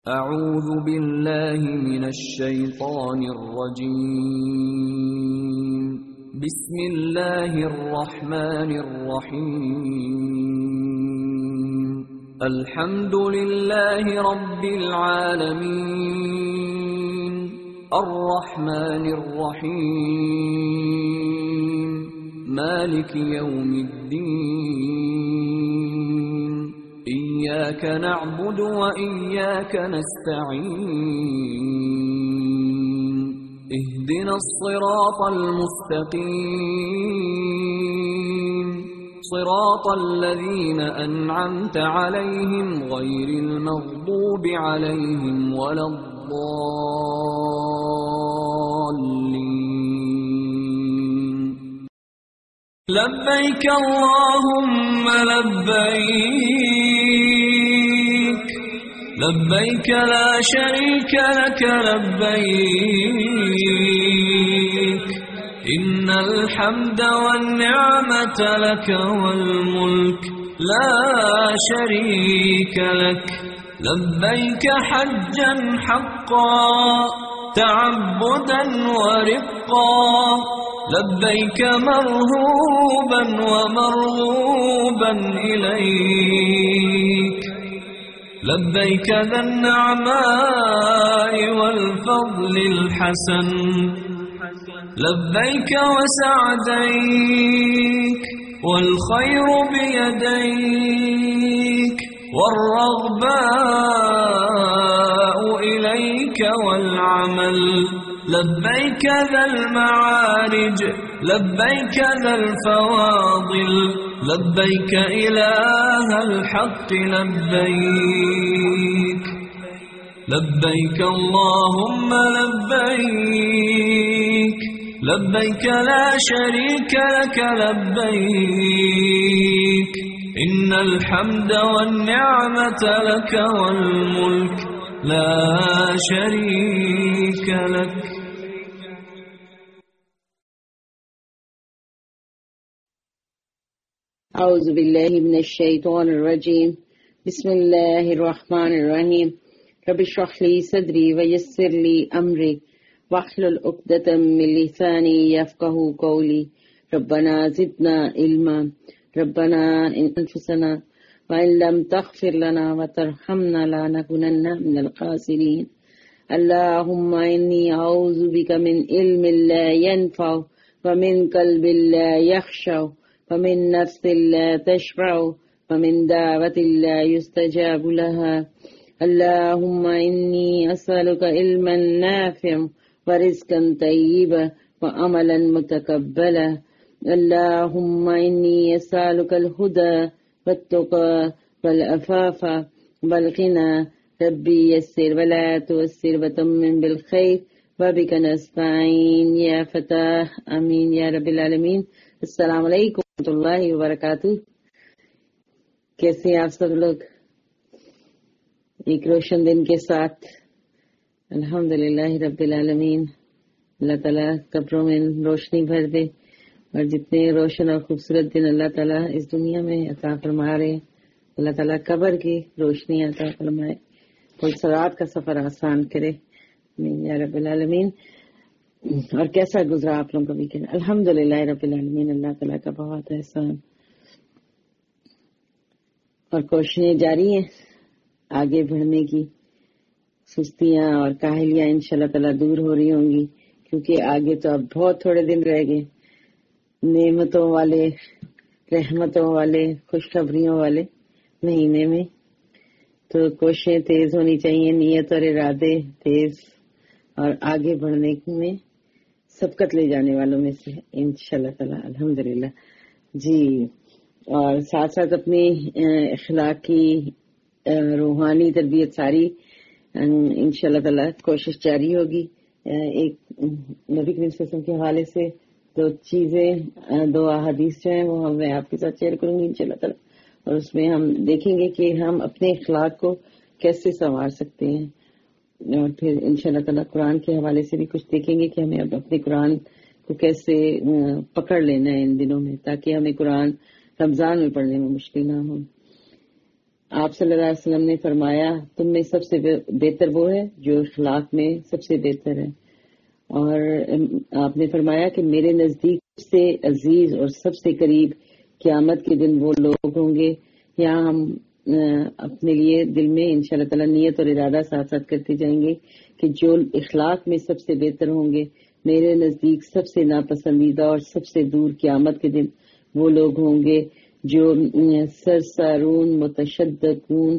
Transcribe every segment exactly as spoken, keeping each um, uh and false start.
اعوذ باللہ من الشیطان الرجیم بسم اللہ الرحمن الرحیم الحمد للہ رب العالمین الرحمن الرحیم مالک یوم الدین إياك نعبد وإياك نستعين اهدنا الصراط المستقيم صراط الذين أنعمت عليهم غير المغضوب عليهم ولا الضالين لبيك اللهم لبيك لبيك لا شريك لك لبيك إن الحمد والنعمة لك والملك لا شريك لك لبيك حجا حقا تعبدا ورقا لبيك مرهوبا ومرغوبا إليك لبيك ذا النعماء والفضل الحسن لبيك وسعديك والخير بيديك والرغباء إليك والعمل لبيك ذا المعارج لبيك ذا الفواضل لبيك إله الحق لبيك لبيك اللهم لبيك لبيك لا شريك لك لبيك إن الحمد والنعمة لك والملك لا شريك لك. اعوذ باللہ من الشیطان الرجیم بسم اللہ الرحمن الرحیم رب اشرح لی صدری ویسر لی امری واحلل عقدۃ من لسانی یفقہوا قولی ربنا زدنا علما ربنا انفسنا وإن لم تغفر لنا وترحمنا لنكونن من الخاسرين اللهم إني أعوذ بك من علم لا ينفع ومن قلب لا يخشع ومن نفس لا تشبع ومن دعوة لا يستجاب لها اللهم إني أسألك علما نافعا ورزقا طيبا وعملا متقبلا اللهم إني أسألك الهدى والتقى والعفاف والغنى ربي يسر ولا تؤسر وتمم بالخير وبك نستعين يا فتاح آمين يا رب العالمين. السلام علیکم ورحمۃ اللہ وبرکاتہ. کیسے ہیں آپ سب لوگ؟ ایک روشن دن کے ساتھ الحمدللہ رب العالمین. اللہ تعالیٰ قبروں میں روشنی بھر دے اور جتنے روشن اور خوبصورت دن اللہ تعالیٰ اس دنیا میں عطا فرما رہے ہیں اللہ تعالیٰ قبر کی روشنی عطا فرمائے اور صراط کا سفر آسان کرے یا رب العالمین. اور کیسا گزرا آپ لوگوں کا ویکینڈ؟ الحمدللہ رب العالمین. اللہ تعالیٰ کا بہت احسان اور کوششیں جاری ہیں آگے بڑھنے کی. سستیاں اور کاہلیاں انشاءاللہ تعالیٰ دور ہو رہی ہوں گی کیونکہ آگے تو اب بہت تھوڑے دن رہ گئے نعمتوں والے رحمتوں والے خوشخبریوں والے مہینے میں. تو کوششیں تیز ہونی چاہیے، نیت اور ارادے تیز اور آگے بڑھنے میں سبقت لے جانے والوں میں سے انشاءاللہ تعالی الحمدللہ. جی اور ساتھ ساتھ اپنی اخلاقی روحانی تربیت ساری انشاءاللہ تعالی کوشش جاری ہوگی. ایک نبی کریم صلی اللہ علیہ وسلم کے حوالے سے دو چیزیں دو احادیث جو ہیں وہ میں آپ کے ساتھ شیئر کروں گی انشاءاللہ تعالی، اور اس میں ہم دیکھیں گے کہ ہم اپنے اخلاق کو کیسے سنوار سکتے ہیں. اور پھر انشاءاللہ تعالیٰ قرآن کے حوالے سے بھی کچھ دیکھیں گے کہ ہمیں اب اپنے قرآن کو کیسے پکڑ لینا ہے ان دنوں میں تاکہ ہمیں قرآن رمضان میں پڑھنے میں مشکل نہ ہو. آپ صلی اللہ علیہ وسلم نے فرمایا تم میں سب سے بہتر وہ ہے جو اخلاق میں سب سے بہتر ہے، اور آپ نے فرمایا کہ میرے نزدیک سب سے عزیز اور سب سے قریب قیامت کے دن وہ لوگ ہوں گے. یہاں ہم اپنے لیے دل میں انشاءاللہ تعالیٰ نیت اور ارادہ ساتھ ساتھ کرتے جائیں گے کہ جو اخلاق میں سب سے بہتر ہوں گے میرے نزدیک سب سے ناپسندیدہ اور سب سے دور قیامت کے دن وہ لوگ ہوں گے جو سرسارون متشدقون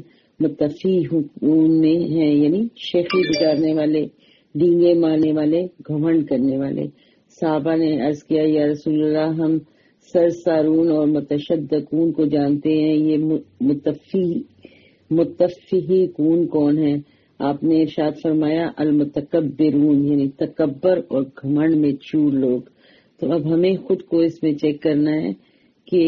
متفیہون میں ہیں، یعنی شیخی گزارنے والے، ڈینگے مارنے والے، گھمنڈ کرنے والے. صحابہ نے عرض کیا یا رسول اللہ ہم سرسارون اور متشدقون کو جانتے ہیں، یہ متفی متفیہون کون ہیں؟ آپ نے ارشاد فرمایا المتکبرون، یعنی تکبر اور گھمنڈ میں چور لوگ. تو اب ہمیں خود کو اس میں چیک کرنا ہے کہ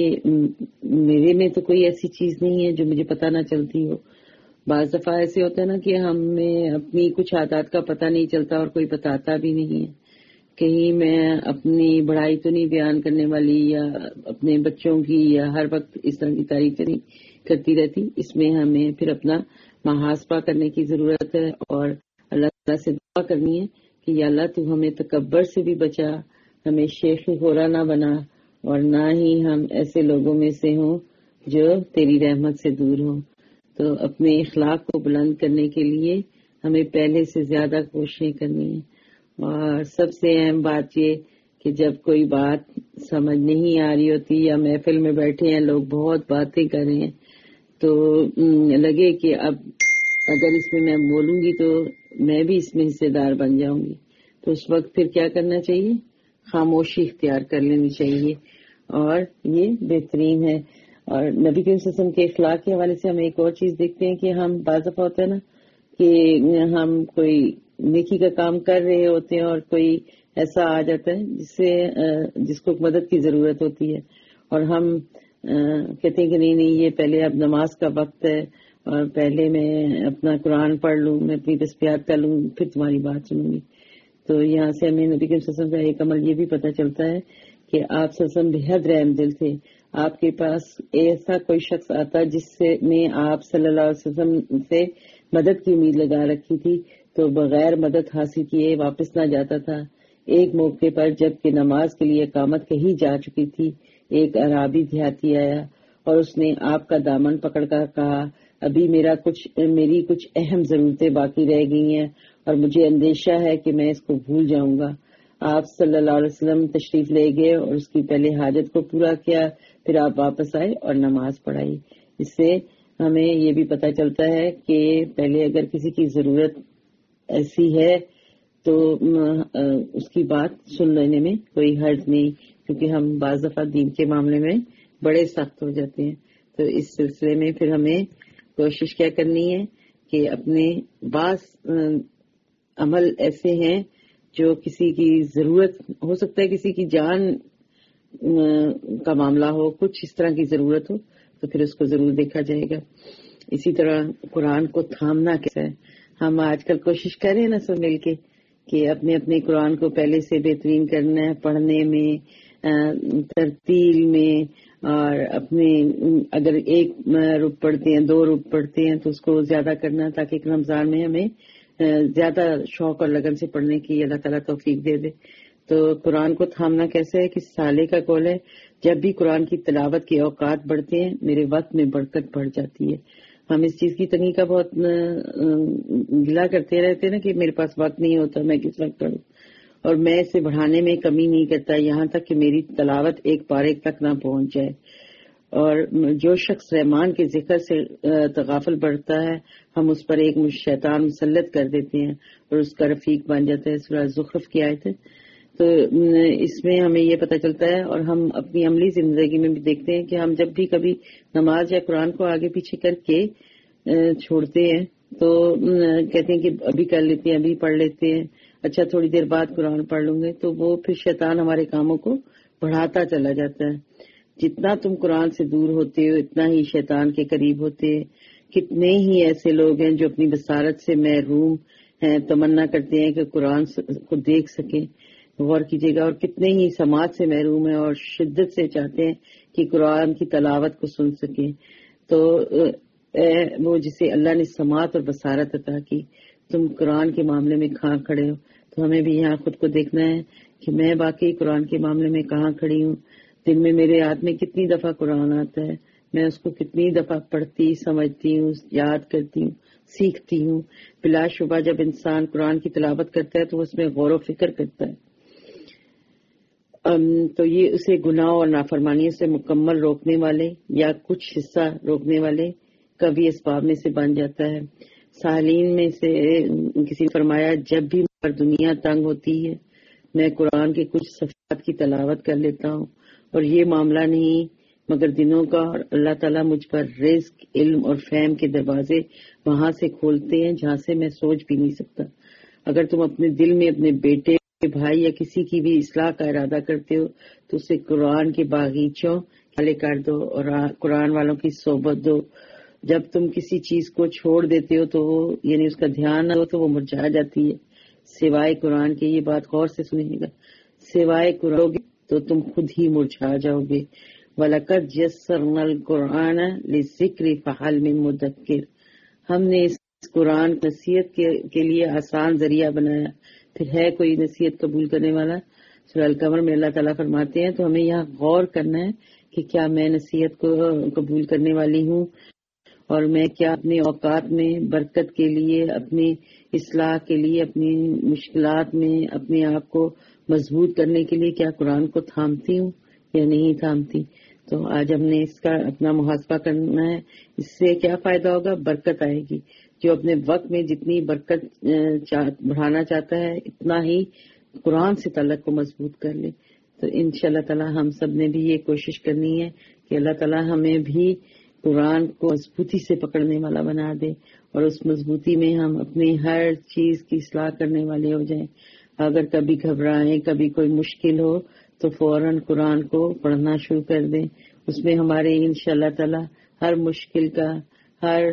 میرے میں تو کوئی ایسی چیز نہیں ہے جو مجھے پتہ نہ چلتی ہو. بعض دفعہ ایسے ہوتا ہے نا کہ ہمیں اپنی کچھ عادات کا پتہ نہیں چلتا اور کوئی بتاتا بھی نہیں ہے. کہیں میں اپنی بڑائی تو نہیں بیان کرنے والی یا اپنے بچوں کی یا ہر وقت اس طرح کی تعریف نہیں کرتی رہتی. اس میں ہمیں پھر اپنا محاسبہ کرنے کی ضرورت ہے اور اللہ تعالیٰ سے دعا کرنی ہے کہ یا اللہ تو ہمیں تکبر سے بھی بچا، ہمیں شیخ غورا نہ بنا، اور نہ ہی ہم ایسے لوگوں میں سے ہوں جو تیری رحمت سے دور ہوں. تو اپنے اخلاق کو بلند کرنے کے لیے ہمیں پہلے سے زیادہ کوششیں کرنی ہیں. اور سب سے اہم بات یہ کہ جب کوئی بات سمجھ نہیں آ رہی ہوتی یا محفل میں بیٹھے ہیں لوگ بہت باتیں کر رہے ہیں تو لگے کہ اب اگر اس میں میں بولوں گی تو میں بھی اس میں حصے دار بن جاؤں گی، تو اس وقت پھر کیا کرنا چاہیے؟ خاموشی اختیار کر لینی چاہیے، اور یہ بہترین ہے. اور نبی کریم صلی اللہ علیہ وسلم کے اخلاق کے حوالے سے ہم ایک اور چیز دیکھتے ہیں کہ ہم بعض دفعہ ہوتا ہے نا کہ ہم کوئی نیکی کا کام کر رہے ہوتے ہیں اور کوئی ایسا آ جاتا ہے جس سے جس کو مدد کی ضرورت ہوتی ہے اور ہم کہتے ہیں کہ نہیں نہیں یہ پہلے اب نماز کا وقت ہے اور پہلے میں اپنا قرآن پڑھ لوں، میں اپنی تسبیحات کر لوں، پھر تمہاری بات سنوں گی. تو یہاں سے ہمیں نبی کریم صلی اللہ علیہ وسلم کا ایک عمل یہ بھی پتہ چلتا ہے کہ آپ صلی اللہ علیہ وسلم بےحد رحم دل تھے. آپ کے پاس ایسا کوئی شخص آتا جس سے میں آپ صلی اللہ علیہ وسلم سے مدد کی امید لگا رکھی تھی تو بغیر مدد حاصل کیے واپس نہ جاتا تھا. ایک موقع پر جب کہ نماز کے لیے اقامت کہی جا چکی تھی، ایک اعرابی دیہاتی آیا اور اس نے آپ کا دامن پکڑ کر کہا ابھی میرا کچھ میری کچھ اہم ضرورتیں باقی رہ گئی ہیں اور مجھے اندیشہ ہے کہ میں اس کو بھول جاؤں گا. آپ صلی اللہ علیہ وسلم تشریف لے گئے اور اس کی پہلے حاجت کو پورا کیا، پھر آپ واپس آئے اور نماز پڑھائی. اس سے ہمیں یہ بھی پتہ چلتا ہے کہ پہلے اگر کسی کی ضرورت ایسی ہے تو اس کی بات سن لینے میں کوئی حرج نہیں، کیونکہ ہم بعض دفعہ دین کے معاملے میں بڑے سخت ہو جاتے ہیں. تو اس سلسلے میں پھر ہمیں کوشش کیا کرنی ہے کہ اپنے بعض عمل ایسے ہیں جو کسی کی ضرورت ہو سکتا ہے، کسی کی جان کا معاملہ ہو، کچھ اس طرح کی ضرورت ہو تو پھر اس کو ضرور دیکھا جائے گا. اسی طرح قرآن کو تھامنا کیسا ہے. ہم آج کل کوشش کر رہے ہیں نا سب مل کے کہ اپنے اپنے قرآن کو پہلے سے بہترین کرنا ہے، پڑھنے میں، ترتیل میں، اور اپنے اگر ایک رب پڑھتے ہیں دو رب پڑھتے ہیں تو اس کو زیادہ کرنا تاکہ رمضان میں ہمیں زیادہ شوق اور لگن سے پڑھنے کی اللہ تعالیٰ توفیق دے دے. تو قرآن کو تھامنا کیسے ہے کہ صالح کا قول ہے جب بھی قرآن کی تلاوت کے اوقات بڑھتے ہیں میرے وقت میں برکت بڑھ جاتی ہے. ہم اس چیز کی تنگی کا بہت گلا کرتے رہتے ہیں نا کہ میرے پاس وقت نہیں ہوتا، میں کس وقت پڑھوں، اور میں اسے بڑھانے میں کمی نہیں کرتا یہاں تک کہ میری تلاوت ایک پارے تک نہ پہنچ جائے. اور جو شخص رحمان کے ذکر سے تغافل بڑھتا ہے ہم اس پر ایک شیطان مسلط کر دیتے ہیں اور اس کا رفیق بن جاتا ہے. سورہ زخرف کی آیت ہے. تو اس میں ہمیں یہ پتہ چلتا ہے اور ہم اپنی عملی زندگی میں بھی دیکھتے ہیں کہ ہم جب بھی کبھی نماز یا قرآن کو آگے پیچھے کر کے چھوڑتے ہیں تو کہتے ہیں کہ ابھی کر لیتے ہیں، ابھی پڑھ لیتے ہیں، اچھا تھوڑی دیر بعد قرآن پڑھ لوں گے، تو وہ پھر شیطان ہمارے کاموں کو بڑھاتا چلا جاتا ہے. جتنا تم قرآن سے دور ہوتے ہو اتنا ہی شیطان کے قریب ہوتے ہیں. کتنے ہی ایسے لوگ ہیں جو اپنی بصارت سے محروم ہیں، تمنا کرتے ہیں کہ قرآن کو دیکھ سکیں. غور کیجیے گا. اور کتنے ہی سماعت سے محروم ہیں اور شدت سے چاہتے ہیں کہ قرآن کی تلاوت کو سن سکیں. تو وہ جسے اللہ نے سماعت اور بصارت عطا کی، تم قرآن کے معاملے میں کہاں کھڑے ہو؟ تو ہمیں بھی یہاں خود کو دیکھنا ہے کہ میں باقی قرآن کے معاملے میں کہاں کھڑی ہوں. دن میں میرے ہاتھ میں کتنی دفعہ قرآن آتا ہے، میں اس کو کتنی دفعہ پڑھتی، سمجھتی ہوں، یاد کرتی ہوں، سیکھتی ہوں. بلا شبہ جب انسان قرآن کی تلاوت کرتا ہے تو اس میں غور و فکر کرتا ہے، تو یہ اسے گناہ اور نافرمانیوں سے مکمل روکنے والے یا کچھ حصہ روکنے والے کبھی اسباب میں سے بن جاتا ہے. سالین میں سے کسی نے فرمایا، جب بھی پر دنیا تنگ ہوتی ہے میں قرآن کے کچھ صفحات کی تلاوت کر لیتا ہوں، اور یہ معاملہ نہیں مگر دنوں کا، اور اللہ تعالیٰ مجھ پر رزق، علم اور فہم کے دروازے وہاں سے کھولتے ہیں جہاں سے میں سوچ بھی نہیں سکتا. اگر تم اپنے دل میں اپنے بیٹے، بھائی یا کسی کی بھی اصلاح کا ارادہ کرتے ہو تو اسے قرآن کے باغیچوں والے کر دو اور قرآن والوں کی صحبت دو. جب تم کسی چیز کو چھوڑ دیتے ہو تو وہ یعنی اس کا دھیان نہ ہو تو وہ مرجھا جاتی ہے سوائے قرآن کے. یہ بات غور سے سنیے گا، سوائے قرآن تو تم خود ہی مرجھا جاؤ گے. وَلَقَدْ يَسَّرْنَا الْقُرْآنَ لِلذِّكْرِ فَهَلْ مِن مُدَّكِّرٍ، ہم نے اس قرآن نصیحت کے, کے لیے آسان ذریعہ بنایا، پھر ہے کوئی نصیحت قبول کرنے والا؟ سورہ القمر میں اللہ تعالیٰ فرماتے ہیں تو ہمیں یہاں غور کرنا ہے کہ کیا میں نصیحت کو قبول کرنے والی ہوں، اور میں کیا اپنے اوقات میں برکت کے لیے، اپنی اصلاح کے لیے، اپنی مشکلات میں اپنے آپ کو مضبوط کرنے کے لیے کیا قرآن کو تھامتی ہوں یا نہیں تھامتی. تو آج ہم نے اس کا اپنا محاسبہ کرنا ہے. اس سے کیا فائدہ ہوگا؟ برکت آئے گی. جو اپنے وقت میں جتنی برکت بڑھانا چاہتا ہے اتنا ہی قرآن سے تعلق کو مضبوط کر لے. تو انشاءاللہ تعالی ہم سب نے بھی یہ کوشش کرنی ہے کہ اللہ تعالی ہمیں بھی قرآن کو مضبوطی سے پکڑنے والا بنا دے، اور اس مضبوطی میں ہم اپنی ہر چیز کی اصلاح کرنے والے ہو جائیں. اگر کبھی گھبرائیں، کبھی کوئی مشکل ہو تو فوراً قرآن کو پڑھنا شروع کر دیں. اس میں ہمارے انشاءاللہ تعالی ہر مشکل کا، ہر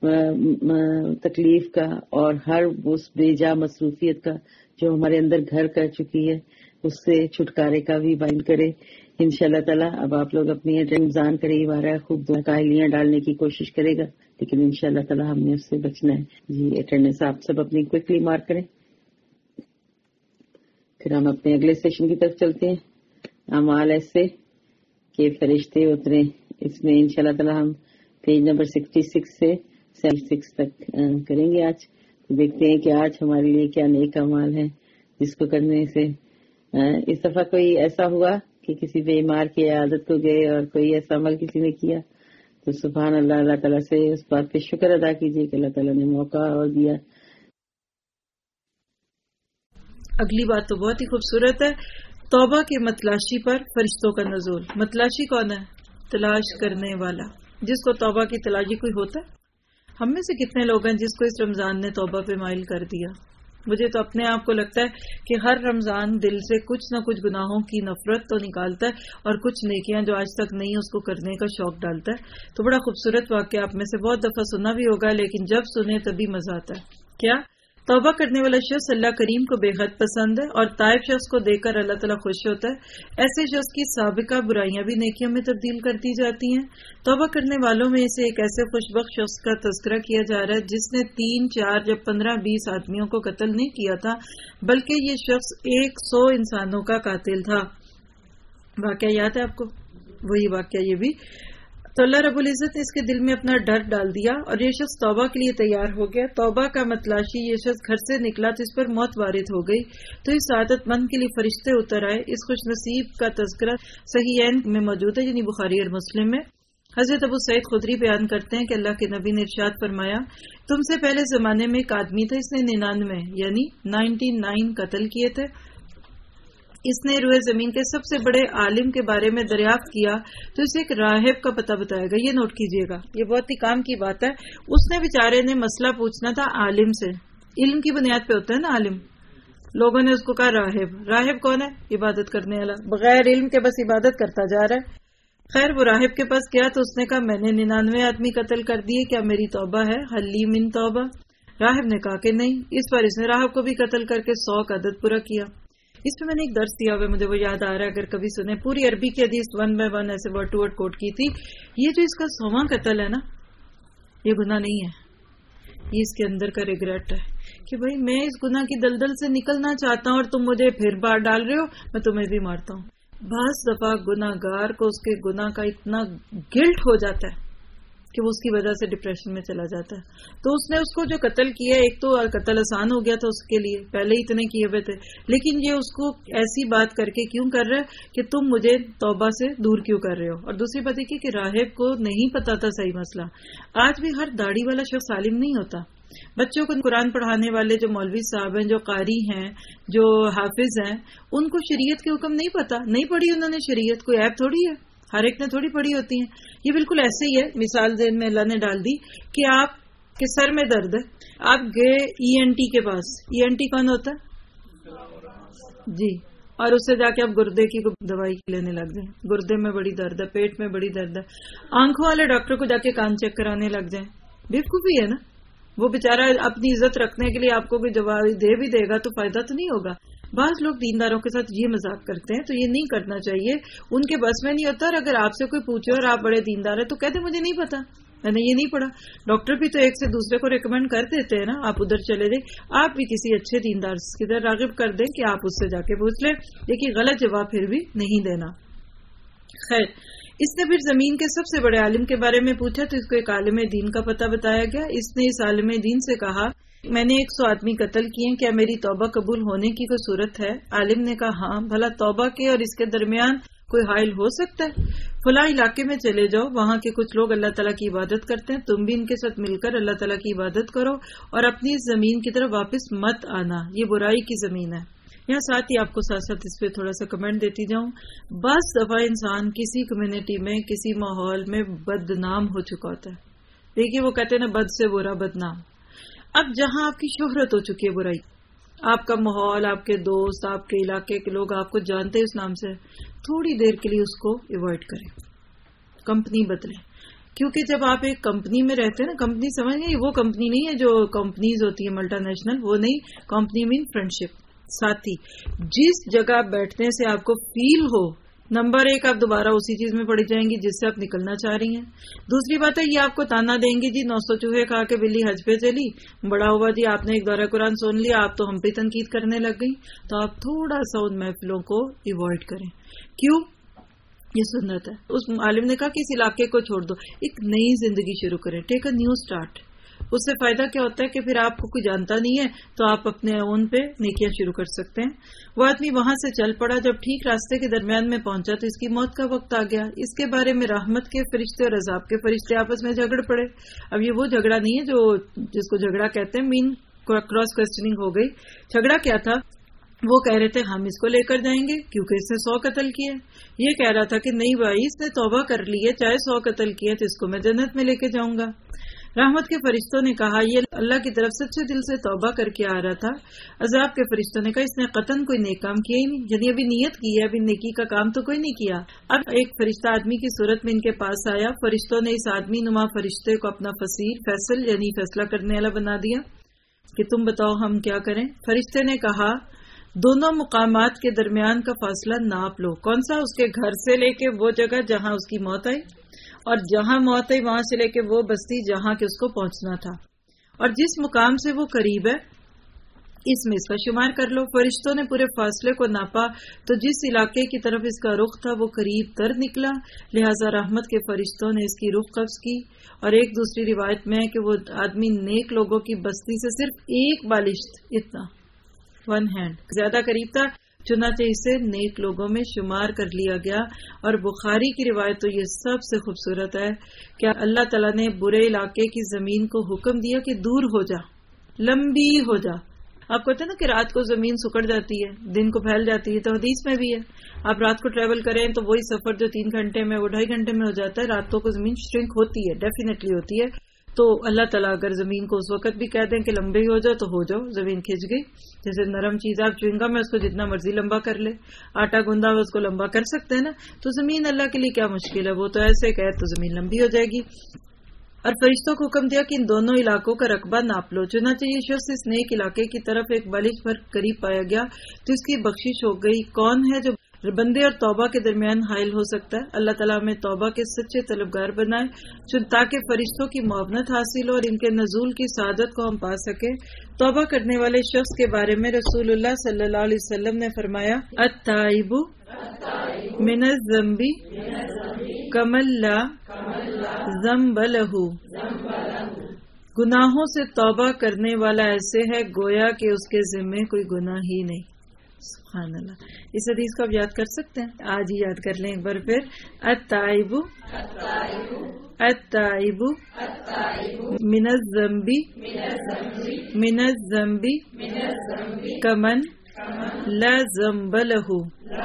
تکلیف کا اور ہر اس بے جا مصروفیت کا جو ہمارے اندر گھر کر چکی ہے اس سے چھٹکارے کا بھی بائن کرے انشاءاللہ تعالی. اب آپ لوگ اپنی رمضان قریب آ رہا ہے، خوب دو کاہلیاں ڈالنے کی کوشش کرے گا، لیکن انشاءاللہ تعالی ہم نے اس سے بچنا ہے. جی اٹینڈنس آپ سب اپنی کوئکلی مارک کریں. پھر ہم اپنے اگلے سیشن کی طرف چلتے ہیں. اعمال ایسے کہ فرشتے اترے، اس میں انشاءاللہ تعالی ہم پیج نمبر سکسٹی سکس سے سیونٹی سکس تک کریں گے. آج دیکھتے ہیں کہ آج ہمارے لیے کیا نیک اعمال ہے جس کو کرنے سے اس دفعہ کوئی ایسا ہوا کہ کسی بیمار کی عیادت کو گئے اور کوئی ایسا عمل کسی نے کیا تو سبحان اللہ، اللہ تعالیٰ سے اس بات پہ شکر ادا کیجیے کہ اللہ تعالیٰ نے موقع اور دیا. اگلی بات تو بہت ہی خوبصورت ہے، توبہ کے متلاشی پر فرشتوں کا نزول. متلاشی کون ہے؟ تلاش کرنے والا، جس کو توبہ کی تلاشی کوئی ہوتا ہے. ہم میں سے کتنے لوگ ہیں جس کو اس رمضان نے توبہ پہ مائل کر دیا؟ مجھے تو اپنے آپ کو لگتا ہے کہ ہر رمضان دل سے کچھ نہ کچھ گناہوں کی نفرت تو نکالتا ہے اور کچھ نیکیاں جو آج تک نہیں اس کو کرنے کا شوق ڈالتا ہے. تو بڑا خوبصورت واقعہ آپ میں سے بہت دفعہ سنا بھی ہوگا، لیکن جب سنے تبھی مزہ آتا ہے. کیا توبہ کرنے والا شخص اللہ کریم کو بے حد پسند ہے اور تائب شخص کو دیکھ کر اللہ تعالیٰ خوش ہوتا ہے. ایسے شخص کی سابقہ برائیاں بھی نیکیوں میں تبدیل کر دی جاتی ہیں. توبہ کرنے والوں میں سے ایک ایسے خوش بخت شخص کا تذکرہ کیا جا رہا ہے جس نے تین چار جب پندرہ بیس آدمیوں کو قتل نہیں کیا تھا، بلکہ یہ شخص ایک سو انسانوں کا قاتل تھا. واقعہ یاد ہے آپ کو؟ وہی واقعہ یہ بھی. تو اللہ رب العزت نے اس کے دل میں اپنا ڈر ڈال دیا اور یہ شخص توبہ کے لیے تیار ہو گیا. توبہ کا متلاشی یہ شخص گھر سے نکلا تو اس پر موت وارد ہو گئی. تو اس سعادت مند کے لیے فرشتے اتر آئے. اس خوش نصیب کا تذکرہ صحیحین میں موجود ہے، یعنی بخاری اور مسلم میں. حضرت ابو سعید خدری بیان کرتے ہیں کہ اللہ کے نبی نے ارشاد فرمایا، تم سے پہلے زمانے میں ایک آدمی تھا، اس نے ننانوے یعنی نائنٹی نائن قتل کیے تھے. اس نے روئے زمین کے سب سے بڑے عالم کے بارے میں دریافت کیا تو اسے ایک راہب کا پتہ بتایا گا. یہ نوٹ کیجئے گا، یہ بہت ہی کام کی بات ہے. اس نے بیچارے نے مسئلہ پوچھنا تھا عالم سے. علم کی بنیاد پہ ہوتا ہے نا عالم. لوگوں نے اس کو کہا راہب. راہب کون ہے؟ عبادت کرنے والا، بغیر علم کے بس عبادت کرتا جا رہا ہے. خیر وہ راہب کے پاس گیا تو اس نے کہا میں نے ننانوے آدمی قتل کر دیے، کیا میری توبہ ہے؟ حلی من توبہ. راہب نے کہا کہ نہیں. اس پر اس نے راہب کو بھی قتل کر کے سو کا عدد پورا کیا. اس میں میں نے ایک درس دیا ہوا، مجھے وہ یاد آ رہا ہے، اگر کبھی سنیں. پوری عربی کی حدیث ون بائی ون ایسے ورڈ ٹو ورڈ کوٹ کی تھی. یہ جو اس کا سواں قتل ہے نا، یہ گناہ نہیں ہے، یہ اس کے اندر کا ریگریٹ ہے کہ بھائی میں اس گناہ کی دلدل سے نکلنا چاہتا ہوں اور تم مجھے پھر باہر ڈال رہے ہو، میں تمہیں بھی مارتا ہوں. بعض دفعہ گناہ گار کو اس کے گناہ کا اتنا گلٹ ہو جاتا ہے کہ وہ اس کی وجہ سے ڈپریشن میں چلا جاتا ہے. تو اس نے اس کو جو قتل کیا، ایک تو قتل آسان ہو گیا تھا اس کے لیے، پہلے ہی اتنے کیے ہوئے تھے، لیکن یہ اس کو ایسی بات کر کے کیوں کر رہا ہے کہ تم مجھے توبہ سے دور کیوں کر رہے ہو. اور دوسری بات یہ کہ راہب کو نہیں پتا تھا صحیح مسئلہ. آج بھی ہر داڑھی والا شخص عالم نہیں ہوتا. بچوں کو قرآن پڑھانے والے جو مولوی صاحب ہیں، جو قاری ہیں، جو حافظ ہیں، ان کو شریعت کے حکم نہیں پتا، نہیں پڑھی انہوں نے شریعت. کوئی عیب تھوڑی ہے، ہر ایک نے تھوڑی پڑھی ہوتی ہیں. یہ بالکل ایسے ہی ہے، مثال ذہن میں اللہ نے ڈال دی کہ آپ کے سر میں درد ہے، آپ گئے ای این ٹی کے پاس. ای این ٹی کون ہوتا ہے جی، اور اس سے جا کے آپ گردے کی دوائی لینے لگ جائیں، گردے میں بڑی درد ہے، پیٹ میں بڑی درد ہے. آنکھوں والے ڈاکٹر کو جا کے کان چیک کرانے لگ جائیں. بیوقوفی ہے نا، وہ بےچارا اپنی عزت رکھنے کے لیے آپ کو کوئی جواب دے بھی دے گا تو فائدہ تو نہیں ہوگا. بعض لوگ دینداروں کے ساتھ یہ مذاق کرتے ہیں، تو یہ نہیں کرنا چاہیے. ان کے بس میں نہیں ہوتا، اور اگر آپ سے کوئی پوچھے اور آپ بڑے دیندار ہیں تو کہتے مجھے نہیں پتا، میں نے یہ نہیں پڑھا. ڈاکٹر بھی تو ایک سے دوسرے کو ریکمینڈ کر دیتے ہیں نا، آپ ادھر چلے جائیں. آپ بھی کسی اچھے دیندار کی طرف راغب کر دیں کہ آپ اس سے جا کے پوچھ لیں، لیکن غلط جواب پھر بھی نہیں دینا. خیر، اس نے پھر زمین کے سب سے بڑے عالم کے بارے میں پوچھا تو اس کو ایک عالم دین کا پتہ بتایا گیا. اس نے اس عالم دین سے کہا میں نے ایک سو آدمی قتل کیے، کیا میری توبہ قبول ہونے کی کوئی صورت ہے؟ عالم نے کہا ہاں. بھلا توبہ کے اور اس کے درمیان کوئی حائل ہو سکتا ہے؟ فلاں علاقے میں چلے جاؤ، وہاں کے کچھ لوگ اللہ تعالیٰ کی عبادت کرتے ہیں، تم بھی ان کے ساتھ مل کر اللہ تعالیٰ کی عبادت کرو اور اپنی اس زمین کی طرف واپس مت آنا، یہ برائی کی زمین ہے. یہاں ساتھ ہی آپ کو ساتھ ساتھ اس پہ تھوڑا سا کمنٹ دیتی جاؤں. بعض دفعہ انسان کسی کمیونٹی میں، کسی ماحول میں بدنام ہو چکا ہوتا ہے. دیکھیے وہ کہتے ہیں نا بد سے برا بدنام. اب جہاں آپ کی شہرت ہو چکی ہے برائی، آپ کا ماحول، آپ کے دوست، آپ کے علاقے کے لوگ آپ کو جانتے ہیں اس نام سے، تھوڑی دیر کے لیے اس کو ایوائڈ کریں، کمپنی بدلیں. کیونکہ جب آپ ایک کمپنی میں رہتے ہیں نا، کمپنی سمجھ گئے، وہ کمپنی نہیں ہے جو کمپنیز ہوتی ہے ملٹی نیشنل، وہ نہیں. کمپنی مین فرینڈشپ، ساتھی. جس جگہ بیٹھنے سے آپ کو فیل ہو، نمبر ایک آپ دوبارہ اسی چیز میں پڑ جائیں گی جس سے آپ نکلنا چاہ رہی ہیں. دوسری بات ہے یہ آپ کو تانا دیں گی جی نو سو چوہے کھا کے بلی حج پہ چلی، بڑا ہوا جی آپ نے ایک دورہ قرآن سن لیا، آپ تو ہم پہ تنقید کرنے لگ گئی. تو آپ تھوڑا سا ان محفلوں کو ایوائڈ کریں. کیوں؟ یہ سنت ہے. اس عالم نے کہا کہ اس علاقے کو چھوڑ دو، ایک نئی زندگی شروع کریں، ٹیک اے نیو اسٹارٹ. اس سے فائدہ کیا ہوتا ہے کہ پھر آپ کو کوئی جانتا نہیں ہے تو آپ اپنے اون پہ نیکیاں شروع کر سکتے ہیں. وہ آدمی وہاں سے چل پڑا، جب ٹھیک راستے کے درمیان میں پہنچا تو اس کی موت کا وقت آ گیا. اس کے بارے میں رحمت کے فرشتے اور عذاب کے فرشتے آپس میں جھگڑ پڑے. اب یہ وہ جھگڑا نہیں ہے جو جس کو جھگڑا کہتے ہیں، مین کراس کوسچننگ ہو گئی. جھگڑا کیا تھا؟ وہ کہہ رہے تھے ہم اس کو لے کر جائیں گے کیونکہ اس نے سو قتل کیے. یہ کہہ رہا تھا کہ نہیں بھائی اس نے توبہ کر لی ہے، چاہے سو قتل کیے تو اس کو میں جنت میں لے کے جاؤں گا. رحمت کے فرشتوں نے کہا یہ اللہ کی طرف سچے دل سے توبہ کر کے آ رہا تھا. عذاب کے فرشتوں نے کہا اس نے قطعاً کوئی نیک کام کیا ہی نہیں، یعنی ابھی نیت کی ہے، ابھی نیکی کا کام تو کوئی نہیں کیا. اب ایک فرشتہ آدمی کی صورت میں ان کے پاس آیا. فرشتوں نے اس آدمی نما فرشتے کو اپنا فصیل، فیصل یعنی فیصلہ کرنے والا بنا دیا کہ تم بتاؤ ہم کیا کریں. فرشتے نے کہا دونوں مقامات کے درمیان کا فاصلہ ناپ لو. کون سا؟ اس کے گھر سے لے کے وہ جگہ جہاں اس کی موت آئی، اور جہاں موت آئی وہاں سے لے کے وہ بستی جہاں کے اس کو پہنچنا تھا، اور جس مقام سے وہ قریب ہے اس میں اس کا شمار کر لو. فرشتوں نے پورے فاصلے کو ناپا تو جس علاقے کی طرف اس کا رخ تھا وہ قریب تر نکلا. لہذا رحمت کے فرشتوں نے اس کی رخ قبض کی. اور ایک دوسری روایت میں ہے کہ وہ آدمی نیک لوگوں کی بستی سے صرف ایک بالشت، اتنا ون ہینڈ زیادہ قریب تھا، چنانچہ اسے نیک لوگوں میں شمار کر لیا گیا. اور بخاری کی روایت تو یہ سب سے خوبصورت ہے کہ اللہ تعالیٰ نے برے علاقے کی زمین کو حکم دیا کہ دور ہو جا، لمبی ہو جا. آپ کہتے ہیں نا کہ رات کو زمین سکڑ جاتی ہے، دن کو پھیل جاتی ہے، تو حدیث میں بھی ہے آپ رات کو ٹریول کریں تو وہی سفر جو تین گھنٹے میں وہ ڈھائی گھنٹے میں ہو جاتا ہے. راتوں کو زمین شرنک ہوتی ہے، ڈیفینیٹلی ہوتی ہے. تو اللہ تعالیٰ اگر زمین کو اس وقت بھی کہہ دیں کہ لمبے ہی ہو جاؤ تو ہو جاؤ، زمین کھنچ گئی. جیسے نرم چیز آپ چوئنگا میں اس کو جتنا مرضی لمبا کر لے، آٹا گوندا اس کو لمبا کر سکتے ہیں نا. تو زمین اللہ کے لیے کیا مشکل ہے، وہ تو ایسے کہے تو زمین لمبی ہو جائے گی. اور فرشتوں کو حکم دیا کہ ان دونوں علاقوں کا رقبہ ناپ لو. چنانچہ یہ شخص اس نیک علاقے کی طرف ایک بالش پر قریب پایا گیا تو اس کی بخشش ہو گئی. کون ہے جو बंदे और तौबा के दरमियान हाइल हो सकता है। अल्लाह ताला हमें तौबा के सच्चे तलबगार बनाए ताकि फरिश्तों की मुआवनत हासिल हो और इनके नजूल की सादत को हम पा सके। तौबा करने वाले शख्स के बारे में रसूलुल्लाह सल्लल्लाहु अलैहि वसल्लम ने फरमाया, अत्ताइबु मिनज़ ज़ंबी कमल्ला ज़ंबलहु, गुनाहों से तौबा करने वाला ऐसे है गोया कि उसके जिम्मे कोई गुनाह ही नहीं। सुभान अल्लाह। इस हदीस को आप याद कर सकते हैं, आज ही याद कर लें एक बार फिर। अत्ताइबु अत्ताइबु मिनज़ ज़ंबी मिनज़ ज़ंबी कमन ला ज़ंबलहु।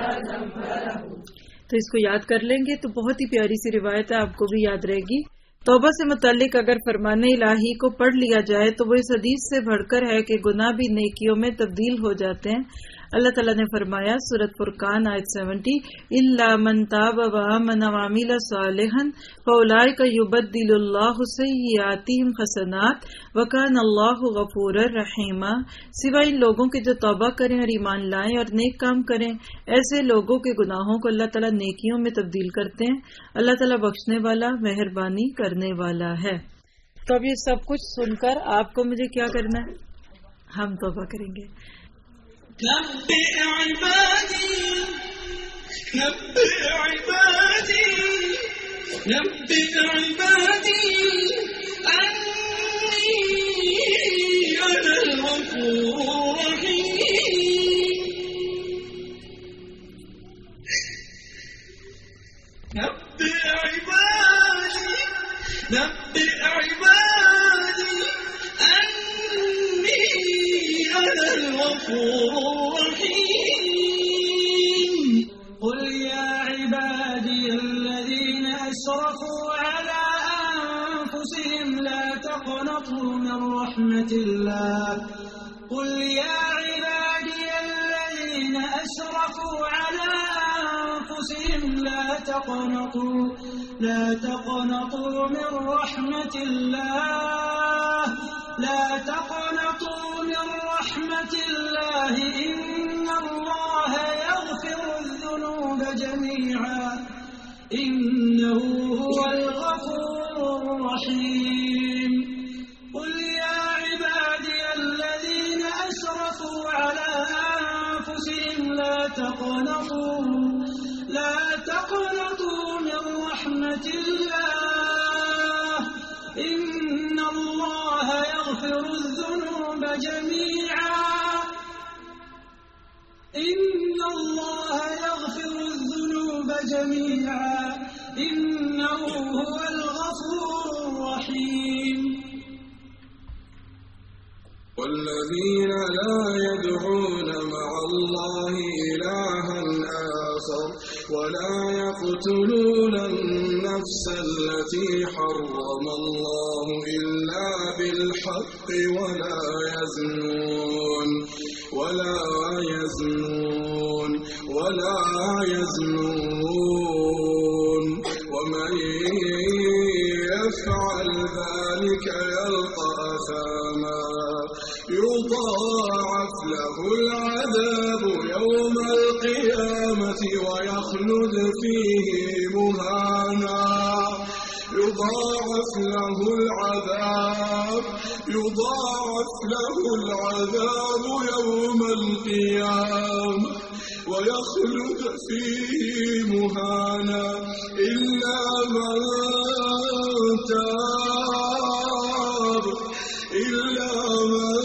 तो इसको याद कर लेंगे तो बहुत ही प्यारी सी रिवायत है, आपको भी याद रहेगी। तौबा से मुतालिक अगर फरमाने इलाही को पढ़ लिया जाए तो वो इस हदीस से बढ़कर है कि गुनाह भी नेकियों में तब्दील हो जाते हैं। अल्लाह ताला ने फरमाया सूरत फुरकान आयत सत्तर, इल्ला मन ताब व आमन व अमिल सालिहन फउलाइका युबद्दिलुल्लाहु सय्यिआतिहिम हसनात व कान अल्लाहु गफूरर रहीमा। सिवाय इन लोगों के जो तौबा करें और ईमान लाएं और नेक काम करें, ऐसे लोगों के गुनाहों को अल्लाह ताला नेकियों में तब्दील करते हैं। अल्लाह ताला बख्शने वाला, मेहरबानी करने वाला है। तो अब ये सब कुछ सुनकर आपको मुझे क्या करना है? हम तौबा करेंगे। नब्बि इबादी नब्बि इबादी नब्बि इबादी अन्नी अनल गफूर रहीम। नब्बि इबादी नब्बि इबादी अन्नी अनल गफूर रहीम। قل يا عبادي الذين أسرفوا على أنفسهم لا تقنطوا من رحمة الله قل يا عبادي الذين أسرفوا على أنفسهم لا تقنطوا لا تقنطوا من رحمة الله لا تقنطوا من رحمة الله إن الله يغفر الذنوب جميعا إنه هو الغفور الرحيم قل يا عبادي الذين أسرفوا على أنفسهم لا تقنطوا لا تقنطوا من رحمة الله إن الله يغفر الذنوب جميعا إن الله يغفر الذنوب جميعا إنه هو الغفور الرحيم والذين لا يدعون مع الله إلها آخر ولا يقتلون النفس التي حرم الله إلا بالحق ولا يزنون ولا يزنون ولا يزنون ومن يفعل ذلك يلقى أثاما يضاعف له العذاب يوم القيامة ويخلد فيه مهانا يضاعف له العذاب يضاعف له العذاب يوم القيامة ويخلد فيه مهانا إلا من تاب إلا من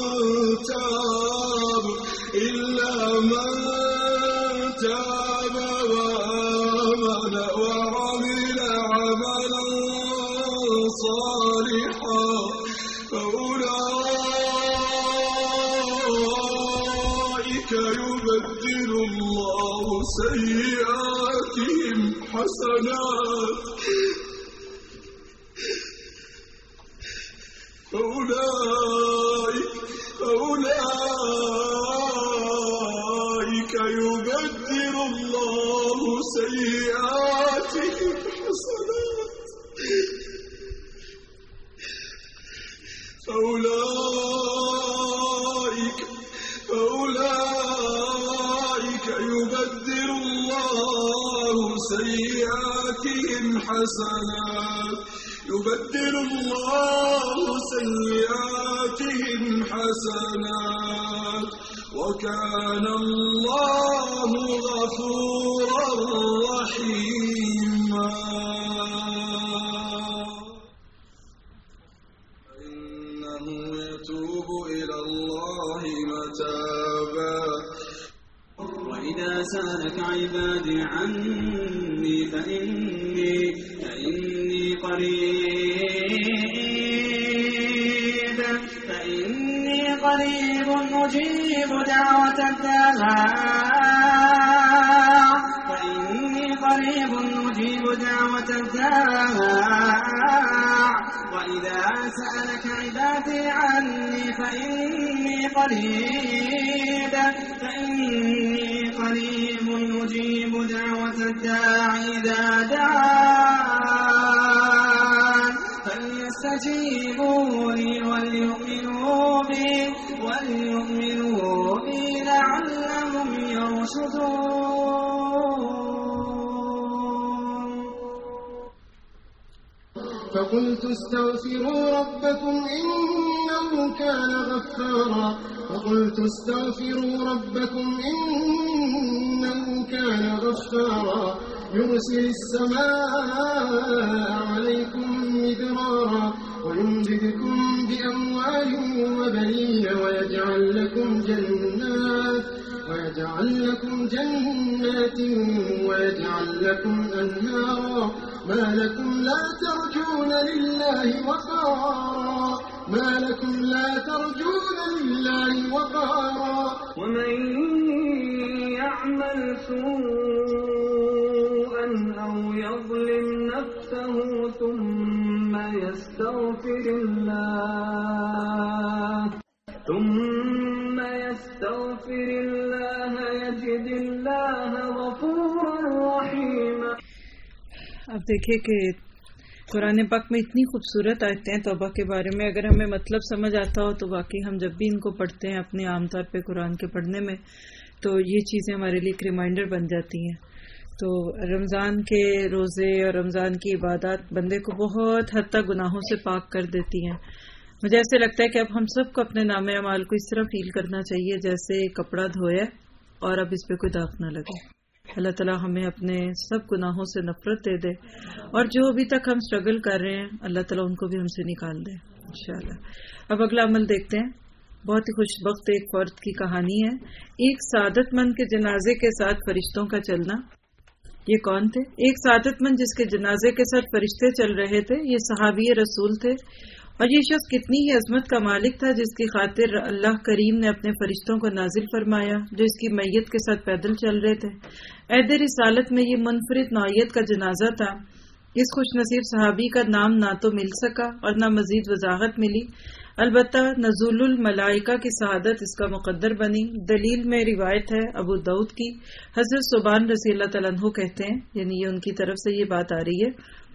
تاب إلا من تاب وآمن وعمل عملا صالحا فأولئك يبدل الله سيئاتهم حسنات فأولئك فأولئك يبدل الله سيئاتهم حسنات فأولئك فأولئك يبدل سيئاتهم حسنات يبدل الله سيئاتهم حسنات وكان الله غفورا رحيما إنه يتوب إلى الله متابا وإذا سألك عبادي عني فإني فإني قريب فإني قريب أجيب دعوة الداع فإني قريب أجيب دعوة الداع وإذا سألك عبادي عني فإني قريب فإني قريب أجيب دعوة الداع إذا دعان فليستجيبوا لي وليؤمنوا بي وليؤمنوا بي لعلهم يرشدون فقلت استغفروا ربكم إنه كان غفارا فقلت استغفروا ربكم إنه كان غفارا يرسل السماء عليكم مدرارا ويمددكم بأموال وبنين ويجعل لكم جنات ويجعل لكم جنات ويجعل لكم أنهارا ما لكم لا ترجون لله وقارا ما لكم لا ترجون لله وقارا ومن يعمل سوءا أو يظلم نفسه ثم يستغفر الله ثم يستغفر الله يجد الله غفورا رحيما. اب دیکھیے کہ قرآن پاک میں اتنی خوبصورت آیتیں ہیں توبہ کے بارے میں، اگر ہمیں مطلب سمجھ آتا ہو تو واقعی ہم جب بھی ان کو پڑھتے ہیں اپنے عام طور پہ قرآن کے پڑھنے میں تو یہ چیزیں ہمارے لیے ایک ریمائنڈر بن جاتی ہیں. تو رمضان کے روزے اور رمضان کی عبادات بندے کو بہت حد تک گناہوں سے پاک کر دیتی ہیں. مجھے ایسے لگتا ہے کہ اب ہم سب کو اپنے نام اعمال کو اس طرح فیل کرنا چاہیے جیسے کپڑا دھویا اور اب اس پہ کوئی داغ نہ لگے. اللہ تعالیٰ ہمیں اپنے سب گناہوں سے نفرت دے دے اور جو ابھی تک ہم سٹرگل کر رہے ہیں اللہ تعالیٰ ان کو بھی ہم سے نکال دے انشاءاللہ. اب اگلا عمل دیکھتے ہیں. بہت ہی خوش وقت ایک فرد کی کہانی ہے. ایک سعادت مند کے جنازے کے ساتھ فرشتوں کا چلنا. یہ کون تھے؟ ایک سعادت مند جس کے جنازے کے ساتھ فرشتے چل رہے تھے. یہ صحابی رسول تھے اور یہ شخص کتنی ہی عظمت کا مالک تھا جس کی خاطر اللہ کریم نے اپنے فرشتوں کو نازل فرمایا جو اس کی میت کے ساتھ پیدل چل رہے تھے. عہد رسالت میں یہ منفرد نوعیت کا جنازہ تھا. اس خوش نصیب صحابی کا نام نہ تو مل سکا اور نہ مزید وضاحت ملی، البتہ نزول الملائکہ کی شہادت اس کا مقدر بنی. دلیل میں روایت ہے ابو داؤد کی. حضرت ثوبان رضی اللہ تعالیٰ عنہ کہتے ہیں، یعنی یہ ان کی طرف سے یہ بات آ رہی ہے،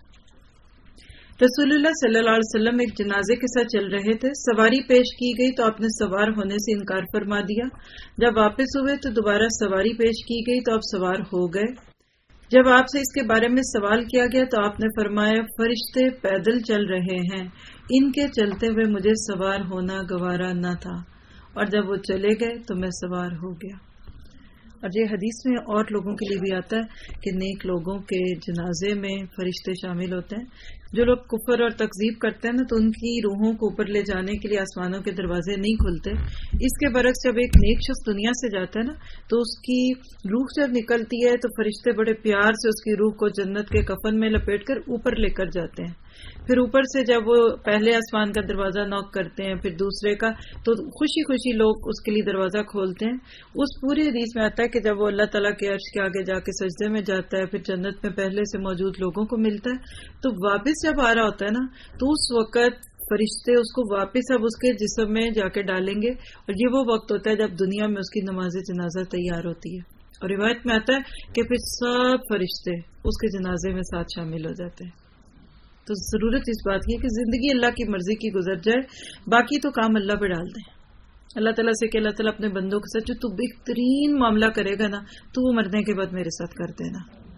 رسول اللہ صلی اللہ علیہ وسلم ایک جنازے کے ساتھ چل رہے تھے. سواری پیش کی گئی تو آپ نے سوار ہونے سے انکار فرما دیا. جب واپس ہوئے تو دوبارہ سواری پیش کی گئی تو آپ سوار ہو گئے. جب آپ سے اس کے بارے میں سوال کیا گیا تو آپ نے فرمایا فرشتے پیدل چل رہے ہیں، ان کے چلتے ہوئے مجھے سوار ہونا گوارا نہ تھا، اور جب وہ چلے گئے تو میں سوار ہو گیا. اور یہ حدیث میں اور لوگوں کے لیے بھی آتا ہے کہ نیک لوگوں کے جنازے میں فرشتے شامل ہوتے ہیں. جو لوگ کفر اور تکذیب کرتے ہیں نا تو ان کی روحوں کو اوپر لے جانے کے لیے آسمانوں کے دروازے نہیں کھلتے. اس کے برعکس جب ایک نیک شخص دنیا سے جاتا ہے نا تو اس کی روح جب نکلتی ہے تو فرشتے بڑے پیار سے اس کی روح کو جنت کے کفن میں لپیٹ کر اوپر لے کر جاتے ہیں. پھر اوپر سے جب وہ پہلے آسمان کا دروازہ نوک کرتے ہیں پھر دوسرے کا تو خوشی خوشی لوگ اس کے لیے دروازہ کھولتے ہیں. اس پوری حدیث میں آتا ہے کہ جب وہ اللہ تعالیٰ کے عرش کے آگے جا کے سجدے میں جاتا ہے پھر جنت میں پہلے سے موجود لوگوں کو ملتا ہے تو واپس جب آ رہا ہوتا ہے نا تو اس وقت فرشتے اس کو واپس اب اس کے جسم میں جا کے ڈالیں گے اور یہ وہ وقت ہوتا ہے جب دنیا میں اس کی نماز جنازہ تیار ہوتی ہے. اور روایت میں آتا ہے کہ پھر سب فرشتے اس کے جنازے میں ساتھ شامل ہو جاتے ہیں. تو ضرورت اس بات کی کہ زندگی اللہ کی مرضی کی گزر جائے، باقی تو کام اللہ پہ ڈال دیں. اللہ تعالیٰ سے کہ اللہ تعالیٰ اپنے بندوں کے ساتھ جو تو بہترین معاملہ کرے گا نا تو وہ مرنے کے بعد میرے ساتھ کر دینا.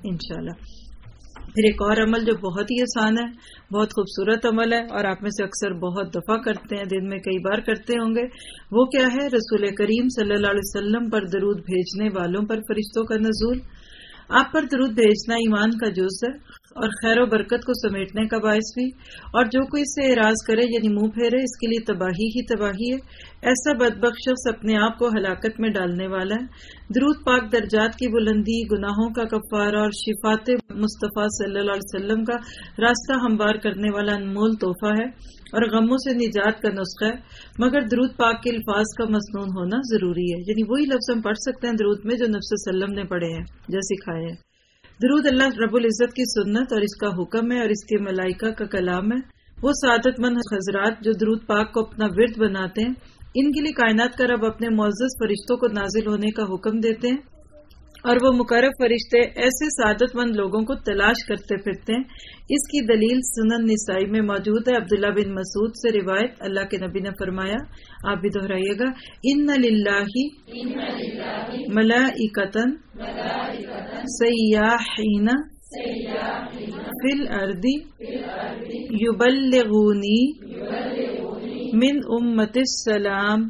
انشاءاللہ۔ پھر ایک اور عمل جو بہت ہی آسان ہے، بہت خوبصورت عمل ہے اور آپ میں سے اکثر بہت دفعہ کرتے ہیں، دن میں کئی بار کرتے ہوں گے، وہ کیا ہے؟ رسول کریم صلی اللہ علیہ وسلم پر درود بھیجنے والوں پر فرشتوں کا نزول۔ آپ پر درود بھیجنا ایمان کا جز ہے اور خیر و برکت کو سمیٹنے کا باعث بھی، اور جو کوئی اس سے اعراض کرے یعنی منہ پھیرے اس کے لیے تباہی ہی تباہی ہے۔ ایسا بدبخت شخص اپنے آپ کو ہلاکت میں ڈالنے والا ہے۔ درود پاک درجات کی بلندی، گناہوں کا کفارہ اور شفاعت مصطفیٰ صلی اللہ علیہ وسلم کا راستہ ہموار کرنے والا انمول تحفہ ہے اور غموں سے نجات کا نسخہ ہے، مگر درود پاک کے الفاظ کا مسنون ہونا ضروری ہے، یعنی وہی لفظ ہم پڑھ سکتے ہیں درود میں جو نبی صلی اللہ علیہ وسلم نے پڑھے ہیں، جو سکھائے ہیں۔ درود اللہ رب العزت کی سنت اور اس کا حکم ہے اور اس کے ملائکہ کا کلام ہے۔ وہ سعادت مند حضرات جو درود پاک کو اپنا ورد بناتے ہیں، ان کے لیے کائنات کا رب اپنے معزز فرشتوں کو نازل ہونے کا حکم دیتے ہیں، اور وہ مقرب فرشتے ایسے سعادت مند لوگوں کو تلاش کرتے پھرتے ہیں۔ اس کی دلیل سنن نسائی میں موجود ہے۔ عبداللہ بن مسعود سے روایت، اللہ کے نبی نے فرمایا، آپ بھی دہرائیے گا، ان للہ ملائکۃ سیاحین فی الارض یبلغونی من امت السلام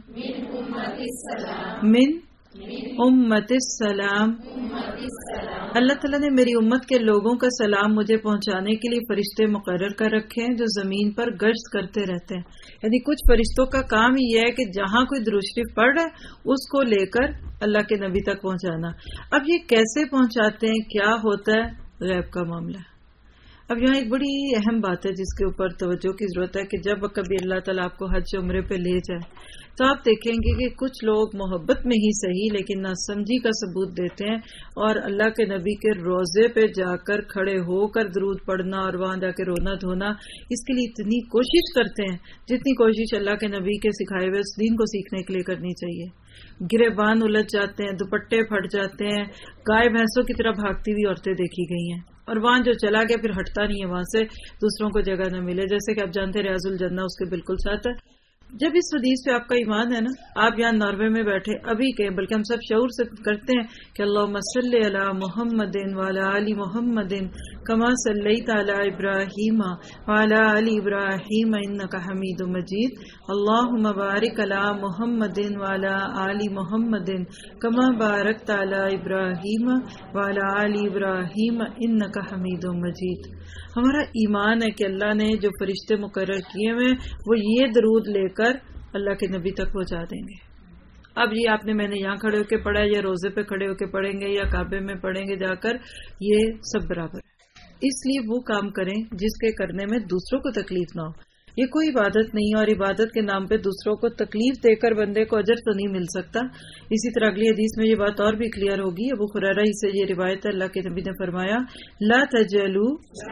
من امت السلام۔ اللہ تعالیٰ نے میری امت کے لوگوں کا سلام مجھے پہنچانے کے لیے فرشتے مقرر کر رکھے ہیں جو زمین پر گشت کرتے رہتے ہیں، یعنی کچھ فرشتوں کا کام یہ ہے کہ جہاں کوئی درود شریف پڑھ رہا ہے اس کو لے کر اللہ کے نبی تک پہنچانا۔ اب یہ کیسے پہنچاتے ہیں، کیا ہوتا ہے، غیب کا معاملہ ہے۔ اب یہاں ایک بڑی اہم بات ہے جس کے اوپر توجہ کی ضرورت ہے کہ جب کبھی اللہ تعالیٰ آپ کو حج عمرے پہ لے جائے تو آپ دیکھیں گے کہ کچھ لوگ محبت میں ہی صحیح لیکن ناسمجھی کا ثبوت دیتے ہیں، اور اللہ کے نبی کے روضے پہ جا کر کھڑے ہو کر درود پڑھنا اور وہاں جا کے رونا دھونا، اس کے لیے اتنی کوشش کرتے ہیں جتنی کوشش اللہ کے نبی کے سکھائے ہوئے اس دین کو سیکھنے کے لیے کرنی چاہیے۔ گریبان الجھ جاتے ہیں، دوپٹے پھٹ جاتے ہیں، گائے بھینسوں کی طرح بھاگتی ہوئی عورتیں دیکھی گئی ہیں، اور وہاں جو چلا گیا پھر ہٹتا نہیں ہے وہاں سے، دوسروں کو جگہ نہ ملے، جیسے کہ آپ جانتے ہیں ریاض الجنہ اس کے بالکل ساتھ ہے۔ جب اس حدیث پہ آپ کا ایمان ہے نا، آپ یہاں ناروے میں بیٹھے ابھی کہیں، بلکہ ہم سب شعور سے کرتے ہیں کہ اللہم صلی علی محمد وعلی آل محمد کما صلیت علی ابراہیم وعلی آل ابراہیم انک حمید مجید، اللہم بارک علی محمد وعلی آل محمد کما بارکت علی ابراہیم وعلی آل ابراہیم انک حمید مجید۔ ہمارا ایمان ہے کہ اللہ نے جو فرشتے مقرر کیے ہوئے وہ یہ درود لے کر اللہ کے نبی تک پہنچا دیں گے۔ اب یہ آپ نے میں نے یہاں کھڑے ہو کے پڑھا یا روزے پہ کھڑے ہو کے پڑھیں گے یا کعبے میں پڑھیں گے جا کر، یہ سب برابر ہے۔ اس لیے وہ کام کریں جس کے کرنے میں دوسروں کو تکلیف نہ ہو۔ یہ کوئی عبادت نہیں ہے، اور عبادت کے نام پہ دوسروں کو تکلیف دے کر بندے کو اجر تو نہیں مل سکتا۔ اسی طرح اگلی حدیث میں یہ بات اور بھی کلیئر ہوگی۔ ابو ہریرہ ہی سے یہ روایت ہے، اللہ کے نبی نے فرمایا، لا تجعلوا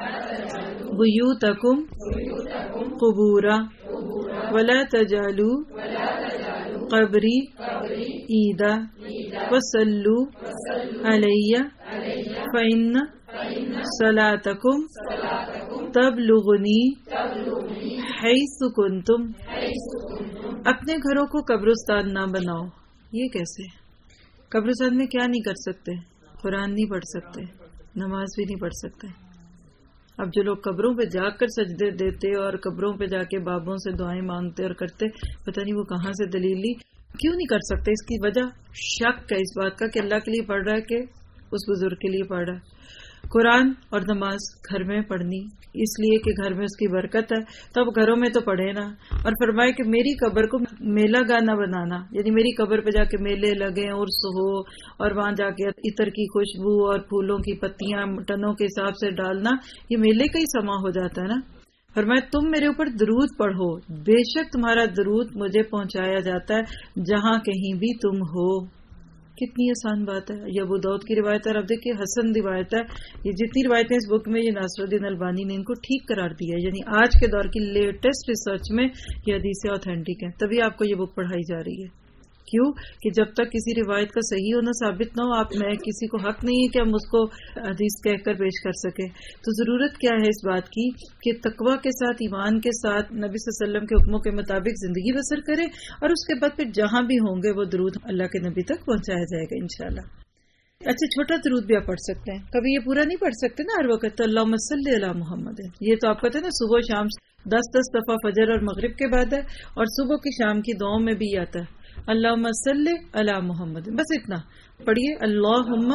بیوتکم قبورا ولا تجعلوا قبری عیدا وصلوا علی فإن صلاتکم تبلغنی حیث کنتم۔ اپنے گھروں کو قبرستان نہ بناؤ۔ یہ کیسے؟ قبرستان میں کیا نہیں کر سکتے؟ قرآن نہیں پڑھ سکتے، نماز بھی نہیں پڑھ سکتے۔ اب جو لوگ قبروں پہ جا کر سجدے دیتے اور قبروں پہ جا کے بابوں سے دعائیں مانگتے اور کرتے، پتہ نہیں وہ کہاں سے دلیل لی، کیوں نہیں کر سکتے؟ اس کی وجہ شک ہے اس بات کا کہ اللہ کے لیے پڑھ رہا ہے کہ اس بزرگ کے لیے پڑھ رہا ہے۔ قرآن اور نماز گھر میں پڑھنی اس لیے کہ گھر میں اس کی برکت ہے، تب گھروں میں تو پڑھے نا۔ اور فرمائے کہ میری قبر کو میلہ گانا بنانا، یعنی میری قبر پہ جا کے میلے لگے، عرس ہو، اور وہاں جا کے عطر کی خوشبو اور پھولوں کی پتیاں ٹنوں کے حساب سے ڈالنا، یہ میلے کا ہی سما ہو جاتا ہے نا۔ فرمایا تم میرے اوپر درود پڑھو، بے شک تمہارا درود مجھے پہنچایا جاتا ہے جہاں کہیں بھی تم ہو۔ کتنی آسان بات ہے۔ یہ ابو داؤد کی روایت ہے، اور اب دیکھیے حسن روایت ہے۔ یہ جتنی روایتیں اس بک میں، یہ ناصر الدین البانی نے ان کو ٹھیک قرار دیا ہے، یعنی آج کے دور کی لیٹسٹ ریسرچ میں یہ حدیثیں اوتھینٹک ہیں، تبھی آپ کو یہ بک پڑھائی جا رہی ہے۔ کیوں کہ جب تک کسی روایت کا صحیح ہونا ثابت نہ ہو، آپ میں کسی کو حق نہیں ہے کہ ہم اس کو حدیث کہہ کر پیش کر سکیں۔ تو ضرورت کیا ہے اس بات کی کہ تقوی کے ساتھ، ایمان کے ساتھ نبی صلی اللہ علیہ وسلم کے حکموں کے مطابق زندگی بسر کریں، اور اس کے بعد پھر جہاں بھی ہوں گے وہ درود اللہ کے نبی تک پہنچایا جائے گا انشاءاللہ۔ اچھا چھوٹا درود بھی آپ پڑھ سکتے ہیں، کبھی یہ پورا نہیں پڑھ سکتے نا ہر وقت، تو اللہم صلی علی محمد، یہ تو آپ کہتے ہیں نا صبح و شام دس دس دفعہ فجر اور مغرب کے بعد ہے، اور صبح کی شام کی دعاؤں میں بھی آتا ہے اللہم صلی علی محمد، بس اتنا پڑھیے، اللہم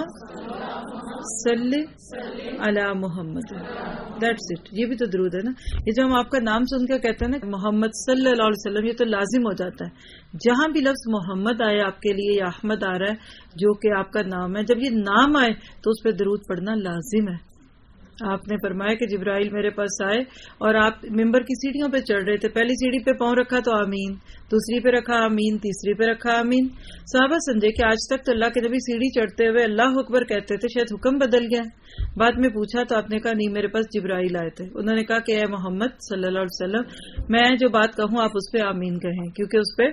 صلی علی محمد، دیٹس اٹ، یہ بھی تو درود ہے نا۔ یہ جو ہم آپ کا نام سن کے کہتے ہیں نا محمد صلی اللہ علیہ وسلم، یہ تو لازم ہو جاتا ہے، جہاں بھی لفظ محمد آئے آپ کے لیے یا احمد آ رہا ہے جو کہ آپ کا نام ہے، جب یہ نام آئے تو اس پہ درود پڑھنا لازم ہے۔ آپ نے فرمایا کہ جبرائیل میرے پاس آئے اور آپ ممبر کی سیڑھیوں پہ چڑھ رہے تھے، پہلی سیڑھی پہ پاؤں رکھا تو آمین، دوسری پہ رکھا آمین، تیسری پہ رکھا آمین۔ صحابہ سمجھے کہ آج تک تو اللہ کے نبی سیڑھی چڑھتے ہوئے اللہ اکبر کہتے تھے، شاید حکم بدل گیا۔ بعد میں پوچھا تو آپ نے کہا نہیں، میرے پاس جبرائیل آئے تھے، انہوں نے کہا کہ اے محمد صلی اللہ علیہ وسلم، میں جو بات کہوں آپ اس پہ آمین کہیں، کیونکہ اس پہ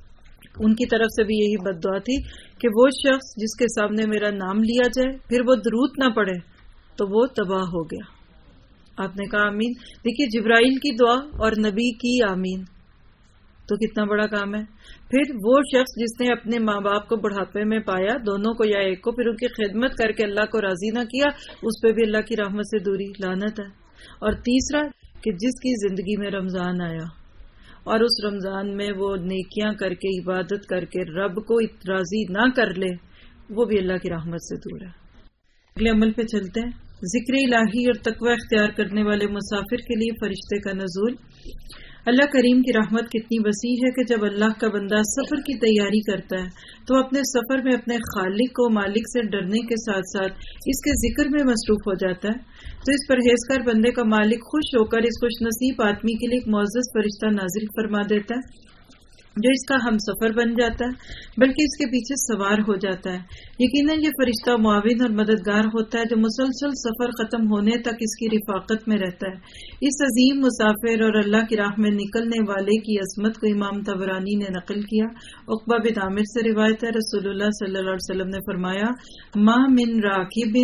ان کی طرف سے بھی یہی بد دعا تھی کہ وہ شخص جس کے سامنے میرا نام لیا جائے پھر وہ درود نہ پڑھے تو وہ تباہ ہو گیا۔ آپ نے کہا آمین۔ دیکھیے جبرائیل کی دعا اور نبی کی آمین تو کتنا بڑا کام ہے۔ پھر وہ شخص جس نے اپنے ماں باپ کو بڑھاپے میں پایا، دونوں کو یا ایک کو، پھر ان کی خدمت کر کے اللہ کو راضی نہ کیا، اس پہ بھی اللہ کی رحمت سے دوری، لعنت ہے۔ اور تیسرا کہ جس کی زندگی میں رمضان آیا اور اس رمضان میں وہ نیکیاں کر کے عبادت کر کے رب کو راضی نہ کر لے، وہ بھی اللہ کی رحمت سے دور ہے۔ اگلے عمل پہ چلتے ہیں۔ ذکر الہی اور تقوی اختیار کرنے والے مسافر کے لیے فرشتے کا نزول۔ اللہ کریم کی رحمت کتنی وسیع ہے کہ جب اللہ کا بندہ سفر کی تیاری کرتا ہے تو اپنے سفر میں اپنے خالق و مالک سے ڈرنے کے ساتھ ساتھ اس کے ذکر میں مصروف ہو جاتا ہے، تو اس پرہیزگار بندے کا مالک خوش ہو کر اس خوش نصیب آدمی کے لیے ایک معزز فرشتہ نازل فرما دیتا ہے جو اس کا ہم سفر بن جاتا ہے، بلکہ اس کے پیچھے سوار ہو جاتا ہے۔ یقیناً یہ فرشتہ معاون اور مددگار ہوتا ہے جو مسلسل سفر ختم ہونے تک اس کی رفاقت میں رہتا ہے۔ اس عظیم مسافر اور اللہ کی راہ میں نکلنے والے کی عظمت کو امام طبرانی نے نقل کیا۔ عقبہ بن عامر سے روایت ہے، رسول اللہ صلی اللہ علیہ وسلم نے فرمایا، ما من راکب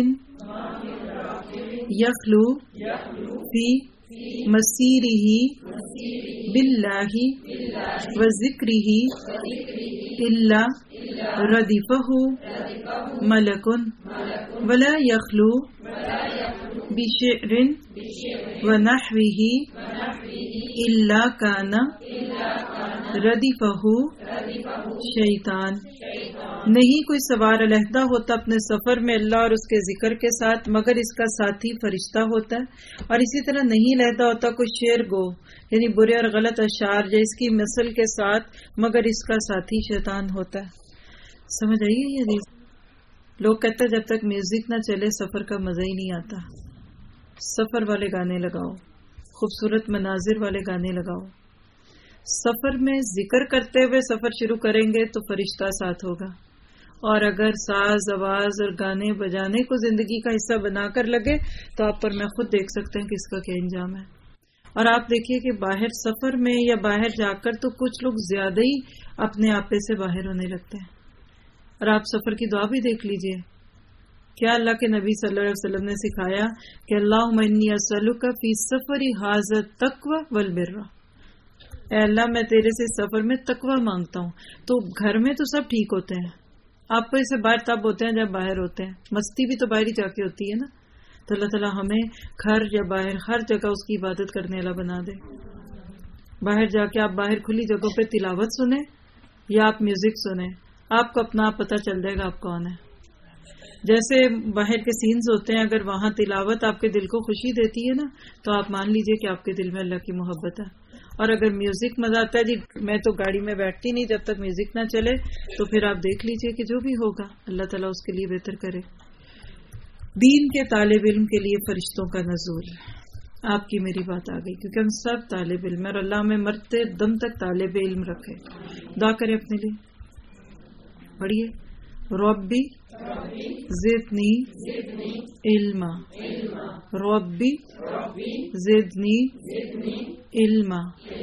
یخلو فی مسیرہ باللہ وذکرہ الا ردفہ ملک ولا یخلو بشعر ونحوہ الا کان ردفہ شیطان۔ نہیں کوئی سوار علیحدہ ہوتا اپنے سفر میں اللہ اور اس کے ذکر کے ساتھ مگر اس کا ساتھی فرشتہ ہوتا ہے، اور اسی طرح نہیں علیحدہ ہوتا کوئی شعر گو یعنی برے اور غلط اشعار یا اس کی مثل کے ساتھ مگر اس کا ساتھی شیطان ہوتا ہے۔ سمجھ آئیے یہ حدیث؟ لوگ کہتے ہیں جب تک میوزک نہ چلے سفر کا مزہ ہی نہیں آتا۔ سفر والے گانے لگاؤ، خوبصورت مناظر والے گانے لگاؤ، سفر میں ذکر کرتے ہوئے سفر شروع کریں گے تو فرشتہ ساتھ ہوگا، اور اگر ساز آواز اور گانے بجانے کو زندگی کا حصہ بنا کر لگے تو آپ پر میں خود دیکھ سکتے ہیں کہ اس کا کیا انجام ہے۔ اور آپ دیکھیے کہ باہر سفر میں یا باہر جا کر تو کچھ لوگ زیادہ ہی اپنے آپے سے باہر ہونے لگتے ہیں۔ اور آپ سفر کی دعا بھی دیکھ لیجئے، کیا اللہ کے نبی صلی اللہ علیہ وسلم نے سکھایا کہ اللہم انی اسألک فی سفری ھذا التقوی والبر، اے اللہ میں تیرے سے سفر میں تقوی مانگتا ہوں۔ تو گھر میں تو سب ٹھیک ہوتے ہیں، آپ کو اسے باہر تب ہوتے ہیں جب باہر ہوتے ہیں، مستی بھی تو باہر ہی جا کے ہوتی ہے نا۔ تو اللہ تعالیٰ ہمیں گھر یا باہر ہر جگہ اس کی عبادت کرنے والا بنا دے۔ باہر جا کے آپ باہر کھلی جگہوں پہ تلاوت سنیں یا آپ میوزک سنیں، آپ کو اپنا آپ پتہ چل جائے گا آپ کون ہے۔ جیسے باہر کے سینز ہوتے ہیں، اگر وہاں تلاوت آپ کے دل کو خوشی دیتی ہے نا تو آپ مان لیجئے کہ آپ کے دل میں اللہ کی محبت ہے۔ اور اگر میوزک مزہ آتا ہے، جی میں تو گاڑی میں بیٹھتی نہیں جب تک میوزک نہ چلے، تو پھر آپ دیکھ لیجئے کہ جو بھی ہوگا اللہ تعالیٰ اس کے لیے بہتر کرے۔ دین کے طالب علم کے لیے فرشتوں کا نزول، آپ کی میری بات آ گئی کیونکہ ہم سب طالب علم ہیں اور اللہ میں مرتے دم تک طالب علم رکھے۔ دعا کریں اپنے لیے، پڑھیے، ربی زدنی علما، ربی زدنی علما،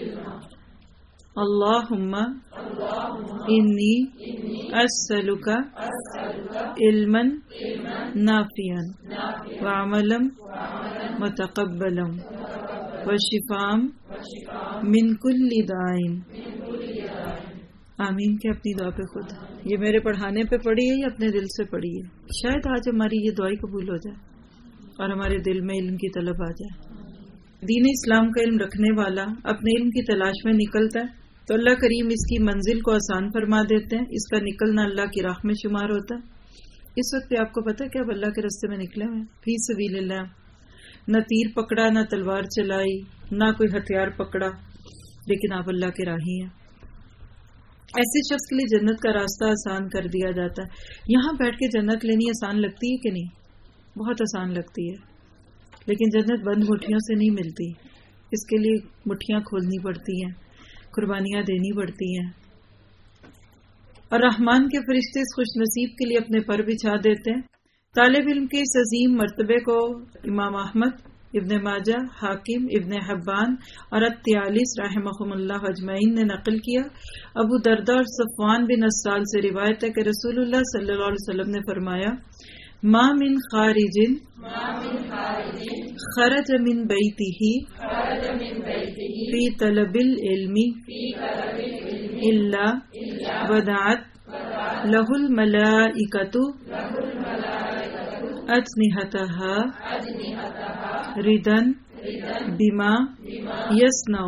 اللہم انی اسألک علما نافعا وعملا متقبلا وشفاء من کل داء۔ آمین کہ اپنی دعا پہ خود یہ میرے پڑھانے پہ پڑھی ہے یا اپنے دل سے پڑھی ہے. شاید آج ہماری یہ دعائی قبول ہو جائے اور ہمارے دل میں علم کی طلب آ جائے. دین اسلام کا علم رکھنے والا اپنے علم کی تلاش میں نکلتا ہے تو اللہ کریم اس کی منزل کو آسان فرما دیتے ہیں. اس کا نکلنا اللہ کی راہ میں شمار ہوتا ہے. اس وقت آپ کو پتا ہے کہ اب اللہ کے راستے میں نکلے ہوئے فی سبیل اللہ. نہ تیر پکڑا، نہ تلوار چلائی، نہ کوئی ہتھیار پکڑا، لیکن آپ اللہ کے راہی ہیں. ایسے شخص کے لیے جنت کا راستہ آسان کر دیا جاتا ہے. یہاں بیٹھ کے جنت لینی آسان لگتی ہے کہ نہیں؟ بہت آسان لگتی ہے، لیکن جنت بند مٹھیوں سے نہیں ملتی. اس کے لیے مٹھیاں کھولنی پڑتی ہیں، قربانیاں دینی پڑتی ہیں. اور رحمان کے فرشتے اس خوش نصیب کے لیے اپنے پر بچھا دیتے ہیں. طالب علم کے اس عظیم مرتبے کو امام احمد، ابن ماجہ، حاکم، ابن حبان اور الطیالس رحمہم اللہ اجمعین نے نقل کیا. ابو درداء اور صفوان بن اسال سے روایت ہے کہ رسول اللہ صلی اللہ علیہ وسلم نے فرمایا، ما من خارج خرج من بیتہ فی طلب العلم الا ودعت لہ الملائکۃ اجنحتها ردن بما یصنع.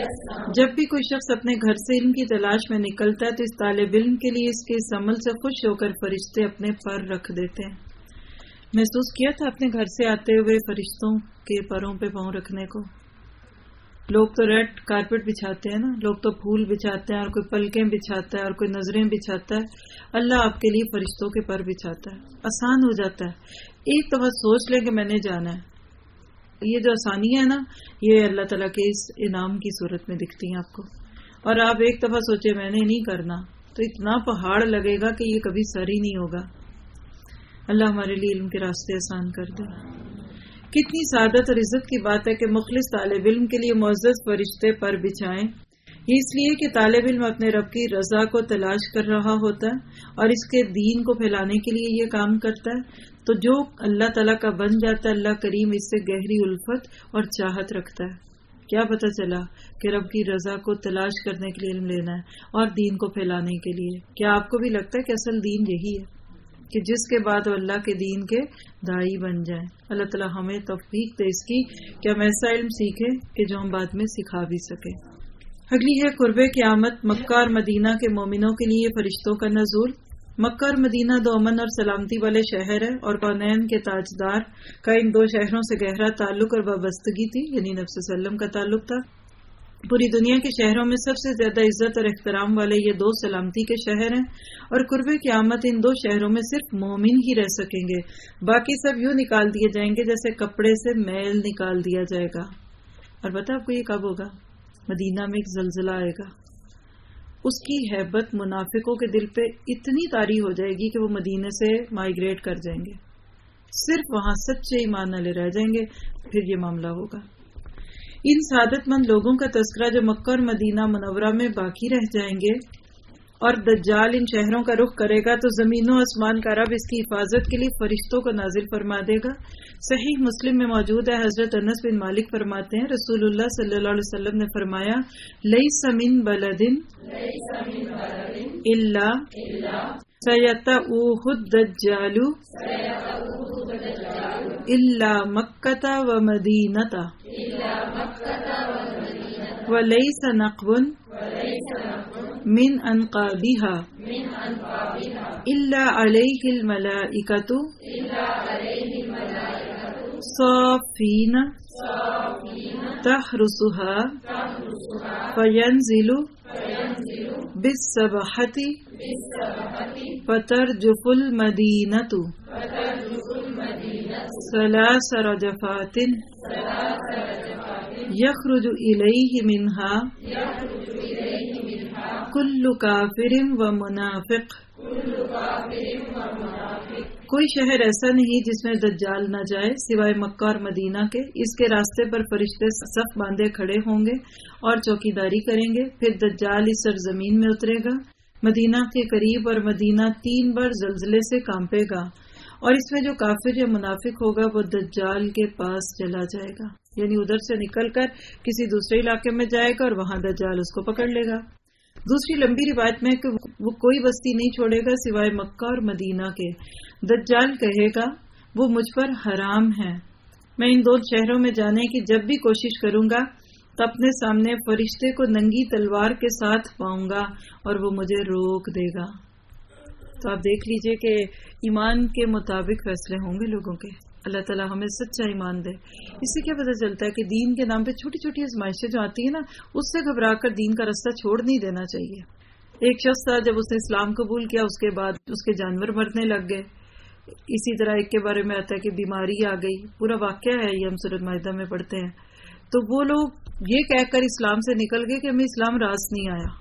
جب بھی کوئی شخص اپنے گھر سے علم کی تلاش میں نکلتا ہے تو اس طالب علم کے لیے اس کے اس عمل سے خوش ہو کر فرشتے اپنے پر رکھ دیتے ہیں. محسوس کیا تھا اپنے گھر سے آتے ہوئے فرشتوں کے پروں پہ پاؤں رکھنے کو؟ لوگ تو ریڈ کارپیٹ بچھاتے ہیں نا، لوگ تو پھول بچھاتے ہیں، اور کوئی پلکیں بچھاتا ہے اور کوئی نظریں بچھاتا ہے. اللہ آپ کے لیے فرشتوں کے پر بچھاتا ہے. آسان ہو جاتا ہے. ایک دفعہ سوچ لیں کہ میں نے جانا ہے. یہ جو آسانیاں ہے نا، یہ اللہ تعالیٰ کے اس انعام کی صورت میں دکھتی ہیں آپ کو. اور آپ ایک دفعہ سوچے میں نے نہیں کرنا تو اتنا پہاڑ لگے گا کہ یہ کبھی سر ہی نہیں ہوگا. اللہ ہمارے لیے علم کے راستے آسان کر دے. کتنی سعادت اور عزت کی بات ہے کہ مخلص طالب علم کے لیے معزز فرشتے پر بچھائیں. یہ اس لیے کہ طالب علم اپنے رب کی رضا کو تلاش کر رہا ہوتا ہے اور اس کے دین کو پھیلانے کے لیے یہ کام کرتا ہے. تو جو اللہ تعالیٰ کا بن جاتا ہے، اللہ کریم اس سے گہری الفت اور چاہت رکھتا ہے. کیا پتہ چلا کہ رب کی رضا کو تلاش کرنے کے لیے علم لینا ہے اور دین کو پھیلانے کے لیے. کیا آپ کو بھی لگتا ہے کہ اصل دین یہی ہے کہ جس کے بعد وہ اللہ کے دین کے داعی بن جائیں؟ اللہ تعالیٰ ہمیں توفیق دے اس کی کہ ہم ایسا علم سیکھیں کہ جو ہم بعد میں سکھا بھی سکیں. اگلی ہے قرب قیامت. مکہ اور مدینہ کے مومنوں کے لیے فرشتوں کا نزول. مکہ اور مدینہ دو امن اور سلامتی والے شہر ہیں اور کونین کے تاجدار کا ان دو شہروں سے گہرا تعلق اور وابستگی تھی، یعنی نبی صلی اللہ علیہ وسلم کا تعلق تھا. پوری دنیا کے شہروں میں سب سے زیادہ عزت اور احترام والے یہ دو سلامتی کے شہر ہیں اور قرب قیامت ان دو شہروں میں صرف مومن ہی رہ سکیں گے. باقی سب یوں نکال دیے جائیں گے جیسے کپڑے سے میل نکال دیا جائے گا. اور بتا آپ کو یہ کب ہوگا؟ مدینہ میں ایک زلزلہ آئے گا. اس کی ہیبت منافقوں کے دل پہ اتنی طاری ہو جائے گی کہ وہ مدینے سے مائیگریٹ کر جائیں گے. صرف وہاں سچے ایمان والے رہ جائیں گے. پھر یہ معاملہ ہوگا. ان سعادت مند لوگوں کا تذکرہ جو مکہ اور مدینہ منورہ میں باقی رہ جائیں گے اور دجال ان شہروں کا رخ کرے گا تو زمین و آسمان کا رب اس کی حفاظت کے لیے فرشتوں کو نازل فرما دے گا. صحیح مسلم میں موجود ہے، حضرت انس بن مالک فرماتے ہیں رسول اللہ صلی اللہ علیہ وسلم نے فرمایا، لیس من بلد الا سیطؤہ الدجال الا مکہ و مدینہ ولیس نقب من انقابها الا علیہ الملائکۃ صافین تحرسها فینزل بالسبحۃ فترجف المدینۃ ثلاث رجفات یخرج الیہ منها کل کافر و منافق. کوئی شہر ایسا نہیں جس میں دجال نہ جائے سوائے مکہ اور مدینہ کے. اس کے راستے پر فرشتے صف باندھے کھڑے ہوں گے اور چوکیداری کریں گے. پھر دجال اس سرزمین میں اترے گا. مدینہ کے قریب اور مدینہ تین بار زلزلے سے کانپے گا اور اس میں جو کافر یا منافق ہوگا وہ دجال کے پاس چلا جائے گا، یعنی ادھر سے نکل کر کسی دوسرے علاقے میں جائے گا اور وہاں دجال اس کو پکڑ لے گا. دوسری لمبی روایت میں کہ وہ کوئی بستی نہیں چھوڑے گا سوائے مکہ اور مدینہ کے. دجال کہے گا وہ مجھ پر حرام ہے. میں ان دو شہروں میں جانے کی جب بھی کوشش کروں گا تو اپنے سامنے فرشتے کو ننگی تلوار کے ساتھ پاؤں گا اور وہ مجھے روک دے گا. تو آپ دیکھ لیجئے کہ ایمان کے مطابق فیصلے ہوں گے لوگوں کے. اللہ تعالیٰ ہمیں سچا ایمان دے. اس سے کیا پتہ چلتا ہے کہ دین کے نام پہ چھوٹی چھوٹی آزمائشیں جو آتی ہیں نا اس سے گھبرا کر دین کا رستہ چھوڑ نہیں دینا چاہیے. ایک شخص تھا جب اس نے اسلام قبول کیا اس کے بعد اس کے جانور مرنے لگ گئے. اسی طرح ایک کے بارے میں آتا ہے کہ بیماری آ گئی. پورا واقعہ ہے یہ ہم سورۃ مائدہ میں پڑھتے ہیں. تو وہ لوگ یہ کہہ کر اسلام سے نکل گئے کہ ہمیں اسلام راس نہیں آیا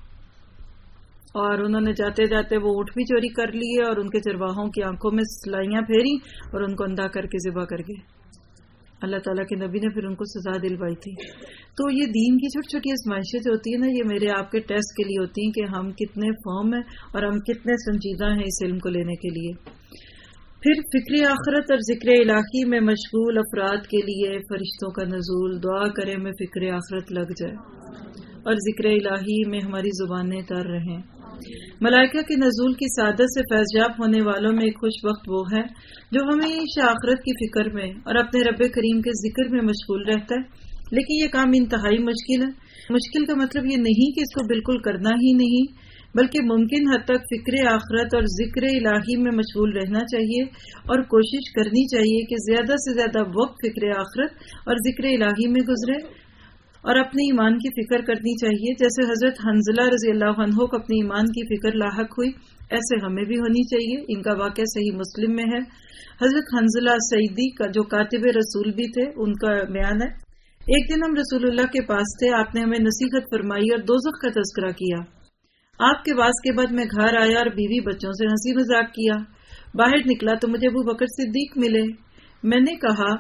اور انہوں نے جاتے جاتے وہ اونٹ بھی چوری کر لیے اور ان کے چرواہوں کی آنکھوں میں سلائیاں پھیری اور ان کو اندھا کر کے ذبح کر گئے. اللہ تعالیٰ کے نبی نے پھر ان کو سزا دلوائی تھی. تو یہ دین کی چھوٹی چھوٹی آزمائشیں جو ہوتی ہیں نا یہ میرے آپ کے ٹیسٹ کے لیے ہوتی ہیں کہ ہم کتنے فرم ہیں اور ہم کتنے سنجیدہ ہیں اس علم کو لینے کے لیے. پھر فکر آخرت اور ذکر الہی میں مشغول افراد کے لیے فرشتوں کا نزول. دعا کریں میں فکر آخرت لگ جائے اور ذکر الہی میں ہماری زبانیں تر رہیں. ملائکہ کے نزول کی سعادت سے فیضیاب ہونے والوں میں ایک خوش وقت وہ ہے جو ہمیشہ آخرت کی فکر میں اور اپنے رب کریم کے ذکر میں مشغول رہتا ہے. لیکن یہ کام انتہائی مشکل ہے. مشکل کا مطلب یہ نہیں کہ اس کو بالکل کرنا ہی نہیں بلکہ ممکن حد تک فکر آخرت اور ذکر الہی میں مشغول رہنا چاہیے اور کوشش کرنی چاہیے کہ زیادہ سے زیادہ وقت فکر آخرت اور ذکر الہی میں گزرے اور اپنے ایمان کی فکر کرنی چاہیے. جیسے حضرت حنظلہ رضی اللہ عنہ کو اپنے ایمان کی فکر لاحق ہوئی ایسے ہمیں بھی ہونی چاہیے. ان کا واقعہ صحیح مسلم میں ہے. حضرت حنظلہ سعیدی کا جو کاتب رسول بھی تھے ان کا بیان ہے ایک دن ہم رسول اللہ کے پاس تھے. آپ نے ہمیں نصیحت فرمائی اور دوزخ کا تذکرہ کیا. آپ کے واس کے بعد میں گھر آیا اور بیوی بچوں سے ہنسی مذاق کیا. باہر نکلا تو مجھے ابو بکر صدیق ملے. میں نے کہا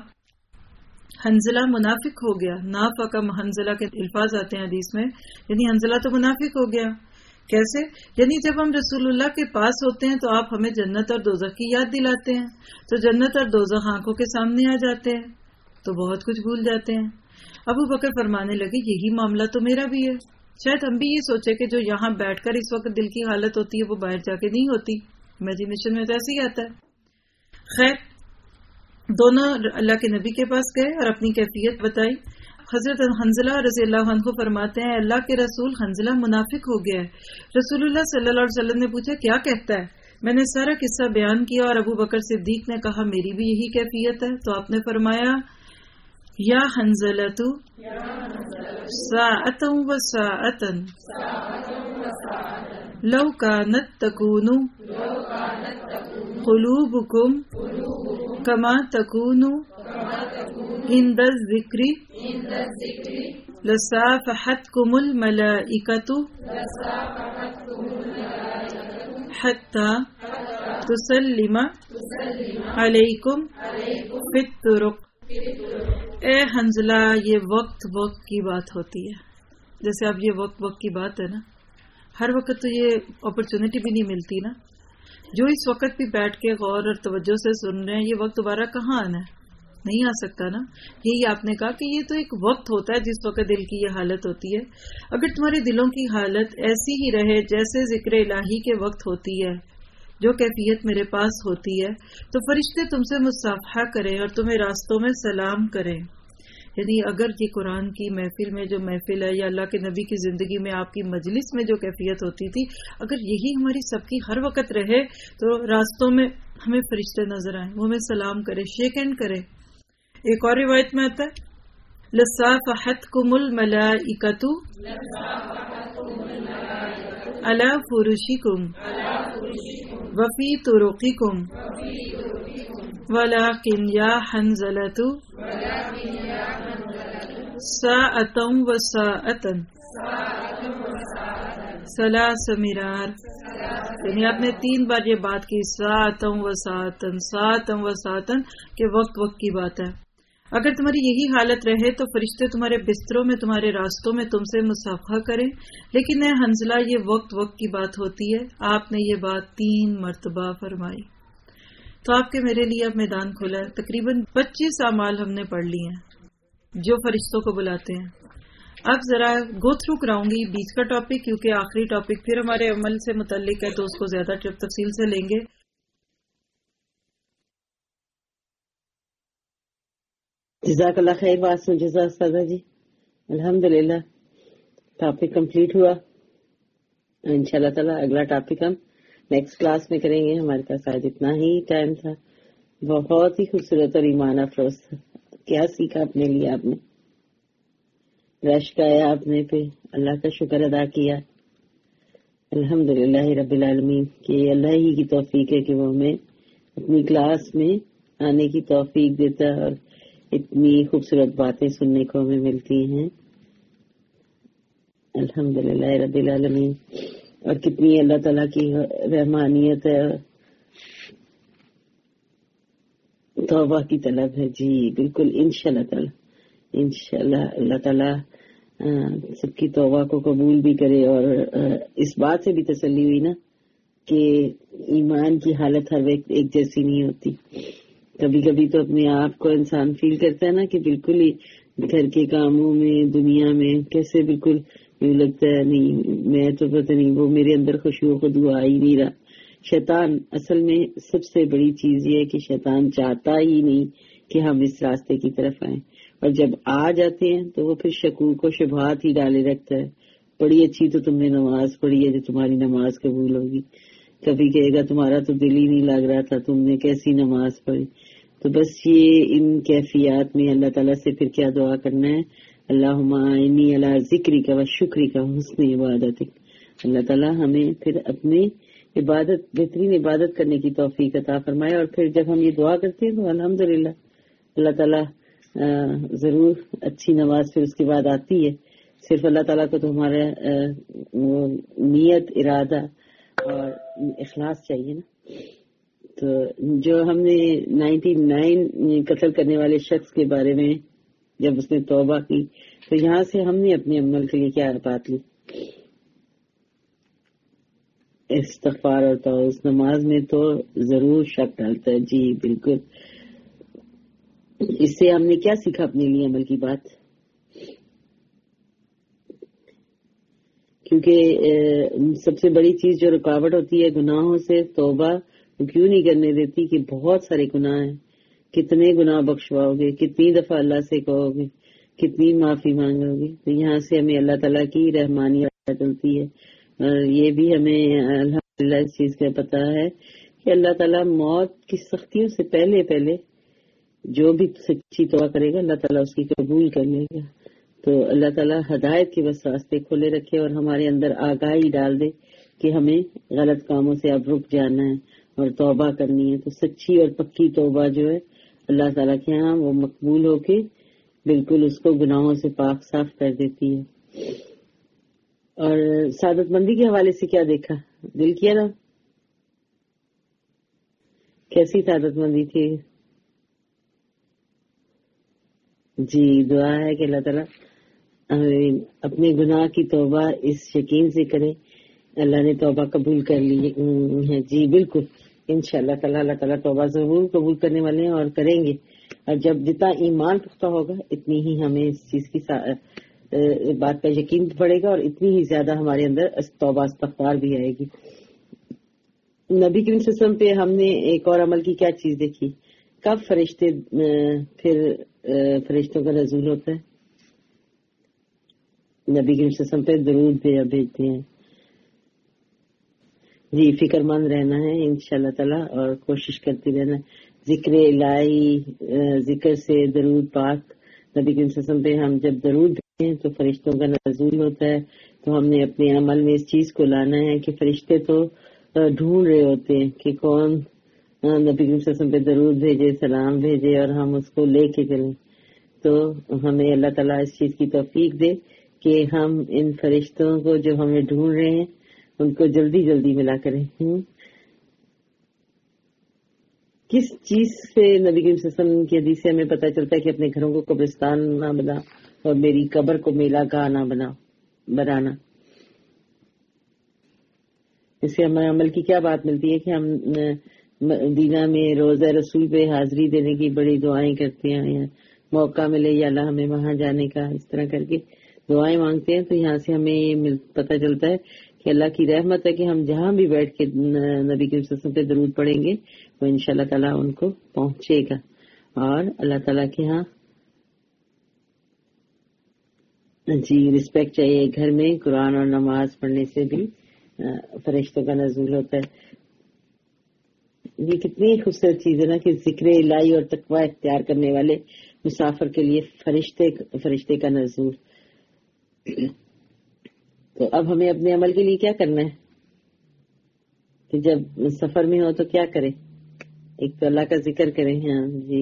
حنظلہ منافق ہو گیا. نافقہ حنظلہ کے الفاظ آتے ہیں حدیث میں یعنی حنظلہ تو منافق ہو گیا. کیسے؟ یعنی جب ہم رسول اللہ کے پاس ہوتے ہیں تو آپ ہمیں جنت اور دوزخ کی یاد دلاتے ہیں تو جنت اور دوزخ آنکھوں کے سامنے آ جاتے ہیں تو بہت کچھ بھول جاتے ہیں. ابو بکر فرمانے لگے یہی معاملہ تو میرا بھی ہے. شاید ہم بھی یہ سوچے کہ جو یہاں بیٹھ کر اس وقت دل کی حالت ہوتی ہے وہ باہر جا کے نہیں ہوتی. امیجنیشن میں تو ایسے ہی آتا ہے. خیر دونوں اللہ کے نبی کے پاس گئے اور اپنی کیفیت بتائی. حضرت حنظلہ رضی اللہ عنہ فرماتے ہیں اللہ کے رسول حنظلہ منافق ہو گیا ہے. رسول اللہ صلی اللہ علیہ وسلم نے پوچھا کیا کہتا ہے؟ میں نے سارا قصہ بیان کیا اور ابو بکر صدیق نے کہا میری بھی یہی کیفیت ہے. تو آپ نے فرمایا یا حنظلۃ ساعۃ و ساعۃ لو کانت تکون قلوبکم کما تکون عند الذکر لصافحتکم الملائکۃ حتی تسلم علیکم فی الطرق. اے حنظلہ یہ وقت وقت کی بات ہوتی ہے. جیسے اب یہ وقت وقت کی بات ہے نا ہر وقت تو یہ اپرچونٹی بھی نہیں ملتی نا. جو اس وقت بھی بیٹھ کے غور اور توجہ سے سن رہے ہیں یہ وقت دوبارہ کہاں آنا ہے؟ نہیں آ سکتا نا. یہی آپ نے کہا کہ یہ تو ایک وقت ہوتا ہے جس وقت دل کی یہ حالت ہوتی ہے. اگر تمہارے دلوں کی حالت ایسی ہی رہے جیسے ذکر الہی کے وقت ہوتی ہے جو کیفیت میرے پاس ہوتی ہے تو فرشتے تم سے مصافحہ کریں اور تمہیں راستوں میں سلام کریں. یعنی اگر یہ قرآن کی محفل میں جو محفل ہے یا اللہ کے نبی کی زندگی میں آپ کی مجلس میں جو کیفیت ہوتی تھی اگر یہی ہماری سب کی ہر وقت رہے تو راستوں میں ہمیں فرشتے نظر آئیں وہ ہمیں سلام کرے شیک ہینڈ کرے. ایک اور روایت میں آتا ہے لصافحتکم الملائکۃ علی فرشکم وفی طرقکم ولکن یا حنظلۃ ساعۃ و ساعۃ ثلاث مرار. یعنی آپ نے تین بار یہ بات کی ساعۃ و ساعۃ ساعۃ و ساعۃ کہ وقت وقت کی بات ہے. اگر تمہاری یہی حالت رہے تو فرشتے تمہارے بستروں میں تمہارے راستوں میں تم سے مصافحہ کریں. لیکن اے حنظلہ یہ وقت وقت کی بات ہوتی ہے. آپ نے یہ بات تین مرتبہ فرمائی. تو آپ کے میرے لیے اب میدان کھلا ہے. تقریباً پچیس اعمال ہم نے پڑھ لی ہیں جو فرشتوں کو بلاتے ہیں. اب ذرا گو تھرو کراؤں گی بیچ کا ٹاپک، کیونکہ آخری ٹاپک پھر ہمارے عمل سے متعلق ہے تو اس کو زیادہ تفصیل سے لیں گے. جزاک اللہ خیر. واسم جزا استاذہ جی. الحمدللہ ٹاپک کمپلیٹ ہوا. انشاءاللہ تعالی اگلا ٹاپک ہم نیکسٹ کلاس میں کریں گے. ہمارے پاس آج اتنا ہی ٹائم تھا. بہت ہی خوبصورت اور ایمان افروز تھا. کیا سیکھا اپنے لیے آپ نے؟ رشک آیا آپ نے پہ اللہ کا شکر ادا کیا. الحمدللہ رب العالمین کہ اللہ ہی کی توفیق ہے کہ وہ ہمیں اپنی کلاس میں آنے کی توفیق دیتا ہے اور اتنی خوبصورت باتیں سننے کو ہمیں ملتی ہیں. الحمدللہ رب العالمین. اور کتنی اللہ تعالیٰ کی رحمانیت ہے، توبہ کی طلب ہے. جی بالکل انشاءاللہ تعالی انشاءاللہ اللہ تعالیٰ سب کی توبہ کو قبول بھی کرے. اور اس بات سے بھی تسلی ہوئی نا کہ ایمان کی حالت ہر وقت ایک جیسی نہیں ہوتی. کبھی کبھی تو اپنے آپ کو انسان فیل کرتا ہے نا کہ بالکل ہی گھر کے کاموں میں دنیا میں کیسے بالکل یوں لگتا ہے نہیں میں تو پتہ نہیں وہ میرے اندر خوشی و خدو آ ہی نہیں رہا. شیطان اصل میں سب سے بڑی چیز یہ ہے کہ شیطان چاہتا ہی نہیں کہ ہم اس راستے کی طرف آئیں، اور جب آ جاتے ہیں تو وہ پھر شکوک و شبہات ہی ڈالے رکھتا ہے. بڑی اچھی تو تم نے نماز پڑھی ہے جو تمہاری نماز قبول ہوگی. کبھی کہے گا تمہارا تو دل ہی نہیں لگ رہا تھا، تم نے کیسی نماز پڑھی. تو بس یہ ان کیفیات میں اللہ تعالیٰ سے پھر کیا دعا کرنا ہے؟ اللہم اعنی علی ذکرک و شکرک و حسن عبادتک. اللہ تعالیٰ ہمیں پھر اپنی عبادت بہترین عبادت کرنے کی توفیق عطا فرمائے. اور پھر جب ہم یہ دعا کرتے ہیں تو الحمدللہ اللہ تعالیٰ ضرور اچھی نماز پھر اس کے بعد آتی ہے. صرف اللہ تعالیٰ کو تو ہمارا نیت ارادہ اور اخلاص چاہیے نا. تو جو ہم نے نائنٹی نائن قتل کرنے والے شخص کے بارے میں جب اس نے توبہ کی تو یہاں سے ہم نے اپنے عمل کے لیے کیا بات لی؟ استغفار اور تو اس نماز میں تو ضرور شک ڈالتا ہے. جی بالکل. اس سے ہم نے کیا سیکھا اپنے لیے عمل کی بات؟ کیونکہ سب سے بڑی چیز جو رکاوٹ ہوتی ہے گناہوں سے توبہ کیوں نہیں کرنے دیتی کہ بہت سارے گناہ ہیں. کتنے گناہ بخشواؤ گے، کتنی دفعہ اللہ سے کہو گے، کتنی معافی مانگو گے. تو یہاں سے ہمیں اللہ تعالیٰ کی رحمانیت چلتی ہے. اور یہ بھی ہمیں الحمدللہ اس چیز کا پتہ ہے کہ اللہ تعالیٰ موت کی سختیوں سے پہلے پہلے جو بھی سچی توبہ کرے گا اللہ تعالیٰ اس کی قبول کر لے گا. تو اللہ تعالیٰ ہدایت کے بس راستے کھولے رکھے اور ہمارے اندر آگاہی ڈال دے کہ ہمیں غلط کاموں سے اب رک جانا ہے اور توبہ کرنی ہے. تو سچی اور پکی توبہ جو ہے اللہ تعالیٰ کے ہاں وہ مقبول ہو کے بالکل اس کو گناہوں سے پاک صاف کر دیتی ہے. اور سعادت مندی کے حوالے سے کیا دیکھا؟ دل کیا نا کیسی سعادت مندی تھی. جی دعا ہے کہ اللہ تعالیٰ اپنے گناہ کی توبہ اس یقین سے کرے اللہ نے توبہ قبول کر لی ہے. جی بالکل انشاءاللہ تعالیٰ اللہ تعالیٰ توبہ ضرور قبول کرنے والے ہیں اور کریں گے. اور جب جتنا ایمان پختہ ہوگا اتنی ہی ہمیں اس چیز کی بات کا یقین پڑے گا اور اتنی ہی زیادہ ہمارے اندر توبہ استغفار بھی آئے گی. نبی کریم صلی اللہ علیہ وسلم پہ ہم نے ایک اور عمل کی کیا چیز دیکھی؟ کب فرشتے پھر فرشتوں کا نزول ہوتا ہے؟ نبی کریم صلی اللہ علیہ وسلم پہ درود بھیجتے ہیں. جی فکر مند رہنا ہے انشاءاللہ تعالیٰ اور کوشش کرتے رہنا. ذکر الہی ذکر سے درود پاک نبی کریم صلی اللہ علیہ وسلم پہ ہم جب درود بھیجتے ہیں تو فرشتوں کا نزول ہوتا ہے. تو ہم نے اپنے عمل میں اس چیز کو لانا ہے کہ فرشتے تو ڈھونڈ رہے ہوتے ہیں کہ کون نبی کریم صلی اللہ علیہ وسلم پہ درود بھیجے سلام بھیجے اور ہم اس کو لے کے چلیں. تو ہمیں اللہ تعالیٰ اس چیز کی توفیق دے کہ ہم ان فرشتوں کو جو ہمیں ڈھونڈ رہے ہیں ان کو جلدی جلدی ملا کریں. کس چیز سے نبی کریم صلی اللہ علیہ وسلم کی حدیث سے ہمیں پتہ چلتا ہے کہ اپنے گھروں کو قبرستان نہ بنا اور میری قبر کو میلہ گاہ نہ بنا بنانا؟ اس سے ہمارے عمل کی کیا بات ملتی ہے کہ ہم مدینہ میں روزہ رسول پہ حاضری دینے کی بڑی دعائیں کرتے ہیں. موقع ملے یا اللہ ہمیں وہاں جانے کا اس طرح کر کے. دعائیں مانگتے ہیں تو یہاں سے ہمیں یہ پتہ چلتا ہے کہ اللہ کی رحمت ہے کہ ہم جہاں بھی بیٹھ کے نبی کے وسلم پہ درود پڑھیں گے وہ انشاءاللہ تعالیٰ ان کو پہنچے گا. اور اللہ تعالیٰ کے ہاں جی رسپیکٹ چاہیے. گھر میں قرآن اور نماز پڑھنے سے بھی فرشتوں کا نزول ہوتا ہے. یہ کتنی خوبصورت چیز ہے نا کہ ذکر الہی اور تقوی اختیار کرنے والے مسافر کے لیے فرشتے فرشتے کا نزول. تو اب ہمیں اپنے عمل کے لیے کیا کرنا ہے کہ جب سفر میں ہو تو کیا کریں؟ ایک تو اللہ کا ذکر کریں. ہاں جی.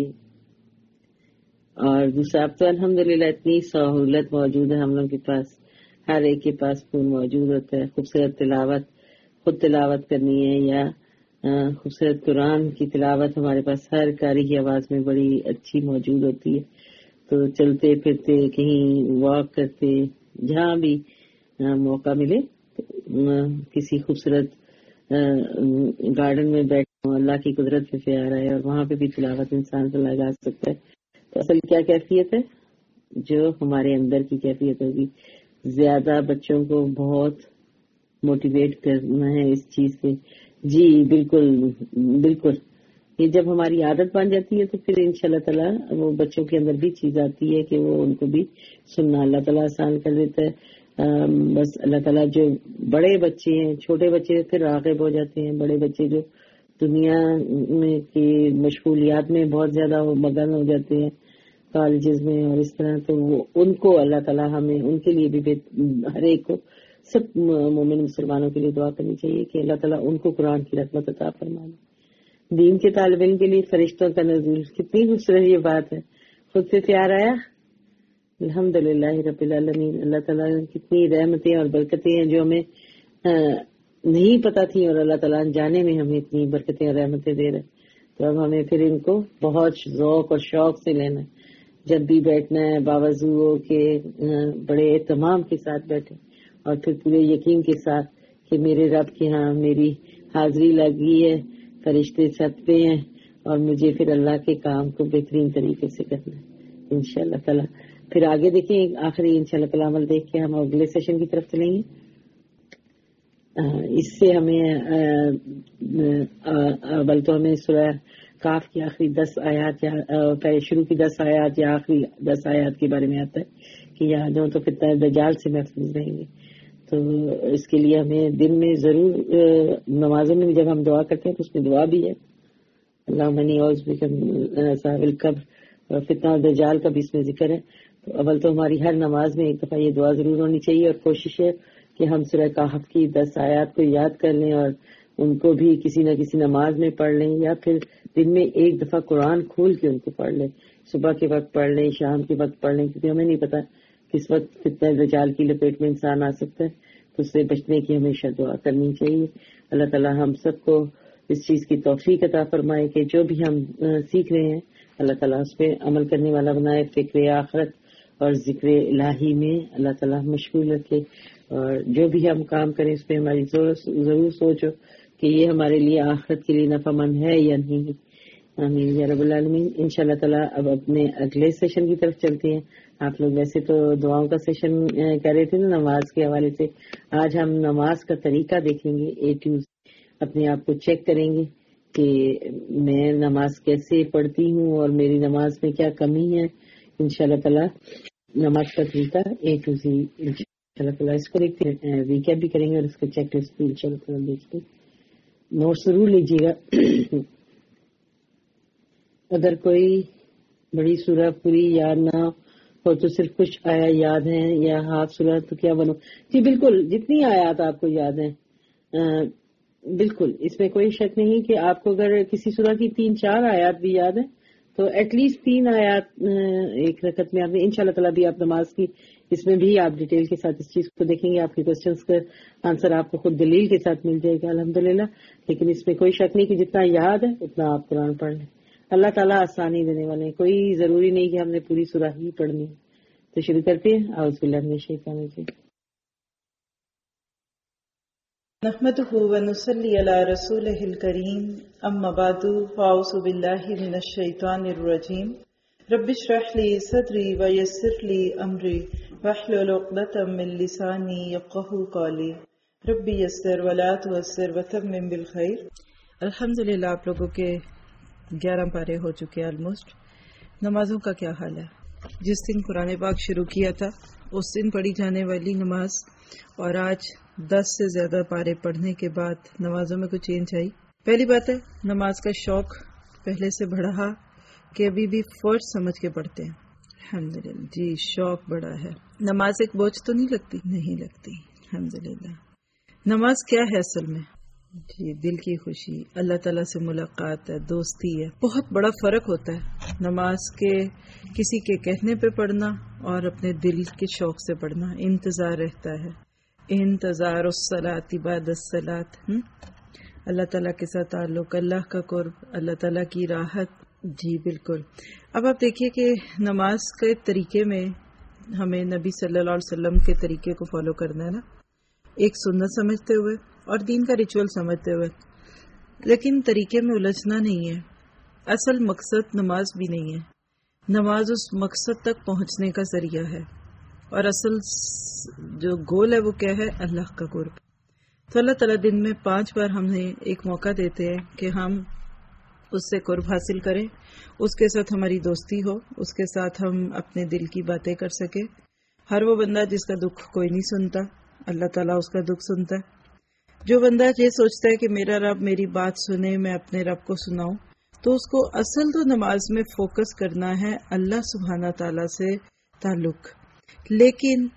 اور دوسرا اب تو الحمدللہ اتنی سہولت موجود ہے ہم لوگ کے پاس, ہر ایک کے پاس فون موجود ہوتا ہے. خوبصورت تلاوت خود تلاوت کرنی ہے یا خوبصورت قرآن کی تلاوت ہمارے پاس ہر قاری کی آواز میں بڑی اچھی موجود ہوتی ہے. تو چلتے پھرتے کہیں واک کرتے جہاں بھی موقع ملے کسی خوبصورت گارڈن میں بیٹھنا اللہ کی قدرت پہ پیار ہے اور وہاں پہ بھی تلاوت انسان کو لگا سکتا ہے. تو اصل کیا کیفیت ہے؟ جو ہمارے اندر کی کیفیت ہوگی. زیادہ بچوں کو بہت موٹیویٹ کرنا ہے اس چیز سے. جی بالکل بالکل. یہ جب ہماری عادت بن جاتی ہے تو پھر انشاءاللہ تعالیٰ وہ بچوں کے اندر بھی چیز آتی ہے کہ وہ ان کو بھی سننا اللہ تعالیٰ آسان کر دیتا ہے. بس اللہ تعالیٰ جو بڑے بچے ہیں چھوٹے بچے پھر راغب ہو جاتے ہیں. بڑے بچے جو دنیا میں کی مشغولیات میں بہت زیادہ مگن ہو جاتے ہیں کالجز میں اور اس طرح, تو وہ ان کو اللہ تعالیٰ ہمیں ان کے لیے بھی ہر ایک کو سب مومن مسلمانوں کے لیے دعا کرنی چاہیے کہ اللہ تعالیٰ ان کو قرآن کی رحمت عطا فرمائے. دین کے طالب علم کے لیے فرشتوں کا نزول کتنی خوبصورت یہ بات ہے. خود سے پیار آیا الحمدللہ رب العالمین. اللہ تعالیٰ کتنی رحمتیں اور برکتیں ہیں جو ہمیں نہیں پتا تھی اور اللہ تعالیٰ جانے میں ہمیں اتنی برکتیں اور رحمتیں دے رہے. تو اب ہمیں پھر ان کو بہت ذوق اور شوق سے لینا ہے. جب بھی بیٹھنا ہے باوضو کے بڑے اہتمام کے ساتھ بیٹھے اور پھر پورے یقین کے ساتھ کہ میرے رب کے ہاں میری حاضری لگی ہے, فرشتے سب پہ ہیں اور مجھے پھر اللہ کے کام کو بہترین طریقے سے کرنا ہے انشاءاللہ تعالیٰ. پھر آگے دیکھیں آخری انشاءاللہ تعالیٰ عمل دیکھ کے ہم اگلے سیشن کی طرف چلیں گے. اس سے ہمیں اول تو ہمیں سورہ کاف کی آخری دس آیات یا شروع کی دس آیات یا آخری دس آیات کے بارے میں آتا ہے کہ یاد ہو تو فتنہ دجال سے محفوظ رہیں گے. تو اس کے لیے ہمیں دن میں ضرور نمازوں میں جب ہم دعا کرتے ہیں تو اس میں دعا بھی ہے اللہم انی اعوذ بک من عذاب القبر اور فتنہ دجال کا بھی اس میں ذکر ہے. تو اول تو ہماری ہر نماز میں ایک دفعہ یہ دعا ضرور ہونی چاہیے اور کوشش ہے کہ ہم سورہ کہف کی دس آیات کو یاد کر لیں اور ان کو بھی کسی نہ کسی نماز میں پڑھ لیں یا پھر دن میں ایک دفعہ قرآن کھول کے ان کو پڑھ لیں. صبح کے وقت پڑھ لیں, شام کے وقت پڑھ لیں, کیونکہ ہمیں نہیں پتا کس وقت فتنہ دجال کی لپیٹ میں انسان آ سکتا ہے. تو اس سے بچنے کی ہمیشہ دعا کرنی چاہیے. اللہ تعالیٰ ہم سب کو اس چیز کی توفیق عطا فرمائے کہ جو بھی ہم سیکھ رہے ہیں اللہ تعالیٰ اس پہ عمل کرنے والا بنائے. فکر آخرت اور ذکر الہی میں اللہ تعالیٰ مشغول رکھے اور جو بھی ہم کام کریں اس پہ ہماری ضرور سوچو کہ یہ ہمارے لیے آخرت کے لیے نفع مند ہے یا نہیں. آمین یا رب العالمین. انشاءاللہ تعالیٰ اب اپنے اگلے سیشن کی طرف چلتے ہیں. آپ لوگ ویسے تو دعاؤں کا سیشن کر رہے تھے نا نماز کے حوالے سے. آج ہم نماز کا طریقہ دیکھیں گے. اے ٹو اپنے آپ کو چیک کریں گے کہ میں نماز کیسے پڑھتی ہوں اور میری نماز میں کیا کمی ہے. انشاءاللہ تعالیٰ نماز کا طریقہ اے ٹو زی انشاءاللہ تعالیٰ اس کو دیکھتے ہیں, ریکیپ بھی کریں گے اور اس کو چیک لسٹ بھی انشاءاللہ تعالیٰ دیکھتے. نوٹ ضرور لیجیے گا. اگر کوئی بڑی سورہ پوری یاد نہ ہو تو صرف کچھ آیا یاد ہیں یا ہاتھ سورہ تو کیا بنو. جی بالکل جتنی آیات آپ کو یاد ہیں بالکل اس میں کوئی شک نہیں کہ آپ کو اگر کسی سورہ کی تین چار آیات بھی یاد ہیں تو ایٹ لیسٹ تین آیات ایک رکعت میں آپ نے انشاءاللہ تعالیٰ بھی آپ نماز کی اس میں بھی آپ ڈیٹیل کے ساتھ اس چیز کو دیکھیں گے. آپ کے کوشچنس کا آنسر آپ کو خود دلیل کے ساتھ مل جائے گا الحمدللہ. لیکن اس میں کوئی شک نہیں کہ جتنا یاد ہے اتنا آپ قرآن پڑھ لیں. اللہ تعالیٰ آسانی دینے والے ہیں. کوئی ضروری نہیں کہ ہم نے پوری سورہ ہی پڑھنی ہے. تو شروع کرتے ہیں. اعوذ باللہ من الشیطان الرجیم. نحمده ونصلي على رسوله الكريم اما بعد فاعوذ بالله من الشيطان الرجيم رب اشرح لي صدري ويسر لي امري واحلل عقدة من لساني يفقهوا قولي ربی یسر ولا تعسر وتمم بالخیر. الحمدللہ آپ لوگوں کے گیارہ پارے ہو چکے آلموسٹ. نمازوں کا کیا حال ہے؟ جس دن قرآن پاک شروع کیا تھا اس دن پڑھی جانے والی نماز اور آج دس سے زیادہ پارے پڑھنے کے بعد نمازوں میں کچھ چینج آئی. پہلی بات ہے نماز کا شوق پہلے سے بڑھا کہ ابھی بھی فرض سمجھ کے پڑھتے ہیں. الحمدللہ جی شوق بڑا ہے. نماز ایک بوجھ تو نہیں لگتی؟ نہیں لگتی الحمدللہ. نماز کیا ہے اصل میں؟ جی دل کی خوشی، اللہ تعالیٰ سے ملاقات ہے، دوستی ہے. بہت بڑا فرق ہوتا ہے نماز کے کسی کے کہنے پہ پڑھنا اور اپنے دل کے شوق سے پڑھنا. انتظار رہتا ہے، انتظار الصلاۃ بعد الصلاۃ، اللہ تعالیٰ کے ساتھ تعلق، اللہ کا قرب، اللہ تعالیٰ کی راحت. جی بالکل. اب آپ دیکھیے کہ نماز کے طریقے میں ہمیں نبی صلی اللہ علیہ وسلم کے طریقے کو فالو کرنا ہے نا، ایک سنت سمجھتے ہوئے اور دین کا ریچول سمجھتے ہوئے، لیکن طریقے میں الجھنا نہیں ہے. اصل مقصد نماز بھی نہیں ہے، نماز اس مقصد تک پہنچنے کا ذریعہ ہے اور اصل جو گول ہے وہ کیا ہے؟ اللہ کا قرب. تو اللہ تعالیٰ دن میں پانچ بار ہمیں ایک موقع دیتے ہیں کہ ہم اس سے قرب حاصل کریں، اس کے ساتھ ہماری دوستی ہو، اس کے ساتھ ہم اپنے دل کی باتیں کر سکیں. ہر وہ بندہ جس کا دکھ کوئی نہیں سنتا، اللہ تعالیٰ اس کا دکھ سنتا ہے. جو بندہ یہ سوچتا ہے کہ میرا رب میری بات سنے، میں اپنے رب کو سناؤں، تو اس کو اصل تو نماز میں فوکس کرنا ہے اللہ سبحانہ تعالیٰ سے تعلق. لیکن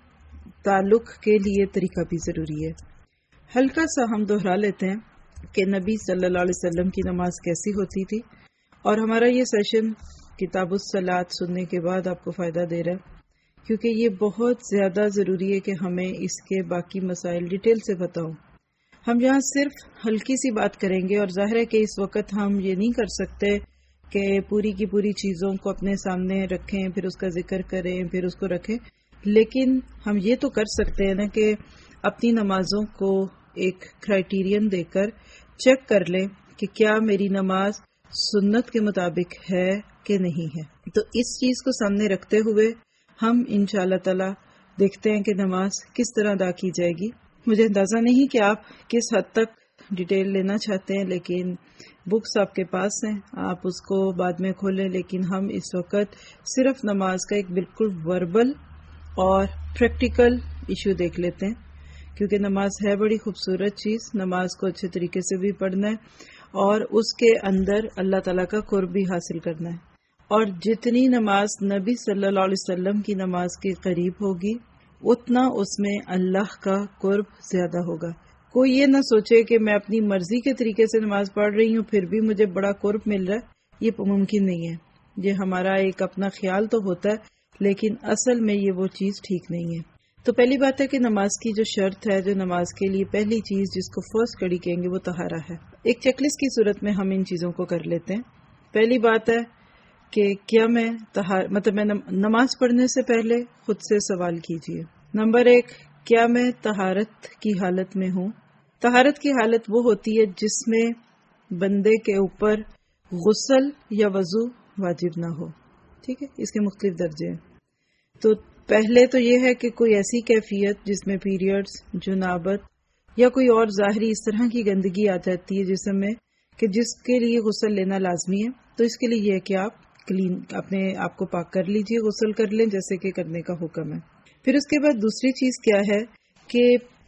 تعلق کے لیے طریقہ بھی ضروری ہے. ہلکا سا ہم دوہرا لیتے ہیں کہ نبی صلی اللہ علیہ وسلم کی نماز کیسی ہوتی تھی، اور ہمارا یہ سیشن کتاب الصلاۃ سننے کے بعد آپ کو فائدہ دے رہا ہے، کیونکہ یہ بہت زیادہ ضروری ہے کہ ہمیں اس کے باقی مسائل ڈیٹیل سے بتاؤں. ہم یہاں صرف ہلکی سی بات کریں گے، اور ظاہر ہے کہ اس وقت ہم یہ نہیں کر سکتے کہ پوری کی پوری چیزوں کو اپنے سامنے رکھیں، پھر اس کا ذکر کریں، پھر اس کو رکھیں. لیکن ہم یہ تو کر سکتے ہیں نا کہ اپنی نمازوں کو ایک کرائیٹیرین دے کر چیک کر لیں کہ کیا میری نماز سنت کے مطابق ہے کہ نہیں ہے. تو اس چیز کو سامنے رکھتے ہوئے ہم انشاءاللہ تعالی دیکھتے ہیں کہ نماز کس طرح ادا کی جائے گی. مجھے اندازہ نہیں کہ آپ کس حد تک ڈیٹیل لینا چاہتے ہیں، لیکن بکس آپ کے پاس ہیں، آپ اس کو بعد میں کھولیں. لیکن ہم اس وقت صرف نماز کا ایک بالکل وربل اور پریکٹیکل ایشو دیکھ لیتے ہیں، کیونکہ نماز ہے بڑی خوبصورت چیز. نماز کو اچھے طریقے سے بھی پڑھنا ہے اور اس کے اندر اللہ تعالیٰ کا قرب بھی حاصل کرنا ہے. اور جتنی نماز نبی صلی اللہ علیہ وسلم کی نماز کے قریب ہوگی اتنا اس میں اللہ کا قرب زیادہ ہوگا. کوئی یہ نہ سوچے کہ میں اپنی مرضی کے طریقے سے نماز پڑھ رہی ہوں پھر بھی مجھے بڑا قرب مل رہا ہے. یہ ممکن نہیں ہے. یہ ہمارا ایک اپنا خیال تو ہوتا ہے، لیکن اصل میں یہ وہ چیز ٹھیک نہیں ہے. تو پہلی بات ہے کہ نماز کی جو شرط ہے، جو نماز کے لیے پہلی چیز جس کو فرسٹ کڑی کہیں گے وہ طہارہ ہے. ایک چیک لسٹ کی صورت میں ہم ان چیزوں کو کر لیتے ہیں. پہلی بات ہے کہ کیا میں طہار مطلب میں نماز پڑھنے سے پہلے خود سے سوال کیجئے. نمبر ایک، کیا میں طہارت کی حالت میں ہوں؟ طہارت کی حالت وہ ہوتی ہے جس میں بندے کے اوپر غسل یا وضو واجب نہ ہو. ٹھیک ہے، اس کے مختلف درجے ہیں. تو پہلے تو یہ ہے کہ کوئی ایسی کیفیت جس میں پیریڈز، جنابت یا کوئی اور ظاہری اس طرح کی گندگی آ جاتی ہے جسم میں کہ جس کے لیے غسل لینا لازمی ہے. تو اس کے لیے یہ ہے کہ آپ کلین اپنے آپ کو پاک کر لیجئے، غسل کر لیں جیسے کہ کرنے کا حکم ہے. پھر اس کے بعد دوسری چیز کیا ہے کہ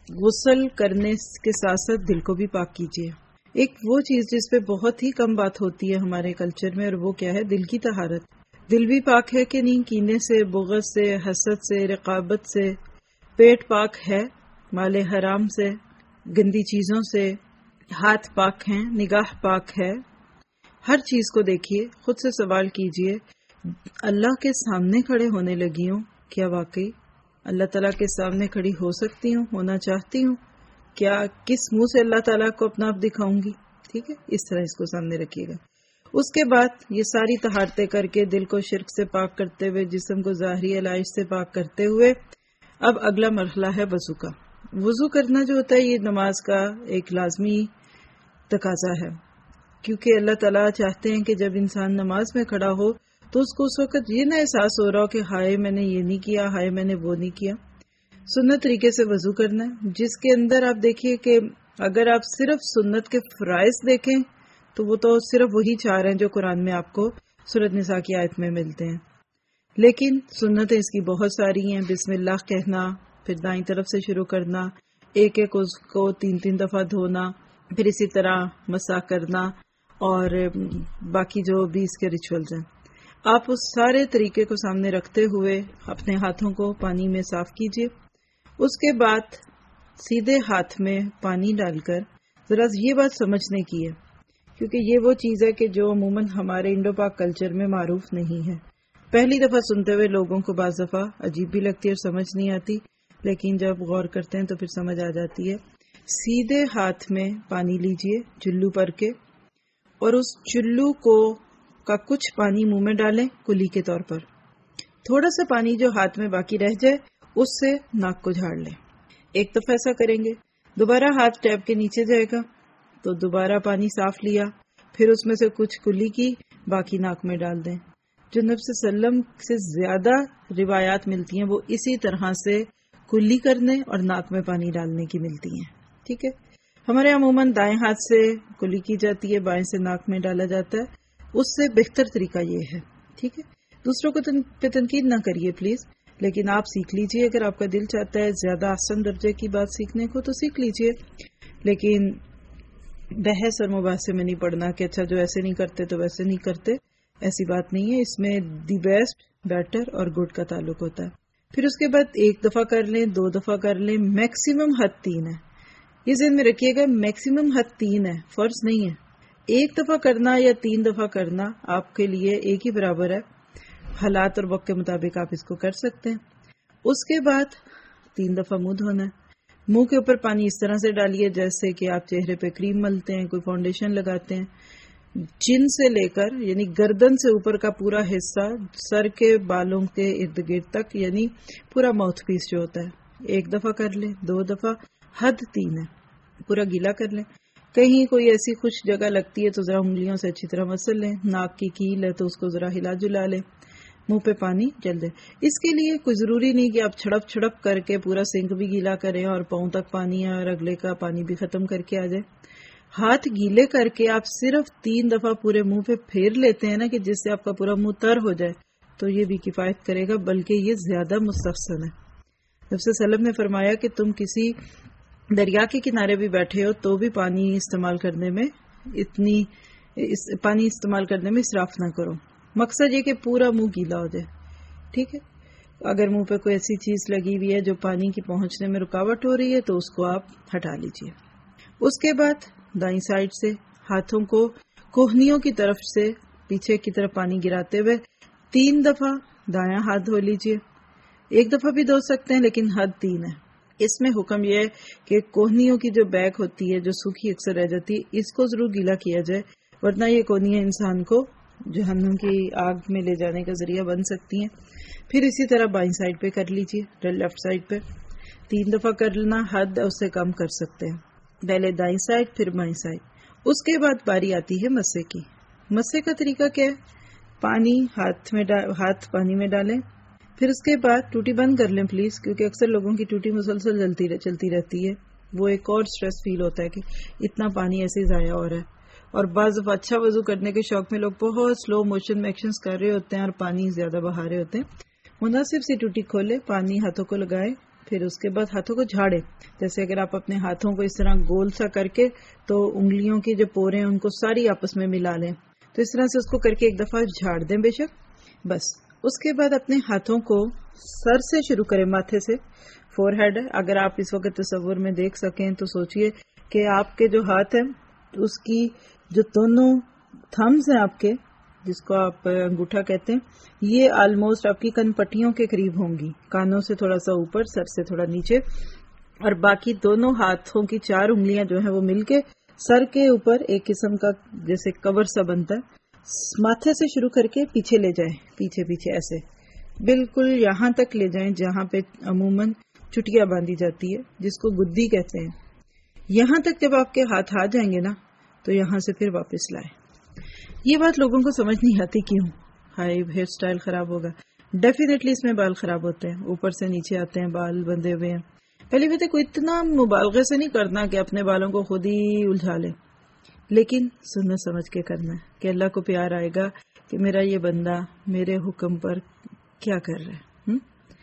غسل کرنے کے ساتھ ساتھ دل کو بھی پاک کیجئے. ایک وہ چیز جس پہ بہت ہی کم بات ہوتی ہے ہمارے کلچر میں، اور وہ کیا ہے؟ دل کی طہارت. دل بھی پاک ہے کہ نہیں؟ کینے سے، بغض سے، حسد سے، رقابت سے. پیٹ پاک ہے مال حرام سے، گندی چیزوں سے. ہاتھ پاک ہیں، نگاہ پاک ہے. ہر چیز کو دیکھیے، خود سے سوال کیجئے. اللہ کے سامنے کھڑے ہونے لگی ہوں، کیا واقعی اللہ تعالیٰ کے سامنے کھڑی ہو سکتی ہوں، ہونا چاہتی ہوں؟ کیا کس منہ سے اللہ تعالیٰ کو اپنا آپ دکھاؤں گی؟ ٹھیک ہے، اس طرح اس کو سامنے رکھیے گا. اس کے بعد یہ ساری طہارتیں کر کے دل کو شرک سے پاک کرتے ہوئے، جسم کو ظاہری علائش سے پاک کرتے ہوئے، اب اگلا مرحلہ ہے وضو کا. وضو کرنا جو ہوتا ہے یہ نماز کا ایک لازمی تقاضا ہے، کیونکہ اللہ تعالیٰ چاہتے ہیں کہ جب انسان نماز میں کھڑا ہو تو اس کو اس وقت یہ نہ احساس ہو رہا ہو کہ ہائے میں نے یہ نہیں کیا، ہائے میں نے وہ نہیں کیا. سنت طریقے سے وضو کرنا ہے، جس کے اندر آپ دیکھیے کہ اگر آپ صرف سنت کے فرائض دیکھیں تو وہ تو صرف وہی چار ہیں جو قرآن میں آپ کو سورۃ نساء کی آیت میں ملتے ہیں، لیکن سنتیں اس کی بہت ساری ہیں. بسم اللہ کہنا، پھر دائیں طرف سے شروع کرنا، ایک ایک اس کو تین تین دفعہ دھونا، پھر اسی طرح مسح کرنا، اور باقی جو بھی اس کے ریچولز ہیں. آپ اس سارے طریقے کو سامنے رکھتے ہوئے اپنے ہاتھوں کو پانی میں صاف کیجیے. اس کے بعد سیدھے ہاتھ میں پانی ڈال کر ذرا یہ بات سمجھنے کی ہے، کیونکہ یہ وہ چیز ہے کہ جو عموماً ہمارے انڈو پاک کلچر میں معروف نہیں ہے. پہلی دفعہ سنتے ہوئے لوگوں کو بعض دفعہ عجیب بھی لگتی ہے اور سمجھ نہیں آتی، لیکن جب غور کرتے ہیں تو پھر سمجھ آ جاتی ہے. سیدھے ہاتھ میں پانی لیجئے چلو پر کے، اور اس چلو کو کا کچھ پانی منہ میں ڈالیں کلی کے طور پر. تھوڑا سا پانی جو ہاتھ میں باقی رہ جائے اس سے ناک کو جھاڑ لیں. ایک دفعہ ایسا کریں گے، دوبارہ ہاتھ ٹیپ کے نیچے جائے گا تو دوبارہ پانی صاف لیا، پھر اس میں سے کچھ کلی کی باقی ناک میں ڈال دیں. جو نبی صلی اللہ علیہ وسلم سے زیادہ روایات ملتی ہیں وہ اسی طرح سے کلی کرنے اور ناک میں پانی ڈالنے کی ملتی ہیں. ٹھیک ہے، ہمارے عموماً دائیں ہاتھ سے کلی کی جاتی ہے، بائیں سے ناک میں ڈالا جاتا ہے. اس سے بہتر طریقہ یہ ہے. ٹھیک ہے، دوسروں کو تن... پہ تنقید نہ کریے پلیز، لیکن آپ سیکھ لیجئے. اگر آپ کا دل چاہتا ہے زیادہ آسان درجے کی بات سیکھنے کو تو سیکھ لیجئے، لیکن بحث اور مباحثے میں نہیں پڑنا کہ اچھا جو ایسے نہیں کرتے تو ویسے نہیں کرتے. ایسی بات نہیں ہے. اس میں دی بیسٹ، بیٹر اور گڈ کا تعلق ہوتا ہے. پھر اس کے بعد ایک دفعہ کر لیں، دو دفعہ کر لیں، میکسیمم حد تین ہے. یہ ذہن میں رکھیے گا، میکسیمم حد تین ہے، فرض نہیں ہے. ایک دفعہ کرنا یا تین دفعہ کرنا آپ کے لیے ایک ہی برابر ہے. حالات اور وقت کے مطابق آپ اس کو کر سکتے ہیں. اس کے بعد تین دفعہ منہ دھونا ہے. منہ کے اوپر پانی اس طرح سے ڈالیے جیسے کہ آپ چہرے پہ کریم ملتے ہیں، کوئی فاؤنڈیشن لگاتے ہیں. چن سے لے کر یعنی گردن سے اوپر کا پورا حصہ سر کے بالوں کے ارد گرد تک، یعنی پورا ماؤتھ پیس جو ہوتا ہے. ایک دفعہ کر لیں، دو دفعہ، حد تین ہے. پورا گیلا کر لیں. کہیں کوئی ایسی خوش جگہ لگتی ہے تو ذرا انگلیوں سے اچھی طرح مسل لیں. ناک کی کیل ہے تو اس کو ذرا ہلا جلا لیں. منہ پہ پانی ڈال دیں. اس کے لیے کوئی ضروری نہیں کہ آپ چھڑپ چھڑپ کر کے پورا سنک بھی گیلا کریں اور پاؤں تک پانی ہے اور اگلے کا پانی بھی ختم کر کے آ جائے. ہاتھ گیلے کر کے آپ صرف تین دفعہ پورے منہ پہ پھیر لیتے ہیں نا کہ جس سے آپ کا پورا منہ تر ہو جائے، تو یہ بھی کفایت کرے گا، بلکہ یہ زیادہ مستحسن ہے. نبی صلی اللہ علیہ وسلم نے فرمایا کہ تم کسی دریا کے کنارے بھی بیٹھے ہو تو بھی پانی استعمال کرنے میں اتنی اس پانی استعمال کرنے میں اسراف نہ کرو. مقصد یہ کہ پورا منہ گیلا ہو جائے. ٹھیک ہے، اگر منہ پہ کوئی ایسی چیز لگی ہوئی ہے جو پانی کی پہنچنے میں رکاوٹ ہو رہی ہے تو اس کو آپ ہٹا لیجئے. اس کے بعد دائیں سائڈ سے ہاتھوں کو کوہنیوں کی طرف سے پیچھے کی طرف پانی گراتے ہوئے تین دفعہ دایاں ہاتھ دھو لیجئے. ایک دفعہ بھی دھو سکتے ہیں لیکن حد تین ہے. اس میں حکم یہ ہے کہ کوہنیوں کی جو بیک ہوتی ہے جو سوکھی اکثر رہ جاتی ہے اس کو ضرور گیلا کیا جائے، ورنہ یہ کوہنیاں انسان کو جہنم کی آگ میں لے جانے کا ذریعہ بن سکتی ہیں. پھر اسی طرح بائیں سائڈ پہ کر لیجئے، لیفٹ سائڈ پہ تین دفعہ کرنا حد اس سے کم کر سکتے ہیں. پہلے دائیں سائڈ پھر بائیں سائڈ. اس کے بعد باری آتی ہے مسے کی. مسے کا طریقہ کیا ہے؟ پانی ہاتھ میں ڈا... ہاتھ پانی میں ڈالیں، پھر اس کے بعد ٹوٹی بند کر لیں پلیز، کیونکہ اکثر لوگوں کی ٹوٹی مسلسل جلتی چلتی رہتی ہے. وہ ایک اور سٹریس فیل ہوتا ہے کہ اتنا پانی ایسے ضائع ہو رہا ہے. اور بعض اچھا وضو کرنے کے شوق میں لوگ بہت سلو موشن میں ایکشنز کر رہے ہوتے ہیں اور پانی زیادہ بہا رہے ہوتے ہیں. مناسب سی ٹوٹی کھولے، پانی ہاتھوں کو لگائے، پھر اس کے بعد ہاتھوں کو جھاڑے. جیسے اگر آپ اپنے ہاتھوں کو اس طرح گول سا کر کے تو انگلیوں کی جو پورے ہیں ان کو ساری آپس میں ملا لیں، تو اس طرح سے اس کو کر کے ایک دفعہ جھاڑ دیں بے شک. بس اس کے بعد اپنے ہاتھوں کو سر سے شروع کریں، ماتھے سے. فور ہیڈ ہے، اگر آپ اس وقت تصور میں دیکھ سکیں تو سوچئے کہ آپ کے جو ہاتھ ہیں اس کی جو دونوں تھمز ہیں آپ کے، جس کو آپ انگوٹھا کہتے ہیں، یہ آلموسٹ آپ کی کن پٹیوں کے قریب ہوں گی، کانوں سے تھوڑا سا اوپر، سر سے تھوڑا نیچے. اور باقی دونوں ہاتھوں کی چار انگلیاں جو ہیں وہ مل کے سر کے اوپر ایک قسم کا جیسے کور سا بنتا ہے. ماتھے سے شروع کر کے پیچھے لے جائیں، پیچھے پیچھے ایسے بالکل یہاں تک لے جائیں جہاں پہ عموماً چٹیاں باندھی جاتی ہے، جس کو گدی کہتے ہیں. یہاں تک جب آپ کے ہاتھ آ جائیں گے نا تو یہاں سے پھر واپس لائیں. یہ بات لوگوں کو سمجھ نہیں آتی کیوں. ہائی ہیئر اسٹائل خراب ہوگا. ڈیفینیٹلی اس میں بال خراب ہوتے ہیں, اوپر سے نیچے آتے ہیں, بال بندھے ہوئے ہیں. پہلی بات ہے کوئی اتنا مبالغے سے نہیں کرنا کہ اپنے بالوں کو خود ہی الجھا لے, لیکن سننا سمجھ کے کرنا ہے کہ اللہ کو پیار آئے گا کہ میرا یہ بندہ میرے حکم پر کیا کر رہا ہے.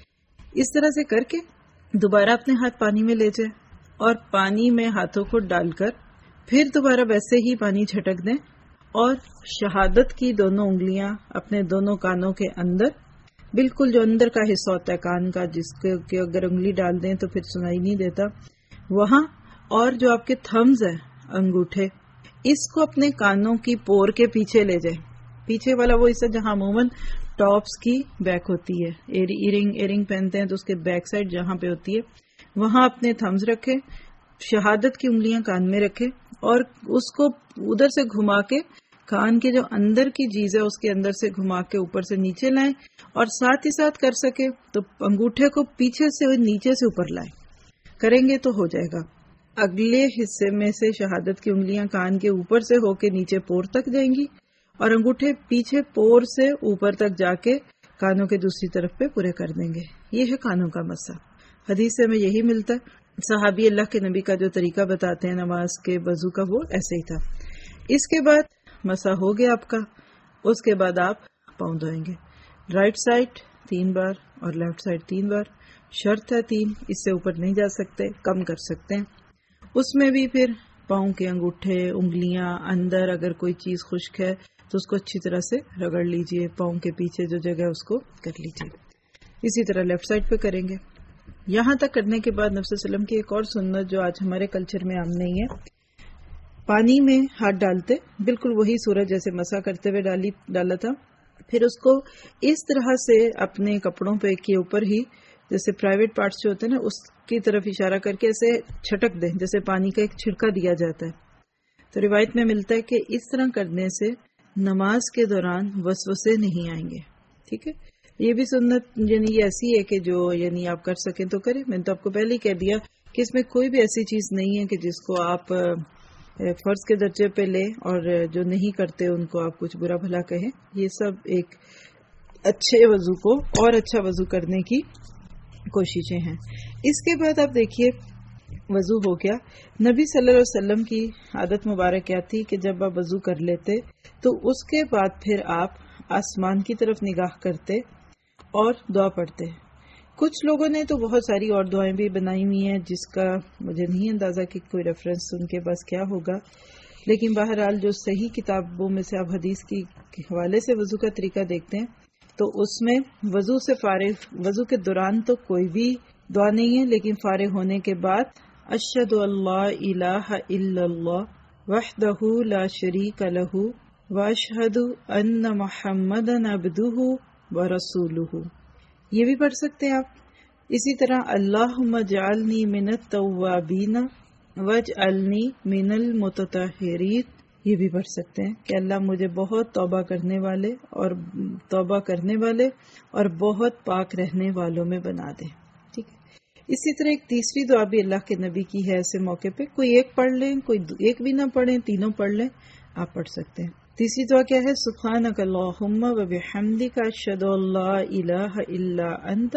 اس طرح سے کر کے دوبارہ اپنے ہاتھ پانی میں لے جائے اور پانی میں ہاتھوں کو ڈال کر پھر دوبارہ ویسے ہی پانی چھٹک دیں اور شہادت کی دونوں انگلیاں اپنے دونوں کانوں کے اندر, بالکل جو اندر کا حصہ ہوتا ہے کان کا جس کے اگر انگلی ڈال دیں تو پھر سنائی نہیں دیتا وہاں, اور جو آپ کے تھمز ہیں انگوٹھے, اس کو اپنے کانوں کی پور کے پیچھے لے جائیں. پیچھے والا وہ حصہ جہاں عموماً ٹاپس کی بیک ہوتی ہے, ایئرنگ ایئرنگ پہنتے ہیں تو اس کے بیک سائڈ جہاں پہ ہوتی ہے وہاں اپنے تھمز رکھے, شہادت کی انگلیاں کان میں رکھے اور اس کو ادھر سے گھما کے کان کے جو اندر کی چیز ہے اس کے اندر سے گھما کے اوپر سے نیچے لائیں, اور ساتھ ہی ساتھ کر سکے تو انگوٹھے کو پیچھے سے نیچے سے اوپر لائیں. کریں گے تو ہو جائے گا. اگلے حصے میں سے شہادت کی انگلیاں کان کے اوپر سے ہو کے نیچے پور تک جائیں گی اور انگوٹھے پیچھے پور سے اوپر تک جا کے کانوں کے دوسری طرف پہ پورے کر دیں گے. یہ ہے کانوں کا مسا. حدیث سے ہمیں یہی ملتا ہے. صحابی اللہ کے نبی کا جو طریقہ بتاتے ہیں نماز کے وضو کا وہ ایسے ہی تھا. اس کے بعد مسا ہو گیا آپ کا, اس کے بعد آپ پاؤں دھوئیں گے. رائٹ سائڈ تین بار اور لیفٹ سائڈ تین بار. شرط ہے تین, اس سے اوپر نہیں جا سکتے, کم کر سکتے ہیں. اس میں بھی پھر پاؤں کے انگوٹھے, انگلیاں, اندر اگر کوئی چیز خشک ہے تو اس کو اچھی طرح سے رگڑ لیجئے, پاؤں کے پیچھے جو جگہ ہے اس کو کر لیجئے. اسی طرح لیفٹ سائڈ پہ کریں گے. یہاں تک کرنے کے بعد نبی صلی اللہ علیہ وسلم کی ایک اور سنت جو آج ہمارے کلچر میں عام نہیں ہے, پانی میں ہاتھ ڈالتے بالکل وہی صورت جیسے مسا کرتے ہوئے ڈالی ڈالا تھا, پھر اس کو اس طرح سے اپنے کپڑوں پہ کے اوپر ہی جیسے پرائیویٹ پارٹس جو ہوتے ہیں نا اس کی طرف اشارہ کر کے ایسے چھٹک دیں جیسے پانی کا ایک چھڑکا دیا جاتا ہے. تو روایت میں ملتا ہے کہ اس طرح کرنے سے نماز کے دوران وسوسے نہیں آئیں گے. ٹھیک ہے, یہ بھی سنت یعنی یہ ایسی ہے کہ جو یعنی آپ کر سکیں تو کریں. میں نے تو آپ کو پہلے ہی کہہ دیا کہ اس میں کوئی بھی ایسی چیز نہیں ہے کہ جس کو آپ فرض کے درجے پہ لیں اور جو نہیں کرتے ان کو آپ کچھ برا بھلا کہیں. یہ سب ایک اچھے وضو کو اور اچھا وضو کرنے کی کوششیں ہیں. اس کے بعد آپ دیکھیے وضو ہو گیا. نبی صلی اللہ علیہ وسلم کی عادت مبارک کیا تھی کہ جب آپ وضو کر لیتے تو اس کے بعد پھر آپ آسمان کی طرف نگاہ کرتے اور دعا پڑھتے. کچھ لوگوں نے تو بہت ساری اور دعائیں بھی بنائی ہوئی ہیں جس کا مجھے نہیں اندازہ کہ کوئی ریفرنس ان کے پاس کیا ہوگا, لیکن بہرحال جو صحیح کتابوں میں سے آپ حدیث کی حوالے سے وضو کا طریقہ دیکھتے ہیں تو اس میں وضو سے فارغ, وضو کے دوران تو کوئی بھی دعا نہیں ہے, لیکن فارغ ہونے کے بعد اشہد اللہ الہ الا اللہ وحدہ لا شریک لہ واشہد ان محمدا عبدہ ورسولہ, یہ بھی پڑھ سکتے ہیں آپ. اسی طرح اللہم اجعلنی من التوابین واجعلنی من المتطہرین, یہ بھی پڑھ سکتے ہیں کہ اللہ مجھے بہت توبہ کرنے والے اور توبہ کرنے والے اور بہت پاک رہنے والوں میں بنا دے. ٹھیک ہے. اسی طرح ایک تیسری دعا بھی اللہ کے نبی کی ہے ایسے موقع پہ, کوئی ایک پڑھ لیں, کوئی ایک بھی نہ پڑھیں, تینوں پڑھ لیں, آپ پڑھ سکتے ہیں. تیسری دعا کیا ہے؟ سبحانک اللہم و بحمدک اشہد ان لا الہ الا انت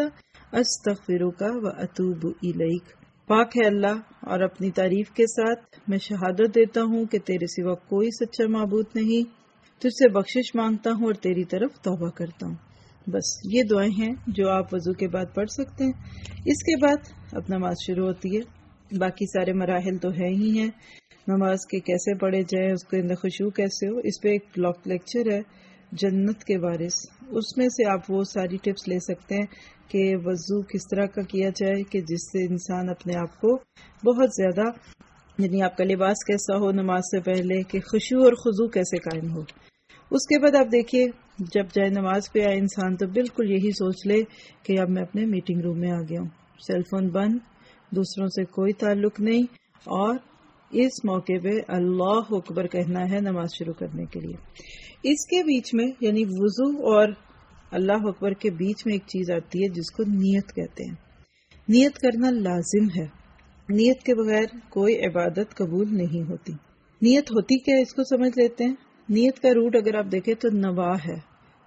استغفرک و اتوب الیک. پاک ہے اللہ اور اپنی تعریف کے ساتھ میں شہادت دیتا ہوں کہ تیرے سوا کوئی سچا معبود نہیں, تجھ سے بخشش مانگتا ہوں اور تیری طرف توبہ کرتا ہوں. بس یہ دعائیں ہیں جو آپ وضو کے بعد پڑھ سکتے ہیں. اس کے بعد اب نماز شروع ہوتی ہے. باقی سارے مراحل تو ہے ہی ہیں, نماز کے کیسے پڑھے جائیں, اس کے اندر خشوع کیسے ہو, اس پہ ایک بلاک لیکچر ہے جنت کے وارث, اس میں سے آپ وہ ساری ٹپس لے سکتے ہیں کہ وضو کس طرح کا کیا جائے کہ جس سے انسان اپنے آپ کو بہت زیادہ یعنی آپ کا لباس کیسا ہو نماز سے پہلے, کہ خشوع اور خضوع کیسے قائم ہو. اس کے بعد آپ دیکھیے جب جائے نماز پہ آئے انسان تو بالکل یہی سوچ لے کہ اب میں اپنے میٹنگ روم میں آ گیا ہوں, سیل فون بند, دوسروں سے کوئی تعلق نہیں, اور اس موقع پہ اللہ اکبر کہنا ہے نماز شروع کرنے کے لیے. اس کے بیچ میں یعنی وضو اور اللہ اکبر کے بیچ میں ایک چیز آتی ہے جس کو نیت کہتے ہیں. نیت کرنا لازم ہے, نیت کے بغیر کوئی عبادت قبول نہیں ہوتی. نیت ہوتی کیا ہے اس کو سمجھ لیتے ہیں. نیت کا روٹ اگر آپ دیکھیں تو نوا ہے,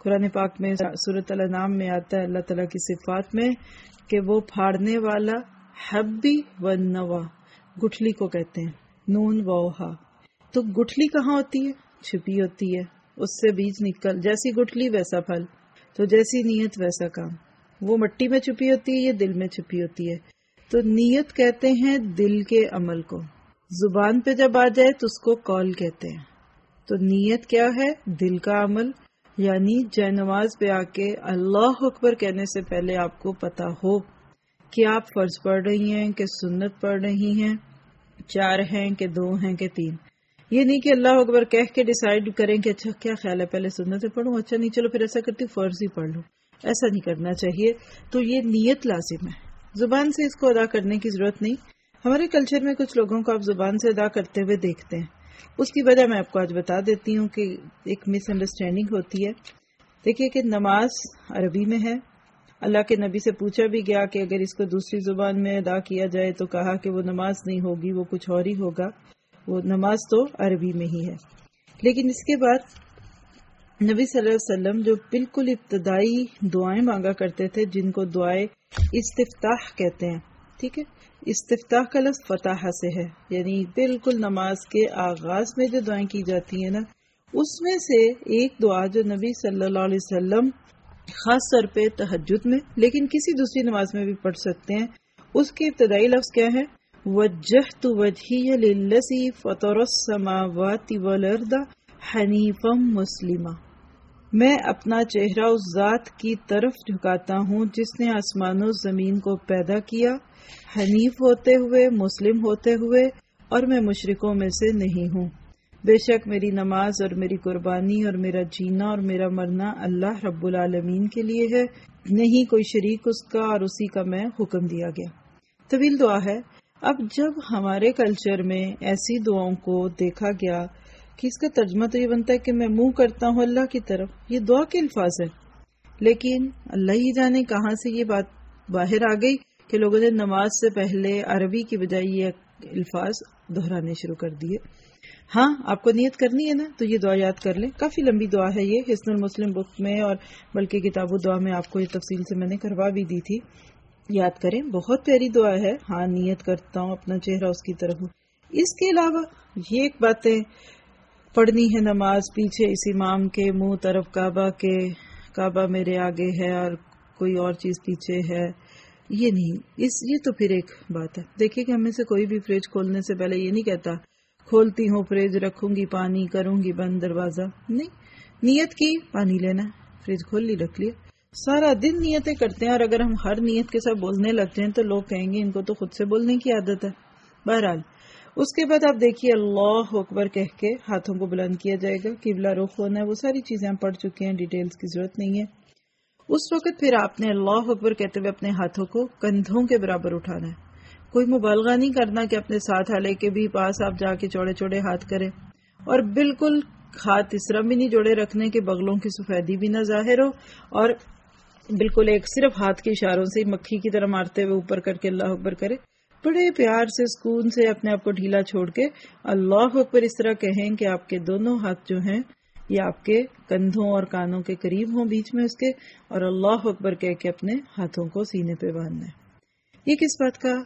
قرآن پاک میں سورۃ الانعام میں آتا ہے اللہ تعالیٰ کی صفات میں کہ وہ پھاڑنے والا حبی و نوا، گٹھلی کو کہتے ہیں، نون ووہا۔ تو گٹھلی کہاں ہوتی ہے؟ چھپی ہوتی ہے، اس سے بیج نکل، جیسی گٹھلی ویسا پھل، تو جیسی نیت ویسا کام۔ وہ مٹی میں چھپی ہوتی ہے، یہ دل میں چھپی ہوتی ہے۔ تو نیت کہتے ہیں دل کے عمل کو، زبان پہ جب آ جائے تو اس کو قول کہتے ہیں۔ تو نیت کیا ہے؟ دل کا عمل، یعنی جے نماز پہ آ کے اللہ اکبر کہنے سے پہلے آپ کو پتا ہو کہ آپ فرض پڑھ رہی ہیں کہ سنت پڑھ رہی ہیں، چار ہیں کہ دو ہیں کہ تین۔ یہ نہیں کہ اللہ اکبر کہہ کے ڈیسائیڈ کریں کہ اچھا کیا خیال ہے پہلے سنت پڑھوں، اچھا نہیں چلو پھر ایسا کرتی فرض ہی پڑھ لوں، ایسا نہیں کرنا چاہیے۔ تو یہ نیت لازم ہے، زبان سے اس کو ادا کرنے کی ضرورت نہیں۔ ہمارے کلچر میں کچھ لوگوں کو آپ زبان سے ادا کرتے ہوئے دیکھتے ہیں، اس کی وجہ میں آپ کو آج بتا دیتی ہوں کہ ایک مس انڈرسٹینڈنگ ہوتی ہے۔ دیکھیے کہ نماز عربی میں ہے، اللہ کے نبی سے پوچھا بھی گیا کہ اگر اس کو دوسری زبان میں ادا کیا جائے تو کہا کہ وہ نماز نہیں ہوگی، وہ کچھ اور ہی ہوگا، وہ نماز تو عربی میں ہی ہے۔ لیکن اس کے بعد نبی صلی اللہ علیہ وسلم جو بالکل ابتدائی دعائیں مانگا کرتے تھے، جن کو دعائیں استفتاح کہتے ہیں، ٹھیک ہے، استفتاح کا لفظ فتح سے ہے، یعنی بالکل نماز کے آغاز میں جو دعائیں کی جاتی ہیں نا، اس میں سے ایک دعا جو نبی صلی اللہ علیہ وسلم خاص طور پہ تہجد میں، لیکن کسی دوسری نماز میں بھی پڑھ سکتے ہیں، اس کے ابتدائی لفظ کیا ہے؟ وجہت وجہی للذی فطر السماوات والارض حنیفا مسلما، میں اپنا چہرہ اس ذات کی طرف جھکاتا ہوں جس نے آسمان و زمین کو پیدا کیا، حنیف ہوتے ہوئے، مسلم ہوتے ہوئے، اور میں مشرکوں میں سے نہیں ہوں۔ بے شک میری نماز اور میری قربانی اور میرا جینا اور میرا مرنا اللہ رب العالمین کے لیے ہے، نہیں کوئی شریک اس کا، اور اسی کا میں حکم دیا گیا۔ طویل دعا ہے۔ اب جب ہمارے کلچر میں ایسی دعاؤں کو دیکھا گیا کہ اس کا ترجمہ تو یہ بنتا ہے کہ میں منہ کرتا ہوں اللہ کی طرف، یہ دعا کے الفاظ ہیں، لیکن اللہ ہی جانے کہاں سے یہ بات باہر آ گئی کہ لوگوں نے نماز سے پہلے عربی کی بجائے یہ الفاظ دہرانے شروع کر دیے۔ ہاں آپ کو نیت کرنی ہے نا تو یہ دعا یاد کر لیں، کافی لمبی دعا ہے یہ، حسن المسلم بک میں اور بلکہ کتاب و دعا میں آپ کو یہ تفصیل سے میں نے کروا بھی دی تھی، یاد کریں، بہت پیاری دعا ہے۔ ہاں نیت کرتا ہوں اپنا چہرہ اس کی طرف ہوں۔ اس کے علاوہ یہ ایک باتیں پڑھنی ہے نماز پیچھے اس امام کے، منہ طرف کعبہ کے، کعبہ میرے آگے ہے اور کوئی اور چیز پیچھے ہے، یہ نہیں، اس یہ تو پھر ایک بات ہے۔ دیکھیے کہ ہمیں سے کوئی بھی فریج کھولنے سے پہلے یہ نہیں کہتا کھولتی ہوں فریج، رکھوں گی پانی، کروں گی بند دروازہ، نہیں، نیت کی پانی لینا، فریج کھول لی رکھ لیا، سارا دن نیتیں کرتے ہیں، اور اگر ہم ہر نیت کے ساتھ بولنے لگتے ہیں تو لوگ کہیں گے ان کو تو خود سے بولنے کی عادت ہے۔ بہرحال اس کے بعد آپ دیکھیے اللہ اکبر کہہ کے ہاتھوں کو بلند کیا جائے گا، قبلہ رخ ہونا ہے، وہ ساری چیزیں ہم پڑھ چکے ہیں، ڈیٹیلز کی ضرورت نہیں ہے۔ اس وقت پھر آپ نے اللہ اکبر کہتے ہوئے اپنے ہاتھوں کو کندھوں کے برابر اٹھانا ہے، کوئی مبالغہ نہیں کرنا کہ اپنے ساتھ والے کے بھی پاس آپ جا کے چوڑے چوڑے ہاتھ کریں، اور بالکل ہاتھ اس طرح بھی نہیں جوڑے رکھنے کہ بغلوں کی سفیدی بھی نہ ظاہر ہو، اور بالکل ایک صرف ہاتھ کے اشاروں سے مکھی کی طرح مارتے ہوئے اوپر کر کے اللہ اکبر کرے، بڑے پیار سے سکون سے اپنے آپ کو ڈھیلا چھوڑ کے اللہ اکبر اس طرح کہیں کہ آپ کے دونوں ہاتھ جو ہیں یہ آپ کے کندھوں اور کانوں کے قریب ہوں بیچ میں اس کے، اور اللہ اکبر کہہ کے اپنے ہاتھوں کو سینے پہ باندھنا ہے۔ یہ کس بات کا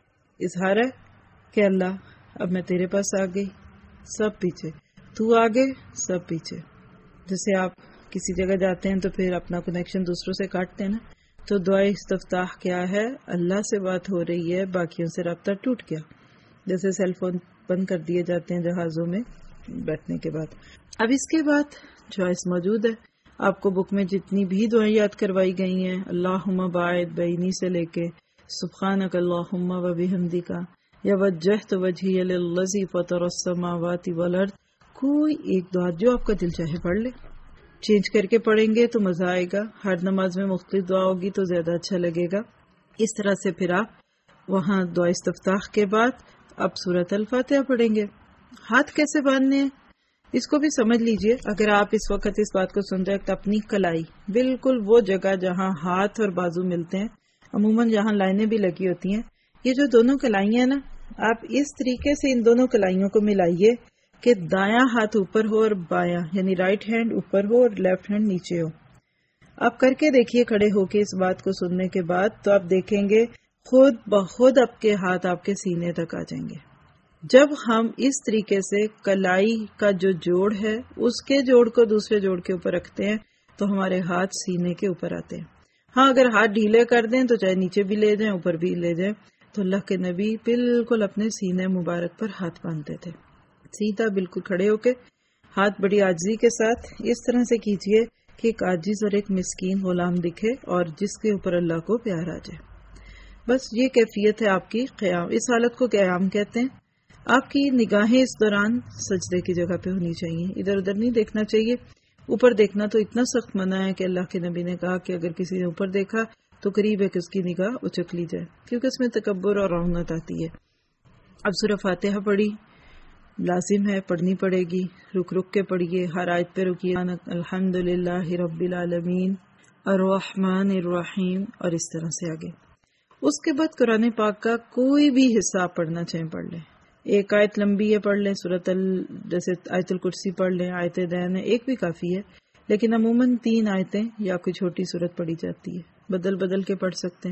اظہار ہے کہ اللہ اب میں تیرے پاس آ گئی، سب پیچھے، تو آگے سب پیچھے۔ جیسے آپ کسی جگہ جاتے ہیں تو پھر اپنا کنیکشن دوسروں سے کاٹتے ہیں نا، تو دعا استفتاح کیا ہے؟ اللہ سے بات ہو رہی ہے، باقیوں سے رابطہ ٹوٹ گیا، جیسے سیل فون بند کر دیے جاتے ہیں جہازوں میں بیٹھنے کے بعد۔ اب اس کے بعد چوائس موجود ہے، آپ کو بک میں جتنی بھی دعائیں یاد کروائی گئی ہیں، اللہم باعد بینی سے لے کے سبحانک اللہم و بحمدک یا وجہت وجہی للذی فطر السماوات والارض، کوئی ایک دعا جو آپ کا دل چاہے پڑھ لے، چینج کر کے پڑھیں گے تو مزہ آئے گا، ہر نماز میں مختلف دعا ہوگی تو زیادہ اچھا لگے گا۔ اس طرح سے پھر آپ وہاں دعا استفتاح کے بعد اب سورۃ الفاتحہ پڑھیں گے۔ ہاتھ کیسے باندھنے ہیں اس کو بھی سمجھ لیجئے۔ اگر آپ اس وقت اس بات کو سن رہے ہیں تو اپنی کلائی، بالکل وہ جگہ جہاں ہاتھ اور بازو ملتے ہیں، عموماً جہاں لائنیں بھی لگی ہوتی ہیں، یہ جو دونوں کلائیاں ہیں نا، آپ اس طریقے سے ان دونوں کلائیوں کو ملائیے کہ دایاں ہاتھ اوپر ہو اور بایاں یعنی رائٹ ہینڈ اوپر ہو اور لیفٹ ہینڈ نیچے ہو، آپ کر کے دیکھیے کھڑے ہو کے اس بات کو سننے کے بعد، تو آپ دیکھیں گے خود بخود آپ کے ہاتھ آپ کے سینے تک آ جائیں گے۔ جب ہم اس طریقے سے کلائی کا جو جوڑ ہے اس کے جوڑ کو دوسرے جوڑ کے اوپر رکھتے ہیں تو ہمارے ہاتھ سینے کے اوپر آتے ہیں۔ ہاں اگر ہاتھ ڈھیلے کر دیں تو چاہے نیچے بھی لے جائیں اوپر بھی لے جائیں، تو اللہ کے نبی بالکل اپنے سینے مبارک پر ہاتھ باندھتے تھے، سیدھا بالکل کھڑے ہو کے ہاتھ بڑی عاجزی کے ساتھ اس طرح سے کیجئے کہ ایک عاجز اور ایک مسکین غلام دکھے اور جس کے اوپر اللہ کو پیار آ جائے۔ بس یہ کیفیت ہے آپ کی قیام، اس حالت کو قیام کہتے ہیں۔ آپ کی نگاہیں اس دوران سجدے کی جگہ پہ ہونی چاہیے، ادھر ادھر نہیں دیکھنا چاہیے۔ اوپر دیکھنا تو اتنا سخت منع ہے کہ اللہ کے نبی نے کہا کہ اگر کسی نے اوپر دیکھا تو قریب ہے کہ اس کی نگاہ اچک لی جائے، کیونکہ اس میں تکبر اور رونت آتی ہے۔ اب سورہ فاتحہ پڑھی، لازم ہے پڑھنی پڑے گی، رک رک کے پڑھیے، ہر آیت پہ رکیے، الحمد للہ رب العالمین الرحمن الرحیم، اور اس طرح سے آگے۔ اس کے بعد قرآن پاک کا کوئی بھی حصہ آپ پڑھنا چاہیں پڑھ لیں، ایک آیت لمبی ہے پڑھ لیں، سورۃ ال جیسے آیت الکرسی پڑھ لیں، آیت دین ہے، ایک بھی کافی ہے، لیکن عموماً تین آیتیں یا کوئی چھوٹی سورت پڑھی جاتی ہے، بدل بدل کے پڑھ سکتے ہیں۔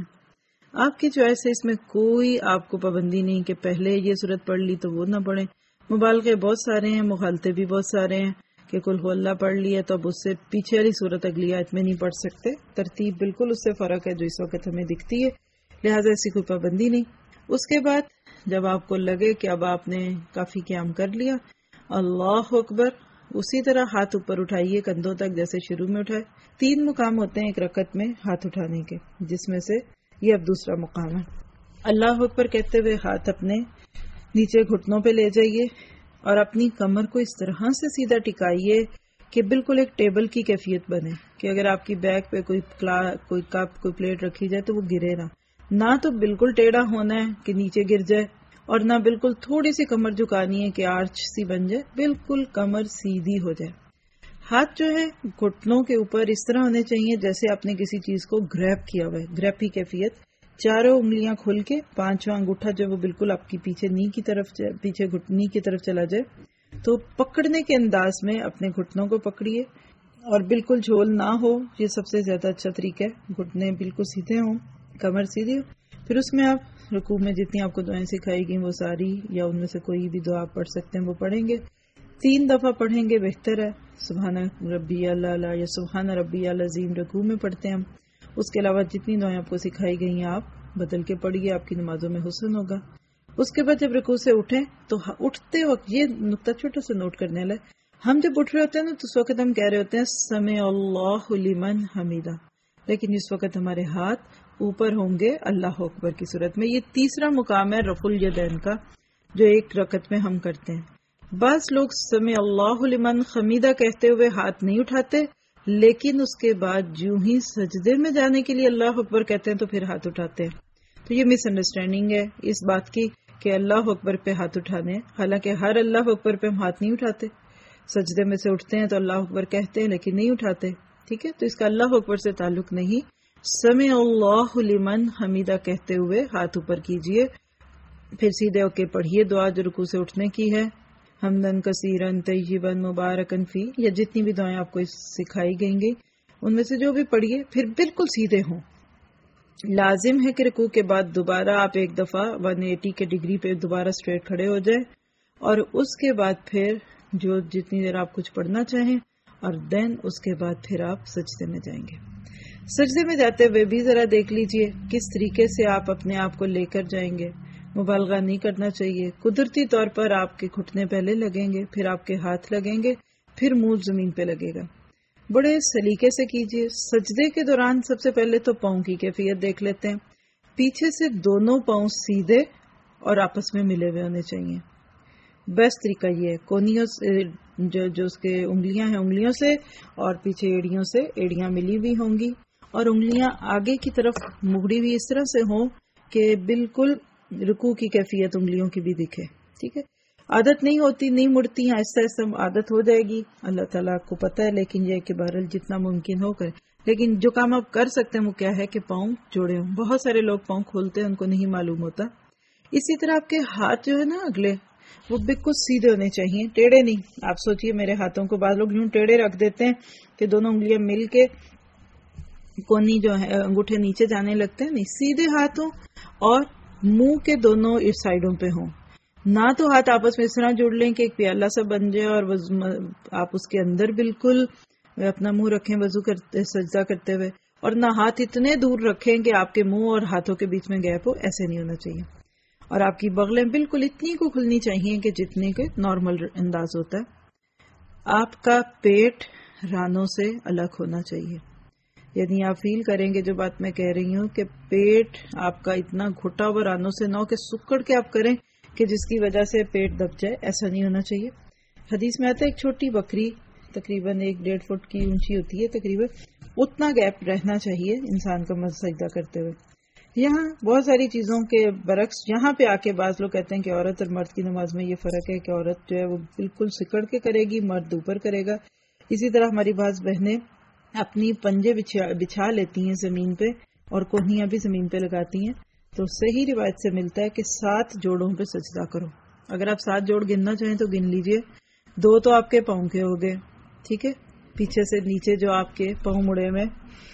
آپ کی چوائس ہے، اس میں کوئی آپ کو پابندی نہیں کہ پہلے یہ سورت پڑھ لی تو وہ نہ پڑھیں۔ مبالغے بہت سارے ہیں، مغالطے بھی بہت سارے ہیں کہ قل هو اللہ پڑھ لی ہے تو اب اس سے پیچھے والی سورت اگلی آیت میں نہیں پڑھ سکتے، ترتیب بالکل اس سے فرق ہے جو اس وقت ہمیں دکھتی ہے، لہٰذا ایسی کوئی پابندی نہیں۔ اس کے بعد جب آپ کو لگے کہ اب آپ نے کافی قیام کر لیا، اللہ اکبر، اسی طرح ہاتھ اوپر اٹھائیے کندھوں تک جیسے شروع میں اٹھائے۔ تین مقام ہوتے ہیں ایک رکعت میں ہاتھ اٹھانے کے، جس میں سے یہ اب دوسرا مقام ہے۔ اللہ اکبر کہتے ہوئے ہاتھ اپنے نیچے گھٹنوں پہ لے جائیے اور اپنی کمر کو اس طرح سے سیدھا ٹکائیے کہ بالکل ایک ٹیبل کی کیفیت بنے، کہ اگر آپ کی بیک پہ کوئی کوئی کپ کوئی پلیٹ رکھی جائے تو وہ گرے نہ، نہ تو بالکل ٹیڑھا ہونا ہے کہ نیچے گر جائے، اور نہ بالکل تھوڑی سی کمر جھکانی ہے کہ آرچ سی بن جائے، بالکل کمر سیدھی ہو جائے۔ ہاتھ جو ہے گھٹنوں کے اوپر اس طرح ہونے چاہیے جیسے آپ نے کسی چیز کو گریب کیا ہوا ہے، گریب کی کیفیت، چاروں انگلیاں کھل کے پانچواں انگوٹھا جو وہ بالکل آپ کی پیچھے نی کی طرف پیچھے گھٹنی کی طرف چلا جائے، تو پکڑنے کے انداز میں اپنے گھٹنوں کو پکڑیے اور بالکل جھول نہ ہو، یہ سب سے زیادہ اچھا طریقہ ہے، گھٹنے بالکل سیدھے ہوں، کمر سیدھی ہو۔ پھر اس میں آپ رکوع میں جتنی آپ کو دعائیں سکھائی گئی وہ ساری یا ان میں سے کوئی بھی دعا آپ پڑھ سکتے ہیں وہ پڑھیں گے، تین دفعہ پڑھیں گے بہتر ہے، سبحان ربی اللہ یا سبحان ربی العظیم رکوع میں پڑھتے ہیں ہم۔ اس کے علاوہ جتنی دعائیں آپ کو سکھائی گئی ہیں آپ بدل کے پڑھیے، آپ کی نمازوں میں حسن ہوگا۔ اس کے بعد جب رکوع سے اٹھیں تو اٹھتے وقت یہ نقطہ چھوٹا سا نوٹ کرنے والا ہے، ہم جب اٹھ رہے ہوتے ہیں نا تو اس وقت ہم کہہ رہے ہوتے ہیں سمع اللہ لمن حمیدہ، لیکن اس وقت ہمارے ہاتھ اوپر ہوں گے اللہ اکبر کی صورت میں۔ یہ تیسرا مقام ہے رفع الیدین کا جو ایک رکعت میں ہم کرتے ہیں۔ بعض لوگ سمع اللہ لمن حمیدہ کہتے ہوئے ہاتھ نہیں اٹھاتے، لیکن اس کے بعد جو ہی سجدے میں جانے کے لیے اللہ اکبر کہتے ہیں تو پھر ہاتھ اٹھاتے ہیں۔ تو یہ مس انڈرسٹینڈنگ ہے اس بات کی کہ اللہ اکبر پہ ہاتھ اٹھانے، حالانکہ ہر اللہ اکبر پہ ہم ہاتھ نہیں اٹھاتے، سجدے میں سے اٹھتے ہیں تو اللہ اکبر کہتے ہیں لیکن نہیں اٹھاتے، ٹھیک ہے؟ تو اس کا اللہ اکبر سے تعلق نہیں، سمع اللہ لمن حمیدہ کہتے ہوئے ہاتھ اوپر کیجئے، پھر سیدھے ہو کے پڑھیے دعا جو رکوع سے اٹھنے کی ہے، حمدن کثیرن طیبن مبارکن فی، یا جتنی بھی دعائیں آپ کو سکھائی گئیں گی ان میں سے جو بھی پڑھیے، پھر بالکل سیدھے ہوں۔ لازم ہے کہ رکوع کے بعد دوبارہ آپ ایک دفعہ ایک سو اسی کے ڈگری پہ دوبارہ سٹریٹ کھڑے ہو جائیں، اور اس کے بعد پھر جو جتنی دیر آپ کچھ پڑھنا چاہیں، اور دین اس کے بعد پھر آپ سجدے میں جائیں گے۔ سجدے میں جاتے ہوئے بھی ذرا دیکھ لیجئے کس طریقے سے آپ اپنے آپ کو لے کر جائیں گے، مبالغہ نہیں کرنا چاہیے۔ قدرتی طور پر آپ کے گھٹنے پہلے لگیں گے، پھر آپ کے ہاتھ لگیں گے، پھر منہ زمین پہ لگے گا۔ بڑے سلیقے سے کیجئے۔ سجدے کے دوران سب سے پہلے تو پاؤں کی کیفیت دیکھ لیتے ہیں، پیچھے سے دونوں پاؤں سیدھے اور آپس میں ملے ہوئے ہونے چاہیے۔ بیسٹ طریقہ یہ ہے، کونیوں سے جو, جو اس کے انگلیاں ہیں انگلیوں سے اور پیچھے ایڑیوں سے ایڑیاں ملی ہوئی ہوں گی، اور انگلیاں آگے کی طرف مڑی ہوئی اس طرح سے ہوں کہ بالکل رکوع کی کیفیت انگلیوں کی بھی دکھے، ٹھیک ہے؟ عادت نہیں ہوتی، نہیں مڑتی ہیں، آہستہ آہستہ عادت ہو جائے گی، اللہ تعالیٰ کو پتہ ہے، لیکن یہ کہ بہرحال جتنا ممکن ہو کرے۔ لیکن جو کام آپ کر سکتے ہیں وہ کیا ہے کہ پاؤں جوڑے ہوں۔ بہت سارے لوگ پاؤں کھولتے ہیں، ان کو نہیں معلوم ہوتا۔ اسی طرح آپ کے ہاتھ جو ہے نا اگلے، وہ بالکل سیدھے ہونے چاہیے، ٹیڑھے نہیں۔ آپ سوچئے میرے ہاتھوں کو بعض لوگ یوں ٹیڑھے رکھ دیتے ہیں کہ دونوں انگلیاں مل کے کونی جو ہے انگوٹھے نیچے جانے لگتے ہیں، نہیں، سیدھے ہاتھوں اور منہ کے دونوں اس سائڈوں پہ ہوں. نہ تو ہاتھ آپس میں اس طرح جڑ لیں کہ ایک پیالہ سا بن جائے اور آپ اس کے اندر بالکل اپنا منہ رکھیں وضو کرتے سجدہ کرتے ہوئے، اور نہ ہاتھ اتنے دور رکھیں کہ آپ کے منہ اور ہاتھوں کے بیچ میں گیپ ہو. ایسے نہیں ہونا چاہیے. اور آپ کی بغلیں بالکل اتنی کو کھلنی چاہیے کہ جتنے کے نارمل انداز ہوتا ہے. آپ کا پیٹ رانوں سے الگ ہونا چاہیے. یعنی آپ فیل کریں گے جو بات میں کہہ رہی ہوں کہ پیٹ آپ کا اتنا گھٹا ہوا رانوں سے نہ کہ سکڑ کے آپ کریں کہ جس کی وجہ سے پیٹ دب جائے. ایسا نہیں ہونا چاہیے. حدیث میں آتا ہے ایک چھوٹی بکری تقریباً ایک ڈیڑھ فٹ کی اونچی ہوتی ہے، تقریباً اتنا گیپ رہنا چاہیے انسان کا سجدہ کرتے ہوئے. یہاں بہت ساری چیزوں کے برعکس یہاں پہ آ کے بعض لوگ کہتے ہیں کہ عورت اور مرد کی نماز میں یہ فرق ہے کہ عورت جو ہے وہ بالکل سکڑ کے کرے گی، مرد اوپر کرے گا. اسی طرح ہماری بعض بہنیں اپنی پنجے بچھا, بچھا لیتی ہیں زمین پہ اور کوہنیاں بھی زمین پہ لگاتی ہیں. تو صحیح روایت سے ملتا ہے کہ سات جوڑوں پہ سجدہ کرو. اگر آپ سات جوڑ گننا چاہیں تو گن لیجئے. دو تو آپ کے پاؤں کے ہو گئے، ٹھیک ہے، پیچھے سے نیچے جو آپ کے پاؤں مڑے میں.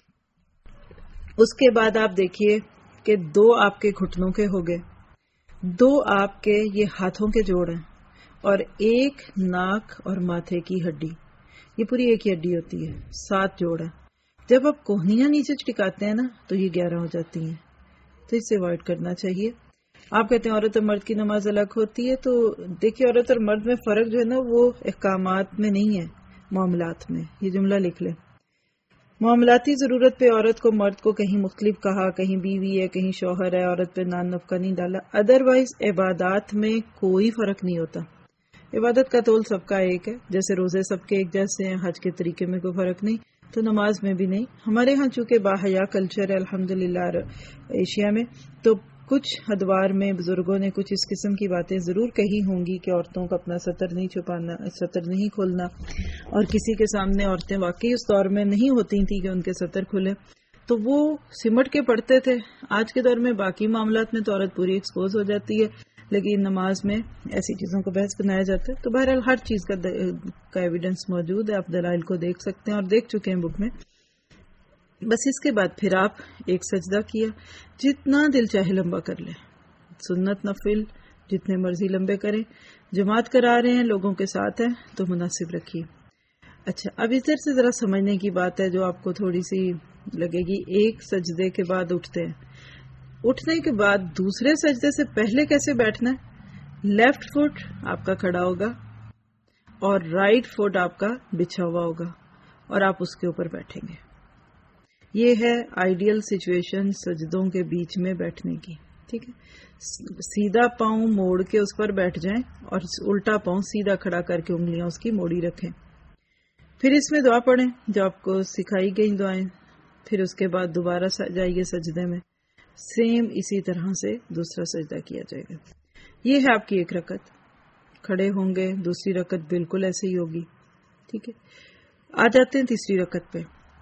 اس کے بعد آپ دیکھیے کہ دو آپ کے گھٹنوں کے ہو گئے، دو آپ کے یہ ہاتھوں کے جوڑ ہیں، اور ایک ناک اور ماتھے کی ہڈی. یہ پوری ایک ہی ہڈی ہوتی ہے. سات جوڑ ہیں. جب آپ کوہنیاں نیچے ٹکاتے ہیں نا تو یہ گیارہ ہو جاتی ہیں. تو اس سے اوائڈ کرنا چاہیے. آپ کہتے ہیں عورت اور مرد کی نماز الگ ہوتی ہے، تو دیکھیے عورت اور مرد میں فرق جو ہے نا وہ احکامات میں نہیں ہے، معاملات میں. یہ جملہ لکھ لیں. معاملاتی ضرورت پہ عورت کو مرد کو کہیں مختلف کہا، کہیں بیوی ہے، کہیں شوہر ہے، عورت پہ نان نفقہ نہیں ڈالا. ادروائز عبادات میں کوئی فرق نہیں ہوتا. عبادت کا تول سب کا ایک ہے. جیسے روزے سب کے ایک جیسے ہیں، حج کے طریقے میں کوئی فرق نہیں، تو نماز میں بھی نہیں. ہمارے ہاں چونکہ باحیا کلچر ہے الحمدللہ ایشیا میں، تو کچھ ادوار میں بزرگوں نے کچھ اس قسم کی باتیں ضرور کہی ہوں گی کہ عورتوں کو اپنا سطر نہیں چھپانا، سطر نہیں کھولنا، اور کسی کے سامنے عورتیں واقعی اس دور میں نہیں ہوتی تھیں کہ ان کے سطر کھلے، تو وہ سمٹ کے پڑھتے تھے. آج کے دور میں باقی معاملات میں تو عورت پوری ایکسپوز ہو جاتی ہے، لیکن نماز میں ایسی چیزوں کو بحث بنایا جاتا ہے. تو بہرحال ہر چیز کا کا ایویڈنس موجود ہے. آپ دلائل کو دیکھ سکتے ہیں اور دیکھ چکے ہیں بک میں. بس اس کے بعد پھر آپ ایک سجدہ کیا، جتنا دل چاہے لمبا کر لیں. سنت نفل جتنے مرضی لمبے کریں. جماعت کرا رہے ہیں، لوگوں کے ساتھ ہیں، تو مناسب رکھیے. اچھا، اب ادھر سے ذرا سمجھنے کی بات ہے جو آپ کو تھوڑی سی لگے گی. ایک سجدے کے بعد اٹھتے ہیں، اٹھنے کے بعد دوسرے سجدے سے پہلے کیسے بیٹھنا ہے؟ لیفٹ فٹ آپ کا کھڑا ہوگا اور رائٹ فٹ آپ کا بچھا ہوا ہوگا، اور آپ اس کے اوپر بیٹھیں گے. یہ ہے آئیڈیل سچویشن سجدوں کے بیچ میں بیٹھنے کی. ٹھیک ہے، سیدھا پاؤں موڑ کے اس پر بیٹھ جائیں اور الٹا پاؤں سیدھا کھڑا کر کے انگلیاں اس کی موڑی رکھیں. پھر اس میں دعا پڑھیں جو آپ کو سکھائی گئی دعائیں. پھر اس کے بعد دوبارہ جائیے سجدے میں. سیم اسی طرح سے دوسرا سجدہ کیا جائے گا. یہ ہے آپ کی ایک رکعت. کھڑے ہوں گے. دوسری رکعت بالکل ایسے ہی ہوگی. ٹھیک ہے، آ جاتے ہیں تیسری رکعت پہ.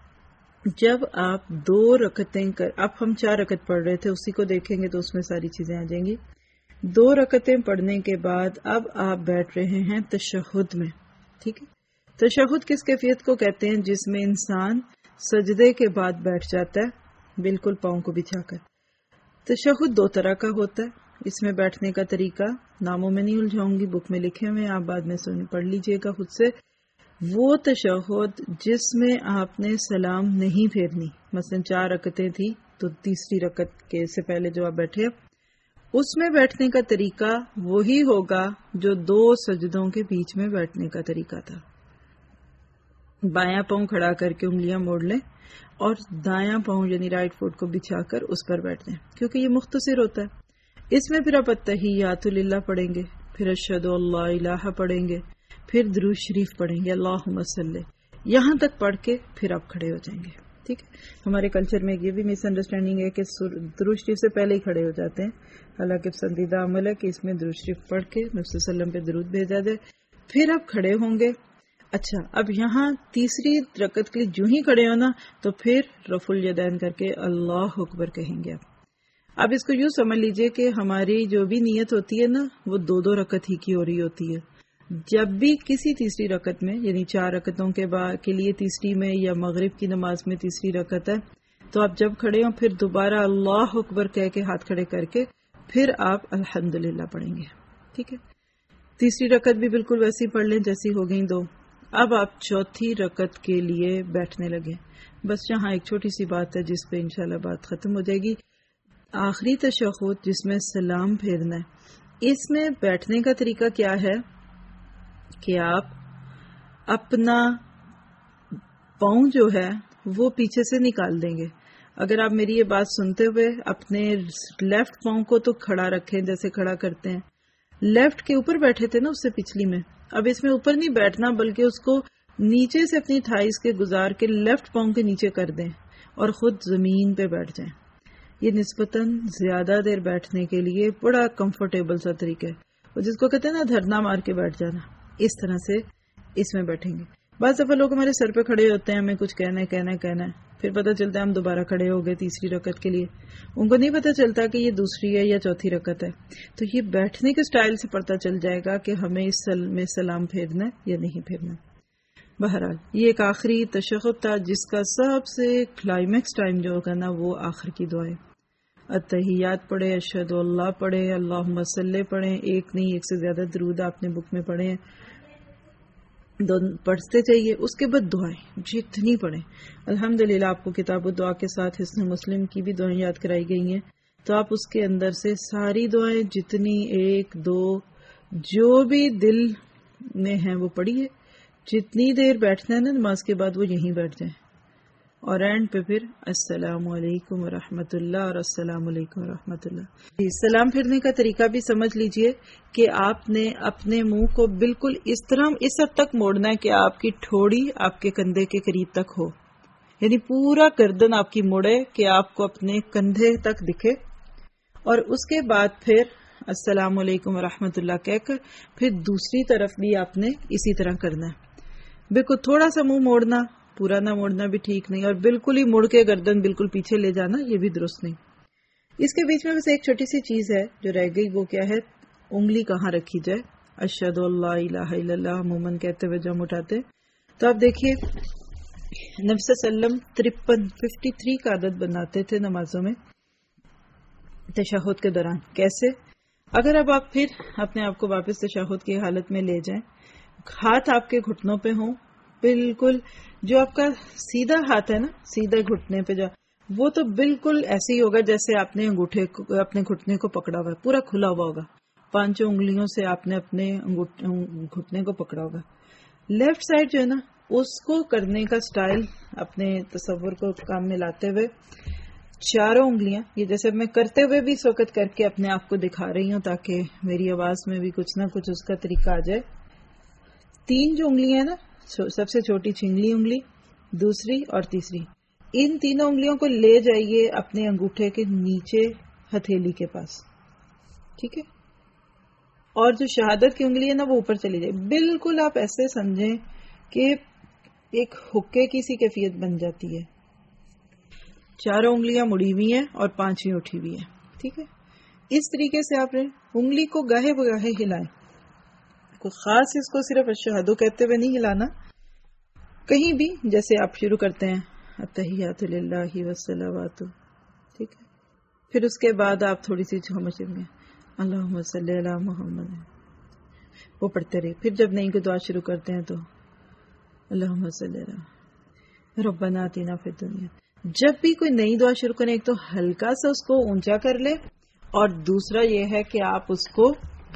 جب آپ دو رکعتیں کر اب ہم چار رکعت پڑھ رہے تھے، اسی کو دیکھیں گے تو اس میں ساری چیزیں آ جائیں گی. دو رکعتیں پڑھنے کے بعد اب آپ بیٹھ رہے ہیں تشہد میں. ٹھیک ہے، تشہد کس کیفیت کو کہتے ہیں؟ جس میں انسان سجدے کے بعد بیٹھ جاتا ہے بالکل پاؤں کو بچھا کر. تشہد دو طرح کا ہوتا ہے. اس میں بیٹھنے کا طریقہ ناموں میں نہیں الجھاؤں گی، بک میں لکھے ہوئے، آپ بعد میں سن پڑھ لیجئے گا خود سے. وہ تشہد جس میں آپ نے سلام نہیں پھیرنی، مثلا چار رکعتیں تھی تو تیسری رکعت کے سے پہلے جو آپ بیٹھے، اس میں بیٹھنے کا طریقہ وہی ہوگا جو دو سجدوں کے بیچ میں بیٹھنے کا طریقہ تھا. بایاں پاؤں کھڑا کر کے انگلیاں موڑ لیں اور دایاں پاؤں یعنی رائٹ فٹ کو بچھا کر اس پر بیٹھ جائیں، کیونکہ یہ مختصر ہوتا ہے. اس میں پھر آپ التحیات للہ پڑھیں گے، پھر اشہد اللہ الہ پڑھیں گے، پھر درود شریف پڑھیں گے، اللہم صلی، یہاں تک پڑھ کے پھر آپ کھڑے ہو جائیں گے. ٹھیک ہے، ہمارے کلچر میں یہ بھی مس انڈرسٹینڈنگ ہے کہ درود شریف سے پہلے ہی کھڑے ہو جاتے ہیں. حالانکہ پسندیدہ عمل ہے کہ اس میں درود شریف پڑھ کے نبی صلی اللہ علیہ وسلم پہ درود بھیجا جائے، پھر آپ کھڑے ہوں گے. اچھا، اب یہاں تیسری رکعت کے لیے جو ہی کھڑے ہونا تو پھر رفع الیدین کر کے اللہ اکبر کہیں گے آپ. اب اس کو یوں سمجھ لیجئے کہ ہماری جو بھی نیت ہوتی ہے نا وہ دو دو رکعت ہی کی ہو رہی ہوتی ہے. جب بھی کسی تیسری رکعت میں، یعنی چار رکعتوں کے بعد کے لیے تیسری میں یا مغرب کی نماز میں تیسری رکعت ہے، تو آپ جب کھڑے ہوں پھر دوبارہ اللہ اکبر کہہ کے ہاتھ کھڑے کر کے پھر آپ الحمدللہ پڑھیں گے. ٹھیک ہے. تیسری رکعت بھی بالکل ویسی پڑھ لیں جیسی ہو گئی دو. اب آپ چوتھی رکعت کے لیے بیٹھنے لگے. بس یہاں ایک چھوٹی سی بات ہے جس پہ انشاءاللہ بات ختم ہو جائے گی. آخری تشہد جس میں سلام پھیرنا ہے، اس میں بیٹھنے کا طریقہ کیا ہے کہ آپ اپنا پاؤں جو ہے وہ پیچھے سے نکال دیں گے. اگر آپ میری یہ بات سنتے ہوئے اپنے لیفٹ پاؤں کو تو کھڑا رکھیں جیسے کھڑا کرتے ہیں. لیفٹ کے اوپر بیٹھے تھے نا اس سے پچھلی میں، اب اس میں اوپر نہیں بیٹھنا بلکہ اس کو نیچے سے اپنی تھائیز کے گزار کے لیفٹ پاؤں کے نیچے کر دیں اور خود زمین پہ بیٹھ جائیں. یہ نسبتاً زیادہ دیر بیٹھنے کے لیے بڑا کمفرٹیبل سا طریقہ ہے، اور جس کو کہتے ہیں نا دھرنا مار کے بیٹھ جانا، اس طرح سے اس میں بیٹھیں گے. بعض دفعہ لوگ ہمارے سر پہ کھڑے ہوتے ہیں، ہمیں کچھ کہنا ہے کہنا ہے کہنا ہے پھر پتہ چلتا ہے ہم دوبارہ کھڑے ہو گئے تیسری رکعت کے لیے. ان کو نہیں پتہ چلتا کہ یہ دوسری ہے یا چوتھی رکعت ہے. تو یہ بیٹھنے کے سٹائل سے پتہ چل جائے گا کہ ہمیں اس میں سلام پھیرنا ہے یا نہیں پھیرنا. بہرحال یہ ایک آخری تشہد تھا جس کا سب سے کلائمیکس ٹائم جو ہوگا نا وہ آخر کی دعائیں. التحیات پڑھے، اشہد اللہ پڑھے، اللہم صلی پڑھیں، ایک نہیں ایک سے زیادہ درود آپ نے بک میں پڑھے پڑھتے چاہیے. اس کے بعد دعائیں جتنی پڑھیں. الحمدللہ آپ کو کتاب و دعا کے ساتھ حسن مسلم کی بھی دعائیں یاد کرائی گئی ہیں، تو آپ اس کے اندر سے ساری دعائیں جتنی ایک دو جو بھی دل میں ہیں وہ پڑھیے. جتنی دیر بیٹھنا ہے نا نماز کے بعد وہ یہیں بیٹھ جائیں، اور اینڈ پہ پھر السلام علیکم ورحمۃ اللہ اور السلام علیکم ورحمۃ اللہ. سلام پھرنے کا طریقہ بھی سمجھ لیجئے کہ آپ نے اپنے منہ کو بالکل اس طرح اس حد تک موڑنا ہے کہ آپ کی ٹھوڑی آپ کے کندھے کے قریب تک ہو، یعنی پورا گردن آپ کی موڑے کہ آپ کو اپنے کندھے تک دکھے. اور اس کے بعد پھر السلام علیکم ورحمۃ اللہ کہہ کر پھر دوسری طرف بھی آپ نے اسی طرح کرنا ہے. بالکل تھوڑا سا منہ موڑنا، پورا نہ موڑنا بھی ٹھیک نہیں، اور بالکل ہی مڑ کے گردن بالکل پیچھے لے جانا یہ بھی درست نہیں. اس کے بیچ میں بس ایک چھوٹی سی چیز ہے جو رہ گئی، وہ کیا ہے، انگلی کہاں رکھی جائے. اشہد اللہ الہ الا اللہ عموماً کہتے ہوئے جب اٹھاتے تو آپ دیکھیے نبی صلی اللہ علیہ وسلم ترپن ففٹی تھری کا عدد بناتے تھے نمازوں میں تشہد کے دوران. کیسے؟ اگر اب آپ پھر اپنے آپ کو واپس تشہد کی حالت میں لے جائیں، ہاتھ آپ کے گھٹنوں پہ ہوں، بالکل جو آپ کا سیدھا ہاتھ ہے نا سیدھا گھٹنے پہ جا، وہ تو بالکل ایسے ہی ہوگا جیسے آپ نے انگوٹھے اپنے گھٹنے کو پکڑا ہوا ہے، پورا کھلا ہوا ہوگا. پانچوں انگلیوں سے آپ نے اپنے گھٹنے کو پکڑا ہوگا. لیفٹ سائڈ جو ہے نا اس کو کرنے کا سٹائل اپنے تصور کو کام میں لاتے ہوئے چاروں انگلیاں، یہ جیسے میں کرتے ہوئے بھی اس وقت کر کے اپنے آپ کو دکھا رہی ہوں تاکہ میری آواز میں بھی کچھ نہ کچھ اس کا طریقہ آ جائے. تین جو انگلیاں ہیں نا، سب سے چھوٹی چھنگلی انگلی، دوسری اور تیسری، ان تینوں انگلیوں کو لے جائیے اپنے انگوٹھے کے نیچے ہتھیلی کے پاس. ٹھیک ہے. اور جو شہادت کی انگلی ہے نا وہ اوپر چلی جائے. بالکل آپ ایسے سمجھیں کہ ایک حکے کی سی کیفیت بن جاتی ہے. چاروں انگلیاں مڑی ہوئی ہیں اور پانچویں اٹھی ہوئی ہیں. ٹھیک ہے. اس طریقے سے آپ انگلی کو گاہے بگاہے ہلائیں. کوئی خاص اس کو صرف اشہدو کہتے ہوئے نہیں ہلانا، کہیں بھی جیسے آپ شروع کرتے ہیں التحیات للہ والصلوات. ٹھیک ہے. پھر اس کے بعد آپ تھوڑی سی جھومش میں اللہم صلی علی محمد وہ پڑھتے رہے. پھر جب نئی کو دعا شروع کرتے ہیں تو اللہم صلی علی ربنا آتنا فی الدنیا. جب بھی کوئی نئی دعا شروع کریں ایک تو ہلکا سا اس کو اونچا کر لے، اور دوسرا یہ ہے کہ آپ اس کو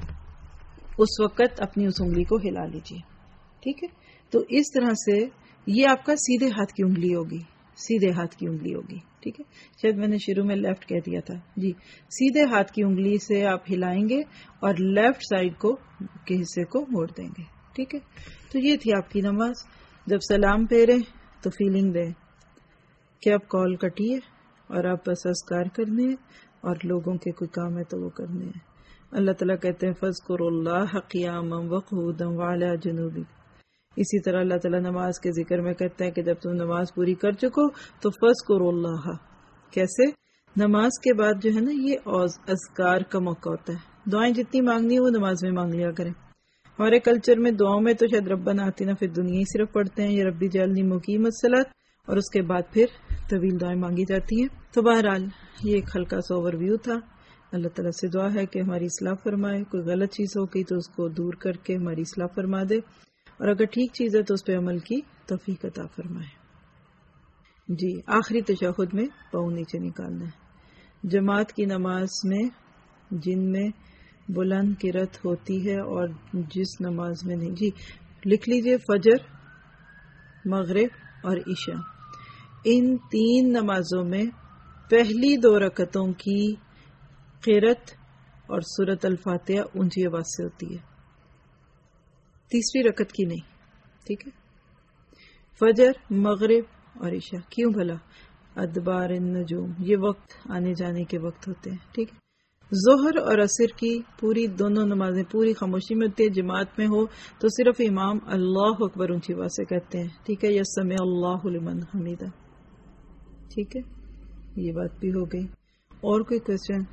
اس وقت اپنی اس انگلی کو ہلا لیجیے. ٹھیک ہے. تو اس طرح سے یہ آپ کا سیدھے ہاتھ کی انگلی ہوگی، سیدھے ہاتھ کی انگلی ہوگی. ٹھیک ہے. شاید میں نے شروع میں لیفٹ کہہ دیا تھا. جی سیدھے ہاتھ کی انگلی سے آپ ہلائیں گے اور لیفٹ سائڈ کو کے حصے کو موڑ دیں گے. ٹھیک ہے. تو یہ تھی آپ کی نماز. جب سلام پھیریں تو فیلنگ دیں کہ آپ کال کٹیے اور آپ بس اذکار کرنے ہیں، اور لوگوں کے کوئی کام ہے تو وہ کرنے ہیں. اللہ تعالیٰ کہتے ہیں فَاذْكُرُوا اللَّهَ قِيَامًا وَقُعُودًا وَعَلَىٰ جُنُوبِكُمْ. اسی طرح اللہ تعالیٰ نماز کے ذکر میں کہتے ہیں کہ جب تم نماز پوری کر چکو تو فَاذْكُرُوا اللَّهَ. کیسے؟ نماز کے بعد جو ہے نا یہ اذکار کا موقع ہوتا ہے. دعائیں جتنی مانگنی ہے وہ نماز میں مانگ لیا کریں. ہمارے کلچر میں دعاؤں میں تو شاید ربنا آتنا فی الدنیا ہی صرف پڑھتے ہیں، یا ربی جعلنی مقیم الصلاۃ، اور اس کے بعد پھر طویل دعائیں مانگی جاتی ہیں. تو بہرحال یہ ایک ہلکا سا اوور ویو تھا. اللہ تعالیٰ سے دعا ہے کہ ہماری اصلاح فرمائے. کوئی غلط چیز ہو گئی تو اس کو دور کر کے ہماری اصلاح فرما دے, اور اگر ٹھیک چیز ہے تو اس پہ عمل کی توفیق عطا فرمائے. جی آخری تشہد میں پاؤں نیچے نکالنا ہے. جماعت کی نماز میں جن میں بلند قرات ہوتی ہے اور جس نماز میں نہیں. جی لکھ لیجئے فجر, مغرب اور عشاء, ان تین نمازوں میں پہلی دو رکعتوں کی قرات اور سورۃ الفاتحہ اونچی آواز سے ہوتی ہے, تیسری رکعت کی نہیں. ٹھیک ہے, فجر, مغرب اور عشاء. کیوں بھلا؟ ادبار النجوم, یہ وقت آنے جانے کے وقت ہوتے ہیں. ٹھیک ہے, ظہر اور عصر کی پوری دونوں نمازیں پوری خاموشی میں ہوتی ہے. جماعت میں ہو تو صرف امام اللہ اکبر اونچی آواز سے کہتے ہیں. ٹھیک ہے, یسمع اللہ لمن حمیدہ. ٹھیک ہے, یہ بات بھی ہو گئی. اور کوئی کوشچن؟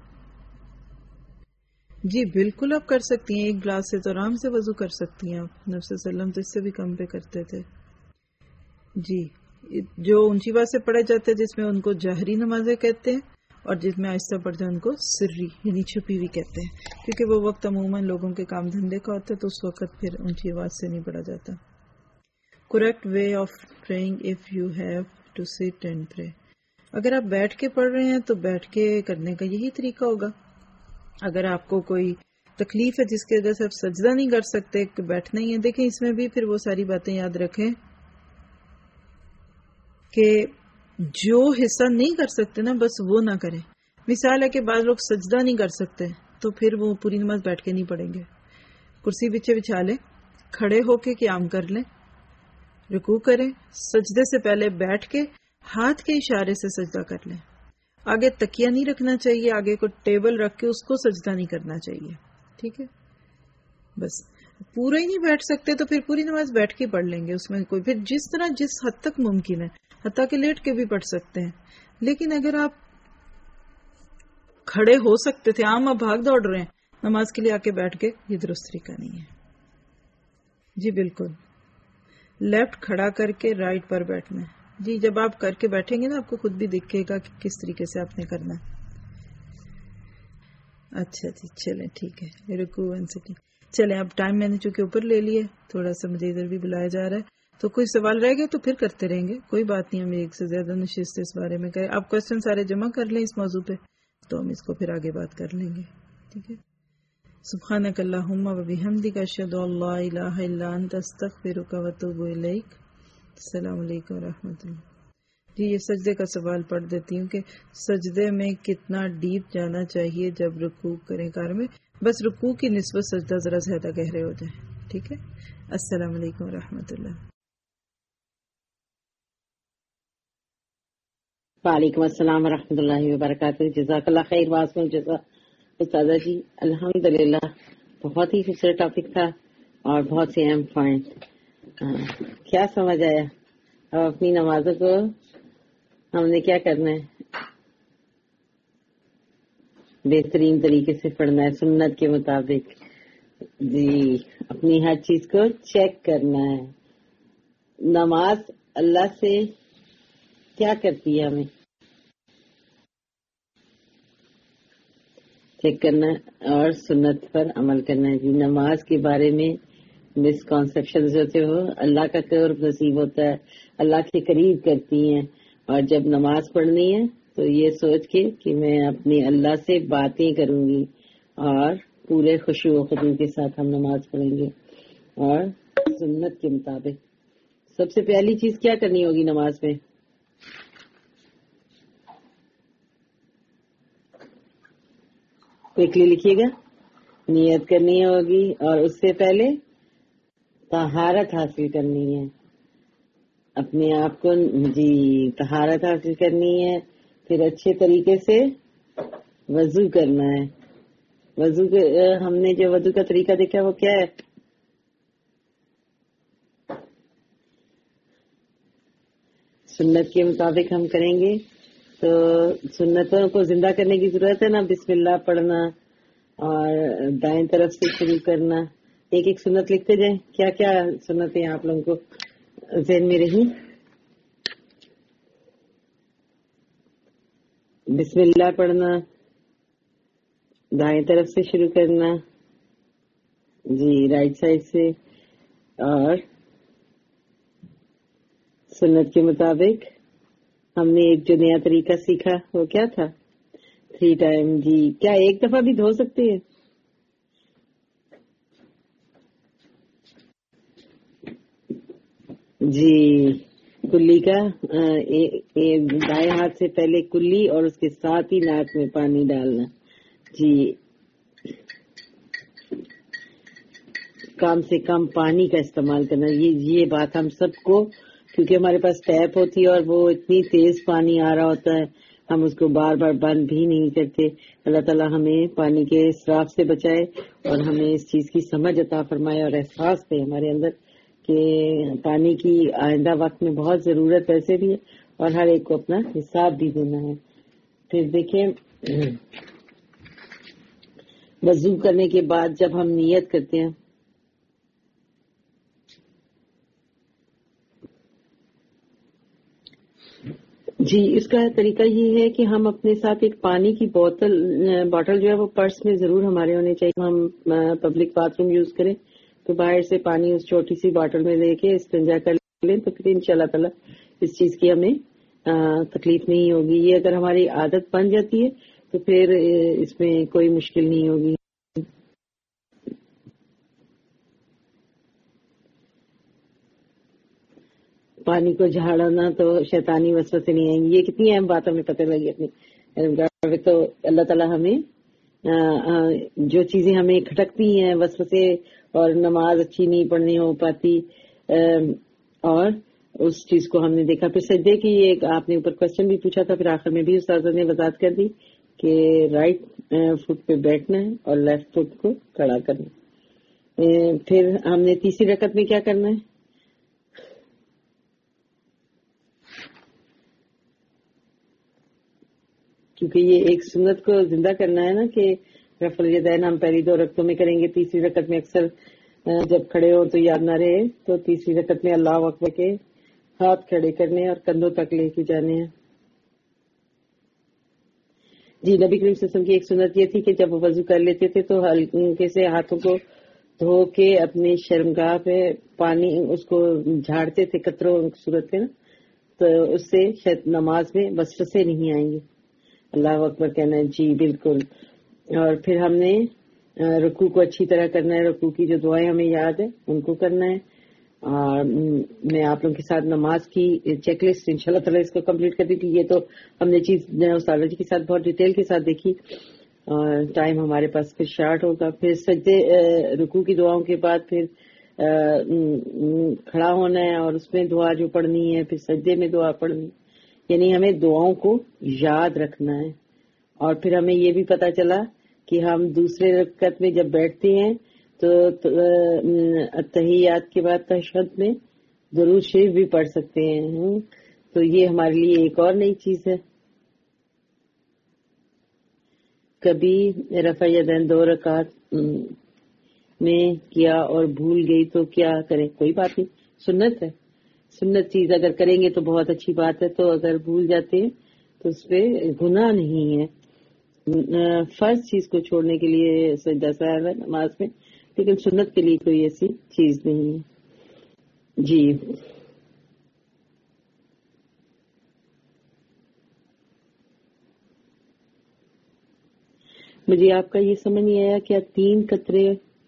جی بالکل آپ کر سکتی ہیں. ایک گلاس سے تو آرام سے وضو کر سکتی ہیں آپ. نبی صلی اللہ علیہ وسلم تو اس سے بھی کم پہ کرتے تھے. جی جو اونچی آواز سے پڑھے جاتے ہیں جس میں ان کو جہری نمازیں کہتے ہیں, اور جس میں آہستہ پڑھ جائے ان کو سری یعنی چھپی ہوئی کہتے ہیں, کیونکہ وہ وقت عموماً لوگوں کے کام دھندے کا ہوتا ہے تو اس وقت پھر اونچی آواز سے نہیں پڑھا جاتا. Correct way of praying if you have to sit and pray. اگر آپ بیٹھ کے پڑھ رہے ہیں تو بیٹھ کے کرنے کا یہی طریقہ ہوگا. اگر آپ کو کوئی تکلیف ہے جس کی وجہ سے آپ سجدہ نہیں کر سکتے, بیٹھنا ہی ہے, دیکھیں اس میں بھی پھر وہ ساری باتیں یاد رکھیں کہ جو حصہ نہیں کر سکتے نا بس وہ نہ کریں. مثال ہے کہ بعض لوگ سجدہ نہیں کر سکتے تو پھر وہ پوری نماز بیٹھ کے نہیں پڑھیں گے. کرسی پیچھے بچھا لیں, کھڑے ہو کے قیام کر لیں, رکوع کریں, سجدے سے پہلے بیٹھ کے ہاتھ کے اشارے سے سجدہ کر لیں. آگے تکیہ نہیں رکھنا چاہیے, آگے کو ٹیبل رکھ کے اس کو سجدہ نہیں کرنا چاہیے. ٹھیک ہے, بس پورا ہی نہیں بیٹھ سکتے تو پھر پوری نماز بیٹھ کے پڑھ لیں گے. اس میں کوئی پھر جس طرح جس حد تک ممکن ہے, حتیٰ کہ لیٹ کے بھی پڑھ سکتے ہیں. لیکن اگر آپ کھڑے ہو سکتے تھے, عام آپ بھاگ دوڑ رہے ہیں نماز کے لیے, آ کے بیٹھ کے, یہ درست طریقہ نہیں ہے. جی بالکل, لیفٹ کھڑا کر کے رائٹ پر بیٹھنا ہے. جی جب آپ کر کے بیٹھیں گے نا آپ کو خود بھی دکھے گا کہ کس طریقے سے آپ نے کرنا ہے. اچھا جی چلیں ٹھیک ہے, رکوع سیٹنگ. چلیں اب ٹائم میں نے چونکہ اوپر لے لیے, تھوڑا سا مجھے ادھر بھی بلایا جا رہا ہے, تو کوئی سوال رہ گئے تو پھر کرتے رہیں گے, کوئی بات نہیں. ہم ایک سے زیادہ نشست اس بارے میں کریں. آپ کوشچن سارے جمع کر لیں اس موضوع پہ تو ہم اس کو پھر آگے بات کر لیں گے. ٹھیک ہے, سبحانک اللہم و بحمدک اشہد ان لا الہ الا انت استغفرک و اتوب الیک. السلام علیکم و رحمۃ اللہ. جی یہ سجدے کا سوال پڑھ دیتی ہوں کہ سجدے میں کتنا ڈیپ جانا چاہیے جب رکوع کریں کار میں؟ بس رکوع کی نسبت سجدہ ذرا زیادہ گہرے ہو جائیں. ٹھیک ہے, السلام علیکم و رحمۃ اللہ. وعلیکم السلام ورحمۃ اللہ وبرکاتہ. جزاک اللہ خیر. واسم جزا استاذہ جی, الحمدللہ بہت ہی خوبصورت ٹاپک تھا اور بہت سے اہم پوائنٹ. کیا سمجھ آیا؟ اب اپنی نمازوں کو ہم نے کیا کرنا ہے؟ بہترین طریقے سے پڑھنا ہے سنت کے مطابق. جی اپنی ہر چیز کو چیک کرنا ہے. نماز اللہ سے کیا کرتی ہے ہمیں چیک کرنا اور سنت پر عمل کرنا ہے. جی نماز کے بارے میں مسکنسیپشن ہوتے ہو, اللہ کا قرب نصیب ہوتا ہے, اللہ کے قریب کرتی ہیں. اور جب نماز پڑھنی ہے تو یہ سوچ کے کہ میں اپنے اللہ سے باتیں کروں گی, اور پورے خشوع و خضوع کے ساتھ ہم نماز پڑھیں گے اور سنت کے مطابق. سب سے پہلی چیز کیا کرنی ہوگی نماز میں؟ کوئکلی لکھیے گا. نیت کرنی ہوگی اور اس سے پہلے طہارت حاصل کرنی ہے, اپنے آپ کو جی طہارت حاصل کرنی ہے. پھر اچھے طریقے سے وضو کرنا ہے. وضو کے ہم نے جو وضو کا طریقہ دیکھا وہ کیا ہے؟ سنت کے مطابق ہم کریں گے تو سنتوں کو زندہ کرنے کی ضرورت ہے نا. بسم اللہ پڑھنا اور دائیں طرف سے شروع کرنا. ایک ایک سنت لکھتے جائیں. کیا کیا سنتیں آپ لوگوں کو ذہن میں رہی؟ بسم اللہ پڑھنا، دائیں طرف سے شروع کرنا، جی رائٹ سائڈ سے، اور سنت کے مطابق ہم نے ایک جو نیا طریقہ سیکھا وہ کیا تھا؟ Three time. جی کیا ایک دفعہ بھی دھو سکتے ہیں؟ جی کلی کا دائیں ہاتھ سے پہلے کلی اور اس کے ساتھ ہی ناک میں پانی ڈالنا. جی کم سے کم پانی کا استعمال کرنا. یہ یہ بات ہم سب کو، کیونکہ ہمارے پاس ٹیپ ہوتی ہے اور وہ اتنی تیز پانی آ رہا ہوتا ہے، ہم اس کو بار بار بند بھی نہیں کرتے. اللہ تعالیٰ ہمیں پانی کے اسراف سے بچائے اور ہمیں اس چیز کی سمجھ عطا فرمائے اور احساس دے ہمارے اندر کہ پانی کی آئندہ وقت میں بہت ضرورت ویسے بھی ہے اور ہر ایک کو اپنا حساب بھی دینا ہے. پھر دیکھیں وضو کرنے کے بعد جب ہم نیت کرتے ہیں، جی اس کا طریقہ یہ ہے کہ ہم اپنے ساتھ ایک پانی کی بوتل باٹل جو ہے وہ پرس میں ضرور ہمارے ہونے چاہیے. ہم پبلک باتھ روم یوز کریں تو باہر سے پانی اس چھوٹی سی باٹل میں لے کے استنجا کر لیں تو پھر ان شاء اللہ تعالیٰ اس چیز کی ہمیں تکلیف نہیں ہوگی. یہ اگر ہماری عادت بن جاتی ہے تو پھر اس میں کوئی مشکل نہیں ہوگی. پانی کو جھاڑنا تو شیطانی وسوسے نہیں آئیں گی. یہ کتنی اہم بات ہمیں پتہ لگی اپنی. تو اللہ تعالیٰ ہمیں جو چیزیں ہمیں کھٹکتی ہیں وسوسے اور نماز اچھی نہیں پڑھنی ہو پاتی، اور اس چیز کو ہم نے دیکھا. پھر سجدے کی یہ آپ نے اوپر کوشچن بھی پوچھا تھا، پھر آخر میں بھی استاد نے وضاحت کر دی کہ رائٹ فٹ پہ بیٹھنا ہے اور لیفٹ فٹ کو کھڑا کرنا. پھر ہم نے تیسری رکعت میں کیا کرنا ہے؟ کیونکہ یہ ایک سنت کو زندہ کرنا ہے نا کہ رفع الیدین ہم پہلی دو رکعتوں میں کریں گے. تیسری رکعت میں اکثر جب کھڑے ہو تو یاد نہ رہے تو تیسری رکعت میں اللہ اکبر کے ہاتھ کھڑے کرنے اور کندھوں تک لے کے جانے ہیں. جی نبی کریم صلی اللہ علیہ وسلم کی ایک سنت یہ تھی کہ جب وہ وضو کر لیتے تھے تو ہلکے سے ہاتھوں کو دھو کے اپنی شرمگاہ پہ پانی اس کو جھاڑتے تھے قطروں صورت میں نا، تو اس سے شاید نماز میں وسوسے نہیں آئیں گے. اللہ اکبر کہنا ہے. جی بالکل. اور پھر ہم نے رکوع کو اچھی طرح کرنا ہے. رکوع کی جو دعائیں ہمیں یاد ہے ان کو کرنا ہے. اور میں آپ لوگوں کے ساتھ نماز کی چیک لسٹ انشاءاللہ تعالیٰ اس کو کمپلیٹ کر دی تھی. یہ تو ہم نے چیز استاد جی کے ساتھ بہت ڈیٹیل کے ساتھ دیکھی، اور ٹائم ہمارے پاس پھر شارٹ ہوگا. پھر سجدے رکوع کی دعاؤں کے بعد پھر کھڑا ہونا ہے اور اس میں دعا جو پڑھنی ہے، پھر سجدے میں دعا پڑھنی ہے. یعنی ہمیں دعاؤں کو یاد رکھنا ہے. اور پھر ہمیں یہ بھی پتا چلا کہ ہم دوسرے رکعت میں جب بیٹھتے ہیں تو تحیات کے بعد تشہد میں درود شریف بھی پڑھ سکتے ہیں. تو یہ ہمارے لیے ایک اور نئی چیز ہے. کبھی رفع یدین دو رکعت میں کیا اور بھول گئی تو کیا کریں؟ کوئی بات نہیں، سنت ہے. سنت چیز اگر کریں گے تو بہت اچھی بات ہے. تو اگر بھول جاتے ہیں تو اس پہ گناہ نہیں ہے. فرض چیز کو چھوڑنے کے لیے سجدہ سہو ہے نماز میں، لیکن سنت کے لیے کوئی ایسی چیز نہیں ہے. جی مجھے آپ کا یہ سمجھ نہیں آیا، کیا تین قطرے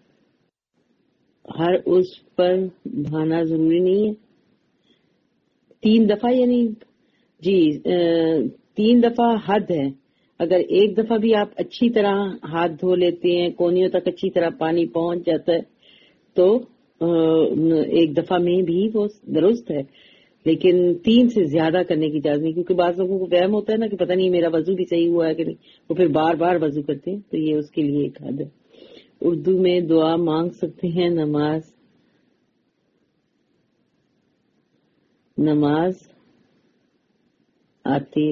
ہر اس پر بہانا ضروری نہیں ہے؟ تین دفعہ یعنی جی تین دفعہ حد ہے. اگر ایک دفعہ بھی آپ اچھی طرح ہاتھ دھو لیتے ہیں، کونیوں تک اچھی طرح پانی پہنچ جاتا ہے تو ایک دفعہ میں بھی وہ درست ہے. لیکن تین سے زیادہ کرنے کی اجازت نہیں، کیونکہ بعض لوگوں کو وہم ہوتا ہے نا کہ پتہ نہیں میرا وضو بھی صحیح ہوا ہے کہ نہیں، وہ پھر بار بار وضو کرتے ہیں. تو یہ اس کے لیے ایک حد ہے. اردو میں دعا مانگ سکتے ہیں نماز نماز آتی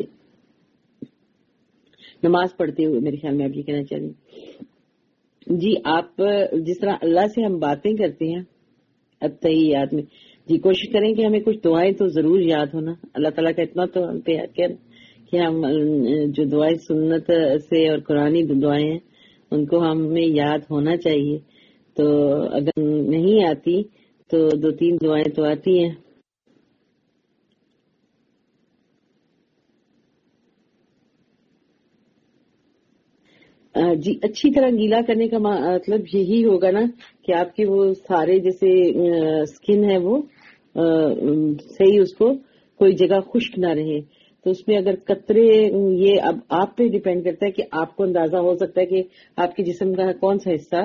نماز پڑھتے ہوئے میرے خیال میں آپ یہ کہنا چاہ رہی ہیں. جی آپ جس طرح اللہ سے ہم باتیں کرتے ہیں التحیات میں، جی کوشش کریں کہ ہمیں کچھ دعائیں تو ضرور یاد ہونا. اللہ تعالیٰ کا اتنا تو ہم پہ یاد کیا کہ ہم جو دعائیں سنت سے اور قرآنی دعائیں ہیں ان کو ہمیں یاد ہونا چاہیے. تو اگر نہیں آتی تو دو تین دعائیں تو آتی ہیں. جی اچھی طرح گیلا کرنے کا مطلب یہی ہوگا نا کہ آپ کے وہ سارے جیسے اسکن ہے وہ صحیح اس کو کوئی جگہ خشک نہ رہے. تو اس میں اگر قطرے یہ اب آپ پہ ڈیپینڈ کرتا ہے کہ آپ کو اندازہ ہو سکتا ہے کہ آپ کے جسم کا کون سا حصہ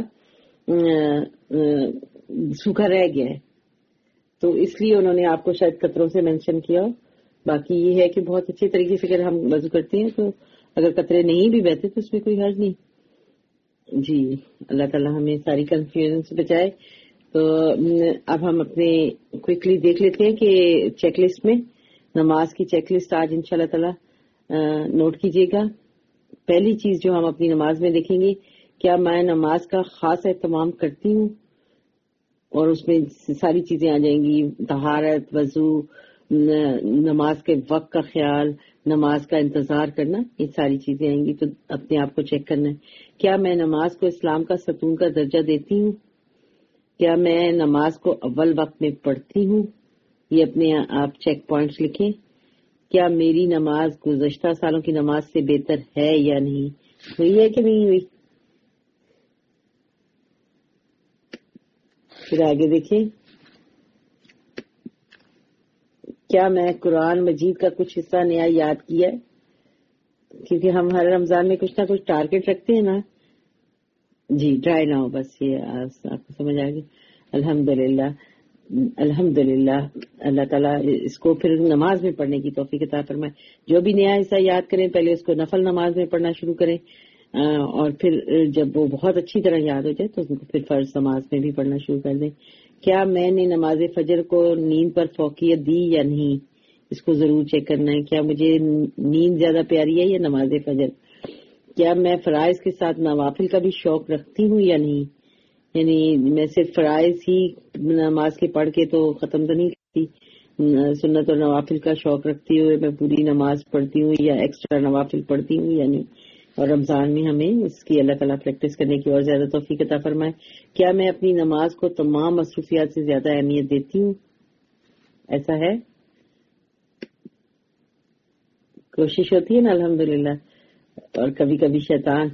سوکھا رہ گیا ہے تو اس لیے انہوں نے آپ کو شاید قطروں سے مینشن کیا. باقی یہ ہے کہ بہت اچھے طریقے سے اگر ہم وضو کرتے ہیں تو اگر قطرے نہیں بھی بہتے تو اس میں کوئی حرج نہیں. جی اللہ تعالیٰ ہمیں ساری کنفیوژن سے بچائے. تو اب ہم اپنے کوئکلی دیکھ لیتے ہیں کہ چیک لسٹ میں نماز کی چیک لسٹ آج ان شاء اللہ تعالیٰ نوٹ کیجیے گا. پہلی چیز جو ہم اپنی نماز میں دیکھیں گے کیا میں نماز کا خاص اہتمام کرتی ہوں اور اس میں ساری چیزیں آ جائیں گی. طہارت، وضو، نماز کے وقت کا خیال، نماز کا انتظار کرنا، یہ ساری چیزیں آئیں گی. تو اپنے آپ کو چیک کرنا ہے کیا میں نماز کو اسلام کا ستون کا درجہ دیتی ہوں. کیا میں نماز کو اول وقت میں پڑھتی ہوں. یہ اپنے آپ چیک پوائنٹس لکھیں. کیا میری نماز گزشتہ سالوں کی نماز سے بہتر ہے یا نہیں، ہوئی ہے کہ نہیں ہوئی. پھر آگے دیکھیں کیا میں قرآن مجید کا کچھ حصہ نیا یاد کیا ہے، کیونکہ ہم ہر رمضان میں کچھ نہ کچھ ٹارگٹ رکھتے ہیں نا. جی ٹرائی نہ ہو، بس یہ آپ کو سمجھ آ گئی. الحمدللہ الحمدللہ اللہ تعالیٰ اس کو پھر نماز میں پڑھنے کی توفیق عطا فرمائے. جو بھی نیا حصہ یاد کریں پہلے اس کو نفل نماز میں پڑھنا شروع کریں اور پھر جب وہ بہت اچھی طرح یاد ہو جائے تو اس کو پھر فرض نماز میں بھی پڑھنا شروع کر دیں. کیا میں نے نماز فجر کو نیند پر فوقیت دی یا نہیں، اس کو ضرور چیک کرنا ہے. کیا مجھے نیند زیادہ پیاری ہے یا نماز فجر. کیا میں فرائض کے ساتھ نوافل کا بھی شوق رکھتی ہوں یا نہیں، یعنی میں صرف فرائض ہی نماز کے پڑھ کے تو ختم تو نہیں کرتی، سنت اور نوافل کا شوق رکھتی ہوئے میں پوری نماز پڑھتی ہوں یا ایکسٹرا نوافل پڑھتی ہوں یا نہیں. اور رمضان میں ہمیں اس کی اللہ تعالیٰ پریکٹس کرنے کی اور زیادہ توفیق عطا فرمائے. کیا میں اپنی نماز کو تمام مصروفیات سے زیادہ اہمیت دیتی ہوں، ایسا ہے. کوشش ہوتی ہے نا الحمدللہ. اور کبھی کبھی شیطان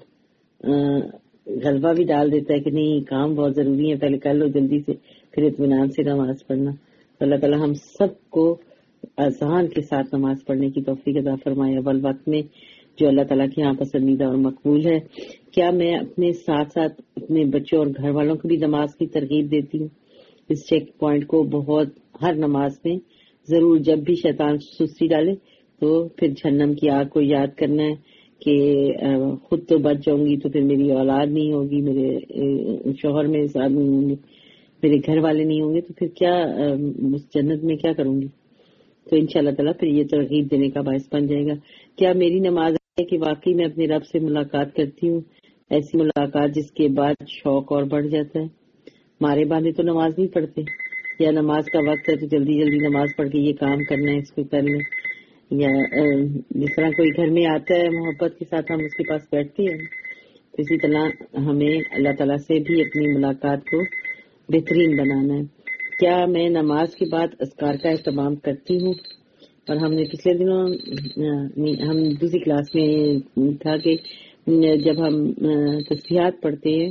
غلبہ بھی ڈال دیتا ہے کہ نہیں کام بہت ضروری ہے پہلے کر لو جلدی سے پھر اطمینان سے نماز پڑھنا. اللہ تعالیٰ ہم سب کو اذان کے ساتھ نماز پڑھنے کی توفیق عطا فرمائے اول وقت میں، جو اللہ تعالیٰ کے یہاں پسندیدہ اور مقبول ہے. کیا میں اپنے ساتھ ساتھ اپنے بچوں اور گھر والوں کو بھی نماز کی ترغیب دیتی ہوں. اس چیک پوائنٹ کو بہت ہر نماز میں ضرور، جب بھی شیطان سستی ڈالے تو پھر جہنم کی آگ کو یاد کرنا ہے کہ خود تو بچ جاؤں گی تو پھر میری اولاد نہیں ہوگی، میرے شوہر میرے ساتھ نہیں ہوں گے، میرے گھر والے نہیں ہوں گے، تو پھر کیا اس جنت میں کیا کروں گی. تو ان شاء اللہ تعالیٰ پھر یہ ترغیب دینے کا باعث بن جائے گا. کیا میری نماز ہے کہ واقعی میں اپنے رب سے ملاقات کرتی ہوں، ایسی ملاقات جس کے بعد شوق اور بڑھ جاتا ہے. مارے باندھے تو نماز نہیں پڑھتے، یا نماز کا وقت ہے تو جلدی جلدی نماز پڑھ کے یہ کام کرنا ہے اس کو کر لیں، یا جس طرح کوئی گھر میں آتا ہے محبت کے ساتھ ہم اس کے پاس بیٹھتے ہیں، تو اسی طرح ہمیں اللہ تعالیٰ سے بھی اپنی ملاقات کو بہترین بنانا ہے. کیا میں نماز کے بعد اذکار کا اہتمام کرتی ہوں. اور ہم نے پچھلے دنوں ہم دوسری کلاس میں تھا کہ جب ہم تسبیحات پڑھتے ہیں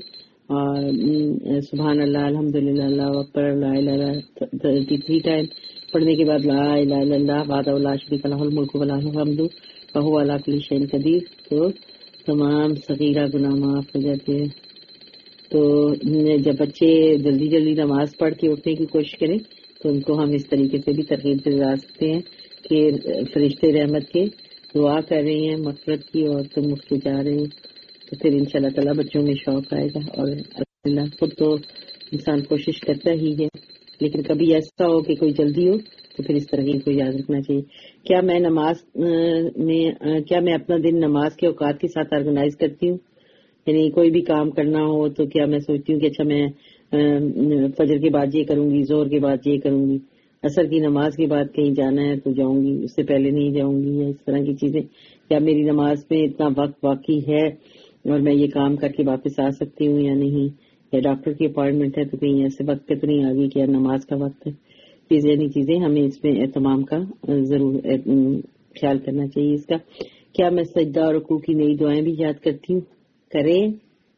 اور سبحان اللہ الحمدللہ اللہ اکبر لا الہ الا اللہ تھرٹی تھری ٹائم پڑھنے کے بعد لا الہ الا اللہ وحدہ لا شریک لہ الملک و لہ الحمد وہو علی کل شیء قدیر، تو تمام صغیرہ گناہ معاف ہو جاتے ہیں. تو جب بچے جلدی جلدی نماز پڑھ کے اٹھنے کی کوشش کریں تو ان کو ہم اس طریقے سے بھی ترغیب دلا سکتے ہیں کہ فرشتے رحمت کے دعا کر رہے ہیں مغفرت کی اور تم اٹھ کے جا رہے ہیں، تو پھر ان شاء اللہ تعالیٰ بچوں میں شوق آئے گا. اور اللہ خود تو انسان کوشش کرتا ہی ہے، لیکن کبھی ایسا ہو کہ کوئی جلدی ہو تو پھر اس ترغیب کو یاد رکھنا چاہیے. کیا میں نماز میں کیا میں اپنا دن نماز کے اوقات کے ساتھ آرگنائز کرتی ہوں، یعنی کوئی بھی کام کرنا ہو تو کیا میں سوچتی ہوں کہ اچھا میں فجر کے بعد یہ کروں گی، زہر کے بعد یہ کروں گی، असर की नमाज के बाद कहीं जाना है तो जाऊंगी, उससे पहले नहीं जाऊंगी, या इस तरह की चीजें। क्या मेरी नमाज में इतना वक्त बाकी है और मैं ये काम करके वापस आ सकती हूँ या नहीं, या डॉक्टर की अपॉइंटमेंट है तो कहीं ऐसे वक्त पे तो नहीं आ गई कि यार नमाज का वक्त है। चीजें यानी चीजें हमें इसमें एहतमाम का जरूर ख्याल करना चाहिए इसका। क्या मैं सजदा और रुकू की नई दुआएं भी याद करती हूँ? करें।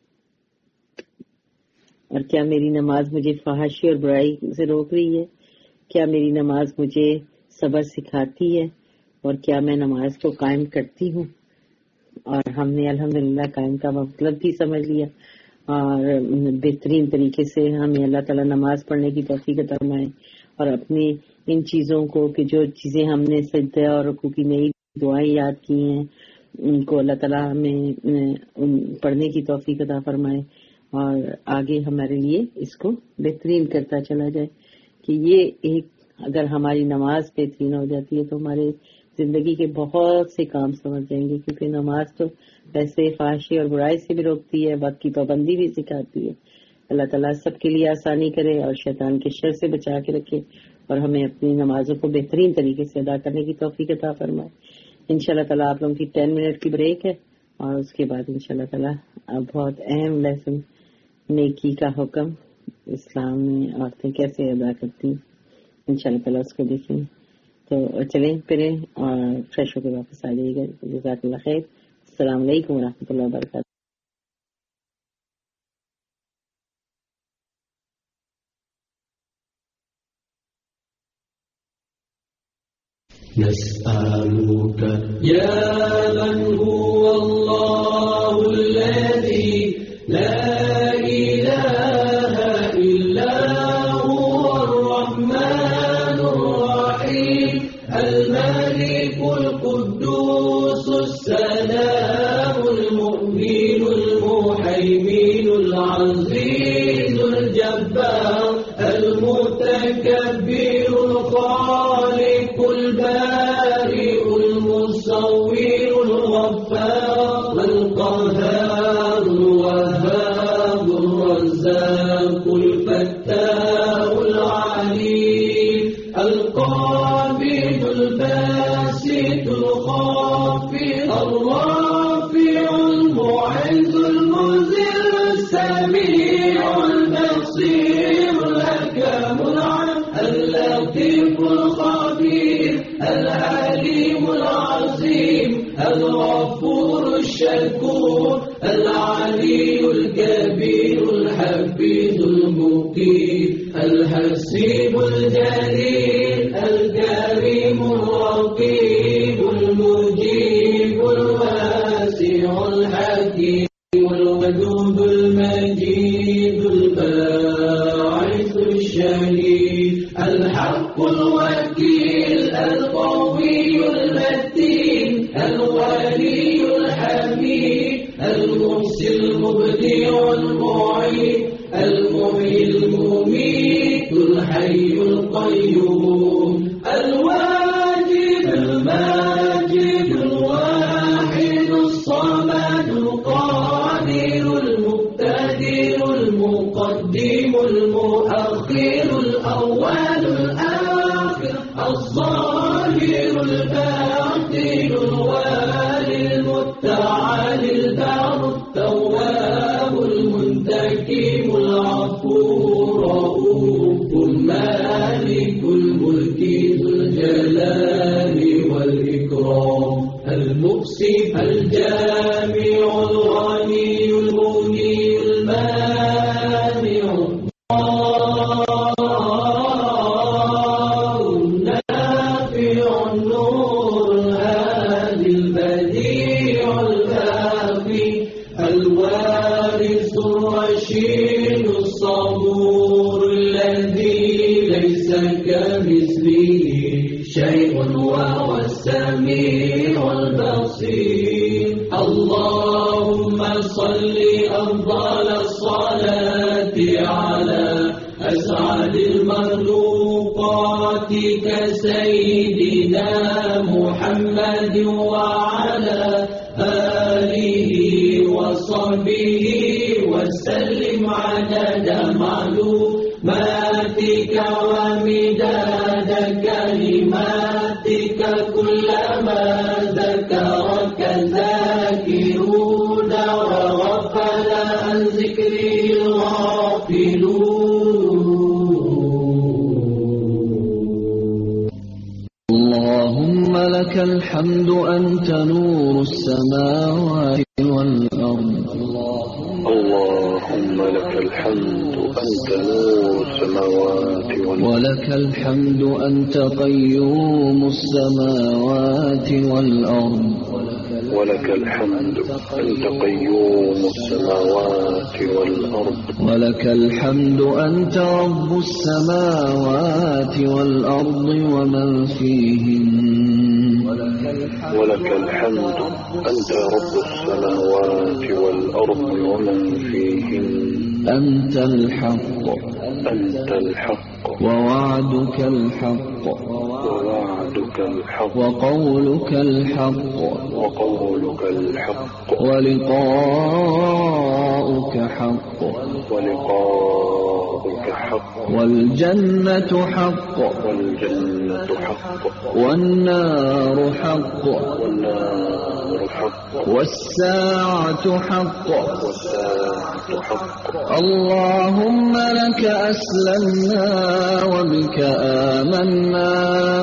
और क्या मेरी नमाज मुझे फहाशी और बुराई से रोक रही है? क्या मेरी नमाज मुझे सब्र सिखाती है? और क्या मैं नमाज को कायम करती हूँ? और हमने अल्हम्दुलिल्लाह कायम का मतलब भी समझ लिया और बेहतरीन तरीके से हमें अल्लाह ताला नमाज पढ़ने की तौफीक अता फरमाए और अपनी इन चीजों को कि जो चीजें हमने सजदा और रुकू की नई दुआएं याद की हैं उनको अल्लाह ताला हमें पढ़ने की तौफीक अता फरमाए और आगे हमारे लिए इसको बेहतरीन करता चला जाए कि ये एक अगर हमारी नमाज बेहतरीन हो जाती है तो हमारे जिंदगी के बहुत से काम समझ जाएंगे, क्योंकि नमाज तो वैसे फाहशी और बुराई से भी रोकती है, वक्त की पाबंदी भी सिखाती है। अल्लाह ताला सबके लिए आसानी करे और शैतान के शर से बचा के रखे और हमें अपनी नमाजों को बेहतरीन तरीके से अदा करने की तौफीक अता फरमाए। इंशाल्लाह ताला आप लोगों की टेन मिनट की ब्रेक है और उसके बाद इंशाल्लाह ताला अब बहुत अहम लेसन नेकी का हुक्म इस्लाम में औरतें कैसे अदा करती हैं, इंशाल्लाह ताला उसको देखेंगे। तो चलें फिर और फ्रेश होकर वापस आ जाइएगा। जज़ाकल्लाह खैर। अस्सलाम वालेकुम वरहमतुल्लाहि वबरकातुहू। نسألك يا من هو الله الذي لا إله إلا هو الرحمن الرحيم الملك القدوس السلام المؤمن المهيمن العزيز الجبار المتكبر الخالق البارئ المصور الغفار القهار الوهاب الرزاق الفتاح العليم القابض الباسط الخافض الرافع المعز المذل السميع البصير الحكم العليم اللطيف الخبير العليم العظيم الغفور الشكور العلي الكبير الحفيظ المقيم الحسيب الجليل الكريم الرقيب المجيب الواسع الحكيم الودود المجيد الباعث الشهيد الحق الوكيل القوي المتين الولي الحميد المحسن المبدع المعيد المحيي المميت الحي القيوم الواجد الماجد الواحد الصمد القادر المقتدر المقدم المؤخر الأول الآخر الظاهر الباطن الوالي المتعالي البر التواب المنتقم العفو الرؤوف المالك الملك ذو الجلال والإكرام المقسم الجامع الغني المغني المانع النافع النور الهادي البديع الباقي الوارث الرشيد الصبور الذي ليس كمثله شيء وهو السميع البصير. اللهم صل أفضل الصلاة على أسعد المخلوقات كسيدنا محمد وعلى آله وصحبه وسلم عدد معلوماتك ومداد كلما ذكرك الذاكرون وغفل عن ذكري الغافلون. اللهم لك الحمد أنت نور السماوات والأرض. اللهم لك الحمد أنت نور السماوات والأرض. ولك الحمد أنت قيوم السماوات والأرض. ولك الحمد أنت قيوم السماوات والأرض. ولك الحمد أنت رب السماوات والأرض ومن فيهن. ولك الحمد أنت رب السماوات والأرض ومن فيهن. أنت الحق أنت الحق ووعدك الحق ووعدك الحق وقولك الحق وقولك الحق ولقاؤك حق ولقاؤك حق والجنة حق والجنة حق والنار حق والنار حق والساعة حق والساعة حق. اللهم لك أسلمنا وبك آمنا.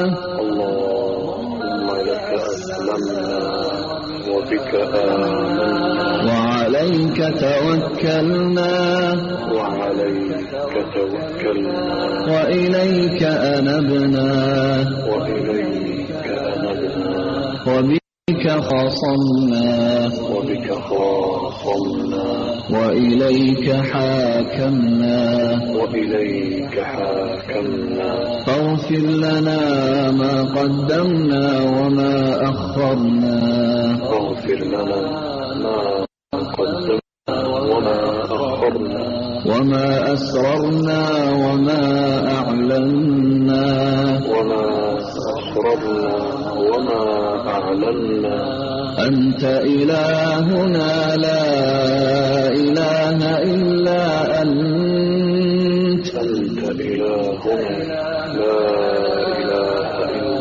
اللهم لك أسلمنا وبك آمنا. وعليك توكلنا وعليك توكلنا. وإليك أنبنا. وإليك أنبنا. وبك خاصمنا. وبك خاصمنا. وإليك حاكمنا. وإليك حاكمنا. فاغفر لنا ما قدمنا وما أخرنا. فاغفر لنا ما قدمنا وما أخرنا. وما أسررنا وما أعلنا. وما أسررنا وما أعلنا. أنت إلهنا لا إله إلا أنت. أنت إلهنا لا إله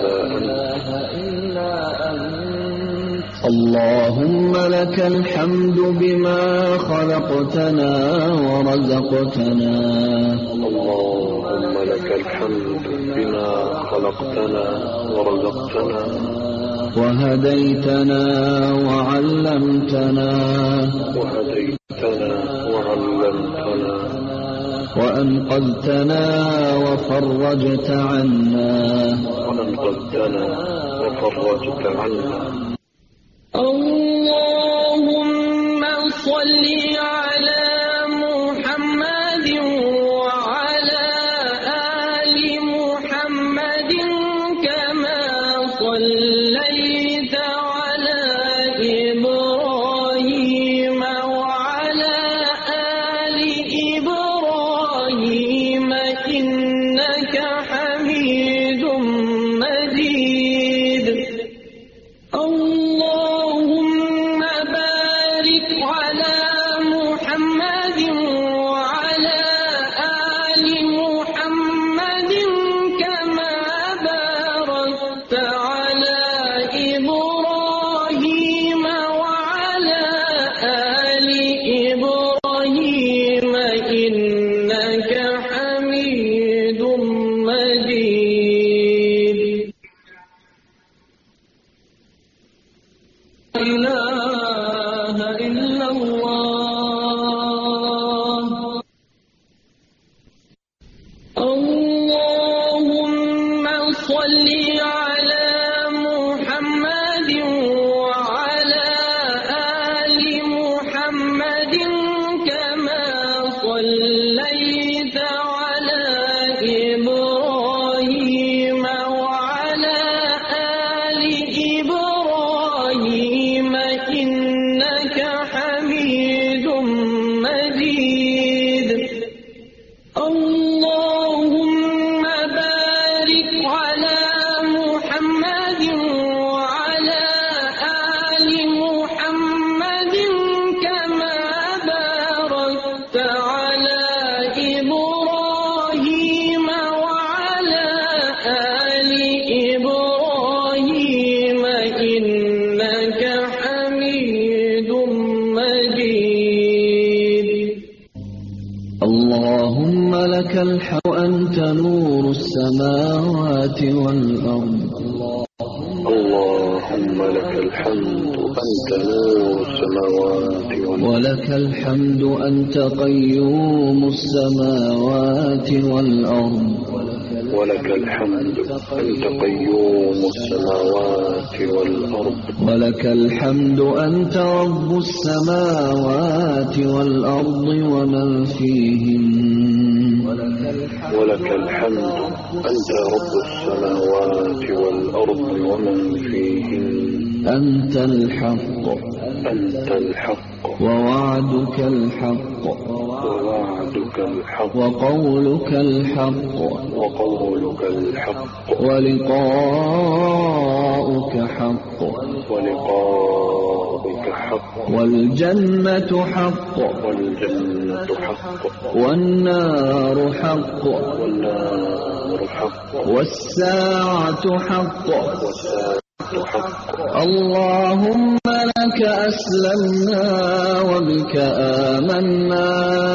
إلا أنت. اللهم لك الحمد بما خلقتنا ورزقتنا. اللهم لك الحمد بما خلقتنا ورزقتنا وهديتنا وعلمتنا وهديتنا وعلمتنا وأنقذتنا وفرجت عنا وأنقذتنا وفرجت عنا. اللهم صل على محمد وعلى آل محمد كما صليت على إبراهيم وعلى آل إبراهيم إنك حميد مجيد. اللهم بارك على محمد وعلى آل محمد كما باركت على إبراهيم وعلى آل إبراهيم إنك حميد مجيد. لا إله إلا الله. اللهم صل على محمد وعلى آل محمد كما صليت على إبراهيم وعلى آل إبراهيم السماوات والأرض اللهم لك الحمد أنت نور السماوات والأرض ولك الحمد أنت قيوم السماوات والأرض ولك الحمد أنت قيوم السماوات والأرض ولك الحمد أنت رب السماوات والأرض ومن فيهن ولك الحمد أنت رب السماوات والأرض ومن فيهن أنت الحق أنت الحق ووعدك الحق ووعدك الحق وقولك الحق وقولك الحق ولقاؤك حق ولقاؤك حق والجنة حق والجنة حق والنار حق والنار حق والساعة حق والساعة حق اللهم لك أسلمنا وبك آمنا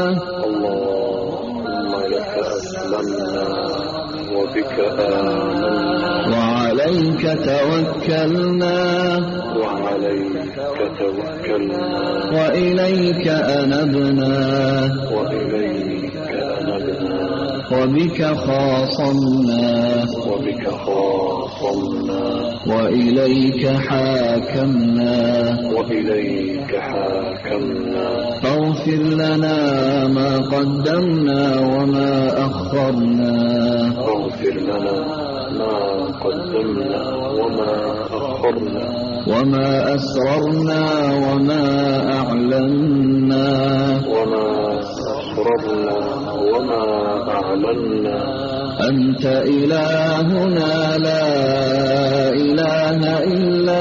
اللهم لك أسلمنا وبك آمنا وعليك توكلنا وعليك توكلنا وإليك أنبنا وإليك أنبنا وبك خاصمنا وبك خاصمنا وإليك حاكمنا وإليك حاكمنا فاغفر لنا ما قدمنا وما أخرنا فاغفر لنا ما قدمنا وما أخرنا وما أسررنا وما أعلنا وما أسررنا وما أعلنا أنت إلهنا لا إله إلا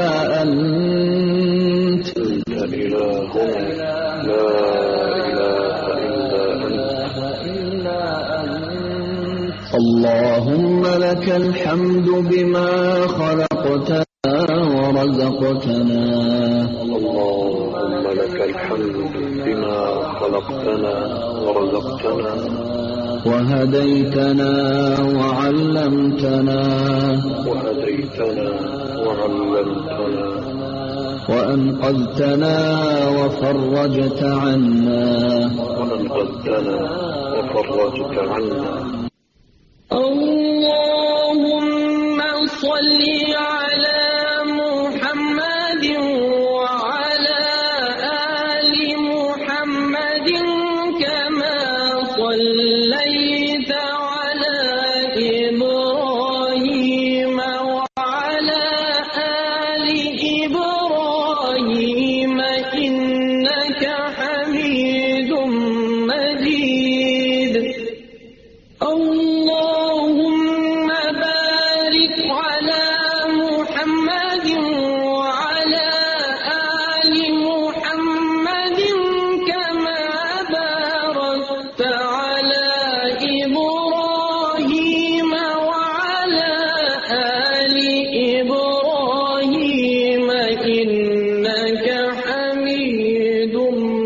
أنت أنت إلهنا لا إله إلا أنت اللهم لك الحمد بما خلقتنا ورزقتنا اللهم لك الحمد بما خلقتنا ورزقتنا وهديتنا وعلمتنا وهديتنا وعلمتنا وأنقذتنا وفرجت عنا وأنقذتنا وفرجت عنا اللهم صل على محمد وعلى آل محمد كما صليت على إبراهيم وعلى آل إبراهيم إنك حميد مجيد اللهم بارك على محمد وعلى آل محمد كما باركت على إبراهيم وعلى آل إبراهيم إنك حميد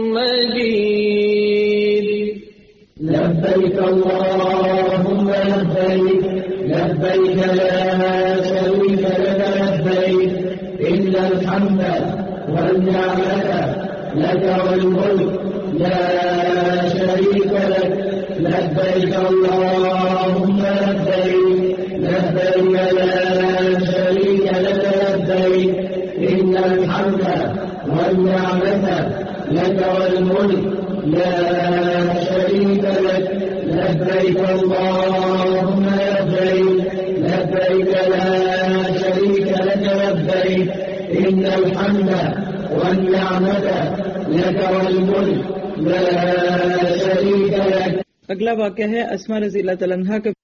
مجيد لبيك اللهم لبيك لبيك لا شريك لك لبيك إن الحمد والنعمة لك والملك لا شريك لك لبيك اللهم لبيك لبيك لا شريك لك لبيك إن الحمد والنعمة لك والملك لا شريك لك لبيك اللهم لبيك لبيك لا شريك لك لبيك إن الحمد والنعمة لك والملك لا شريك لك. अगला वाक़या है अस्मा रज़ी अल्लाह तआला अन्हा का।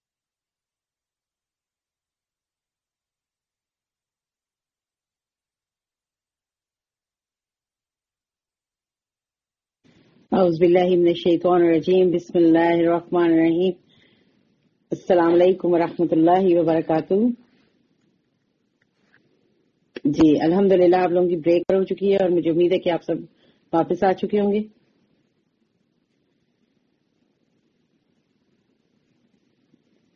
औज़ु बिल्लाहि मिनश्शैतानिर रजीम बिस्मिल्लाहिर रहमानिर रहीम अस्सलामु अलैकुम व रहमतुल्लाहि व बरकातुहू। जी अल्हम्दुलिल्लाह आप लोगों की ब्रेक हो चुकी है और मुझे उम्मीद है कि आप सब वापस आ चुके होंगे।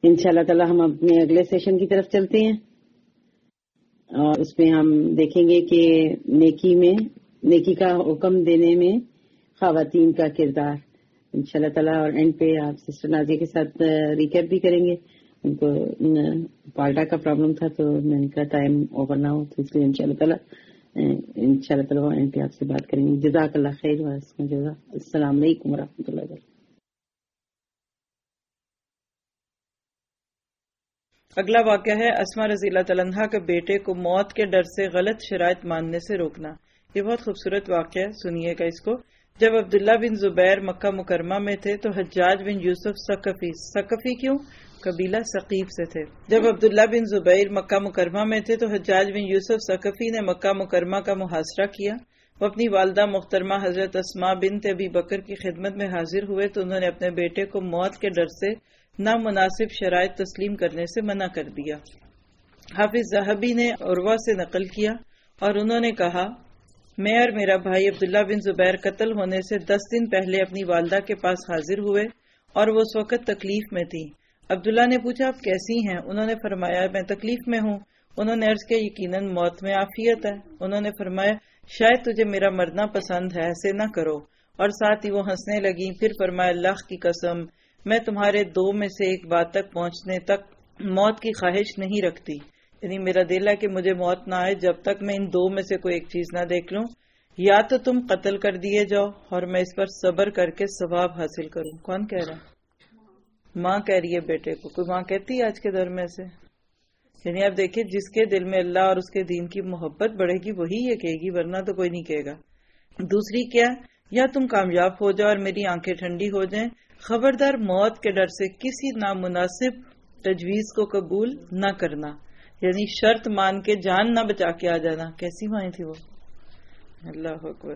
انشاءاللہ تعالی ہم اپنے اگلے سیشن کی طرف چلتے ہیں اور اس میں ہم دیکھیں گے کہ نیکی میں نیکی کا حکم دینے میں خواتین کا کردار انشاءاللہ تعالی، اور اینڈ پہ آپ سسٹر نازیہ کے ساتھ ریکیپ بھی کریں گے. ان کو پالٹا کا پرابلم تھا تو میں نے کہا ٹائم اوور نہ ہو، تو اس لیے انشاءاللہ تعالی انشاءاللہ تعالی اینڈ پہ آپ سے بات کریں گے. جزاک اللہ خیر و جزا. السلام علیکم و رحمۃ اللہ وبرکاتہ. اگلا واقعہ ہے اسما رضی اللہ تعالیٰ عنہا کے بیٹے کو موت کے ڈر سے غلط شرائط ماننے سے روکنا. یہ بہت خوبصورت واقعہ ہے، سنیے گا اس کو. جب عبداللہ بن زبیر مکہ مکرمہ میں تھے تو حجاج بن یوسف ثقفی ثقفی کیوں قبیلہ ثقیف سے تھے. جب عبداللہ بن زبیر مکہ مکرمہ میں تھے تو حجاج بن یوسف ثقفی نے مکہ مکرمہ کا محاصرہ کیا. وہ اپنی والدہ محترمہ حضرت اسماء بنت ابی بکر کی خدمت میں حاضر ہوئے تو انہوں نے اپنے بیٹے کو موت کے ڈر سے نامناسب شرائط تسلیم کرنے سے منع کر دیا. حافظ ذہبی نے عروہ سے نقل کیا اور انہوں نے کہا میں اور میرا بھائی عبداللہ بن زبیر قتل ہونے سے دس دن پہلے اپنی والدہ کے پاس حاضر ہوئے اور وہ اس وقت تکلیف میں تھی. عبداللہ نے پوچھا آپ کیسی ہیں؟ انہوں نے فرمایا میں تکلیف میں ہوں. انہوں نے عرض کیا یقیناً موت میں عافیت ہے. انہوں نے فرمایا شاید تجھے میرا مرنا پسند ہے، ایسے نہ کرو. اور ساتھ ہی وہ ہنسنے لگیں. پھر فرمایا اللہ کی قسم میں تمہارے دو میں سے ایک بات تک پہنچنے تک موت کی خواہش نہیں رکھتی، یعنی میرا دل ہے کہ مجھے موت نہ آئے جب تک میں ان دو میں سے کوئی ایک چیز نہ دیکھ لوں. یا تو تم قتل کر دیے جاؤ اور میں اس پر صبر کر کے ثواب حاصل کروں. کون کہہ رہا ہے؟ ماں کہہ رہی ہے بیٹے کو. کوئی ماں کہتی ہے آج کے دور میں سے؟ یعنی آپ دیکھیے جس کے دل میں اللہ اور اس کے دین کی محبت بڑھے گی وہی یہ کہے گی، ورنہ تو کوئی نہیں کہے گا. دوسری کیا؟ یا تم کامیاب ہو جاؤ اور میری آنکھیں ٹھنڈی ہو جائیں. خبردار موت کے ڈر سے کسی نامناسب تجویز کو قبول نہ کرنا، یعنی شرط مان کے جان نہ بچا کے آ جانا. کیسی مائیں تھی وہ؟ اللہ اکبر.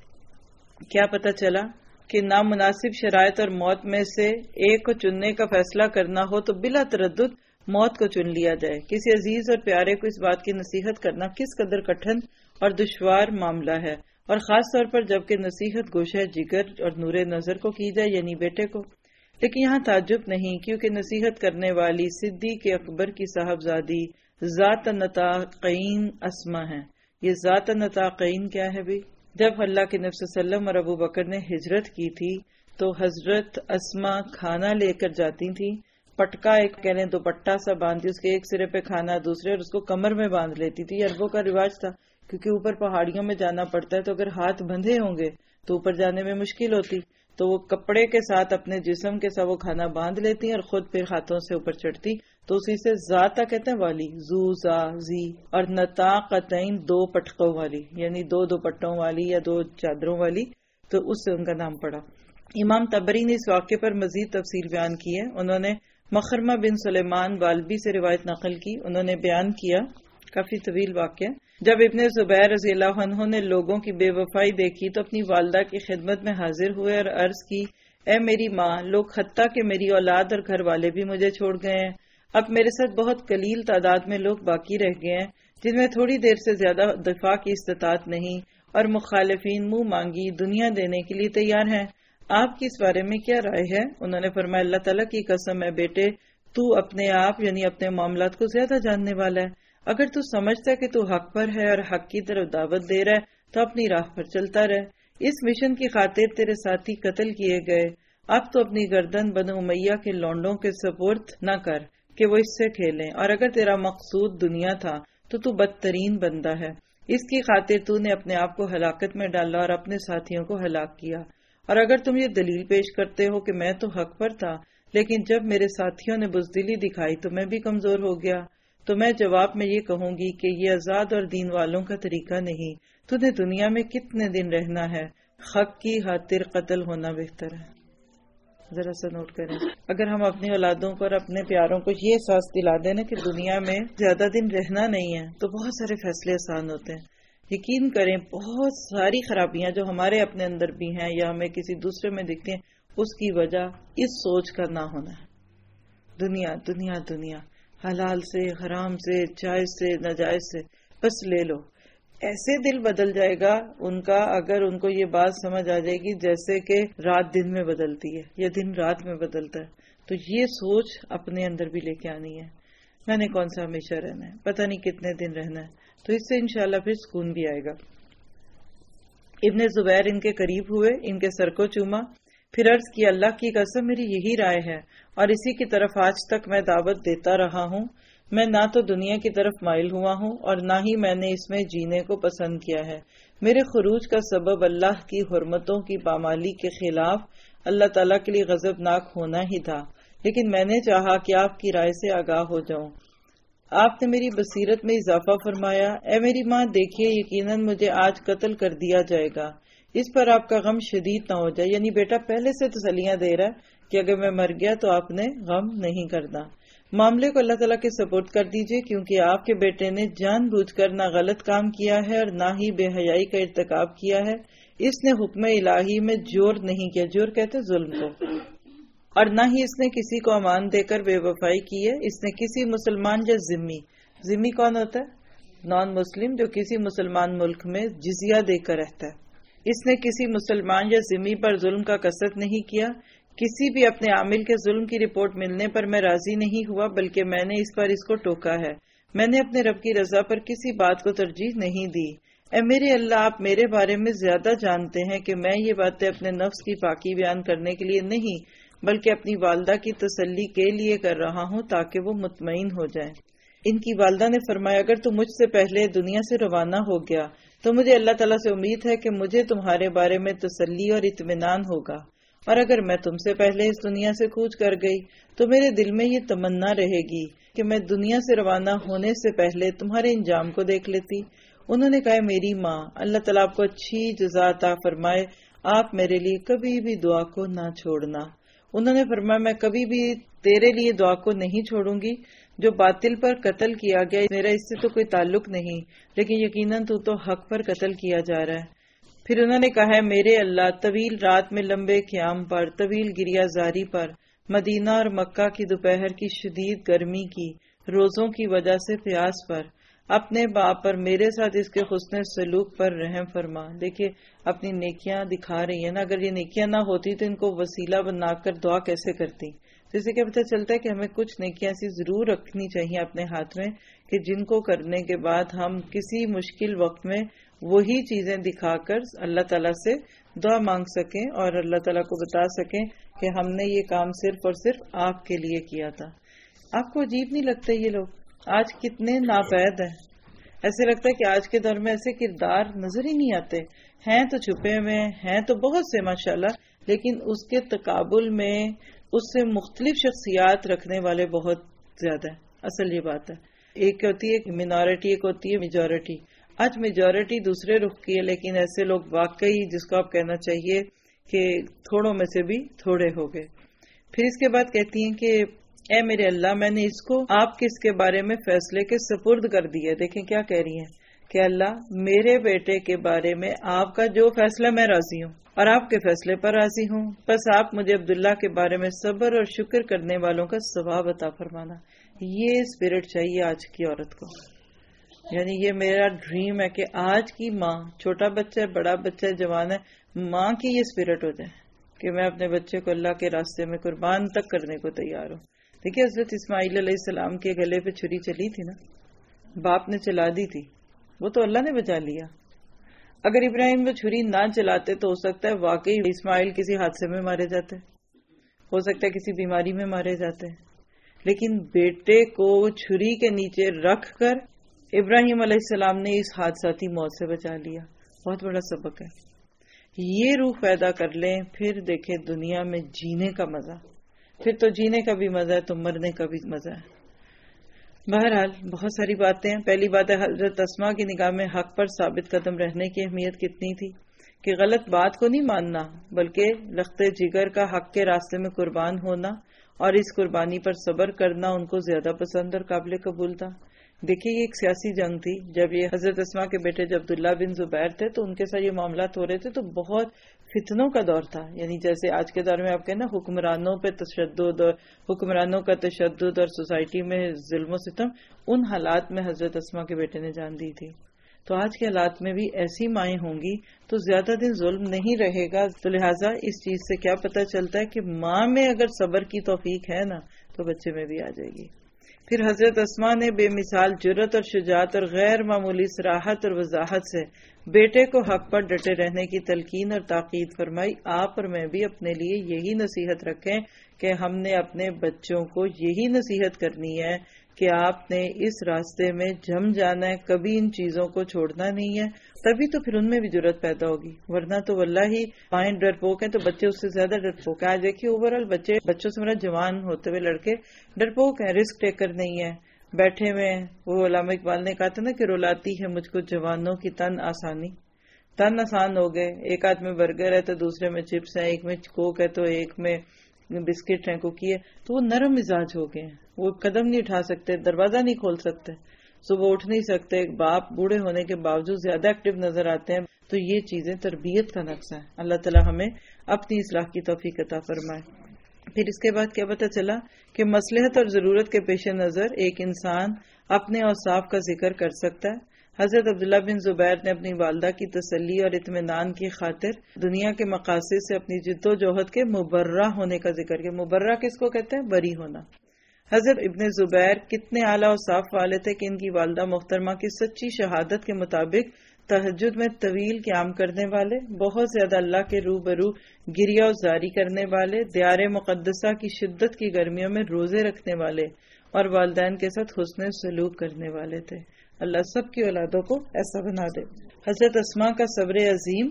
کیا پتہ چلا کہ نامناسب شرائط اور موت میں سے ایک کو چننے کا فیصلہ کرنا ہو تو بلا تردد موت کو چن لیا جائے. کسی عزیز اور پیارے کو اس بات کی نصیحت کرنا کس قدر کٹھن اور دشوار معاملہ ہے، اور خاص طور پر جبکہ نصیحت گوشہ جگر اور نور نظر کو کی جائے یعنی بیٹے کو. لیکن یہاں تعجب نہیں، کیونکہ نصیحت کرنے والی صدیق اکبر کی صاحبزادی ذات نطاقین اسما ہیں. یہ ذات نطاقین کیا ہے بھی؟ جب اللہ کے نبی صلی اللہ علیہ وسلم اور ابو بکر نے ہجرت کی تھی تو حضرت اسما کھانا لے کر جاتی تھی. پٹکا ایک کہنے دوپٹہ سا باندھی، اس کے ایک سرے پہ کھانا دوسرے، اور اس کو کمر میں باندھ لیتی تھی. عربوں کا رواج تھا کیونکہ اوپر پہاڑیوں میں جانا پڑتا ہے تو اگر ہاتھ بندھے ہوں گے تو اوپر جانے میں مشکل ہوتی، تو وہ کپڑے کے ساتھ اپنے جسم کے ساتھ وہ کھانا باندھ لیتی اور خود پھر ہاتھوں سے اوپر چڑھتی. تو اسی سے ذاتا کہتے ہیں والی، زو زا زی، اور نطاقتین دو پٹکوں والی، یعنی دو دوپٹوں والی یا دو چادروں والی، تو اس سے ان کا نام پڑا. امام طبری نے اس واقعے پر مزید تفصیل بیان کی ہے. انہوں نے مخرمہ بن سلیمان والبی سے روایت نقل کی. انہوں نے بیان کیا، کافی طویل واقعہ، جب ابن زبیر رضی اللہ عنہ نے لوگوں کی بے وفائی دیکھی تو اپنی والدہ کی خدمت میں حاضر ہوئے اور عرض کی اے میری ماں، لوگ حتیٰ کہ میری اولاد اور گھر والے بھی مجھے چھوڑ گئے ہیں. اب میرے ساتھ بہت قلیل تعداد میں لوگ باقی رہ گئے ہیں جن میں تھوڑی دیر سے زیادہ دفاع کی استطاعت نہیں، اور مخالفین منہ مانگی دنیا دینے کے لیے تیار ہیں. آپ کی اس بارے میں کیا رائے ہے؟ انہوں نے فرمایا اللہ تعالیٰ کی قسم ہے بیٹے، تو اپنے آپ یعنی اپنے معاملات کو زیادہ جاننے والا ہے. اگر تو سمجھتا ہے کہ تو حق پر ہے اور حق کی طرف دعوت دے رہا ہے تو اپنی راہ پر چلتا رہ. اس مشن کی خاطر تیرے ساتھی قتل کیے گئے. اب تو اپنی گردن بنو امیہ کے لونڈوں کے سپرد نہ کر کہ وہ اس سے کھیلیں، اور اگر تیرا مقصود دنیا تھا تو تو بدترین بندہ ہے. اس کی خاطر تو نے اپنے آپ کو ہلاکت میں ڈالا اور اپنے ساتھیوں کو ہلاک کیا. اور اگر تم یہ دلیل پیش کرتے ہو کہ میں تو حق پر تھا لیکن جب میرے ساتھیوں نے بزدلی دکھائی تو میں بھی کمزور ہو گیا، تو میں جواب میں یہ کہوں گی کہ یہ آزاد اور دین والوں کا طریقہ نہیں. تو نے دنیا میں کتنے دن رہنا ہے، حق کی خاطر قتل ہونا بہتر ہے. ذرا سا نوٹ کریں، اگر ہم اپنی اولادوں کو اور اپنے پیاروں کو یہ احساس دلا دیں نا کہ دنیا میں زیادہ دن رہنا نہیں ہے تو بہت سارے فیصلے آسان ہوتے ہیں. یقین کریں بہت ساری خرابیاں جو ہمارے اپنے اندر بھی ہیں یا ہمیں کسی دوسرے میں دکھتی ہیں اس کی وجہ اس سوچ کا نہ ہونا ہے. دنیا دنیا دنیا حلال سے، حرام سے، جائز سے، ناجائز سے، بس لے لو. ایسے دل بدل جائے گا ان کا اگر ان کو یہ بات سمجھ آ جائے گی جیسے کہ رات دن میں بدلتی ہے یا دن رات میں بدلتا ہے. تو یہ سوچ اپنے اندر بھی لے کے آنی ہے، میں نے کون سا ہمیشہ رہنا ہے، پتہ نہیں کتنے دن رہنا ہے، تو اس سے انشاءاللہ پھر سکون بھی آئے گا۔ ابن زبیر ان کے قریب ہوئے، ان کے سر کو چوما، پھر عرض کی اللہ کی قسم میری یہی رائے ہے اور اسی کی طرف آج تک میں دعوت دیتا رہا ہوں، میں نہ تو دنیا کی طرف مائل ہوا ہوں اور نہ ہی میں نے اس میں جینے کو پسند کیا ہے، میرے خروج کا سبب اللہ کی حرمتوں کی پامالی کے خلاف اللہ تعالیٰ کے لیے غضبناک ہونا ہی تھا، لیکن میں نے چاہا کہ آپ کی رائے سے آگاہ ہو جاؤں۔ آپ نے میری بصیرت میں اضافہ فرمایا، اے میری ماں دیکھیے یقیناً مجھے آج قتل کر دیا جائے گا، اس پر آپ کا غم شدید نہ ہو جائے، یعنی بیٹا پہلے سے تسلیاں دے رہا ہے کہ اگر میں مر گیا تو آپ نے غم نہیں کرنا، معاملے کو اللہ تعالیٰ کے سپورٹ کر دیجئے، کیونکہ آپ کے بیٹے نے جان بوجھ کر نہ غلط کام کیا ہے اور نہ ہی بے حیائی کا ارتکاب کیا ہے، اس نے حکم الہی میں جور نہیں کیا، جور کہتے ظلم کو، اور نہ ہی اس نے کسی کو امان دے کر بے وفائی کی ہے، اس نے کسی مسلمان یا ذمی، ذمی کون ہوتا ہے؟ نان مسلم، جو کسی مسلمان ملک میں جزیہ دے کر رہتا ہے، اس نے کسی مسلمان یا ذمی پر ظلم کا قصد نہیں کیا، کسی بھی اپنے عامل کے ظلم کی رپورٹ ملنے پر میں راضی نہیں ہوا، بلکہ میں نے اس پر اس کو ٹوکا ہے، میں نے اپنے رب کی رضا پر کسی بات کو ترجیح نہیں دی۔ اے میرے اللہ، آپ میرے بارے میں زیادہ جانتے ہیں کہ میں یہ باتیں اپنے نفس کی پاکی بیان کرنے کے لیے نہیں بلکہ اپنی والدہ کی تسلی کے لیے کر رہا ہوں تاکہ وہ مطمئن ہو جائیں۔ ان کی والدہ نے فرمایا، اگر تم مجھ سے پہلے دنیا سے روانہ ہو گیا تو مجھے اللہ تعالیٰ سے امید ہے کہ مجھے تمہارے بارے میں تسلی اور اطمینان ہوگا، اور اگر میں تم سے پہلے اس دنیا سے کوچ کر گئی تو میرے دل میں یہ تمنا رہے گی کہ میں دنیا سے روانہ ہونے سے پہلے تمہارے انجام کو دیکھ لیتی۔ انہوں نے کہا، میری ماں، اللہ تعالیٰ آپ کو اچھی جزا عطا فرمائے، آپ میرے لیے کبھی بھی دعا کو نہ چھوڑنا۔ انہوں نے فرمایا، میں کبھی بھی تیرے لیے دعا کو نہیں چھوڑوں گی، جو باطل پر قتل کیا گیا میرا اس سے تو کوئی تعلق نہیں، لیکن یقیناً تو تو حق پر قتل کیا جا رہا ہے۔ پھر انہوں نے کہا ہے، میرے اللہ، طویل رات میں لمبے قیام پر، طویل گریہ زاری پر، مدینہ اور مکہ کی دوپہر کی شدید گرمی کی، روزوں کی وجہ سے پیاس پر، اپنے باپ پر، میرے ساتھ اس کے حسن سلوک پر رحم فرما۔ دیکھیے اپنی نیکیاں دکھا رہی ہیں نا، اگر یہ نیکیاں نہ ہوتی تو ان کو وسیلہ بنا کر دعا کیسے کرتی؟ جیسے کہ پتہ چلتا ہے کہ ہمیں کچھ نیکیاں ایسی ضرور رکھنی چاہیے اپنے ہاتھ میں کہ جن کو کرنے کے بعد ہم کسی مشکل وقت میں وہی چیزیں دکھا کر اللہ تعالیٰ سے دعا مانگ سکیں اور اللہ تعالیٰ کو بتا سکیں کہ ہم نے یہ کام صرف اور صرف آپ کے لیے کیا تھا۔ آپ کو عجیب نہیں لگتا یہ لوگ آج کتنے ناپید ہیں؟ ایسے لگتا ہے کہ آج کے دور میں ایسے کردار نظر ہی نہیں آتے، ہیں تو چھپے ہوئے ہیں تو بہت سے ماشاءاللہ، لیکن اس کے تقابل میں اس سے مختلف شخصیات رکھنے والے بہت زیادہ ہیں۔ اصل یہ بات ہے، ایک ہوتی ہے مینارٹی، ایک ہوتی ہے میجورٹی۔ آج میجورٹی دوسرے رخ کی ہے، لیکن ایسے لوگ واقعی جس کو آپ کہنا چاہیے کہ تھوڑوں میں سے بھی تھوڑے ہو گئے۔ پھر اس کے بعد کہتی ہیں کہ اے میرے اللہ، میں نے اس کو آپ کے اس کے بارے میں فیصلے کے سپرد کر دیا۔ دیکھیں کیا کہہ رہی ہیں کہ اللہ، میرے بیٹے کے بارے میں آپ کا جو فیصلہ میں راضی ہوں اور آپ کے فیصلے پر راضی ہوں، بس آپ مجھے عبداللہ کے بارے میں صبر اور شکر کرنے والوں کا ثواب عطا فرمانا۔ یہ اسپرٹ چاہیے آج کی عورت کو، یعنی یہ میرا ڈریم ہے کہ آج کی ماں، چھوٹا بچہ ہے، بڑا بچہ ہے، جوان ہے، ماں کی یہ اسپرٹ ہو جائے کہ میں اپنے بچے کو اللہ کے راستے میں قربان تک کرنے کو تیار ہوں۔ دیکھیے حضرت اسماعیل علیہ السلام کے گلے پہ چھری چلی تھی نا، باپ نے چلا دی تھی، وہ تو اللہ نے بچا لیا۔ اگر ابراہیم وہ چھری نہ چلاتے تو ہو سکتا ہے واقعی اسماعیل کسی حادثے میں مارے جاتے، ہو سکتا ہے کسی بیماری میں مارے جاتے، لیکن بیٹے کو چھری کے نیچے رکھ کر ابراہیم علیہ السلام نے اس حادثاتی موت سے بچا لیا۔ بہت بڑا سبق ہے۔ یہ روح پیدا کر لیں، پھر دیکھیں دنیا میں جینے کا مزہ، پھر تو جینے کا بھی مزہ ہے تو مرنے کا بھی مزہ ہے۔ بہرحال بہت ساری باتیں ہیں۔ پہلی بات ہے حضرت اسماء کی نگاہ میں حق پر ثابت قدم رہنے کی اہمیت کتنی تھی کہ غلط بات کو نہیں ماننا بلکہ لخت جگر کا حق کے راستے میں قربان ہونا اور اس قربانی پر صبر کرنا ان کو زیادہ پسند اور قابل قبول تھا۔ دیکھیے یہ ایک سیاسی جنگ تھی، جب یہ حضرت اسماء کے بیٹے جب عبداللہ بن زبیر تھے تو ان کے ساتھ یہ معاملات ہو رہے تھے تو بہت فتنوں کا دور تھا، یعنی جیسے آج کے دور میں آپ کہیں نا حکمرانوں پہ تشدد اور حکمرانوں کا تشدد اور سوسائٹی میں ظلم و ستم، ان حالات میں حضرت اسماء کے بیٹے نے جان دی تھی۔ تو آج کے حالات میں بھی ایسی مائیں ہوں گی تو زیادہ دن ظلم نہیں رہے گا. تو لہٰذا اس چیز سے کیا پتہ چلتا ہے کہ ماں میں اگر صبر کی توفیق ہے نا تو بچے میں بھی آ جائے گی. پھر حضرت اسماء نے بے مثال جرت اور شجاعت اور غیر معمولی صراحت اور وضاحت سے بیٹے کو حق پر ڈٹے رہنے کی تلقین اور تاکید فرمائی. آپ اور میں بھی اپنے لیے یہی نصیحت رکھیں کہ ہم نے اپنے بچوں کو یہی نصیحت کرنی ہے کہ آپ نے اس راستے میں جم جانا ہے, کبھی ان چیزوں کو چھوڑنا نہیں ہے. تبھی تو پھر ان میں بھی جرت پیدا ہوگی, ورنہ تو واللہ ہی مائیں ڈرپوک ہیں تو بچے اس سے زیادہ ڈرپوک ہیں. آج دیکھیے اوور آل بچے بچوں سے میرا جوان ہوتے ہوئے لڑکے ڈرپوک ہیں, رسک ٹیکر نہیں ہے, بیٹھے ہوئے ہیں. وہ علامہ اقبال نے کہا تھا نا کہ رلاتی ہے مجھ کو جوانوں کی تن آسانی. تن آسان ہو گئے, ایک ہاتھ میں برگر ہے تو دوسرے میں چپس ہیں, ایک میں کوک ہے تو ایک میں بسکٹ ہیں, کوکی ہے, تو وہ نرم مزاج ہو گئے ہیں. وہ قدم نہیں اٹھا سکتے, دروازہ نہیں کھول سکتے, صبح اٹھ نہیں سکتے. باپ بوڑھے ہونے کے باوجود زیادہ ایکٹیو نظر آتے ہیں. تو یہ چیزیں تربیت کا نقص ہے. اللہ تعالی ہمیں اپنی اصلاح کی توفیق عطا فرمائے. پھر اس کے بعد کیا پتہ چلا کہ مصلحت اور ضرورت کے پیش نظر ایک انسان اپنے اوصاف کا ذکر کر سکتا ہے. حضرت عبداللہ بن زبیر نے اپنی والدہ کی تسلی اور اطمینان کی خاطر دنیا کے مقاصد سے اپنی جد و جہد کے مبرہ ہونے کا ذکر کیا. مبرہ کس کو کہتے ہیں؟ بری ہونا. حضرت ابن زبیر کتنے اعلیٰ اوصاف والے تھے کہ ان کی والدہ محترمہ کی سچی شہادت کے مطابق تہجد میں طویل قیام کرنے والے, بہت زیادہ اللہ کے روبرو گریہ و زاری کرنے والے, دیار مقدسہ کی شدت کی گرمیوں میں روزے رکھنے والے اور والدین کے ساتھ حسن سلوک کرنے والے تھے. اللہ سب کی اولادوں کو ایسا بنا دے. حضرت اسماء کا صبر عظیم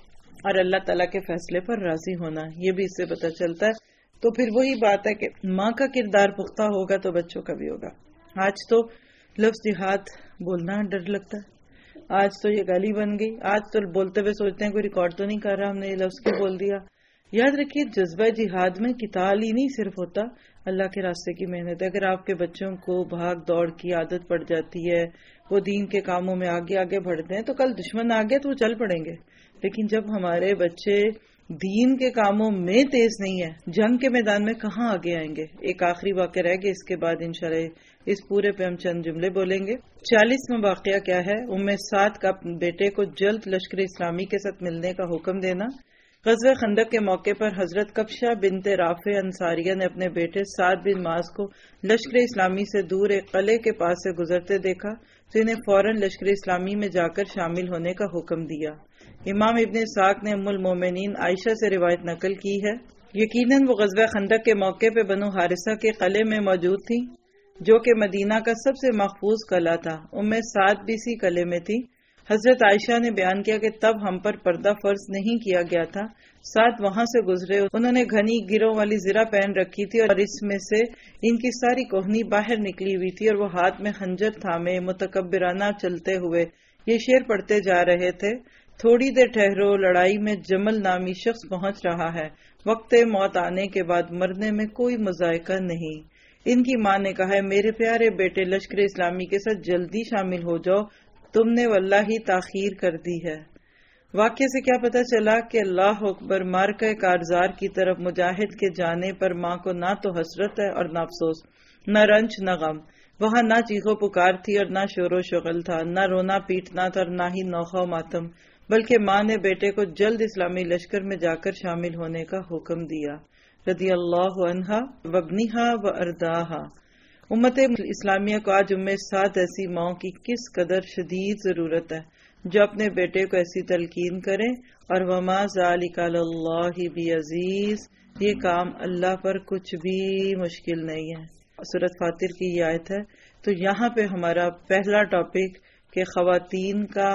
اور اللہ تعالیٰ کے فیصلے پر راضی ہونا, یہ بھی اس سے پتہ چلتا ہے. تو پھر وہی بات ہے کہ ماں کا کردار پختہ ہوگا تو بچوں کا بھی ہوگا. آج تو لفظ جہاد بولنا ڈر لگتا ہے, آج تو یہ گالی بن گئی, آج تو بولتے ہوئے سوچتے ہیں کوئی ریکارڈ تو نہیں کر رہا, ہم نے یہ لفظ کیوں بول دیا. یاد رکھیے جذبہ جہاد میں قتال ہی نہیں صرف ہوتا, اللہ کے راستے کی محنت. اگر آپ کے بچوں کو بھاگ دوڑ کی عادت پڑ جاتی ہے, وہ دین کے کاموں میں آگے آگے بڑھتے ہیں, تو کل دشمن آ گیا تو وہ چل پڑیں گے. لیکن جب ہمارے بچے دین کے کاموں میں تیز نہیں ہے, جنگ کے میدان میں کہاں آگے آئیں گے. ایک آخری واقعہ رہ گیا, اس کے بعد انشاءاللہ اس پورے پہ ہم چند جملے بولیں گے. چالیسواں واقعہ کیا ہے؟ ام سعد کا بیٹے کو جلد لشکر اسلامی کے ساتھ ملنے کا حکم دینا. غزوہ خندق کے موقع پر حضرت کبشہ بنت رافع انصاریہ نے اپنے بیٹے سعد بن معاذ کو لشکر اسلامی سے دور ایک قلعے کے پاس سے گزرتے دیکھا تو انہیں فوراً لشکر اسلامی میں جا کر شامل ہونے کا حکم دیا. امام ابن اسحاق نے ام المومنین عائشہ سے روایت نقل کی ہے, یقیناً وہ غزوہ خندق کے موقع پہ بنو حارثہ کے قلعے میں موجود تھی جو کہ مدینہ کا سب سے محفوظ قلعہ تھا. ام سعد بھی اسی قلعے میں تھی. حضرت عائشہ نے بیان کیا کہ تب ہم پر پردہ فرض نہیں کیا گیا تھا. ساتھ وہاں سے گزرے, انہوں نے گھنی گروں والی زرہ پہن رکھی تھی اور اس میں سے ان کی ساری کوہنی باہر نکلی ہوئی تھی, اور وہ ہاتھ میں خنجر تھامے متکبرانہ چلتے ہوئے یہ شعر پڑھتے جا رہے تھے. تھوڑی دیر ٹھہرو, لڑائی میں جمل نامی شخص پہنچ رہا ہے, وقت موت آنے کے بعد مرنے میں کوئی مذائقہ نہیں. ان کی ماں نے کہا ہے میرے پیارے بیٹے لشکر اسلامی کے ساتھ جلدی شامل ہو جاؤ, تم نے واللہ ہی تاخیر کر دی ہے. واقعے سے کیا پتہ چلا کہ اللہ اکبر, مارکہ کارزار کی طرف مجاہد کے جانے پر ماں کو نہ تو حسرت ہے اور نہ افسوس, نہ رنج نہ غم. وہاں نہ چیخو پکار تھی اور نہ شور و شغل تھا, نہ رونا پیٹنا تھا اور نہ ہی نوخہ و ماتم, بلکہ ماں نے بیٹے کو جلد اسلامی لشکر میں جا کر شامل ہونے کا حکم دیا. رضی اللہ عنہا وابنہا وارداہا. امت اسلامیہ کو آج ام سعد ایسی ماں کی کس قدر شدید ضرورت ہے جو اپنے بیٹے کو ایسی تلقین کریں, اور وما ذالک علی اللہ بعزیز, یہ کام اللہ پر کچھ بھی مشکل نہیں ہے. سورۃ فاطر کی یہ آیت ہے. تو یہاں پہ ہمارا پہلا ٹاپک کہ خواتین کا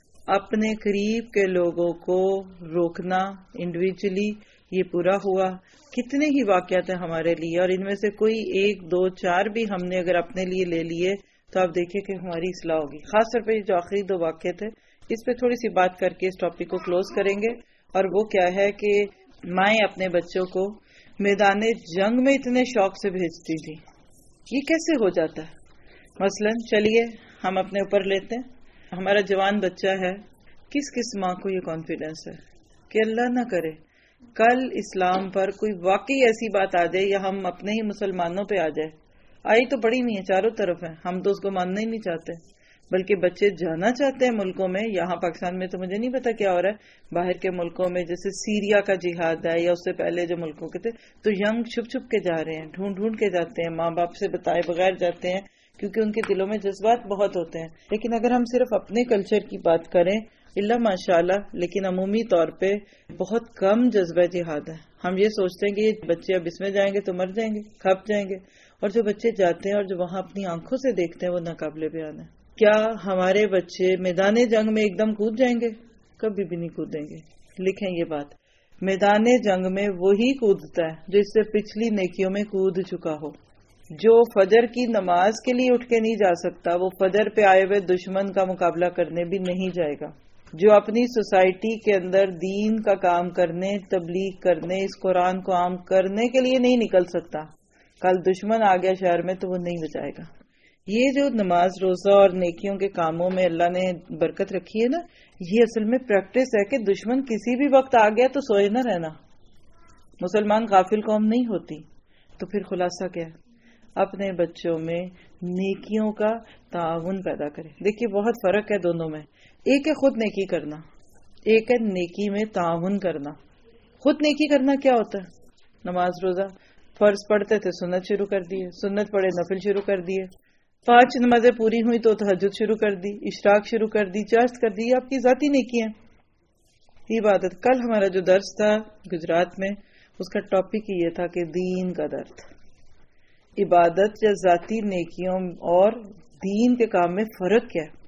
اپنے قریب کے لوگوں کو روکنا انڈیویجلی, یہ پورا ہوا. کتنے ہی واقعات ہیں ہمارے لیے, اور ان میں سے کوئی ایک دو چار بھی ہم نے اگر اپنے لیے لے لیے تو آپ دیکھیں کہ ہماری اصلاح ہوگی. خاص طور پہ جو آخری دو واقعے تھے اس پہ تھوڑی سی بات کر کے اس ٹاپک کو کلوز کریں گے. اور وہ کیا ہے کہ مائیں اپنے بچوں کو میدان جنگ میں اتنے شوق سے بھیجتی تھی, یہ کیسے ہو جاتا ہے؟ مثلا چلیے ہم اپنے اوپر لیتے ہیں, ہمارا جوان بچہ ہے, کس کس ماں کو یہ کانفیڈنس ہے کہ اللہ نہ کرے کل اسلام پر کوئی واقعی ایسی بات آ جائے یا ہم اپنے ہی مسلمانوں پہ آ جائے, آئی تو بڑی نہیں ہے, چاروں طرف ہے, ہم تو اس کو ماننا ہی نہیں چاہتے, بلکہ بچے جانا چاہتے ہیں ملکوں میں. یہاں پاکستان میں تو مجھے نہیں پتا کیا ہو رہا ہے، باہر کے ملکوں میں جیسے سیریا کا جہاد ہے یا اس سے پہلے جو ملکوں کے تھے، تو ینگ چھپ چھپ کے جا رہے ہیں، ڈھونڈ ڈھونڈ کے جاتے ہیں، ماں باپ سے بتائے بغیر جاتے ہیں، کیونکہ ان کے دلوں میں جذبات بہت ہوتے ہیں. لیکن اگر ہم صرف اپنے کلچر کی بات کریں، اللہ ماشاء اللہ، لیکن عمومی طور پہ بہت کم جذبہ جہاد ہے. ہم یہ سوچتے ہیں کہ یہ بچے اب اس میں جائیں گے تو مر جائیں گے، کھپ جائیں گے، اور جو بچے جاتے ہیں اور جو وہاں اپنی آنکھوں سے دیکھتے ہیں وہ ناقابل بیان ہے. کیا ہمارے بچے میدان جنگ میں ایک دم کود جائیں گے؟ کبھی بھی نہیں کودیں گے. لکھیں یہ بات، میدان جنگ میں وہی کودتا ہے جو اس سے پچھلی نیکیوں میں کود چکا ہو. جو فجر کی نماز کے لیے اٹھ کے نہیں جا سکتا، وہ فجر پہ آئے ہوئے دشمن کا مقابلہ کرنے بھی نہیں جائے گا. جو اپنی سوسائٹی کے اندر دین کا کام کرنے، تبلیغ کرنے، اس قرآن کو عام کرنے کے لیے نہیں نکل سکتا، کل دشمن آ گیا شہر میں تو وہ نہیں بچائے گا. یہ جو نماز روزہ اور نیکیوں کے کاموں میں اللہ نے برکت رکھی ہے نا، یہ اصل میں پریکٹس ہے کہ دشمن کسی بھی وقت آ گیا تو سوئے نہ رہنا. مسلمان غافل قوم نہیں ہوتی. تو پھر خلاصہ کیا ہے؟ اپنے بچوں میں نیکیوں کا تعاون پیدا کرے. دیکھیے بہت فرق ہے دونوں میں. ایک ہے خود نیکی کرنا، ایک ہے نیکی میں تعاون کرنا. خود نیکی کرنا کیا ہوتا ہے؟ نماز روزہ فرض پڑھتے تھے، سنت شروع کر دیے، سنت پڑھے نفل شروع کر دیے، پانچ نمازیں پوری ہوئی تو تہجد شروع کر دی، اشراق شروع کر دی، چاشت کر دی. یہ آپ کی ذاتی نیکی ہے، عبادت. کل ہمارا جو درس تھا گجرات میں، اس کا ٹاپک یہ تھا کہ دین کا درد. عبادت یا ذاتی نیکیوں اور دین کے کام میں فرق کیا ہے؟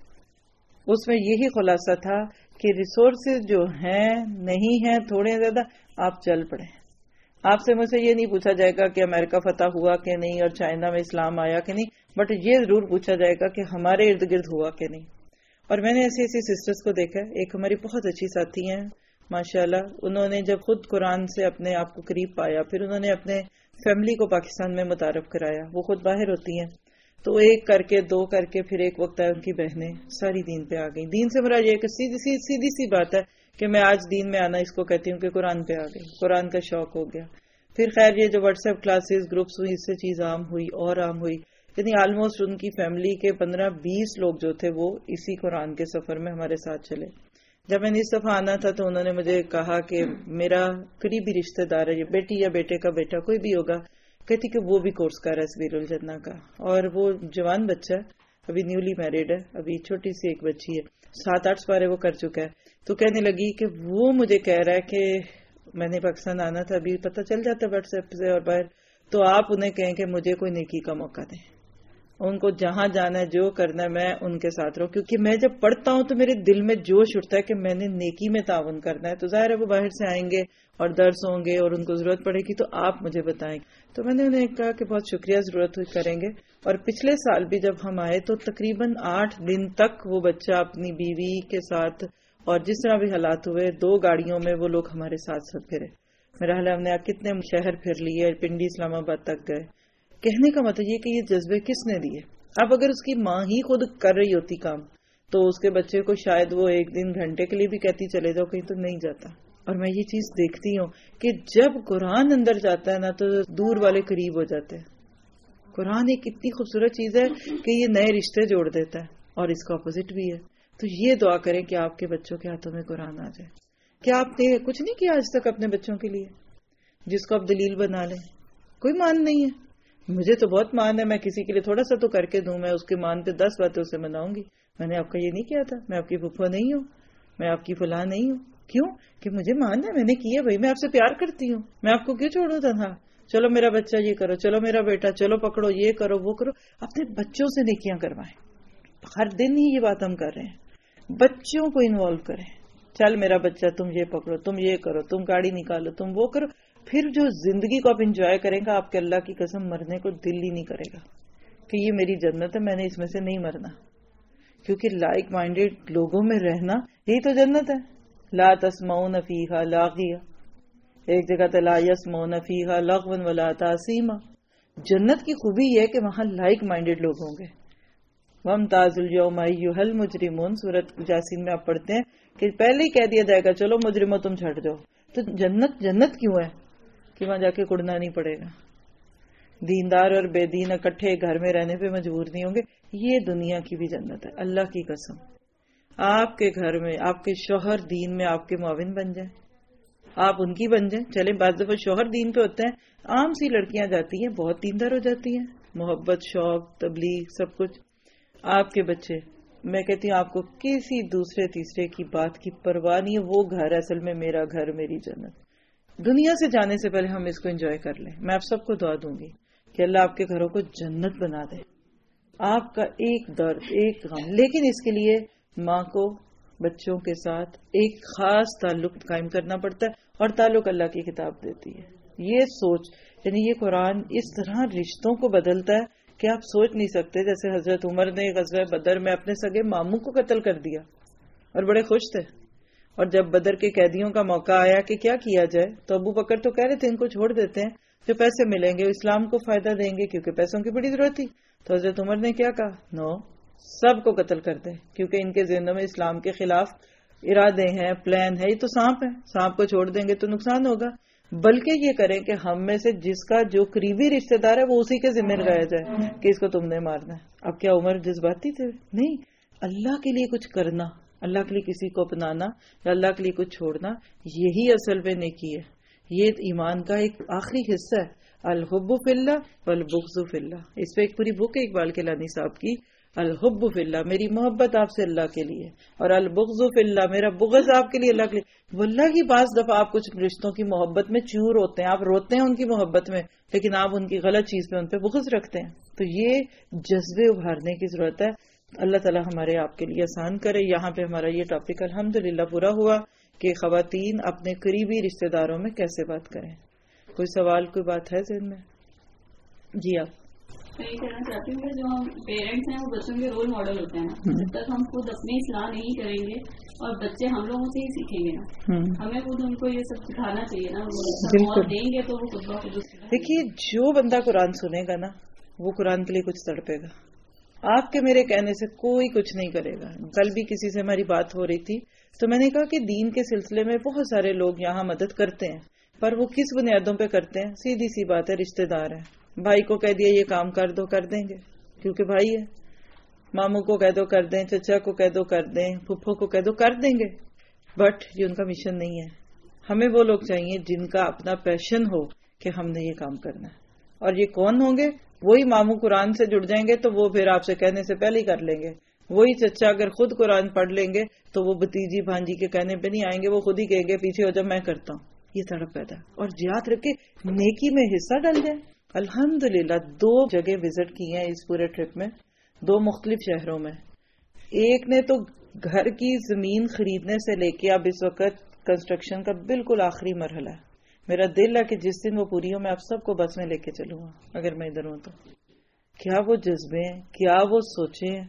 اس میں یہی خلاصہ تھا کہ ریسورسز جو ہیں نہیں ہیں، تھوڑے زیادہ، آپ چل پڑیں. آپ سے مجھ سے یہ نہیں پوچھا جائے گا کہ امریکہ فتح ہوا کہ نہیں اور چائنا میں اسلام آیا کہ نہیں، بٹ یہ ضرور پوچھا جائے گا کہ ہمارے ارد گرد ہوا کہ نہیں. اور میں نے ایسی ایسی سسٹرز کو دیکھا. ایک ہماری بہت اچھی ساتھی ہیں ماشاءاللہ، انہوں نے جب خود قرآن سے اپنے آپ کو قریب پایا، پھر انہوں نے اپنے فیملی کو پاکستان میں متعارف کرایا. وہ خود باہر ہوتی ہیں، تو ایک کر کے دو کر کے پھر ایک وقت آیا ان کی بہنیں ساری دین پہ آ گئی. دین سے مراد یہ کہ سیدھی سی سیدھی سی بات ہے کہ میں آج دین میں آنا اس کو کہتی ہوں کہ قرآن پہ آ گئی، قرآن کا شوق ہو گیا. پھر خیر یہ جو واٹس ایپ کلاسز گروپس ہوئی، اس سے چیز عام ہوئی اور عام ہوئی. یعنی آلموسٹ ان کی فیملی کے پندرہ بیس لوگ جو تھے وہ اسی قرآن کے سفر میں ہمارے ساتھ چلے. جب میں نے اس دفعہ آنا تھا تو انہوں نے مجھے کہا کہ میرا قریبی رشتہ دار ہے، یہ بیٹی یا بیٹے کا بیٹا کوئی بھی ہوگا، کہتی کہ وہ بھی کورس کر رہا ہے سبیل الجنہ کا، اور وہ جوان بچہ ہے، ابھی نیولی میرڈ ہے، ابھی چھوٹی سی ایک بچی ہے، سات آٹھ پارے وہ کر چکا ہے. تو کہنے لگی کہ وہ مجھے کہہ رہا ہے کہ میں نے پاکستان آنا تھا، ابھی پتہ چل جاتا ہے واٹس ایپ سے اور باہر، تو آپ انہیں کہیں کہ مجھے کوئی نیکی کا موقع دیں، ان کو جہاں جانا ہے جو کرنا ہے میں ان کے ساتھ رہوں، کیونکہ میں جب پڑھتا ہوں تو میرے دل میں جوش اٹھتا ہے کہ میں نے نیکی میں تعاون کرنا ہے. تو ظاہر ہے وہ باہر سے آئیں گے اور درس ہوں گے اور ان کو ضرورت پڑے گی تو آپ مجھے بتائیں. تو میں نے انہیں کہا کہ بہت شکریہ، ضرورت ہوئی کریں گے. اور پچھلے سال بھی جب ہم آئے تو تقریباً آٹھ دن تک وہ بچہ اپنی بیوی کے ساتھ اور جس طرح بھی حالات ہوئے دو گاڑیوں میں وہ لوگ ہمارے ساتھ ساتھ پھرے. میرا حال ہے ہم نے کتنے شہر پھر لیے، پنڈی اسلام آباد تک گئے. کہنے کا مطلب یہ کہ یہ جذبے کس نے دیے؟ اب اگر اس کی ماں ہی خود کر رہی ہوتی کام تو اس کے بچے کو شاید وہ ایک دن گھنٹے کے لیے بھی کہتی چلے جاؤ کہیں تو نہیں جاتا. اور میں یہ چیز دیکھتی ہوں کہ جب قرآن اندر جاتا ہے نا تو دور والے قریب ہو جاتے ہیں. قرآن ایک اتنی خوبصورت چیز ہے کہ یہ نئے رشتے جوڑ دیتا ہے، اور اس کا اپوزٹ بھی ہے. تو یہ دعا کریں کہ آپ کے بچوں کے ہاتھوں میں قرآن آ جائے. کیا آپ نے کچھ نہیں کیا آج تک اپنے بچوں کے لیے جس کو آپ دلیل بنا لیں؟ کوئی مان نہیں ہے. مجھے تو بہت مان ہے، میں کسی کے لیے تھوڑا سا تو کر کے دوں، میں اس کے مان پہ دس باتیں اسے مناؤں گی. میں نے آپ کا یہ نہیں کیا تھا، میں آپ کی پھپھو نہیں ہوں، میں آپ کی فلاں نہیں ہوں. کیوں؟ کہ مجھے مان ہے، میں نے کیا بھائی، میں آپ سے پیار کرتی ہوں، میں آپ کو کیوں چھوڑوں تنہا؟ چلو میرا بچہ یہ کرو، چلو میرا بیٹا، چلو پکڑو یہ کرو وہ کرو. اپنے بچوں سے نیکیاں کروائیں. ہر دن ہی یہ بات ہم کر رہے ہیں، بچوں کو انوالو کریں. چل میرا بچہ تم یہ پکڑو، تم یہ کرو، تم گاڑی نکالو، تم وہ کرو. پھر جو زندگی کو آپ انجوائے کریں گا، آپ کے اللہ کی قسم مرنے کو دل ہی نہیں کرے گا کہ یہ میری جنت ہے، میں نے اس میں سے نہیں مرنا. کیونکہ لائک مائنڈیڈ لوگوں میں رہنا یہی تو جنت ہے. لا تسمعون فیہا لاغیہ، ایک جگہ تے لا یسمعون فیہا لغوا ولا تاثیما. جنت کی خوبی یہ ہے کہ وہاں لائک مائنڈیڈ لوگ ہوں گے. وامتاز الیوم ایھا المجرمون، سورۃ یاسین میں آپ پڑھتے ہیں کہ پہلے ہی کہہ دیا جائے گا چلو مجرمو تم چھٹ جاؤ. تو جنت جنت کیوں ہے؟ کہ وہاں جا کے کڑنا نہیں پڑے گا. دیندار اور بے دین اکٹھے گھر میں رہنے پہ مجبور نہیں ہوں گے. یہ دنیا کی بھی جنت ہے. اللہ کی قسم آپ کے گھر میں آپ کے شوہر دین میں آپ کے معاون بن جائیں, آپ ان کی بن جائیں. چلے بعض دفعہ شوہر دین پہ ہوتے ہیں, عام سی لڑکیاں جاتی ہیں بہت دیندار ہو جاتی ہیں, محبت شوق تبلیغ سب کچھ. آپ کے بچے, میں کہتی ہوں آپ کو کسی دوسرے تیسرے کی بات کی پرواہ نہیں ہے. وہ گھر اصل میں میرا گھر میری جنت. دنیا سے جانے سے پہلے ہم اس کو انجوائے کر لیں. میں آپ سب کو دعا دوں گی کہ اللہ آپ کے گھروں کو جنت بنا دے. آپ کا ایک درد ایک غم, لیکن اس کے لیے ماں کو بچوں کے ساتھ ایک خاص تعلق قائم کرنا پڑتا ہے, اور تعلق اللہ کی کتاب دیتی ہے. یہ سوچ یعنی یہ قرآن اس طرح رشتوں کو بدلتا ہے کہ آپ سوچ نہیں سکتے. جیسے حضرت عمر نے غزوہ بدر میں اپنے سگے ماموں کو قتل کر دیا اور بڑے خوش تھے, اور جب بدر کے قیدیوں کا موقع آیا کہ کیا کیا جائے تو ابو بکر تو کہہ رہے تھے ان کو چھوڑ دیتے ہیں, جو پیسے ملیں گے اسلام کو فائدہ دیں گے کیونکہ پیسوں کی بڑی ضرورت تھی. تو حضرت عمر نے کیا کہا, نو سب کو قتل کر دیں کیونکہ ان کے ذہنوں میں اسلام کے خلاف ارادے ہیں, پلان ہے. یہ تو سانپ ہے, سانپ کو چھوڑ دیں گے تو نقصان ہوگا. بلکہ یہ کریں کہ ہم میں سے جس کا جو قریبی رشتہ دار ہے وہ اسی کے ذمہ لگایا جائے کہ اس کو تم نے مارنا ہے. اب کیا عمر جذباتی تھے؟ نہیں. اللہ کے لیے کچھ کرنا, اللہ کے لیے کسی کو اپنانا یا اللہ کے لیے کچھ چھوڑنا, یہی اصل میں نیکی ہے. یہ ایمان کا ایک آخری حصہ ہے. الحب فی اللہ والبغض فی اللہ. اس پہ ایک پوری بک ہے اقبال کیلانی صاحب کی. الحب فی اللہ, میری محبت آپ سے اللہ کے لیے, اور البغض فی اللہ, میرا بغض آپ کے لیے اللہ کے لیے. واللہ کی بعض دفعہ آپ کچھ رشتوں کی محبت میں چور ہوتے ہیں, آپ روتے ہیں ان کی محبت میں, لیکن آپ ان کی غلط چیز پہ ان پہ بغض رکھتے ہیں. تو یہ جذبے ابھارنے کی ضرورت ہے. اللہ تعالیٰ ہمارے آپ کے لیے آسان کرے. یہاں پہ ہمارا یہ ٹاپک الحمدللہ پورا ہوا کہ خواتین اپنے قریبی رشتہ داروں میں کیسے بات کریں. کوئی سوال کوئی بات ہے ذہن میں؟ جی آپ. میں یہ کہنا چاہتی ہوں کہ جو ہم پیرنٹس ہیں وہ بچوں کے رول ماڈل ہوتے ہیں نا, جب تک ہم خود اپنی اصلاح نہیں کریں گے اور بچے ہم لوگوں سے ہی سیکھیں گے نا, ہمیں خود ان کو یہ سب سکھانا چاہیے نا. وہ دیں گے تو وہ خود بخود. دیکھیے جو بندہ قرآن سنے گا نا وہ قرآن کے لیے کچھ تڑپے گا. آپ کے میرے کہنے سے کوئی کچھ نہیں کرے گا. کل بھی کسی سے ہماری بات ہو رہی تھی تو میں نے کہا کہ دین کے سلسلے میں بہت سارے لوگ یہاں مدد کرتے ہیں, پر وہ کس بنیادوں پہ کرتے ہیں؟ سیدھی سی بات ہے, رشتہ دار ہیں. بھائی کو کہہ دیا یہ کام کر دو, کر دیں گے کیونکہ بھائی ہے. ماموں کو کہہ دو کر دیں, چچا کو کہہ دو کر دیں, پھپھو کو کہہ دو کر دیں گے. بٹ یہ ان کا مشن نہیں ہے. ہمیں وہ لوگ چاہیے جن کا اپنا پیشن ہو کہ ہم نے یہ کام کرنا ہے. اور یہ کون ہوں گے؟ وہی ماموں قرآن سے جڑ جائیں گے تو وہ پھر آپ سے کہنے سے پہلے ہی کر لیں گے. وہی چچا اگر خود قرآن پڑھ لیں گے تو وہ بھتیجی بھانجی کے کہنے پہ نہیں آئیں گے, وہ خود ہی کہیں گے پیچھے ہو جب میں کرتا ہوں. یہ تڑپ پیدا. اور یاد رکھے نیکی میں حصہ ڈال جائیں. الحمدللہ دو جگہ وزٹ کی ہیں اس پورے ٹرپ میں, دو مختلف شہروں میں. ایک نے تو گھر کی زمین خریدنے سے لے کے اب اس وقت کنسٹرکشن کا بالکل آخری مرحلہ ہے. میرا دل ہے کہ جس دن وہ پوری ہو میں آپ سب کو بس میں لے کے چلوں گا اگر میں ادھر ہوں تو. کیا وہ جذبے ہیں, کیا وہ سوچیں ہیں.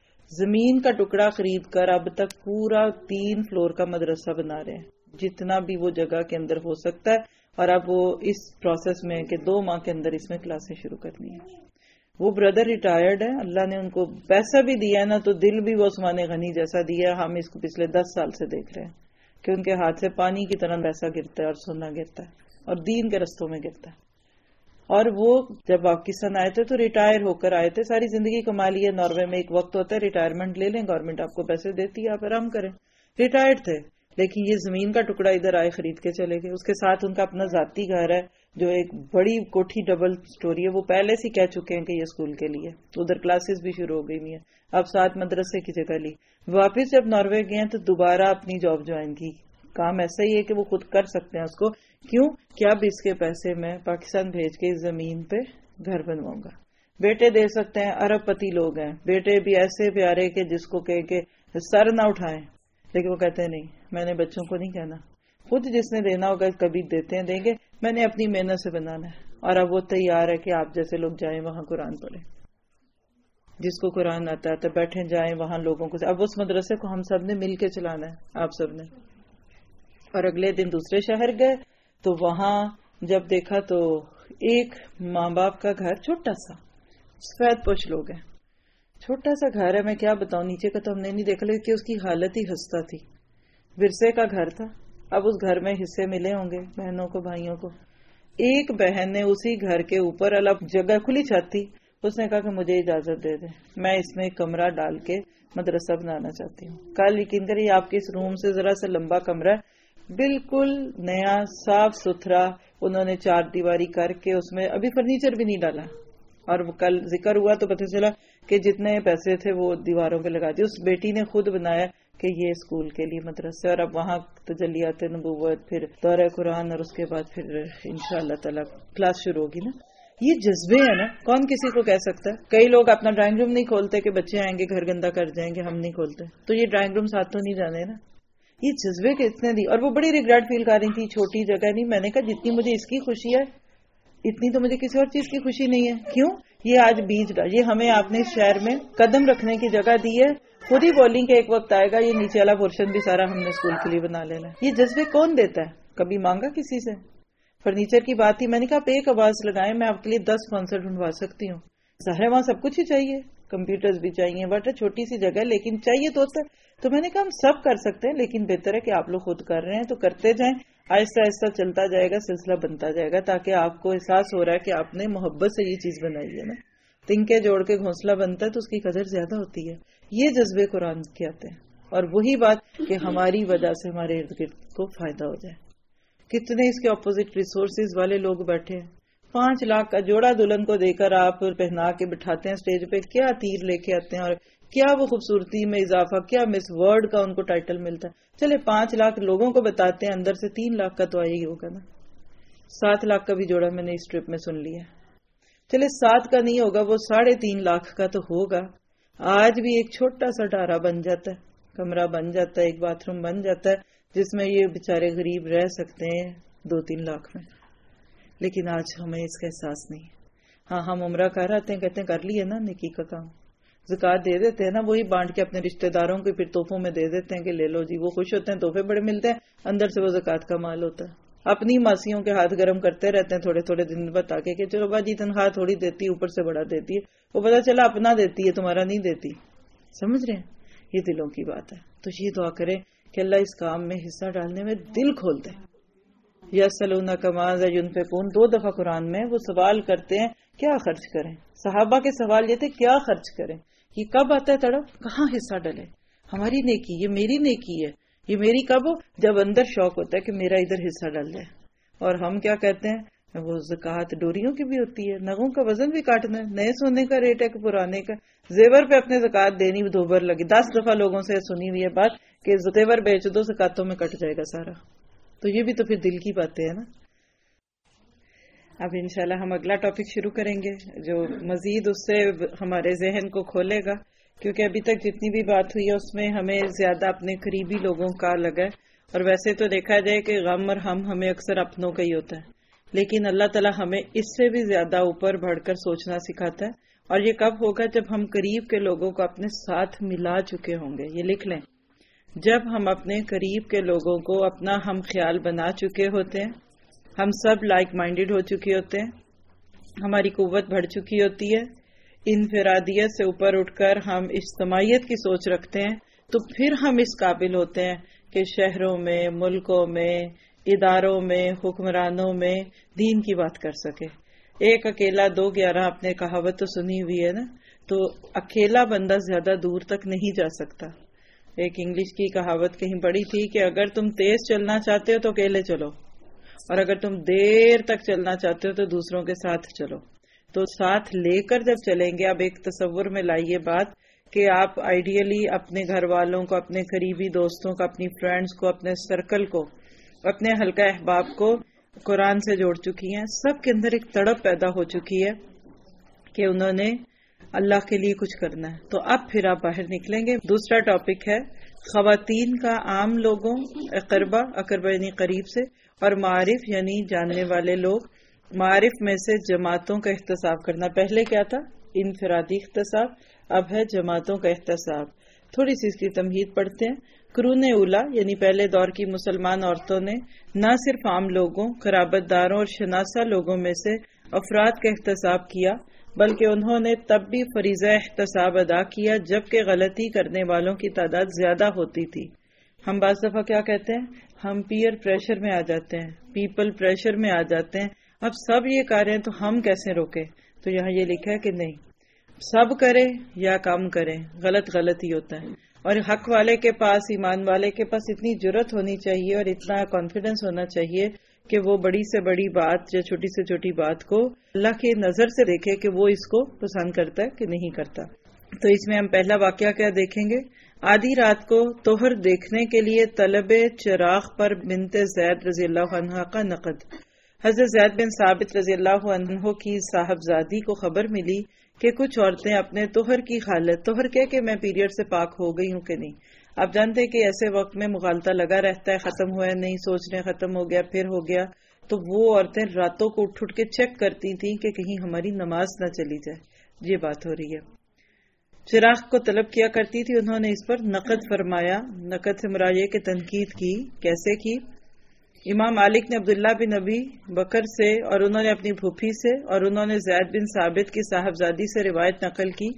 زمین کا ٹکڑا خرید کر اب تک پورا تین فلور کا مدرسہ بنا رہے ہیں, جتنا بھی وہ جگہ کے اندر ہو سکتا ہے. اور اب وہ اس پروسیس میں کہ دو ماہ کے اندر اس میں کلاسیں شروع کرنی ہے. وہ بردر ریٹائرڈ ہے, اللہ نے ان کو پیسہ بھی دیا نا تو دل بھی وہ عثمان غنی جیسا دیا. ہم اس کو پچھلے دس سال سے دیکھ رہے ہیں کہ ان کے ہاتھ سے پانی کی طرح پیسہ گرتا ہے اور سونا گرتا ہے اور دین کے رستوں میں گرتا ہے. اور وہ جب پاکستان آئے تھے تو ریٹائر ہو کر آئے تھے, ساری زندگی کما لی ہے. ناروے میں ایک وقت ہوتا ہے ریٹائرمنٹ لے لیں, گورنمنٹ آپ کو پیسے دیتی ہے, آپ آرام کریں. ریٹائرڈ تھے لیکن یہ زمین کا ٹکڑا ادھر آئے خرید کے چلے گئے. اس کے ساتھ ان کا اپنا ذاتی گھر ہے جو ایک بڑی کوٹھی ڈبل سٹوری ہے. وہ پہلے سے کہہ چکے ہیں کہ یہ اسکول کے لیے, ادھر کلاسز بھی شروع ہو گئی ہیں. اب ساتھ مدرسے کی جگہ لی. واپس جب ناروے گئے ہیں تو دوبارہ اپنی جاب جوائن کی. کام ایسا ہی ہے کہ وہ خود کر سکتے ہیں اس کو. کیوں کہ اب اس کے پیسے میں پاکستان بھیج کے اس زمین پہ گھر بنواؤں گا. بیٹے دے سکتے ہیں, ارب پتی لوگ ہیں, بیٹے بھی ایسے پیارے کہ جس کو کہے کہ سر نہ اٹھائیں, لیکن وہ کہتے ہیں نہیں میں نے بچوں کو نہیں کہنا, خود جس نے دینا ہوگا کبھی دیتے ہیں دیں گے, میں نے اپنی محنت سے بنانا ہے. اور اب وہ تیار ہے کہ آپ جیسے لوگ جائیں وہاں قرآن پڑھیں, جس کو قرآن آتا ہے تو بیٹھیں جائیں وہاں لوگوں کو. اب اس مدرسے کو ہم سب نے مل کے چلانا ہے, آپ سب نے. اور اگلے دن دوسرے شہر گئے تو وہاں جب دیکھا تو ایک ماں باپ کا گھر چھوٹا سا, سفید پوش لوگ ہیں, چھوٹا سا گھر ہے. میں کیا بتاؤں, نیچے کا تو ہم نے نہیں دیکھا لیکن اس کی حالت ہی ہنستا تھی. ورثے کا گھر تھا, اب اس گھر میں حصے ملے ہوں گے بہنوں کو بھائیوں کو. ایک بہن نے اسی گھر کے اوپر الگ جگہ کھلی چھت تھی، اس نے کہا کہ مجھے اجازت دے دیں، میں اس میں کمرہ ڈال کے مدرسہ بنانا چاہتی ہوں. کل یقین کریے آپ کے اس روم سے ذرا سا لمبا کمرہ ہے، بالکل نیا صاف ستھرا، انہوں نے چار دیواری کر کے اس میں ابھی فرنیچر بھی نہیں ڈالا. اور وہ کل ذکر ہوا تو پتہ چلا کہ جتنے پیسے تھے وہ دیواروں پہ لگا دیے. اس بیٹی نے خود بنایا کہ یہ اسکول کے لیے مدرسہ، اور اب وہاں تجلیات نبوت، پھر دورہ قرآن، اور اس کے بعد پھر انشاءاللہ تعالی کلاس شروع ہوگی نا. یہ جذبے ہیں نا، کون کسی کو کہہ سکتا ہے؟ کئی لوگ اپنا ڈرائنگ روم نہیں کھولتے کہ بچے آئیں گے گھر گندا کر جائیں گے، ہم نہیں کھولتے. تو یہ ڈرائنگ روم ساتھ تو نہیں جانے نا. یہ جذبے کتنے دی. اور وہ بڑی ریگریٹ فیل کر رہی تھی، چھوٹی جگہ نہیں. میں نے کہا جتنی مجھے اس کی خوشی ہے اتنی تو مجھے کسی اور چیز کی خوشی نہیں ہے. کیوں؟ یہ آج بیج ڈال، یہ ہمیں آپ نے اس شہر میں قدم رکھنے کی جگہ دی ہے. خود ہی بولیں کہ ایک وقت آئے گا یہ نیچے والا پورشن بھی سارا ہم نے اسکول کے لیے بنا لینا. یہ جذبے کون دیتا ہے؟ کبھی مانگا کسی سے؟ فرنیچر کی بات تھی، میں نے کہا آپ ایک آواز لگائیں، میں آپ کے لیے دس اسپانسر ڈھونڈوا سکتی ہوں. ظاہر ہے وہاں سب کچھ ہی چاہیے، کمپیوٹرز بھی چاہیے، بٹ چھوٹی سی جگہ لیکن چاہیے تو ہوتا ہے. تو میں نے کہا ہم سب کر سکتے ہیں، لیکن بہتر ہے کہ آپ لوگ خود کر رہے ہیں تو کرتے جائیں، آہستہ آہستہ چلتا جائے گا، سلسلہ بنتا جائے گا، تاکہ آپ کو احساس ہو رہا ہے کہ آپ نے محبت سے یہ چیز بنائی ہے نا. تنکے جوڑ کے گھونسلہ بنتا ہے تو اس کی قدر زیادہ ہوتی ہے. یہ جذبے قرآن کے آتے ہیں. اور وہی بات کہ ہماری وجہ سے ہمارے ارد گرد کو فائدہ ہو جائے. کتنے اس کے اپوزٹ ریسورسز والے لوگ بیٹھے ہیں. پانچ لاکھ کا جوڑا دلہن کو دے کر آپ پہنا کے بٹھاتے ہیں اسٹیج پہ، کیا تیر لے کے آتے ہیں اور کیا وہ خوبصورتی میں اضافہ، کیا مس ورلڈ کا ان کو ٹائٹل ملتا ہے. چلے پانچ لاکھ لوگوں کو بتاتے ہیں، اندر سے تین لاکھ کا تو آیا ہی ہوگا نا. سات لاکھ کا بھی جوڑا میں نے اس ٹرپ میں سن لیا. چلے سات کا نہیں ہوگا، وہ ساڑھے تین لاکھ کا تو ہوگا. آج بھی ایک چھوٹا سا ڈارا بن جاتا ہے، کمرہ بن جاتا ہے، ایک باتھ روم بن جاتا ہے جس میں یہ بیچارے غریب رہ سکتے ہیں دو تین لاکھ میں. لیکن آج ہمیں اس کا احساس نہیں. ہاں ہم عمرہ کر آتے ہیں، کہتے ہیں کر لیے نا نیکی کا کام، زکات دے دیتے ہیں نا، وہی بانٹ کے اپنے رشتہ داروں کو پھر تحفوں میں دے دیتے ہیں کہ لے لو جی. وہ خوش ہوتے ہیں، تحفے بڑے ملتے ہیں، اندر سے وہ زکات کا مال ہوتا ہے. اپنی ماسیوں کے ہاتھ گرم کرتے رہتے ہیں تھوڑے تھوڑے دن بتا کے کہ چلو باجی تنخواہ تھوڑی دیتی ہے، اوپر سے بڑا دیتی ہے. وہ پتا چلا اپنا دیتی ہے، تمہارا نہیں دیتی. سمجھ رہے ہیں؟ یہ دلوں کی بات ہے. تو یہ دعا کریں کہ اللہ اس کام میں حصہ ڈالنے میں دل کھول دے. یسألونک ماذا ينفقون، دو دفعہ قرآن میں وہ سوال کرتے ہیں کیا خرچ کریں. صحابہ کے سوال یہ تھے کیا خرچ کریں. یہ کب آتا ہے تڑپ؟ کہاں حصہ ڈلے. ہماری نیکی، یہ میری نیکی ہے، یہ میری کب ہو؟ جب اندر شوق ہوتا ہے کہ میرا ادھر حصہ ڈل جائے. اور ہم کیا کہتے ہیں، وہ زکوٰۃ ڈوریوں کی بھی ہوتی ہے، نگوں کا وزن بھی کاٹنا ہے، نئے سونے کا ریٹ ہے کہ پرانے کا. زیور پہ اپنے زکوٰۃ دینی دوبر لگی. دس دفعہ لوگوں سے سنی ہوئی ہے بات کہ زیور بیچ دو زکوٰتوں میں کٹ جائے گا سارا. تو یہ بھی تو پھر دل کی باتیں ہیں نا. اب انشاءاللہ ہم اگلا ٹاپک شروع کریں گے جو مزید اس سے ہمارے ذہن کو کھولے گا، کیونکہ ابھی تک جتنی بھی بات ہوئی ہے اس میں ہمیں زیادہ اپنے قریبی لوگوں کا لگا ہے. اور ویسے تو دیکھا جائے کہ غم اور ہم ہمیں اکثر اپنوں کا ہی ہوتا ہے، لیکن اللہ تعالیٰ ہمیں اس سے بھی زیادہ اوپر بڑھ کر سوچنا سکھاتا ہے. اور یہ کب ہوگا؟ جب ہم قریب کے لوگوں کو اپنے ساتھ ملا چکے ہوں گے. یہ لکھ لیں، جب ہم اپنے قریب کے لوگوں کو اپنا ہم خیال بنا چکے ہوتے ہیں، ہم سب لائک مائنڈیڈ ہو چکے ہوتے ہیں، ہماری قوت بڑھ چکی ہوتی ہے، انفرادیت سے اوپر اٹھ کر ہم اجتماعیت کی سوچ رکھتے ہیں، تو پھر ہم اس قابل ہوتے ہیں کہ شہروں میں، ملکوں میں، اداروں میں، حکمرانوں میں دین کی بات کر سکے. ایک اکیلا دو گیارہ، آپ نے کہاوت تو سنی ہوئی ہے نا. تو اکیلا بندہ زیادہ دور تک نہیں جا سکتا. ایک انگلش کی کہاوت کہیں پڑھی تھی کہ اگر تم تیز چلنا چاہتے ہو تو اکیلے چلو، اور اگر تم دیر تک چلنا چاہتے ہو تو دوسروں کے ساتھ چلو. تو ساتھ لے کر جب چلیں گے، اب ایک تصور میں لائیے بات کہ آپ آئیڈیلی اپنے گھر والوں کو، اپنے قریبی دوستوں کو، اپنی فرینڈز کو، اپنے سرکل کو، اپنے حلقہ احباب کو قرآن سے جوڑ چکی ہیں. سب کے اندر ایک تڑپ پیدا ہو چکی ہے کہ انہوں نے اللہ کے لیے کچھ کرنا ہے. تو اب پھر آپ باہر نکلیں گے. دوسرا ٹاپک ہے خواتین کا عام لوگوں، اقربا، اقربا یعنی قریب سے، اور معارف یعنی جاننے والے لوگ. معارف میں سے جماعتوں کا احتساب کرنا. پہلے کیا تھا؟ انفرادی احتساب، اب ہے جماعتوں کا احتساب. تھوڑی سی اس کی تمہید پڑھتے ہیں. قرون اولا یعنی پہلے دور کی مسلمان عورتوں نے نہ صرف عام لوگوں، قرابت داروں اور شناسہ لوگوں میں سے افراد کا احتساب کیا، بلکہ انہوں نے تب بھی فریضہ احتساب ادا کیا جبکہ غلطی کرنے والوں کی تعداد زیادہ ہوتی تھی. ہم بعض دفعہ کیا کہتے ہیں؟ ہم پیئر پریشر میں آ جاتے ہیں، پیپل پریشر میں آ جاتے ہیں. اب سب یہ کر رہے ہیں تو ہم کیسے روکیں؟ تو یہاں یہ لکھا ہے کہ نہیں، سب کرے یا کم کرے، غلط غلط ہی ہوتا ہے. اور حق والے کے پاس، ایمان والے کے پاس اتنی جرت ہونی چاہیے اور اتنا کانفیڈنس ہونا چاہیے کہ وہ بڑی سے بڑی بات یا چھوٹی سے چھوٹی بات کو اللہ کی نظر سے دیکھے کہ وہ اس کو پسند کرتا ہے کہ نہیں کرتا. تو اس میں ہم پہلا واقعہ کیا دیکھیں گے؟ آدھی رات کو طہر دیکھنے کے لیے طلب چراغ پر بنت زید رضی اللہ عنہا کا نقد. حضرت زید بن ثابت رضی اللہ عنہ کی صاحبزادی کو خبر ملی کہ کچھ عورتیں اپنے طہر کی حالت، طہر کہہ کہ میں پیریڈ سے پاک ہو گئی ہوں کہ نہیں. آپ جانتے کہ ایسے وقت میں مغالطہ لگا رہتا ہے، ختم ہوا ہے نہیں، سوچنے ختم ہو گیا پھر ہو گیا. تو وہ عورتیں راتوں کو اٹھ اٹھ کے چیک کرتی تھیں کہ کہیں ہماری نماز نہ چلی جائے. یہ بات ہو رہی ہے. چراغ کو طلب کیا کرتی تھی. انہوں نے اس پر نقد فرمایا. نقد سے مراد یہ کہ تنقید کی. کیسے کی؟ امام مالک نے عبداللہ بن ابی بکر سے اور انہوں نے اپنی پھوپھی سے اور انہوں نے زید بن ثابت کی صاحبزادی سے روایت نقل کی.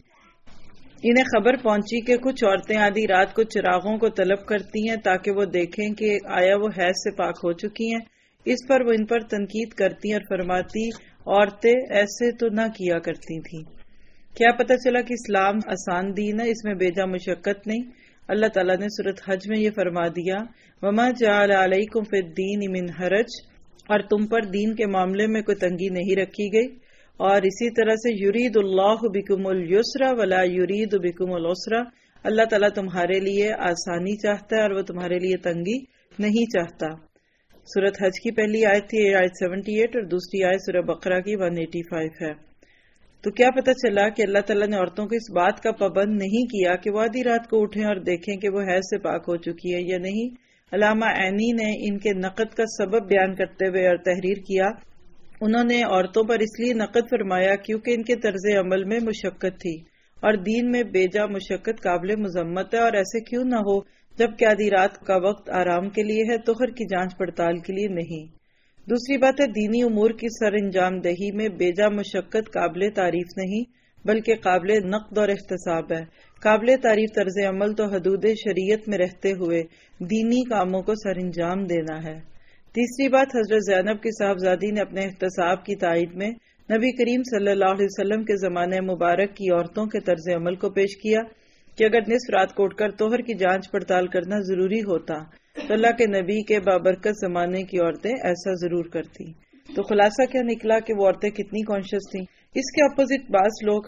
انہیں خبر پہنچی کہ کچھ عورتیں آدھی رات کو چراغوں کو طلب کرتی ہیں تاکہ وہ دیکھیں کہ آیا وہ حیض سے پاک ہو چکی ہیں. اس پر وہ ان پر تنقید کرتی اور فرماتی عورتیں ایسے تو نہ کیا کرتی تھیں. کیا پتہ چلا کہ اسلام آسان دین ہے، اس میں بیجا مشقت نہیں. اللہ تعالیٰ نے سورۃ حج میں یہ فرما دیا وما جعل علیکم فی الدین من حرج، اور تم پر دین کے معاملے میں کوئی تنگی نہیں رکھی گئی. اور اسی طرح سے یرید اللہ بکم الیسر ولا یرید بکم العسر، اللہ تعالیٰ تمہارے لیے آسانی چاہتا ہے اور وہ تمہارے لیے تنگی نہیں چاہتا. سورۃ حج کی پہلی آیت تھی آیت سیونٹی ایٹ اور دوسری آیت سورہ بقرہ کی ون ایٹی فائیو ہے. تو کیا پتہ چلا کہ اللہ تعالیٰ نے عورتوں کو اس بات کا پابند نہیں کیا کہ وہ آدھی رات کو اٹھیں اور دیکھیں کہ وہ حیض سے پاک ہو چکی ہے یا نہیں. علامہ عینی نے ان کے نقد کا سبب بیان کرتے ہوئے اور تحریر کیا. انہوں نے عورتوں پر اس لیے نقد فرمایا کیونکہ ان کے طرز عمل میں مشقت تھی اور دین میں بیجا مشقت قابل مذمت ہے. اور ایسے کیوں نہ ہو جب کہ آدھی رات کا وقت آرام کے لیے ہے، طہر کی جانچ پڑتال کے لیے نہیں. دوسری بات ہے دینی امور کی سر انجام دہی میں بیجا مشقت قابل تعریف نہیں بلکہ قابل نقد اور احتساب ہے. قابل تعریف طرز عمل تو حدود شریعت میں رہتے ہوئے دینی کاموں کو سر انجام دینا ہے. تیسری بات حضرت زینب کی صاحبزادی نے اپنے احتساب کی تائید میں نبی کریم صلی اللہ علیہ وسلم کے زمانے مبارک کی عورتوں کے طرز عمل کو پیش کیا کہ اگر نصف رات کو اٹھ کر طہر کی جانچ پڑتال کرنا ضروری ہوتا تو اللہ کے نبی کے بابرکت زمانے کی عورتیں ایسا ضرور کرتی. تو خلاصہ کیا نکلا کہ وہ عورتیں کتنی کانشیس تھیں. اس کے اپوزٹ بعض لوگ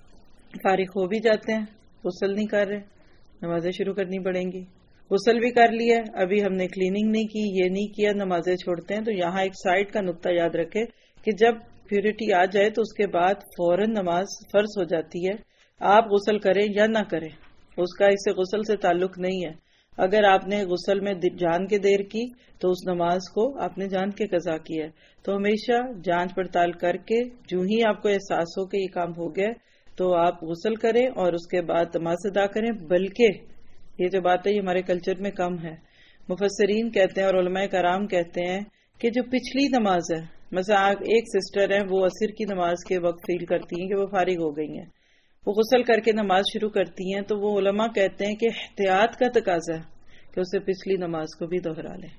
فارغ ہو بھی جاتے ہیں، غسل نہیں کر رہے، نمازیں شروع کرنی پڑیں گی. غسل بھی کر لیا، ابھی ہم نے کلیننگ نہیں کی، یہ نہیں کیا، نمازیں چھوڑتے ہیں. تو یہاں ایک سائڈ کا نقطہ یاد رکھے کہ جب پیورٹی آ جائے تو اس کے بعد فوراً نماز فرض ہو جاتی ہے. آپ غسل کریں یا نہ کریں، اس کا اس سے غسل سے تعلق نہیں ہے. اگر آپ نے غسل میں جان کے دیر کی تو اس نماز کو آپ نے جان کے قضا کیا ہے. تو ہمیشہ جانچ پڑتال کر کے جو ہی آپ کو احساس ہو کہ یہ کام ہو گیا تو آپ غسل کریں اور اس کے بعد نماز ادا کریں. بلکہ یہ جو بات ہے یہ ہمارے کلچر میں کم ہے. مفسرین کہتے ہیں اور علماء کرام کہتے ہیں کہ جو پچھلی نماز ہے، مثلا ایک سسٹر ہیں وہ عصر کی نماز کے وقت فیل کرتی ہیں کہ وہ فارغ ہو گئی ہیں، وہ غسل کر کے نماز شروع کرتی ہیں، تو وہ علماء کہتے ہیں کہ احتیاط کا تقاضا ہے کہ اسے پچھلی نماز کو بھی دوہرا لیں.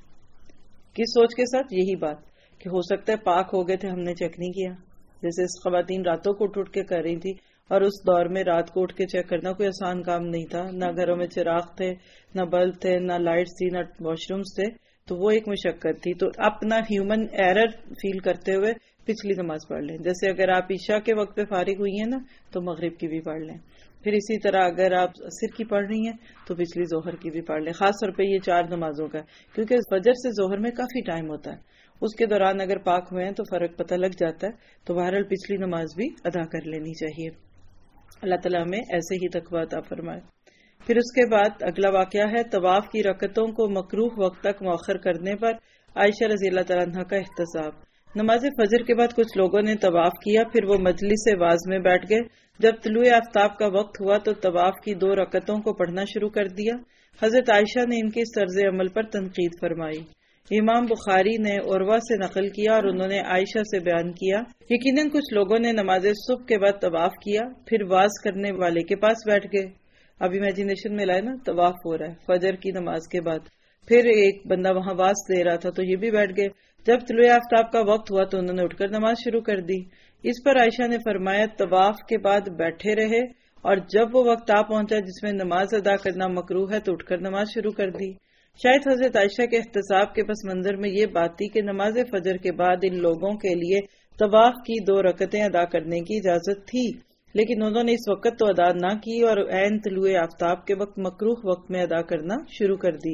کس سوچ کے ساتھ؟ یہی بات کہ ہو سکتا ہے پاک ہو گئے تھے، ہم نے چیک نہیں کیا. جیسے خواتین راتوں کو اٹھ اٹھ کے کر رہی تھی، اور اس دور میں رات کو اٹھ کے چیک کرنا کوئی آسان کام نہیں تھا. نہ گھروں میں چراغ تھے، نہ بلب تھے، نہ لائٹس تھی، نہ واش رومز تھے. تو وہ ایک مشقت تھی. تو اپنا ہیومن ایرر فیل کرتے ہوئے پچھلی نماز پڑھ لیں. جیسے اگر آپ عشاء کے وقت پہ فارغ ہوئی ہیں نا تو مغرب کی بھی پڑھ لیں. پھر اسی طرح اگر آپ عصر کی پڑھ رہی ہیں تو پچھلی ظہر کی بھی پڑھ لیں. خاص طور پہ یہ چار نمازوں کا، کیونکہ فجر سے ظہر میں کافی ٹائم ہوتا ہے. اس کے دوران اگر پاک ہوئے ہیں تو فرق پتہ لگ جاتا ہے. تو بہرحال پچھلی نماز بھی ادا کر لینی چاہیے. اللہ تعالیٰ ہمیں ایسے ہی تقویٰ عطا فرمائے. پھر اس کے بعد اگلا واقعہ ہے طواف کی رکعتوں کو مکروہ وقت تک مؤخر کرنے پر عائشہ رضی اللہ تعالیٰ عنہ کا احتساب. نماز فجر کے بعد کچھ لوگوں نے طواف کیا، پھر وہ مجلس واز میں بیٹھ گئے. جب طلوع آفتاب کا وقت ہوا تو طواف کی دو رکعتوں کو پڑھنا شروع کر دیا. حضرت عائشہ نے ان کے اس طرز عمل پر تنقید فرمائی. امام بخاری نے عروہ سے نقل کیا اور انہوں نے عائشہ سے بیان کیا، یقیناً کچھ لوگوں نے نماز صبح کے بعد طواف کیا، پھر واز کرنے والے کے پاس بیٹھ گئے. اب امیجنیشن میں لائے نا، طواف ہو رہا ہے فجر کی نماز کے بعد، پھر ایک بندہ وہاں واس دے رہا تھا تو یہ بھی بیٹھ گئے. جب طلوع آفتاب کا وقت ہوا تو انہوں نے اٹھ کر نماز شروع کر دی. اس پر عائشہ نے فرمایا طواف کے بعد بیٹھے رہے اور جب وہ وقت آ پہنچا جس میں نماز ادا کرنا مکروہ ہے تو اٹھ کر نماز شروع کر دی. شاید حضرت عائشہ کے احتساب کے پس منظر میں یہ بات تھی کہ نماز فجر کے بعد ان لوگوں کے لیے طواف کی دو رکعتیں ادا کرنے کی اجازت تھی، لیکن انہوں نے اس وقت تو ادا نہ کی اور عین طلوع آفتاب کے وقت مکروہ وقت میں ادا کرنا شروع کر دی.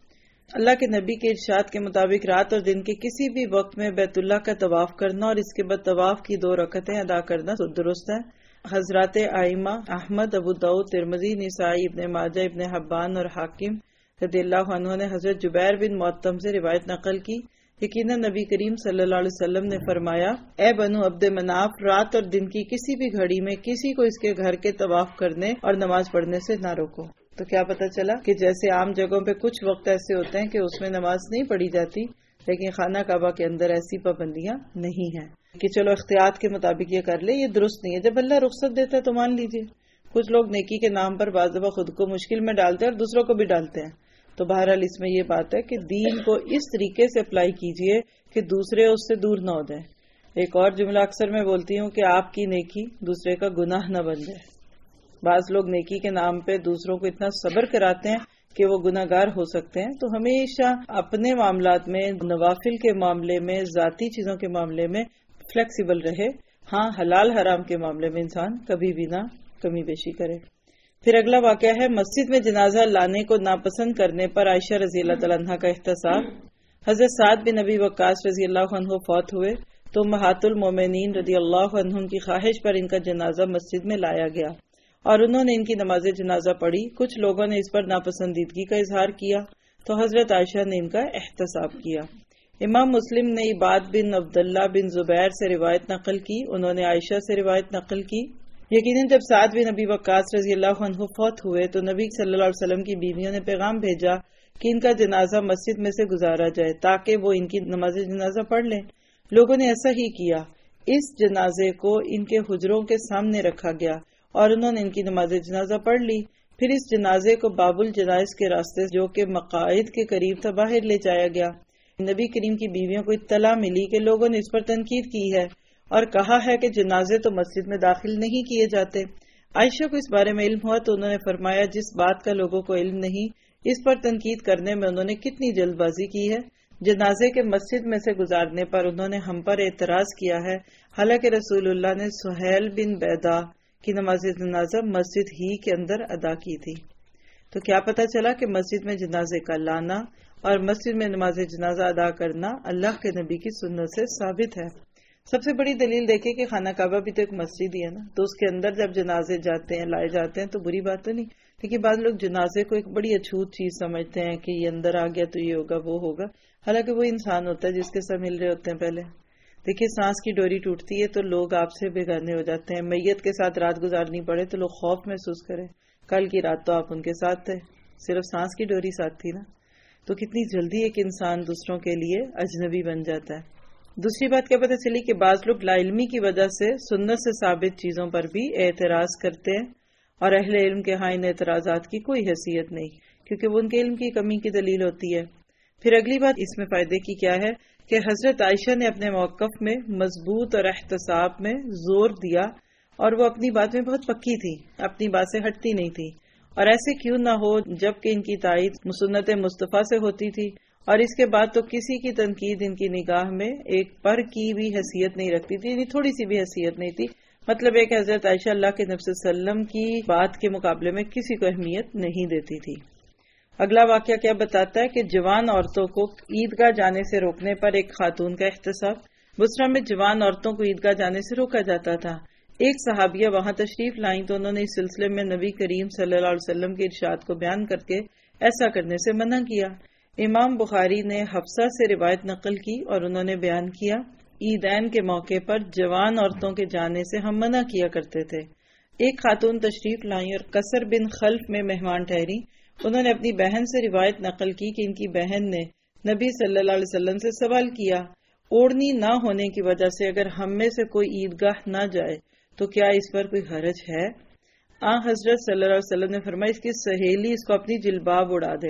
اللہ کے نبی کے ارشاد کے مطابق رات اور دن کے کسی بھی وقت میں بیت اللہ کا طواف کرنا اور اس کے بعد طواف کی دو رکعتیں ادا کرنا درست ہے. حضرات ائمہ احمد، ابو داؤد، ترمذی، نسائی، ابن ماجہ، ابن حبان اور حاکم رضی اللہ عنہ نے حضرت جبیر بن معطم سے روایت نقل کی، یقیناً نبی کریم صلی اللہ علیہ وسلم نے فرمایا، اے بنو عبد مناف، رات اور دن کی کسی بھی گھڑی میں کسی کو اس کے گھر کے طواف کرنے اور نماز پڑھنے سے نہ روکو. تو کیا پتہ چلا کہ جیسے عام جگہوں پہ کچھ وقت ایسے ہوتے ہیں کہ اس میں نماز نہیں پڑھی جاتی، لیکن خانہ کعبہ کے اندر ایسی پابندیاں نہیں ہیں کہ چلو اختیار کے مطابق یہ کر لے. یہ درست نہیں ہے. جب اللہ رخصت دیتا ہے تو مان لیجیے. کچھ لوگ نیکی کے نام پر بعض دفعہ خود کو مشکل میں ڈالتے ہیں اور دوسروں کو بھی ڈالتے ہیں. تو بہرحال اس میں یہ بات ہے کہ دین کو اس طریقے سے اپلائی کیجئے کہ دوسرے اس سے دور نہ ہو جائیں. ایک اور جملہ اکثر میں بولتی ہوں کہ آپ کی نیکی دوسرے کا گناہ نہ بن جائے. بعض لوگ نیکی کے نام پہ دوسروں کو اتنا صبر کراتے ہیں کہ وہ گناہ گار ہو سکتے ہیں. تو ہمیشہ اپنے معاملات میں، نوافل کے معاملے میں، ذاتی چیزوں کے معاملے میں فلیکسیبل رہے. ہاں، حلال حرام کے معاملے میں انسان کبھی بھی نہ کمی بیشی کرے. پھر اگلا واقعہ ہے مسجد میں جنازہ لانے کو ناپسند کرنے پر عائشہ رضی اللہ تعالیٰ عنہ کا احتساب. حضرت سعد بن نبی وقاص رضی اللہ عنہ فوت ہوئے تو امہات المومنین رضی اللہ عنہم کی خواہش پر ان کا جنازہ مسجد میں لایا گیا اور انہوں نے ان کی نماز جنازہ پڑھی. کچھ لوگوں نے اس پر ناپسندیدگی کا اظہار کیا تو حضرت عائشہ نے ان کا احتساب کیا. امام مسلم نے عباد بن عبداللہ بن زبیر سے روایت نقل کی. انہوں نے عائشہ سے روایت نقل کی، یقیناً جب سعد بن نبی وقاص رضی اللہ عنہ فوت ہوئے تو نبی صلی اللہ علیہ وسلم کی بیویوں نے پیغام بھیجا کہ ان کا جنازہ مسجد میں سے گزارا جائے تاکہ وہ ان کی نماز جنازہ پڑھ لیں. لوگوں نے ایسا ہی کیا. اس جنازے کو ان کے حجروں کے سامنے رکھا گیا اور انہوں نے ان کی نماز جنازہ پڑھ لی. پھر اس جنازے کو باب الجنائز کے راستے جو کہ مقاعد کے قریب تھا باہر لے جایا گیا. نبی کریم کی بیویوں کو اطلاع ملی کہ لوگوں نے اس پر تنقید کی ہے اور کہا ہے کہ جنازے تو مسجد میں داخل نہیں کیے جاتے. عائشہ کو اس بارے میں علم ہوا تو انہوں نے فرمایا، جس بات کا لوگوں کو علم نہیں اس پر تنقید کرنے میں انہوں نے کتنی جلد بازی کی ہے. جنازے کے مسجد میں سے گزارنے پر انہوں نے ہم پر اعتراض کیا ہے، حالانکہ رسول اللہ نے سہیل بن بیدا کی نماز جنازہ مسجد ہی کے اندر ادا کی تھی. تو کیا پتہ چلا کہ مسجد میں جنازے کا لانا اور مسجد میں نماز جنازہ ادا کرنا اللہ کے نبی کی سنت سے ثابت ہے. سب سے بڑی دلیل دیکھیں کہ خانہ کعبہ بھی تو ایک مسجد ہی ہے نا، تو اس کے اندر جب جنازے جاتے ہیں، لائے جاتے ہیں تو بری بات تو نہیں. لیکن بعض لوگ جنازے کو ایک بڑی اچھوت چیز سمجھتے ہیں کہ یہ اندر آ گیا تو یہ ہوگا وہ ہوگا، حالانکہ وہ انسان ہوتا ہے جس کے ساتھ مل رہے ہوتے ہیں. پہلے دیکھیے سانس کی ڈوری ٹوٹتی ہے تو لوگ آپ سے بیگانے ہو جاتے ہیں. میت کے ساتھ رات گزارنی پڑے تو لوگ خوف محسوس کریں. کل کی رات تو آپ ان کے ساتھ تھے، صرف سانس کی ڈوری ساتھ تھی نا. تو کتنی جلدی ایک انسان دوسروں کے لیے اجنبی بن جاتا ہے. دوسری بات کیا پتہ چلی کہ بعض لوگ لا علمی کی وجہ سے سنت سے ثابت چیزوں پر بھی اعتراض کرتے ہیں اور اہل علم کے ہاں ان اعتراضات کی کوئی حیثیت نہیں، کیونکہ وہ ان کے علم کی کمی کی دلیل ہوتی ہے. پھر اگلی بات اس میں فائدے کی کیا ہے کہ حضرت عائشہ نے اپنے موقف میں مضبوط اور احتساب میں زور دیا اور وہ اپنی بات میں بہت پکی تھی، اپنی بات سے ہٹتی نہیں تھی. اور ایسے کیوں نہ ہو جبکہ ان کی تائید سنت مصطفیٰ سے ہوتی تھی اور اس کے بعد تو کسی کی تنقید ان کی نگاہ میں ایک پر کی بھی حیثیت نہیں رکھتی تھی، یعنی تھوڑی سی بھی حیثیت نہیں تھی. مطلب ایک حضرت عائشہ اللہ کے نبی صلی اللہ علیہ وسلم کی بات کے مقابلے میں کسی کو اہمیت نہیں دیتی تھی. اگلا واقعہ کیا بتاتا ہے کہ جوان عورتوں کو عیدگاہ جانے سے روکنے پر ایک خاتون کا احتساب. بصرہ میں جوان عورتوں کو عیدگاہ جانے سے روکا جاتا تھا. ایک صحابیہ وہاں تشریف لائیں تو انہوں نے اس سلسلے میں نبی کریم صلی اللہ علیہ وسلم کے ارشاد کو بیان کر کے ایسا کرنے سے منع کیا. امام بخاری نے حفصہ سے روایت نقل کی اور انہوں نے بیان کیا، عیدین کے موقع پر جوان عورتوں کے جانے سے ہم منع کیا کرتے تھے. ایک خاتون تشریف لائیں اور قصر بن خلف میں مہمان ٹھہری. انہوں نے اپنی بہن سے روایت نقل کی کہ ان کی بہن نے نبی صلی اللہ علیہ وسلم سے سوال کیا، اوڑھنی نہ ہونے کی وجہ سے اگر ہم میں سے کوئی عیدگاہ نہ جائے تو کیا اس پر کوئی حرج ہے؟ آن حضرت صلی اللہ علیہ وسلم نے فرمایا، اس کی سہیلی اس کو اپنی جلباب اڑا دے.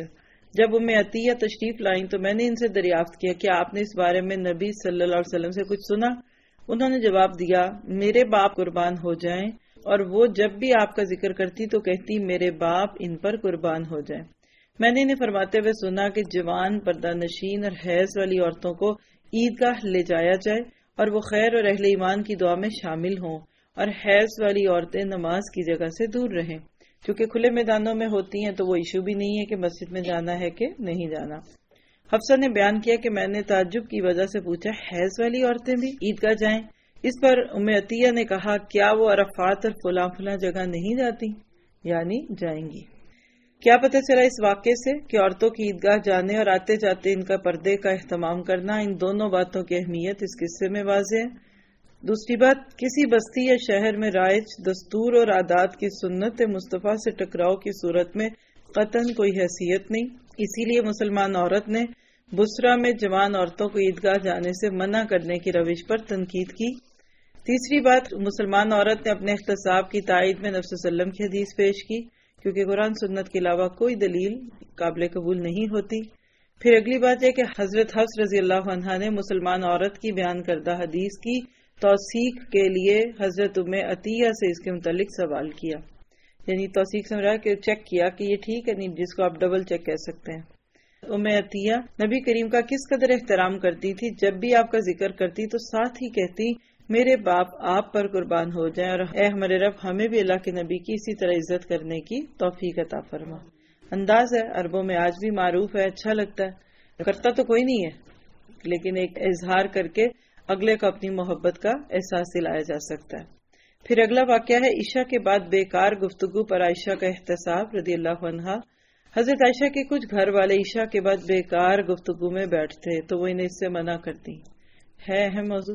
جب ام عطیہ تشریف لائیں تو میں نے ان سے دریافت کیا کہ آپ نے اس بارے میں نبی صلی اللہ علیہ وسلم سے کچھ سنا؟ انہوں نے جواب دیا میرے باپ قربان ہو جائیں، اور وہ جب بھی آپ کا ذکر کرتی تو کہتی میرے باپ ان پر قربان ہو جائیں۔ میں نے انہیں فرماتے ہوئے سنا کہ جوان، پردہ نشین اور حیض والی عورتوں کو عیدگاہ لے جایا جائے اور وہ خیر اور اہل ایمان کی دعا میں شامل ہوں، اور حیض والی عورتیں نماز کی جگہ سے دور رہیں۔ چونکہ کھلے میدانوں میں ہوتی ہیں تو وہ ایشو بھی نہیں ہے کہ مسجد میں جانا ہے کہ نہیں جانا۔ حفصہ نے بیان کیا کہ میں نے تعجب کی وجہ سے پوچھا حیض والی عورتیں بھی عیدگاہ جائیں؟ اس پر ام عطیہ نے کہا کیا وہ عرفات اور فلاں فلاں جگہ نہیں جاتی؟ یعنی جائیں گی۔ کیا پتہ چلا اس واقعے سے کہ عورتوں کی عیدگاہ جانے اور آتے جاتے ان کا پردے کا اہتمام کرنا، ان دونوں باتوں کی اہمیت اس قصے میں واضح ہے۔ دوسری بات، کسی بستی یا شہر میں رائج دستور اور عادات کی سنت مصطفیٰ سے ٹکراؤ کی صورت میں قطعاً کوئی حیثیت نہیں، اسی لیے مسلمان عورت نے بصرہ میں جوان عورتوں کو عیدگاہ جانے سے منع کرنے کی روش پر تنقید کی۔ تیسری بات، مسلمان عورت نے اپنے احتساب کی تائید میں نبی صلی اللہ علیہ وسلم کی حدیث پیش کی، کیونکہ قرآن سنت کے علاوہ کوئی دلیل قابل قبول نہیں ہوتی۔ پھر اگلی بات یہ کہ حضرت حفص رضی اللہ عنہا نے مسلمان عورت کی بیان کردہ حدیث کی توثیق کے لیے حضرت ام عطیہ سے اس کے متعلق سوال کیا، یعنی توثیق سمجھا کہ چیک کیا کہ یہ ٹھیک ہے نہیں، جس کو آپ ڈبل چیک کہہ سکتے ہیں۔ ام عطیہ نبی کریم کا کس قدر احترام کرتی تھی، جب بھی آپ کا ذکر کرتی تو ساتھ ہی کہتی میرے باپ آپ پر قربان ہو جائیں، اور اے ہمارے رب ہمیں بھی اللہ کے نبی کی اسی طرح عزت کرنے کی توفیق عطا فرما۔ انداز ہے، عربوں میں آج بھی معروف ہے، اچھا لگتا ہے، کرتا تو کوئی نہیں ہے لیکن ایک اظہار کر کے اگلے کو اپنی محبت کا احساس دلایا جا سکتا ہے۔ پھر اگلا واقعہ ہے عشاء کے بعد بیکار گفتگو پر عائشہ کا احتساب رضی اللہ عنہا۔ حضرت عائشہ کے کچھ گھر والے عشاء کے بعد بیکار گفتگو میں بیٹھتے تو وہ انہیں اس سے منع کرتی ہے۔ اہم موضوع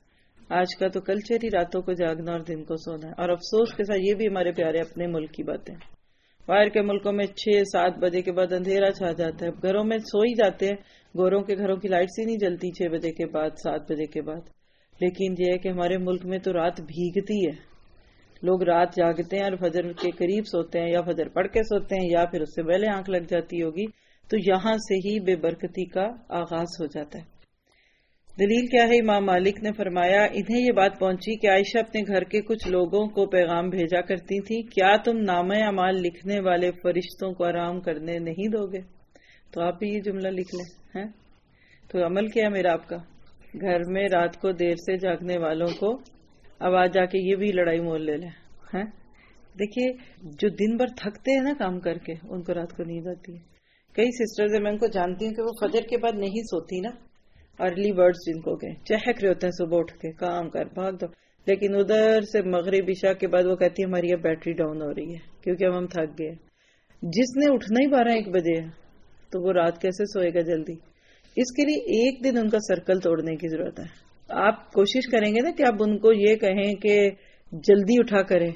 آج کا تو کلچر ہی راتوں کو جاگنا اور دن کو سونا ہے، اور افسوس کے ساتھ یہ بھی ہمارے پیارے اپنے ملک کی باتیں۔ باہر کے ملکوں میں چھ سات بجے کے بعد اندھیرا چھا جاتا ہے، گھروں میں سو ہی جاتے ہیں، گوروں کے گھروں کی لائٹس ہی نہیں جلتی چھ بجے کے بعد، سات بجے کے بعد۔ لیکن یہ ہے کہ ہمارے ملک میں تو رات بھیگتی ہے، لوگ رات جاگتے ہیں اور فجر کے قریب سوتے ہیں، یا فجر پڑھ کے سوتے ہیں یا پھر اس سے پہلے آنکھ لگ جاتی ہوگی، تو یہاں سے ہی بے برکتی کا آغاز ہو جاتا ہے۔ دلیل کیا ہے؟ امام مالک نے فرمایا انہیں یہ بات پہنچی کہ عائشہ اپنے گھر کے کچھ لوگوں کو پیغام بھیجا کرتی تھی، کیا تم نامہ اعمال لکھنے والے فرشتوں کو آرام کرنے نہیں دو گے؟ تو آپ بھی یہ جملہ لکھ لیں، ہیں تو عمل کیا میرا آپ کا؟ گھر میں رات کو دیر سے جاگنے والوں کو اب آج جا کے یہ بھی لڑائی مول لے لیں۔ ہیں دیکھیے، جو دن بھر تھکتے ہیں نا کام کر کے، ان کو رات کو نیند آتی ہے۔ کئی سسٹرز میں ان کو جانتی ہوں کہ وہ فجر کے بعد نہیں سوتی نا، ارلی برڈز جن کو کہیں، چہک رہے ہوتے ہیں صبح اٹھ کے کام کر بھاگ دو، لیکن ادھر سے مغرب عشاء کے بعد وہ کہتی ہے ہماری اب بیٹری ڈاؤن ہو رہی ہے کیونکہ اب ہم تھک گئے۔ جس نے اٹھنا ہی بارہ ایک بجے ہے تو وہ رات کیسے سوئے گا جلدی؟ اس کے لیے ایک دن ان کا سرکل توڑنے کی ضرورت ہے۔ آپ کوشش کریں گے نا کہ آپ ان کو یہ کہیں کہ جلدی اٹھا کریں،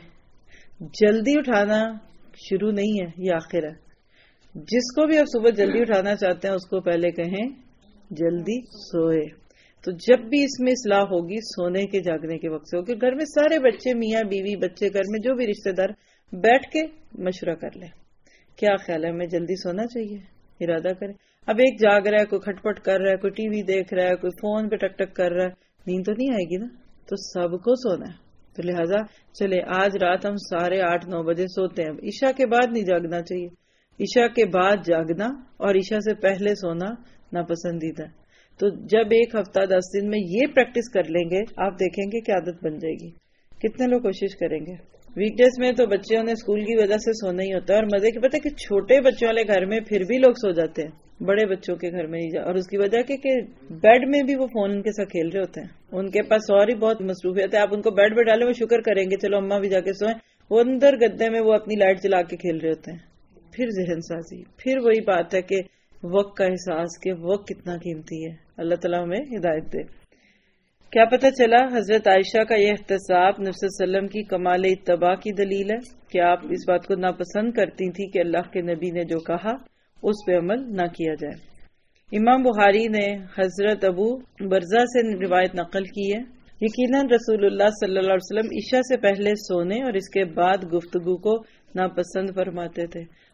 جلدی اٹھانا شروع نہیں ہے، یہ آخر ہے۔ جس کو بھی آپ صبح جلدی اٹھانا چاہتے ہیں اس کو پہلے کہیں جلدی سوئے۔ تو جب بھی اس میں اصلاح ہوگی سونے کے جاگنے کے وقت سے ہوگی۔ گھر میں سارے بچے، میاں بیوی، بچے، گھر میں جو بھی رشتہ دار بیٹھ کے مشورہ کر لیں کیا خیال ہے ہمیں جلدی سونا چاہیے، ارادہ کریں۔ اب ایک جاگ رہا ہے، کوئی کھٹ پٹ کر رہا ہے، کوئی ٹی وی دیکھ رہا ہے، کوئی فون پہ ٹک ٹک کر رہا ہے، نیند تو نہیں آئے گی نا، تو سب کو سونا ہے۔ تو لہٰذا چلے آج رات ہم سارے آٹھ نو بجے سوتے ہیں، عشاء کے بعد نہیں جاگنا چاہیے، عشاء کے بعد جاگنا اور عشاء سے پہلے سونا ناپسندیدہ۔ تو جب ایک ہفتہ دس دن میں یہ پریکٹس کر لیں گے آپ دیکھیں گے کہ عادت بن جائے گی۔ کتنے لوگ کوشش کریں گے؟ ویک ڈیز میں تو بچوں نے اسکول کی وجہ سے سونا ہی ہوتا ہے، اور مزے کی بات ہے کہ چھوٹے بچوں والے گھر میں پھر بھی لوگ سو جاتے ہیں، بڑے بچوں کے گھر میں نہیں جا، اور اس کی وجہ کہ بیڈ میں بھی وہ فون ان کے ساتھ کھیل رہے ہوتے ہیں، ان کے پاس اور ہی بہت مصروفیت ہے۔ آپ ان کو بیڈ پہ ڈالیں وہ شکر کریں گے چلو اماں بھی جا کے سوئیں، وہ اندر گدے میں وہ اپنی لائٹ جلا کے کھیل رہے ہوتے ہیں۔ پھر ذہن سازی، پھر وہی بات ہے کہ وقت کا احساس کہ وقت کتنا قیمتی ہے۔ اللہ تعالیٰ ہمیں ہدایت دے۔ کیا پتہ چلا؟ حضرت عائشہ کا یہ احتساب نبی صلی اللہ علیہ وسلم کی کمال اتباع کی دلیل ہے کہ آپ اس بات کو ناپسند کرتی تھی کہ اللہ کے نبی نے جو کہا اس پہ عمل نہ کیا جائے۔ امام بخاری نے حضرت ابو برزہ سے روایت نقل کی ہے، یقیناً رسول اللہ صلی اللہ علیہ وسلم عشاء سے پہلے سونے اور اس کے بعد گفتگو کو ناپسند فرماتے تھے۔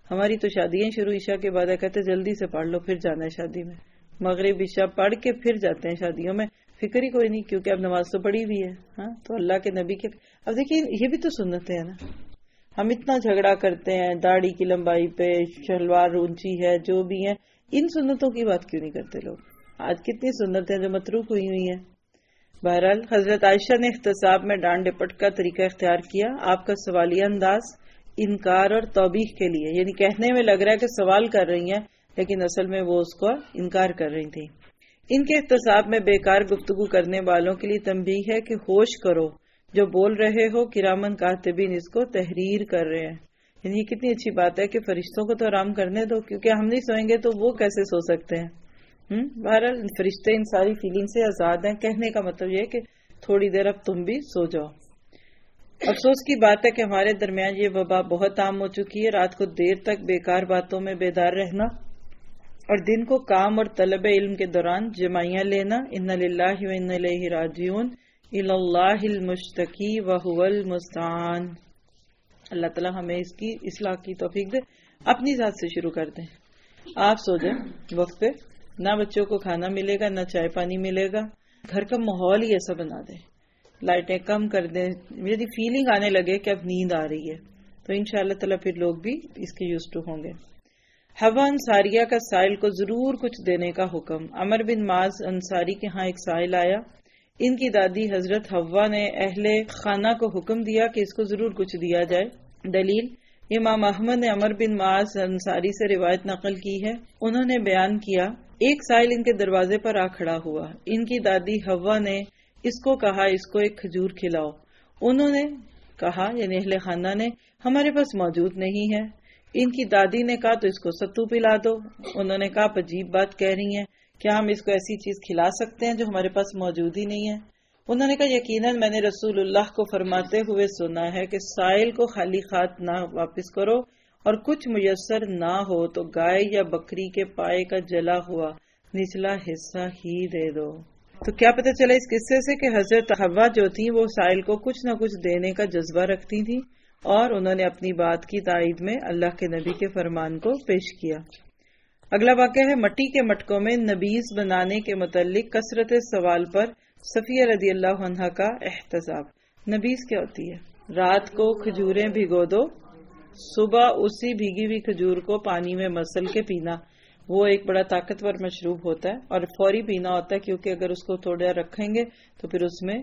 ہماری تو شادیاں شروع عشاء کے بعد کہتے جلدی سے پڑھ لو پھر جانا ہے شادی میں، مغرب عشاء پڑھ کے پھر جاتے ہیں شادیوں میں، فکر ہی کوئی نہیں کیونکہ اب نماز تو پڑھی ہوئی ہے. ہاں تو اللہ کے نبی کے اب دیکھیے یہ بھی تو سنتیں ہیں نا. ہم اتنا جھگڑا کرتے ہیں داڑھی کی لمبائی پہ، شلوار اونچی ہے، جو بھی ہے، ان سنتوں کی بات کیوں نہیں کرتے لوگ؟ آج کتنی سنتیں جو متروک ہوئی ہوئی ہیں. بہرحال حضرت عائشہ نے احتساب میں ڈانٹ ڈپٹ کا طریقہ اختیار کیا. آپ کا سوالیہ انداز انکار اور توبیخ کے لیے، یعنی کہنے میں لگ رہا ہے کہ سوال کر رہی ہیں لیکن اصل میں وہ اس کو انکار کر رہی تھی. ان کے احتساب میں بیکار گفتگو کرنے والوں کے لیے تنبیہ ہے کہ ہوش کرو، جو بول رہے ہو کرامن کاتبین اس کو تحریر کر رہے ہیں. یعنی یہ کتنی اچھی بات ہے کہ فرشتوں کو تو آرام کرنے دو، کیونکہ ہم نہیں سوئیں گے تو وہ کیسے سو سکتے ہیں. بہرحال فرشتے ان ساری فیلنگ سے آزاد ہیں. کہنے کا مطلب یہ کہ تھوڑی دیر اب تم بھی سو جاؤ. افسوس کی بات ہے کہ ہمارے درمیان یہ وبا بہت عام ہو چکی ہے. رات کو دیر تک بیکار باتوں میں بیدار رہنا اور دن کو کام اور طلب علم کے دوران جمائیاں لینا. ان للہ و انا الیہ راجعون الی اللہ المشتکی وہو المستعان. اللہ تعالیٰ ہمیں اس کی اصلاح کی توفیق دے. اپنی ذات سے شروع کر دیں. آپ سو جائیں وقت پہ، نہ بچوں کو کھانا ملے گا نہ چائے پانی ملے گا. گھر کا ماحول ہی ایسا بنا دیں، لائٹیں کم کر دیں. یعنی فیلنگ آنے لگے کہ اب نیند آ رہی ہے تو انشاءاللہ تعالیٰ پھر لوگ بھی اس کے یوز ٹو ہوں گے. حوا انصاریہ کا سائل کو ضرور کچھ دینے کا حکم. عمر بن معاذ انصاری کے ہاں ایک سائل آیا. ان کی دادی حضرت حوا نے اہل خانہ کو حکم دیا کہ اس کو ضرور کچھ دیا جائے. دلیل امام احمد نے عمر بن معاذ انصاری سے روایت نقل کی ہے. انہوں نے بیان کیا ایک سائل ان کے دروازے پر آ کھڑا ہوا. ان کی دادی حوا نے اس کو کہا اس کو ایک کھجور کھلاؤ. انہوں نے کہا یعنی اہل خانہ نے ہمارے پاس موجود نہیں ہے. ان کی دادی نے کہا تو اس کو ستو پلا دو. انہوں نے کہا عجیب بات کہہ رہی ہیں، کیا ہم اس کو ایسی چیز کھلا سکتے ہیں جو ہمارے پاس موجود ہی نہیں ہے؟ انہوں نے کہا یقیناً میں نے رسول اللہ کو فرماتے ہوئے سنا ہے کہ سائل کو خالی ہاتھ نہ واپس کرو اور کچھ میسر نہ ہو تو گائے یا بکری کے پائے کا جلا ہوا نچلا حصہ ہی دے دو. تو کیا پتہ چلا اس قصے سے کہ حضرت حوا جو تھی وہ سائل کو کچھ نہ کچھ دینے کا جذبہ رکھتی تھی اور انہوں نے اپنی بات کی تائید میں اللہ کے نبی کے فرمان کو پیش کیا. اگلا واقعہ ہے مٹی کے مٹکوں میں نبیز بنانے کے متعلق کثرت سوال پر صفیہ رضی اللہ عنہا کا احتساب. نبیز کیا ہوتی ہے؟ رات کو کھجوریں بھگو دو، صبح اسی بھیگی ہوئی کھجور کو پانی میں مسل کے پینا. وہ ایک بڑا طاقتور مشروب ہوتا ہے اور فوری پینا ہوتا ہے، کیونکہ اگر اس کو تھوڑا رکھیں گے تو پھر اس میں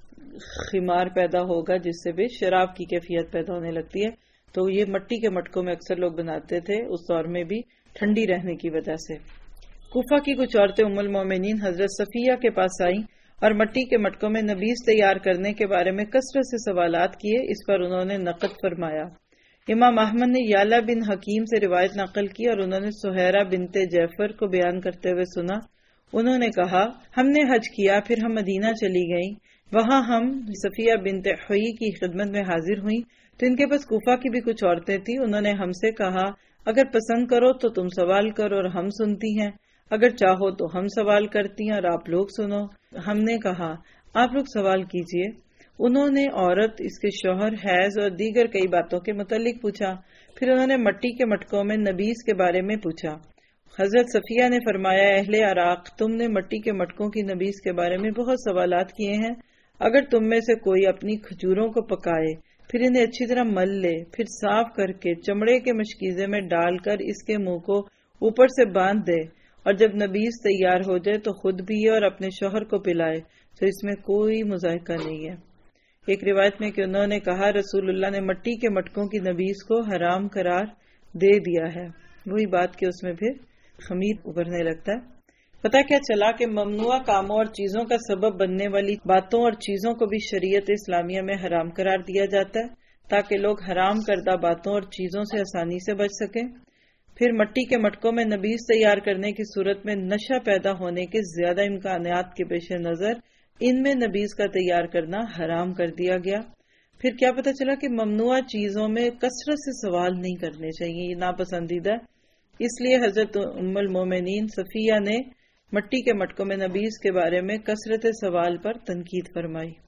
خمار پیدا ہوگا جس سے بھی شراب کی کیفیت پیدا ہونے لگتی ہے. تو یہ مٹی کے مٹکوں میں اکثر لوگ بناتے تھے اس دور میں بھی ٹھنڈی رہنے کی وجہ سے. کوفہ کی کچھ عورتیں ام المومنین حضرت صفیہ کے پاس آئیں اور مٹی کے مٹکوں میں نبیز تیار کرنے کے بارے میں کثرت سے سوالات کیے. اس پر انہوں نے نقد فرمایا. امام احمد نے یالا بن حکیم سے روایت نقل کی اور انہوں نے سہیرہ بنت جعفر کو بیان کرتے ہوئے سنا. انہوں نے کہا ہم نے حج کیا، پھر ہم مدینہ چلی گئیں. وہاں ہم صفیہ بنت حوی کی خدمت میں حاضر ہوئیں تو ان کے پاس کوفہ کی بھی کچھ عورتیں تھیں. انہوں نے ہم سے کہا اگر پسند کرو تو تم سوال کرو اور ہم سنتی ہیں، اگر چاہو تو ہم سوال کرتی ہیں اور آپ لوگ سنو. ہم نے کہا آپ لوگ سوال کیجئے. انہوں نے عورت، اس کے شوہر، حیض اور دیگر کئی باتوں کے متعلق پوچھا. پھر انہوں نے مٹی کے مٹکوں میں نبیز کے بارے میں پوچھا. حضرت صفیہ نے فرمایا اہل عراق تم نے مٹی کے مٹکوں کی نبیز کے بارے میں بہت سوالات کیے ہیں. اگر تم میں سے کوئی اپنی کھجوروں کو پکائے، پھر انہیں اچھی طرح مل لے، پھر صاف کر کے چمڑے کے مشکیزے میں ڈال کر اس کے منہ کو اوپر سے باندھ دے اور جب نبیز تیار ہو جائے تو خود پیے اور اپنے شوہر کو پلائے تو اس میں کوئی مذائقہ نہیں ہے. ایک روایت میں کہ انہوں نے کہا رسول اللہ نے مٹی کے مٹکوں کی نبیز کو حرام قرار دے دیا ہے. وہی بات کہ اس میں پھر خمیر ابھرنے لگتا ہے. پتہ کیا چلا کہ ممنوع کاموں اور چیزوں کا سبب بننے والی باتوں اور چیزوں کو بھی شریعت اسلامیہ میں حرام قرار دیا جاتا ہے تاکہ لوگ حرام کردہ باتوں اور چیزوں سے آسانی سے بچ سکیں. پھر مٹی کے مٹکوں میں نبیز تیار کرنے کی صورت میں نشہ پیدا ہونے کے زیادہ امکانات کے پیش نظر ان میں نبیز کا تیار کرنا حرام کر دیا گیا. پھر کیا پتہ چلا کہ ممنوع چیزوں میں کثرت سے سوال نہیں کرنے چاہیے، یہ ناپسندیدہ. اس لیے حضرت ام المومنین صفیہ نے مٹی کے مٹکوں میں نبیز کے بارے میں کثرت سوال پر تنقید فرمائی.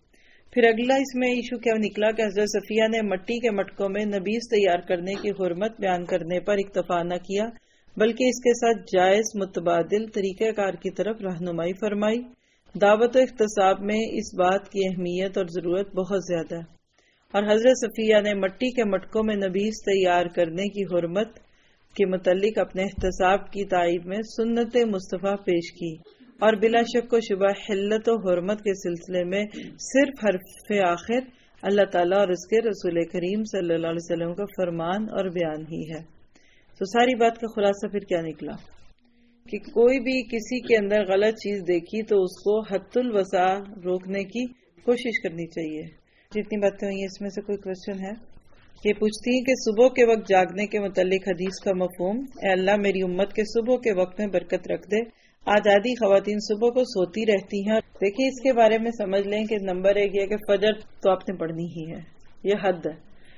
پھر اگلا اس میں ایشو کیا نکلا کہ حضرت صفیہ نے مٹی کے مٹکوں میں نبیذ تیار کرنے کی حرمت بیان کرنے پر اکتفا نہ کیا بلکہ اس کے ساتھ جائز متبادل طریقہ کار کی طرف رہنمائی فرمائی. دعوت و اختصاب میں اس بات کی اہمیت اور ضرورت بہت زیادہ ہے، اور حضرت صفیہ نے مٹی کے مٹکوں میں نبیذ تیار کرنے کی حرمت کے متعلق اپنے احتساب کی تائید میں سنت مصطفیٰ پیش کی، اور بلا شک و شبہ حلت و حرمت کے سلسلے میں صرف حرف آخر اللہ تعالیٰ اور اس کے رسول کریم صلی اللہ علیہ وسلم کا فرمان اور بیان ہی ہے. تو ساری بات کا خلاصہ پھر کیا نکلا کہ کوئی بھی کسی کے اندر غلط چیز دیکھی تو اس کو حد الوسع روکنے کی کوشش کرنی چاہیے. جتنی باتیں ہوئی اس میں سے کوئی کوشچن ہے؟ یہ پوچھتی ہیں کہ صبح کے وقت جاگنے کے متعلق حدیث کا مفہوم، اے اللہ میری امت کے صبح کے وقت میں برکت رکھ دے. آج آدھی خواتین صبح کو سوتی رہتی ہیں. دیکھیں اس کے بارے میں سمجھ لیں کہ نمبر ایک یہ کہ فجر تو آپ نے پڑھنی ہی ہے، یہ حد ہے.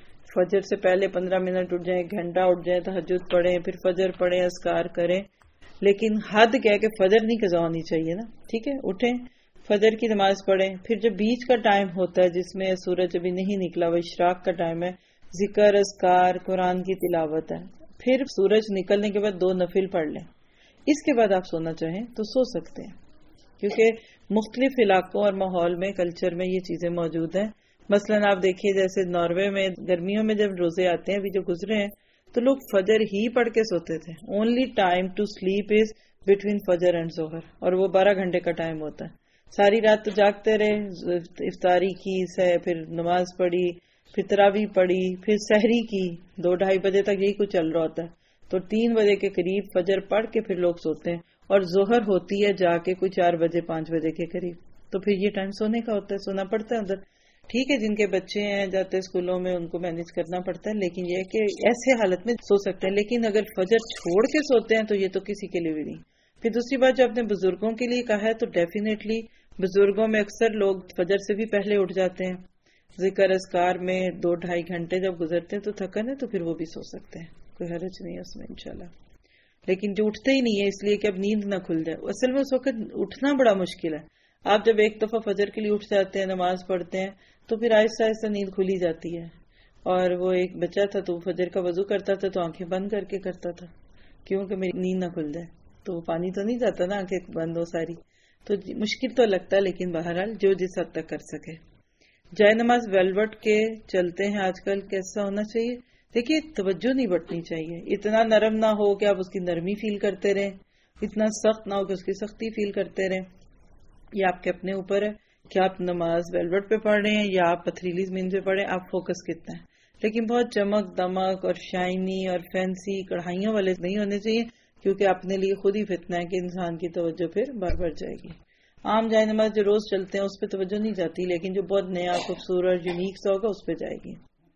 فجر سے پہلے پندرہ منٹ اٹھ جائیں، گھنٹہ اٹھ جائیں، تہجد پڑھیں، پھر فجر پڑھیں، اذکار کریں، لیکن حد کیا ہے کہ فجر نہیں قضا ہونی چاہیے نا. ٹھیک ہے، اٹھیں فجر کی نماز پڑھیں. پھر جو بیچ کا ٹائم ہوتا ہے جس میں سورج ابھی نہیں نکلا، وہ اشراق کا ٹائم ہے، ذکر اذکار قرآن کی تلاوت ہے. پھر سورج نکلنے کے بعد دو نفل پڑھ لیں. اس کے بعد آپ سونا چاہیں تو سو سکتے ہیں، کیونکہ مختلف علاقوں اور ماحول میں کلچر میں یہ چیزیں موجود ہیں. مثلاً آپ دیکھیے جیسے ناروے میں گرمیوں میں جب روزے آتے ہیں ابھی جو گزرے ہیں تو لوگ فجر ہی پڑھ کے سوتے تھے. Only time to sleep is between Fajr and Zuhr, اور وہ بارہ گھنٹے کا ٹائم ہوتا ہے. ساری رات تو جاگتے رہے، افطاری کی، پھر نماز پڑھی، پھر تراویح پڑھی، پھر سحری کی، دو ڈھائی بجے تک یہی کچھ چل رہا ہوتا ہے. تو تین بجے کے قریب فجر پڑھ کے پھر لوگ سوتے ہیں، اور ظہر ہوتی ہے جا کے کوئی چار بجے پانچ بجے کے قریب. تو پھر یہ ٹائم سونے کا ہوتا ہے، سونا پڑتا ہے ادھر. ٹھیک ہے، جن کے بچے ہیں جاتے ہیں اسکولوں میں ان کو مینج کرنا پڑتا ہے، لیکن یہ کہ ایسے حالت میں سو سکتے ہیں. لیکن اگر فجر چھوڑ کے سوتے ہیں تو یہ تو کسی کے لیے بھی نہیں. پھر دوسری بات جو اپنے بزرگوں کے لیے کہا ہے تو ڈیفینیٹلی بزرگوں میں اکثر لوگ فجر سے بھی پہلے اٹھ جاتے ہیں. ذکر اذکار میں دو ڈھائی گھنٹے جب گزرتے ہیں تو تھکن ہے تو پھر وہ بھی سو سکتے ہیں، کوئی حرج نہیں ہے اس میں انشاءاللہ. لیکن جو اٹھتے ہی نہیں ہے اس لیے کہ اب نیند نہ کھل جائے. اصل میں اس وقت اٹھنا بڑا مشکل ہے. آپ جب ایک دفعہ فجر کے لیے اٹھ جاتے ہیں، نماز پڑھتے ہیں، تو پھر آہستہ آہستہ نیند کھلی جاتی ہے. اور وہ ایک بچہ تھا تو فجر کا وضو کرتا تھا تو آنکھیں بند کر کے کرتا تھا کیونکہ میری نیند نہ کھل جائے. تو وہ پانی تو نہیں جاتا نا، آنکھیں بند ہو ساری. تو مشکل تو لگتا ہے، لیکن بہرحال جو جس حد تک کر سکے. جائے نماز ویلوٹ کے چلتے ہیں آج کل، کیسا ہونا چاہیے؟ دیکھیے توجہ نہیں بٹنی چاہیے. اتنا نرم نہ ہو کہ آپ اس کی نرمی فیل کرتے رہیں، اتنا سخت نہ ہو کہ اس کی سختی فیل کرتے رہیں. یہ آپ کے اپنے اوپر ہے کہ آپ نماز ویلوٹ پہ پڑھ رہے ہیں یا آپ پتھریلی زمین پہ پڑھیں، آپ فوکس کتنا ہے. لیکن بہت چمک دمک اور شائنی اور فینسی کڑھائیوں والے نہیں ہونے چاہیے، کیونکہ اپنے لیے خود ہی فتنہ ہے کہ انسان کی توجہ پھر بڑھ بڑھ جائے گی. عام جائے نماز جو روز چلتے ہیں اس پہ توجہ نہیں جاتی، لیکن جو بہت نیا خوبصورت یونیک سا ہوگا اس پہ جائے گی.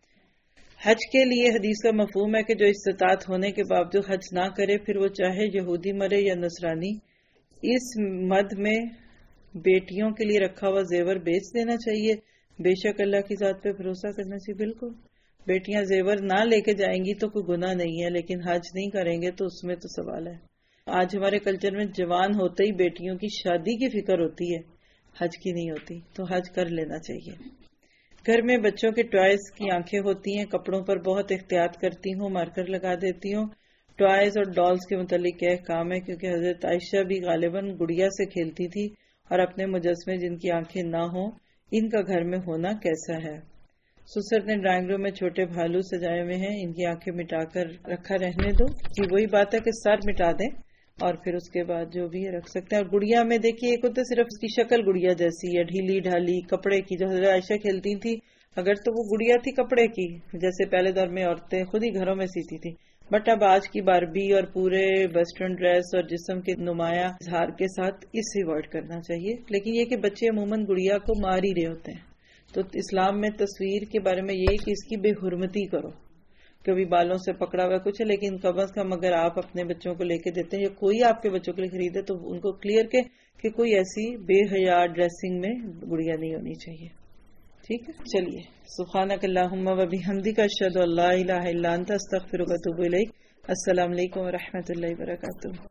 حج کے لیے حدیث کا مفہوم ہے کہ جو استطاعت ہونے کے باوجود حج نہ کرے، پھر وہ چاہے یہودی مرے یا نصرانی. اس مد میں بیٹیوں کے لیے رکھا ہوا زیور بیچ دینا چاہیے. بے شک اللہ کی ذات پہ بھروسہ کرنا چاہیے. بالکل بیٹیاں زیور نہ لے کے جائیں گی تو کوئی گناہ نہیں ہے، لیکن حج نہیں کریں گے تو اس میں تو سوال ہے. آج ہمارے کلچر میں جوان ہوتے ہی بیٹیوں کی شادی کی فکر ہوتی ہے، حج کی نہیں ہوتی. تو حج کر لینا چاہیے. گھر میں بچوں کے ٹوائز کی آنکھیں ہوتی ہیں، کپڑوں پر بہت احتیاط کرتی ہوں، مارکر لگا دیتی ہوں. ٹوائز اور ڈالز کے متعلق کیا کام ہے؟ کیونکہ حضرت عائشہ بھی غالباً گڑیا سے کھیلتی تھی، اور اپنے مجسمے جن کی آنکھیں نہ ہوں ان کا گھر میں ہونا کیسا ہے؟ سسر نے ڈرائنگ روم میں چھوٹے بھالو سجائے ہوئے ہیں، ان کی آنکھیں مٹا کر رکھا رہنے دو. کہ وہی بات ہے کہ سر مٹا دیں اور پھر اس کے بعد جو بھی رکھ سکتے ہیں. اور گڑیا میں دیکھیے ایک ہوتا صرف اس کی شکل گڑیا جیسی ہے، ڈھیلی ڈھالی کپڑے کی، جو حضرت عائشہ کھیلتی تھی. اگر تو وہ گڑیا تھی کپڑے کی، جیسے پہلے دور میں عورتیں خود ہی گھروں میں سیتی تھی. بٹ اب آج کی باربی اور پورے ویسٹرن ڈریس اور جسم کے نمایاں اظہار کے ساتھ اس سے ایوائڈ کرنا چاہیے. لیکن یہ کہ بچے عموماً گڑیا کو مار ہی رہے ہوتے ہیں. تو اسلام میں تصویر کے بارے میں یہ کہ اس کی بے حرمتی کرو. کبھی بالوں سے پکڑا ہوا کچھ ہے، لیکن کم از کم اگر آپ اپنے بچوں کو لے کے دیتے ہیں یا کوئی آپ کے بچوں کے لیے خریدے تو ان کو کلیئر کہ کہ کوئی ایسی بے حیا ڈریسنگ میں گڑیا نہیں ہونی چاہیے. ٹھیک ہے، چلیے. سبحانک اللہم و بحمدک اشہد ان لا الہ الا انت استغفرک و اتوب الیک. السلام علیکم و رحمۃ اللہ وبرکاتہ.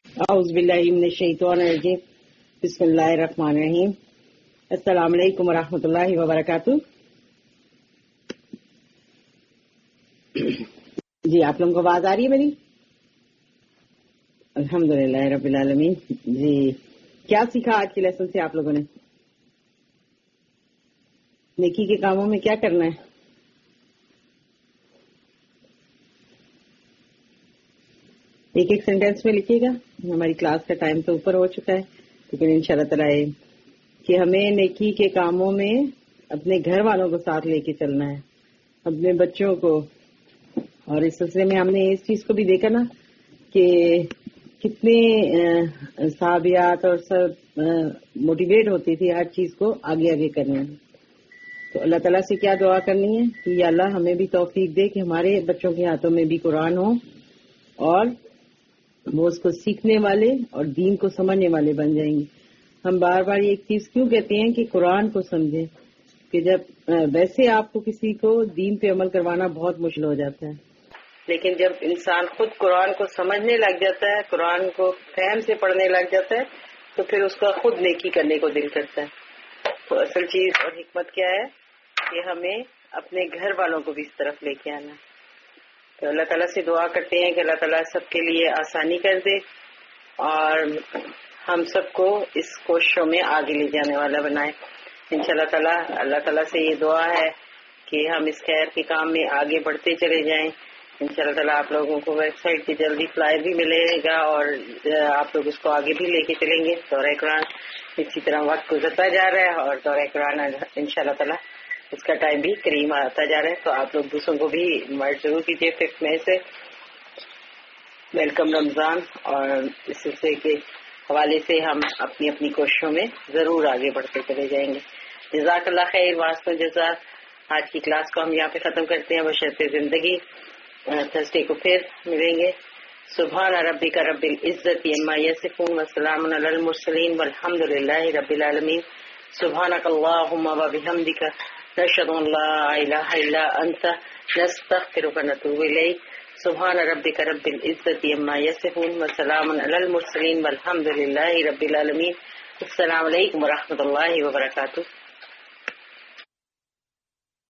اعوذ باللہ من الشیطان الرجیم بسم اللہ الرحمن الرحیم السلام علیکم ورحمۃ اللہ وبرکاتہ. جی آپ لوگوں کو آواز آ رہی ہے میری؟ الحمدللہ رب العالمین. جی کیا سیکھا آج کے لیسن سے آپ لوگوں نے؟ نیکی کے کاموں میں کیا کرنا ہے؟ ایک ایک سینٹینس میں لکھیے گا. ہماری کلاس کا ٹائم تو اوپر ہو چکا ہے لیکن ان شاء اللہ تعالیٰ کہ ہمیں نیکی کے کاموں میں اپنے گھر والوں کو ساتھ لے کے چلنا ہے, اپنے بچوں کو. اور اس سلسلے میں ہم نے اس چیز کو بھی دیکھا نا کہ کتنے صحابیات اور سب موٹیویٹ ہوتی تھی ہر چیز کو آگے آگے کرنے میں. تو اللہ تعالیٰ سے کیا دعا کرنی ہے کہ یا اللہ ہمیں بھی توفیق دے کہ ہمارے بچوں کے ہاتھوں میں بھی قرآن ہو اور وہ اس کو سیکھنے والے اور دین کو سمجھنے والے بن جائیں گے. ہم بار بار ایک چیز کیوں کہتے ہیں کہ قرآن کو سمجھیں, کہ جب ویسے آپ کو کسی کو دین پہ عمل کروانا بہت مشکل ہو جاتا ہے, لیکن جب انسان خود قرآن کو سمجھنے لگ جاتا ہے, قرآن کو فہم سے پڑھنے لگ جاتا ہے, تو پھر اس کا خود نیکی کرنے کو دل کرتا ہے. تو اصل چیز اور حکمت کیا ہے کہ ہمیں اپنے گھر والوں کو بھی اس طرف لے کے آنا ہے. تو اللہ تعالیٰ سے دعا کرتے ہیں کہ اللہ تعالیٰ سب کے لیے آسانی کر دے اور ہم سب کو اس کوششوں میں آگے لے جانے والا بنائے. انشاءاللہ تعالیٰ اللہ تعالیٰ سے یہ دعا ہے کہ ہم اس خیر کے کام میں آگے بڑھتے چلے جائیں. انشاءاللہ تعالیٰ آپ لوگوں کو ویب سائٹ کی جلدی فلائر بھی ملے گا اور آپ لوگ اس کو آگے بھی لے کے چلیں گے. دورہ قرآن اسی طرح وقت گزرتا جا رہا ہے اور دورہ قرآن انشاءاللہ تعالیٰ اس کا ٹائم بھی قریب آتا جا رہا ہے. تو آپ لوگ دوسروں کو بھی انوائٹ ضرور کیجیے. ففتھ مئی سے ویلکم رمضان, اور اس سلسلے کے حوالے سے ہم اپنی اپنی کوششوں میں ضرور آگے بڑھتے چلے جائیں گے. جزاک اللہ خیر, واسطہ جزا. آج کی کلاس کو ہم یہاں پہ ختم کرتے ہیں. بشرط زندگی تھرسڈے کو پھر ملیں گے. سبحان ربک رب العزت عما یصفون وسلام علی المرسلین والحمد للہ رب العالمین. سبحانک اللہم وبحمدک نشهد ان لا الہ الا انت نستغفرک ونتوب الیک. سبحان ربک رب العزت عما یصفون وسلام علی المرسلین والحمد للہ رب العالمین. السلام علیکم ورحمۃ اللہ وبرکاتہ.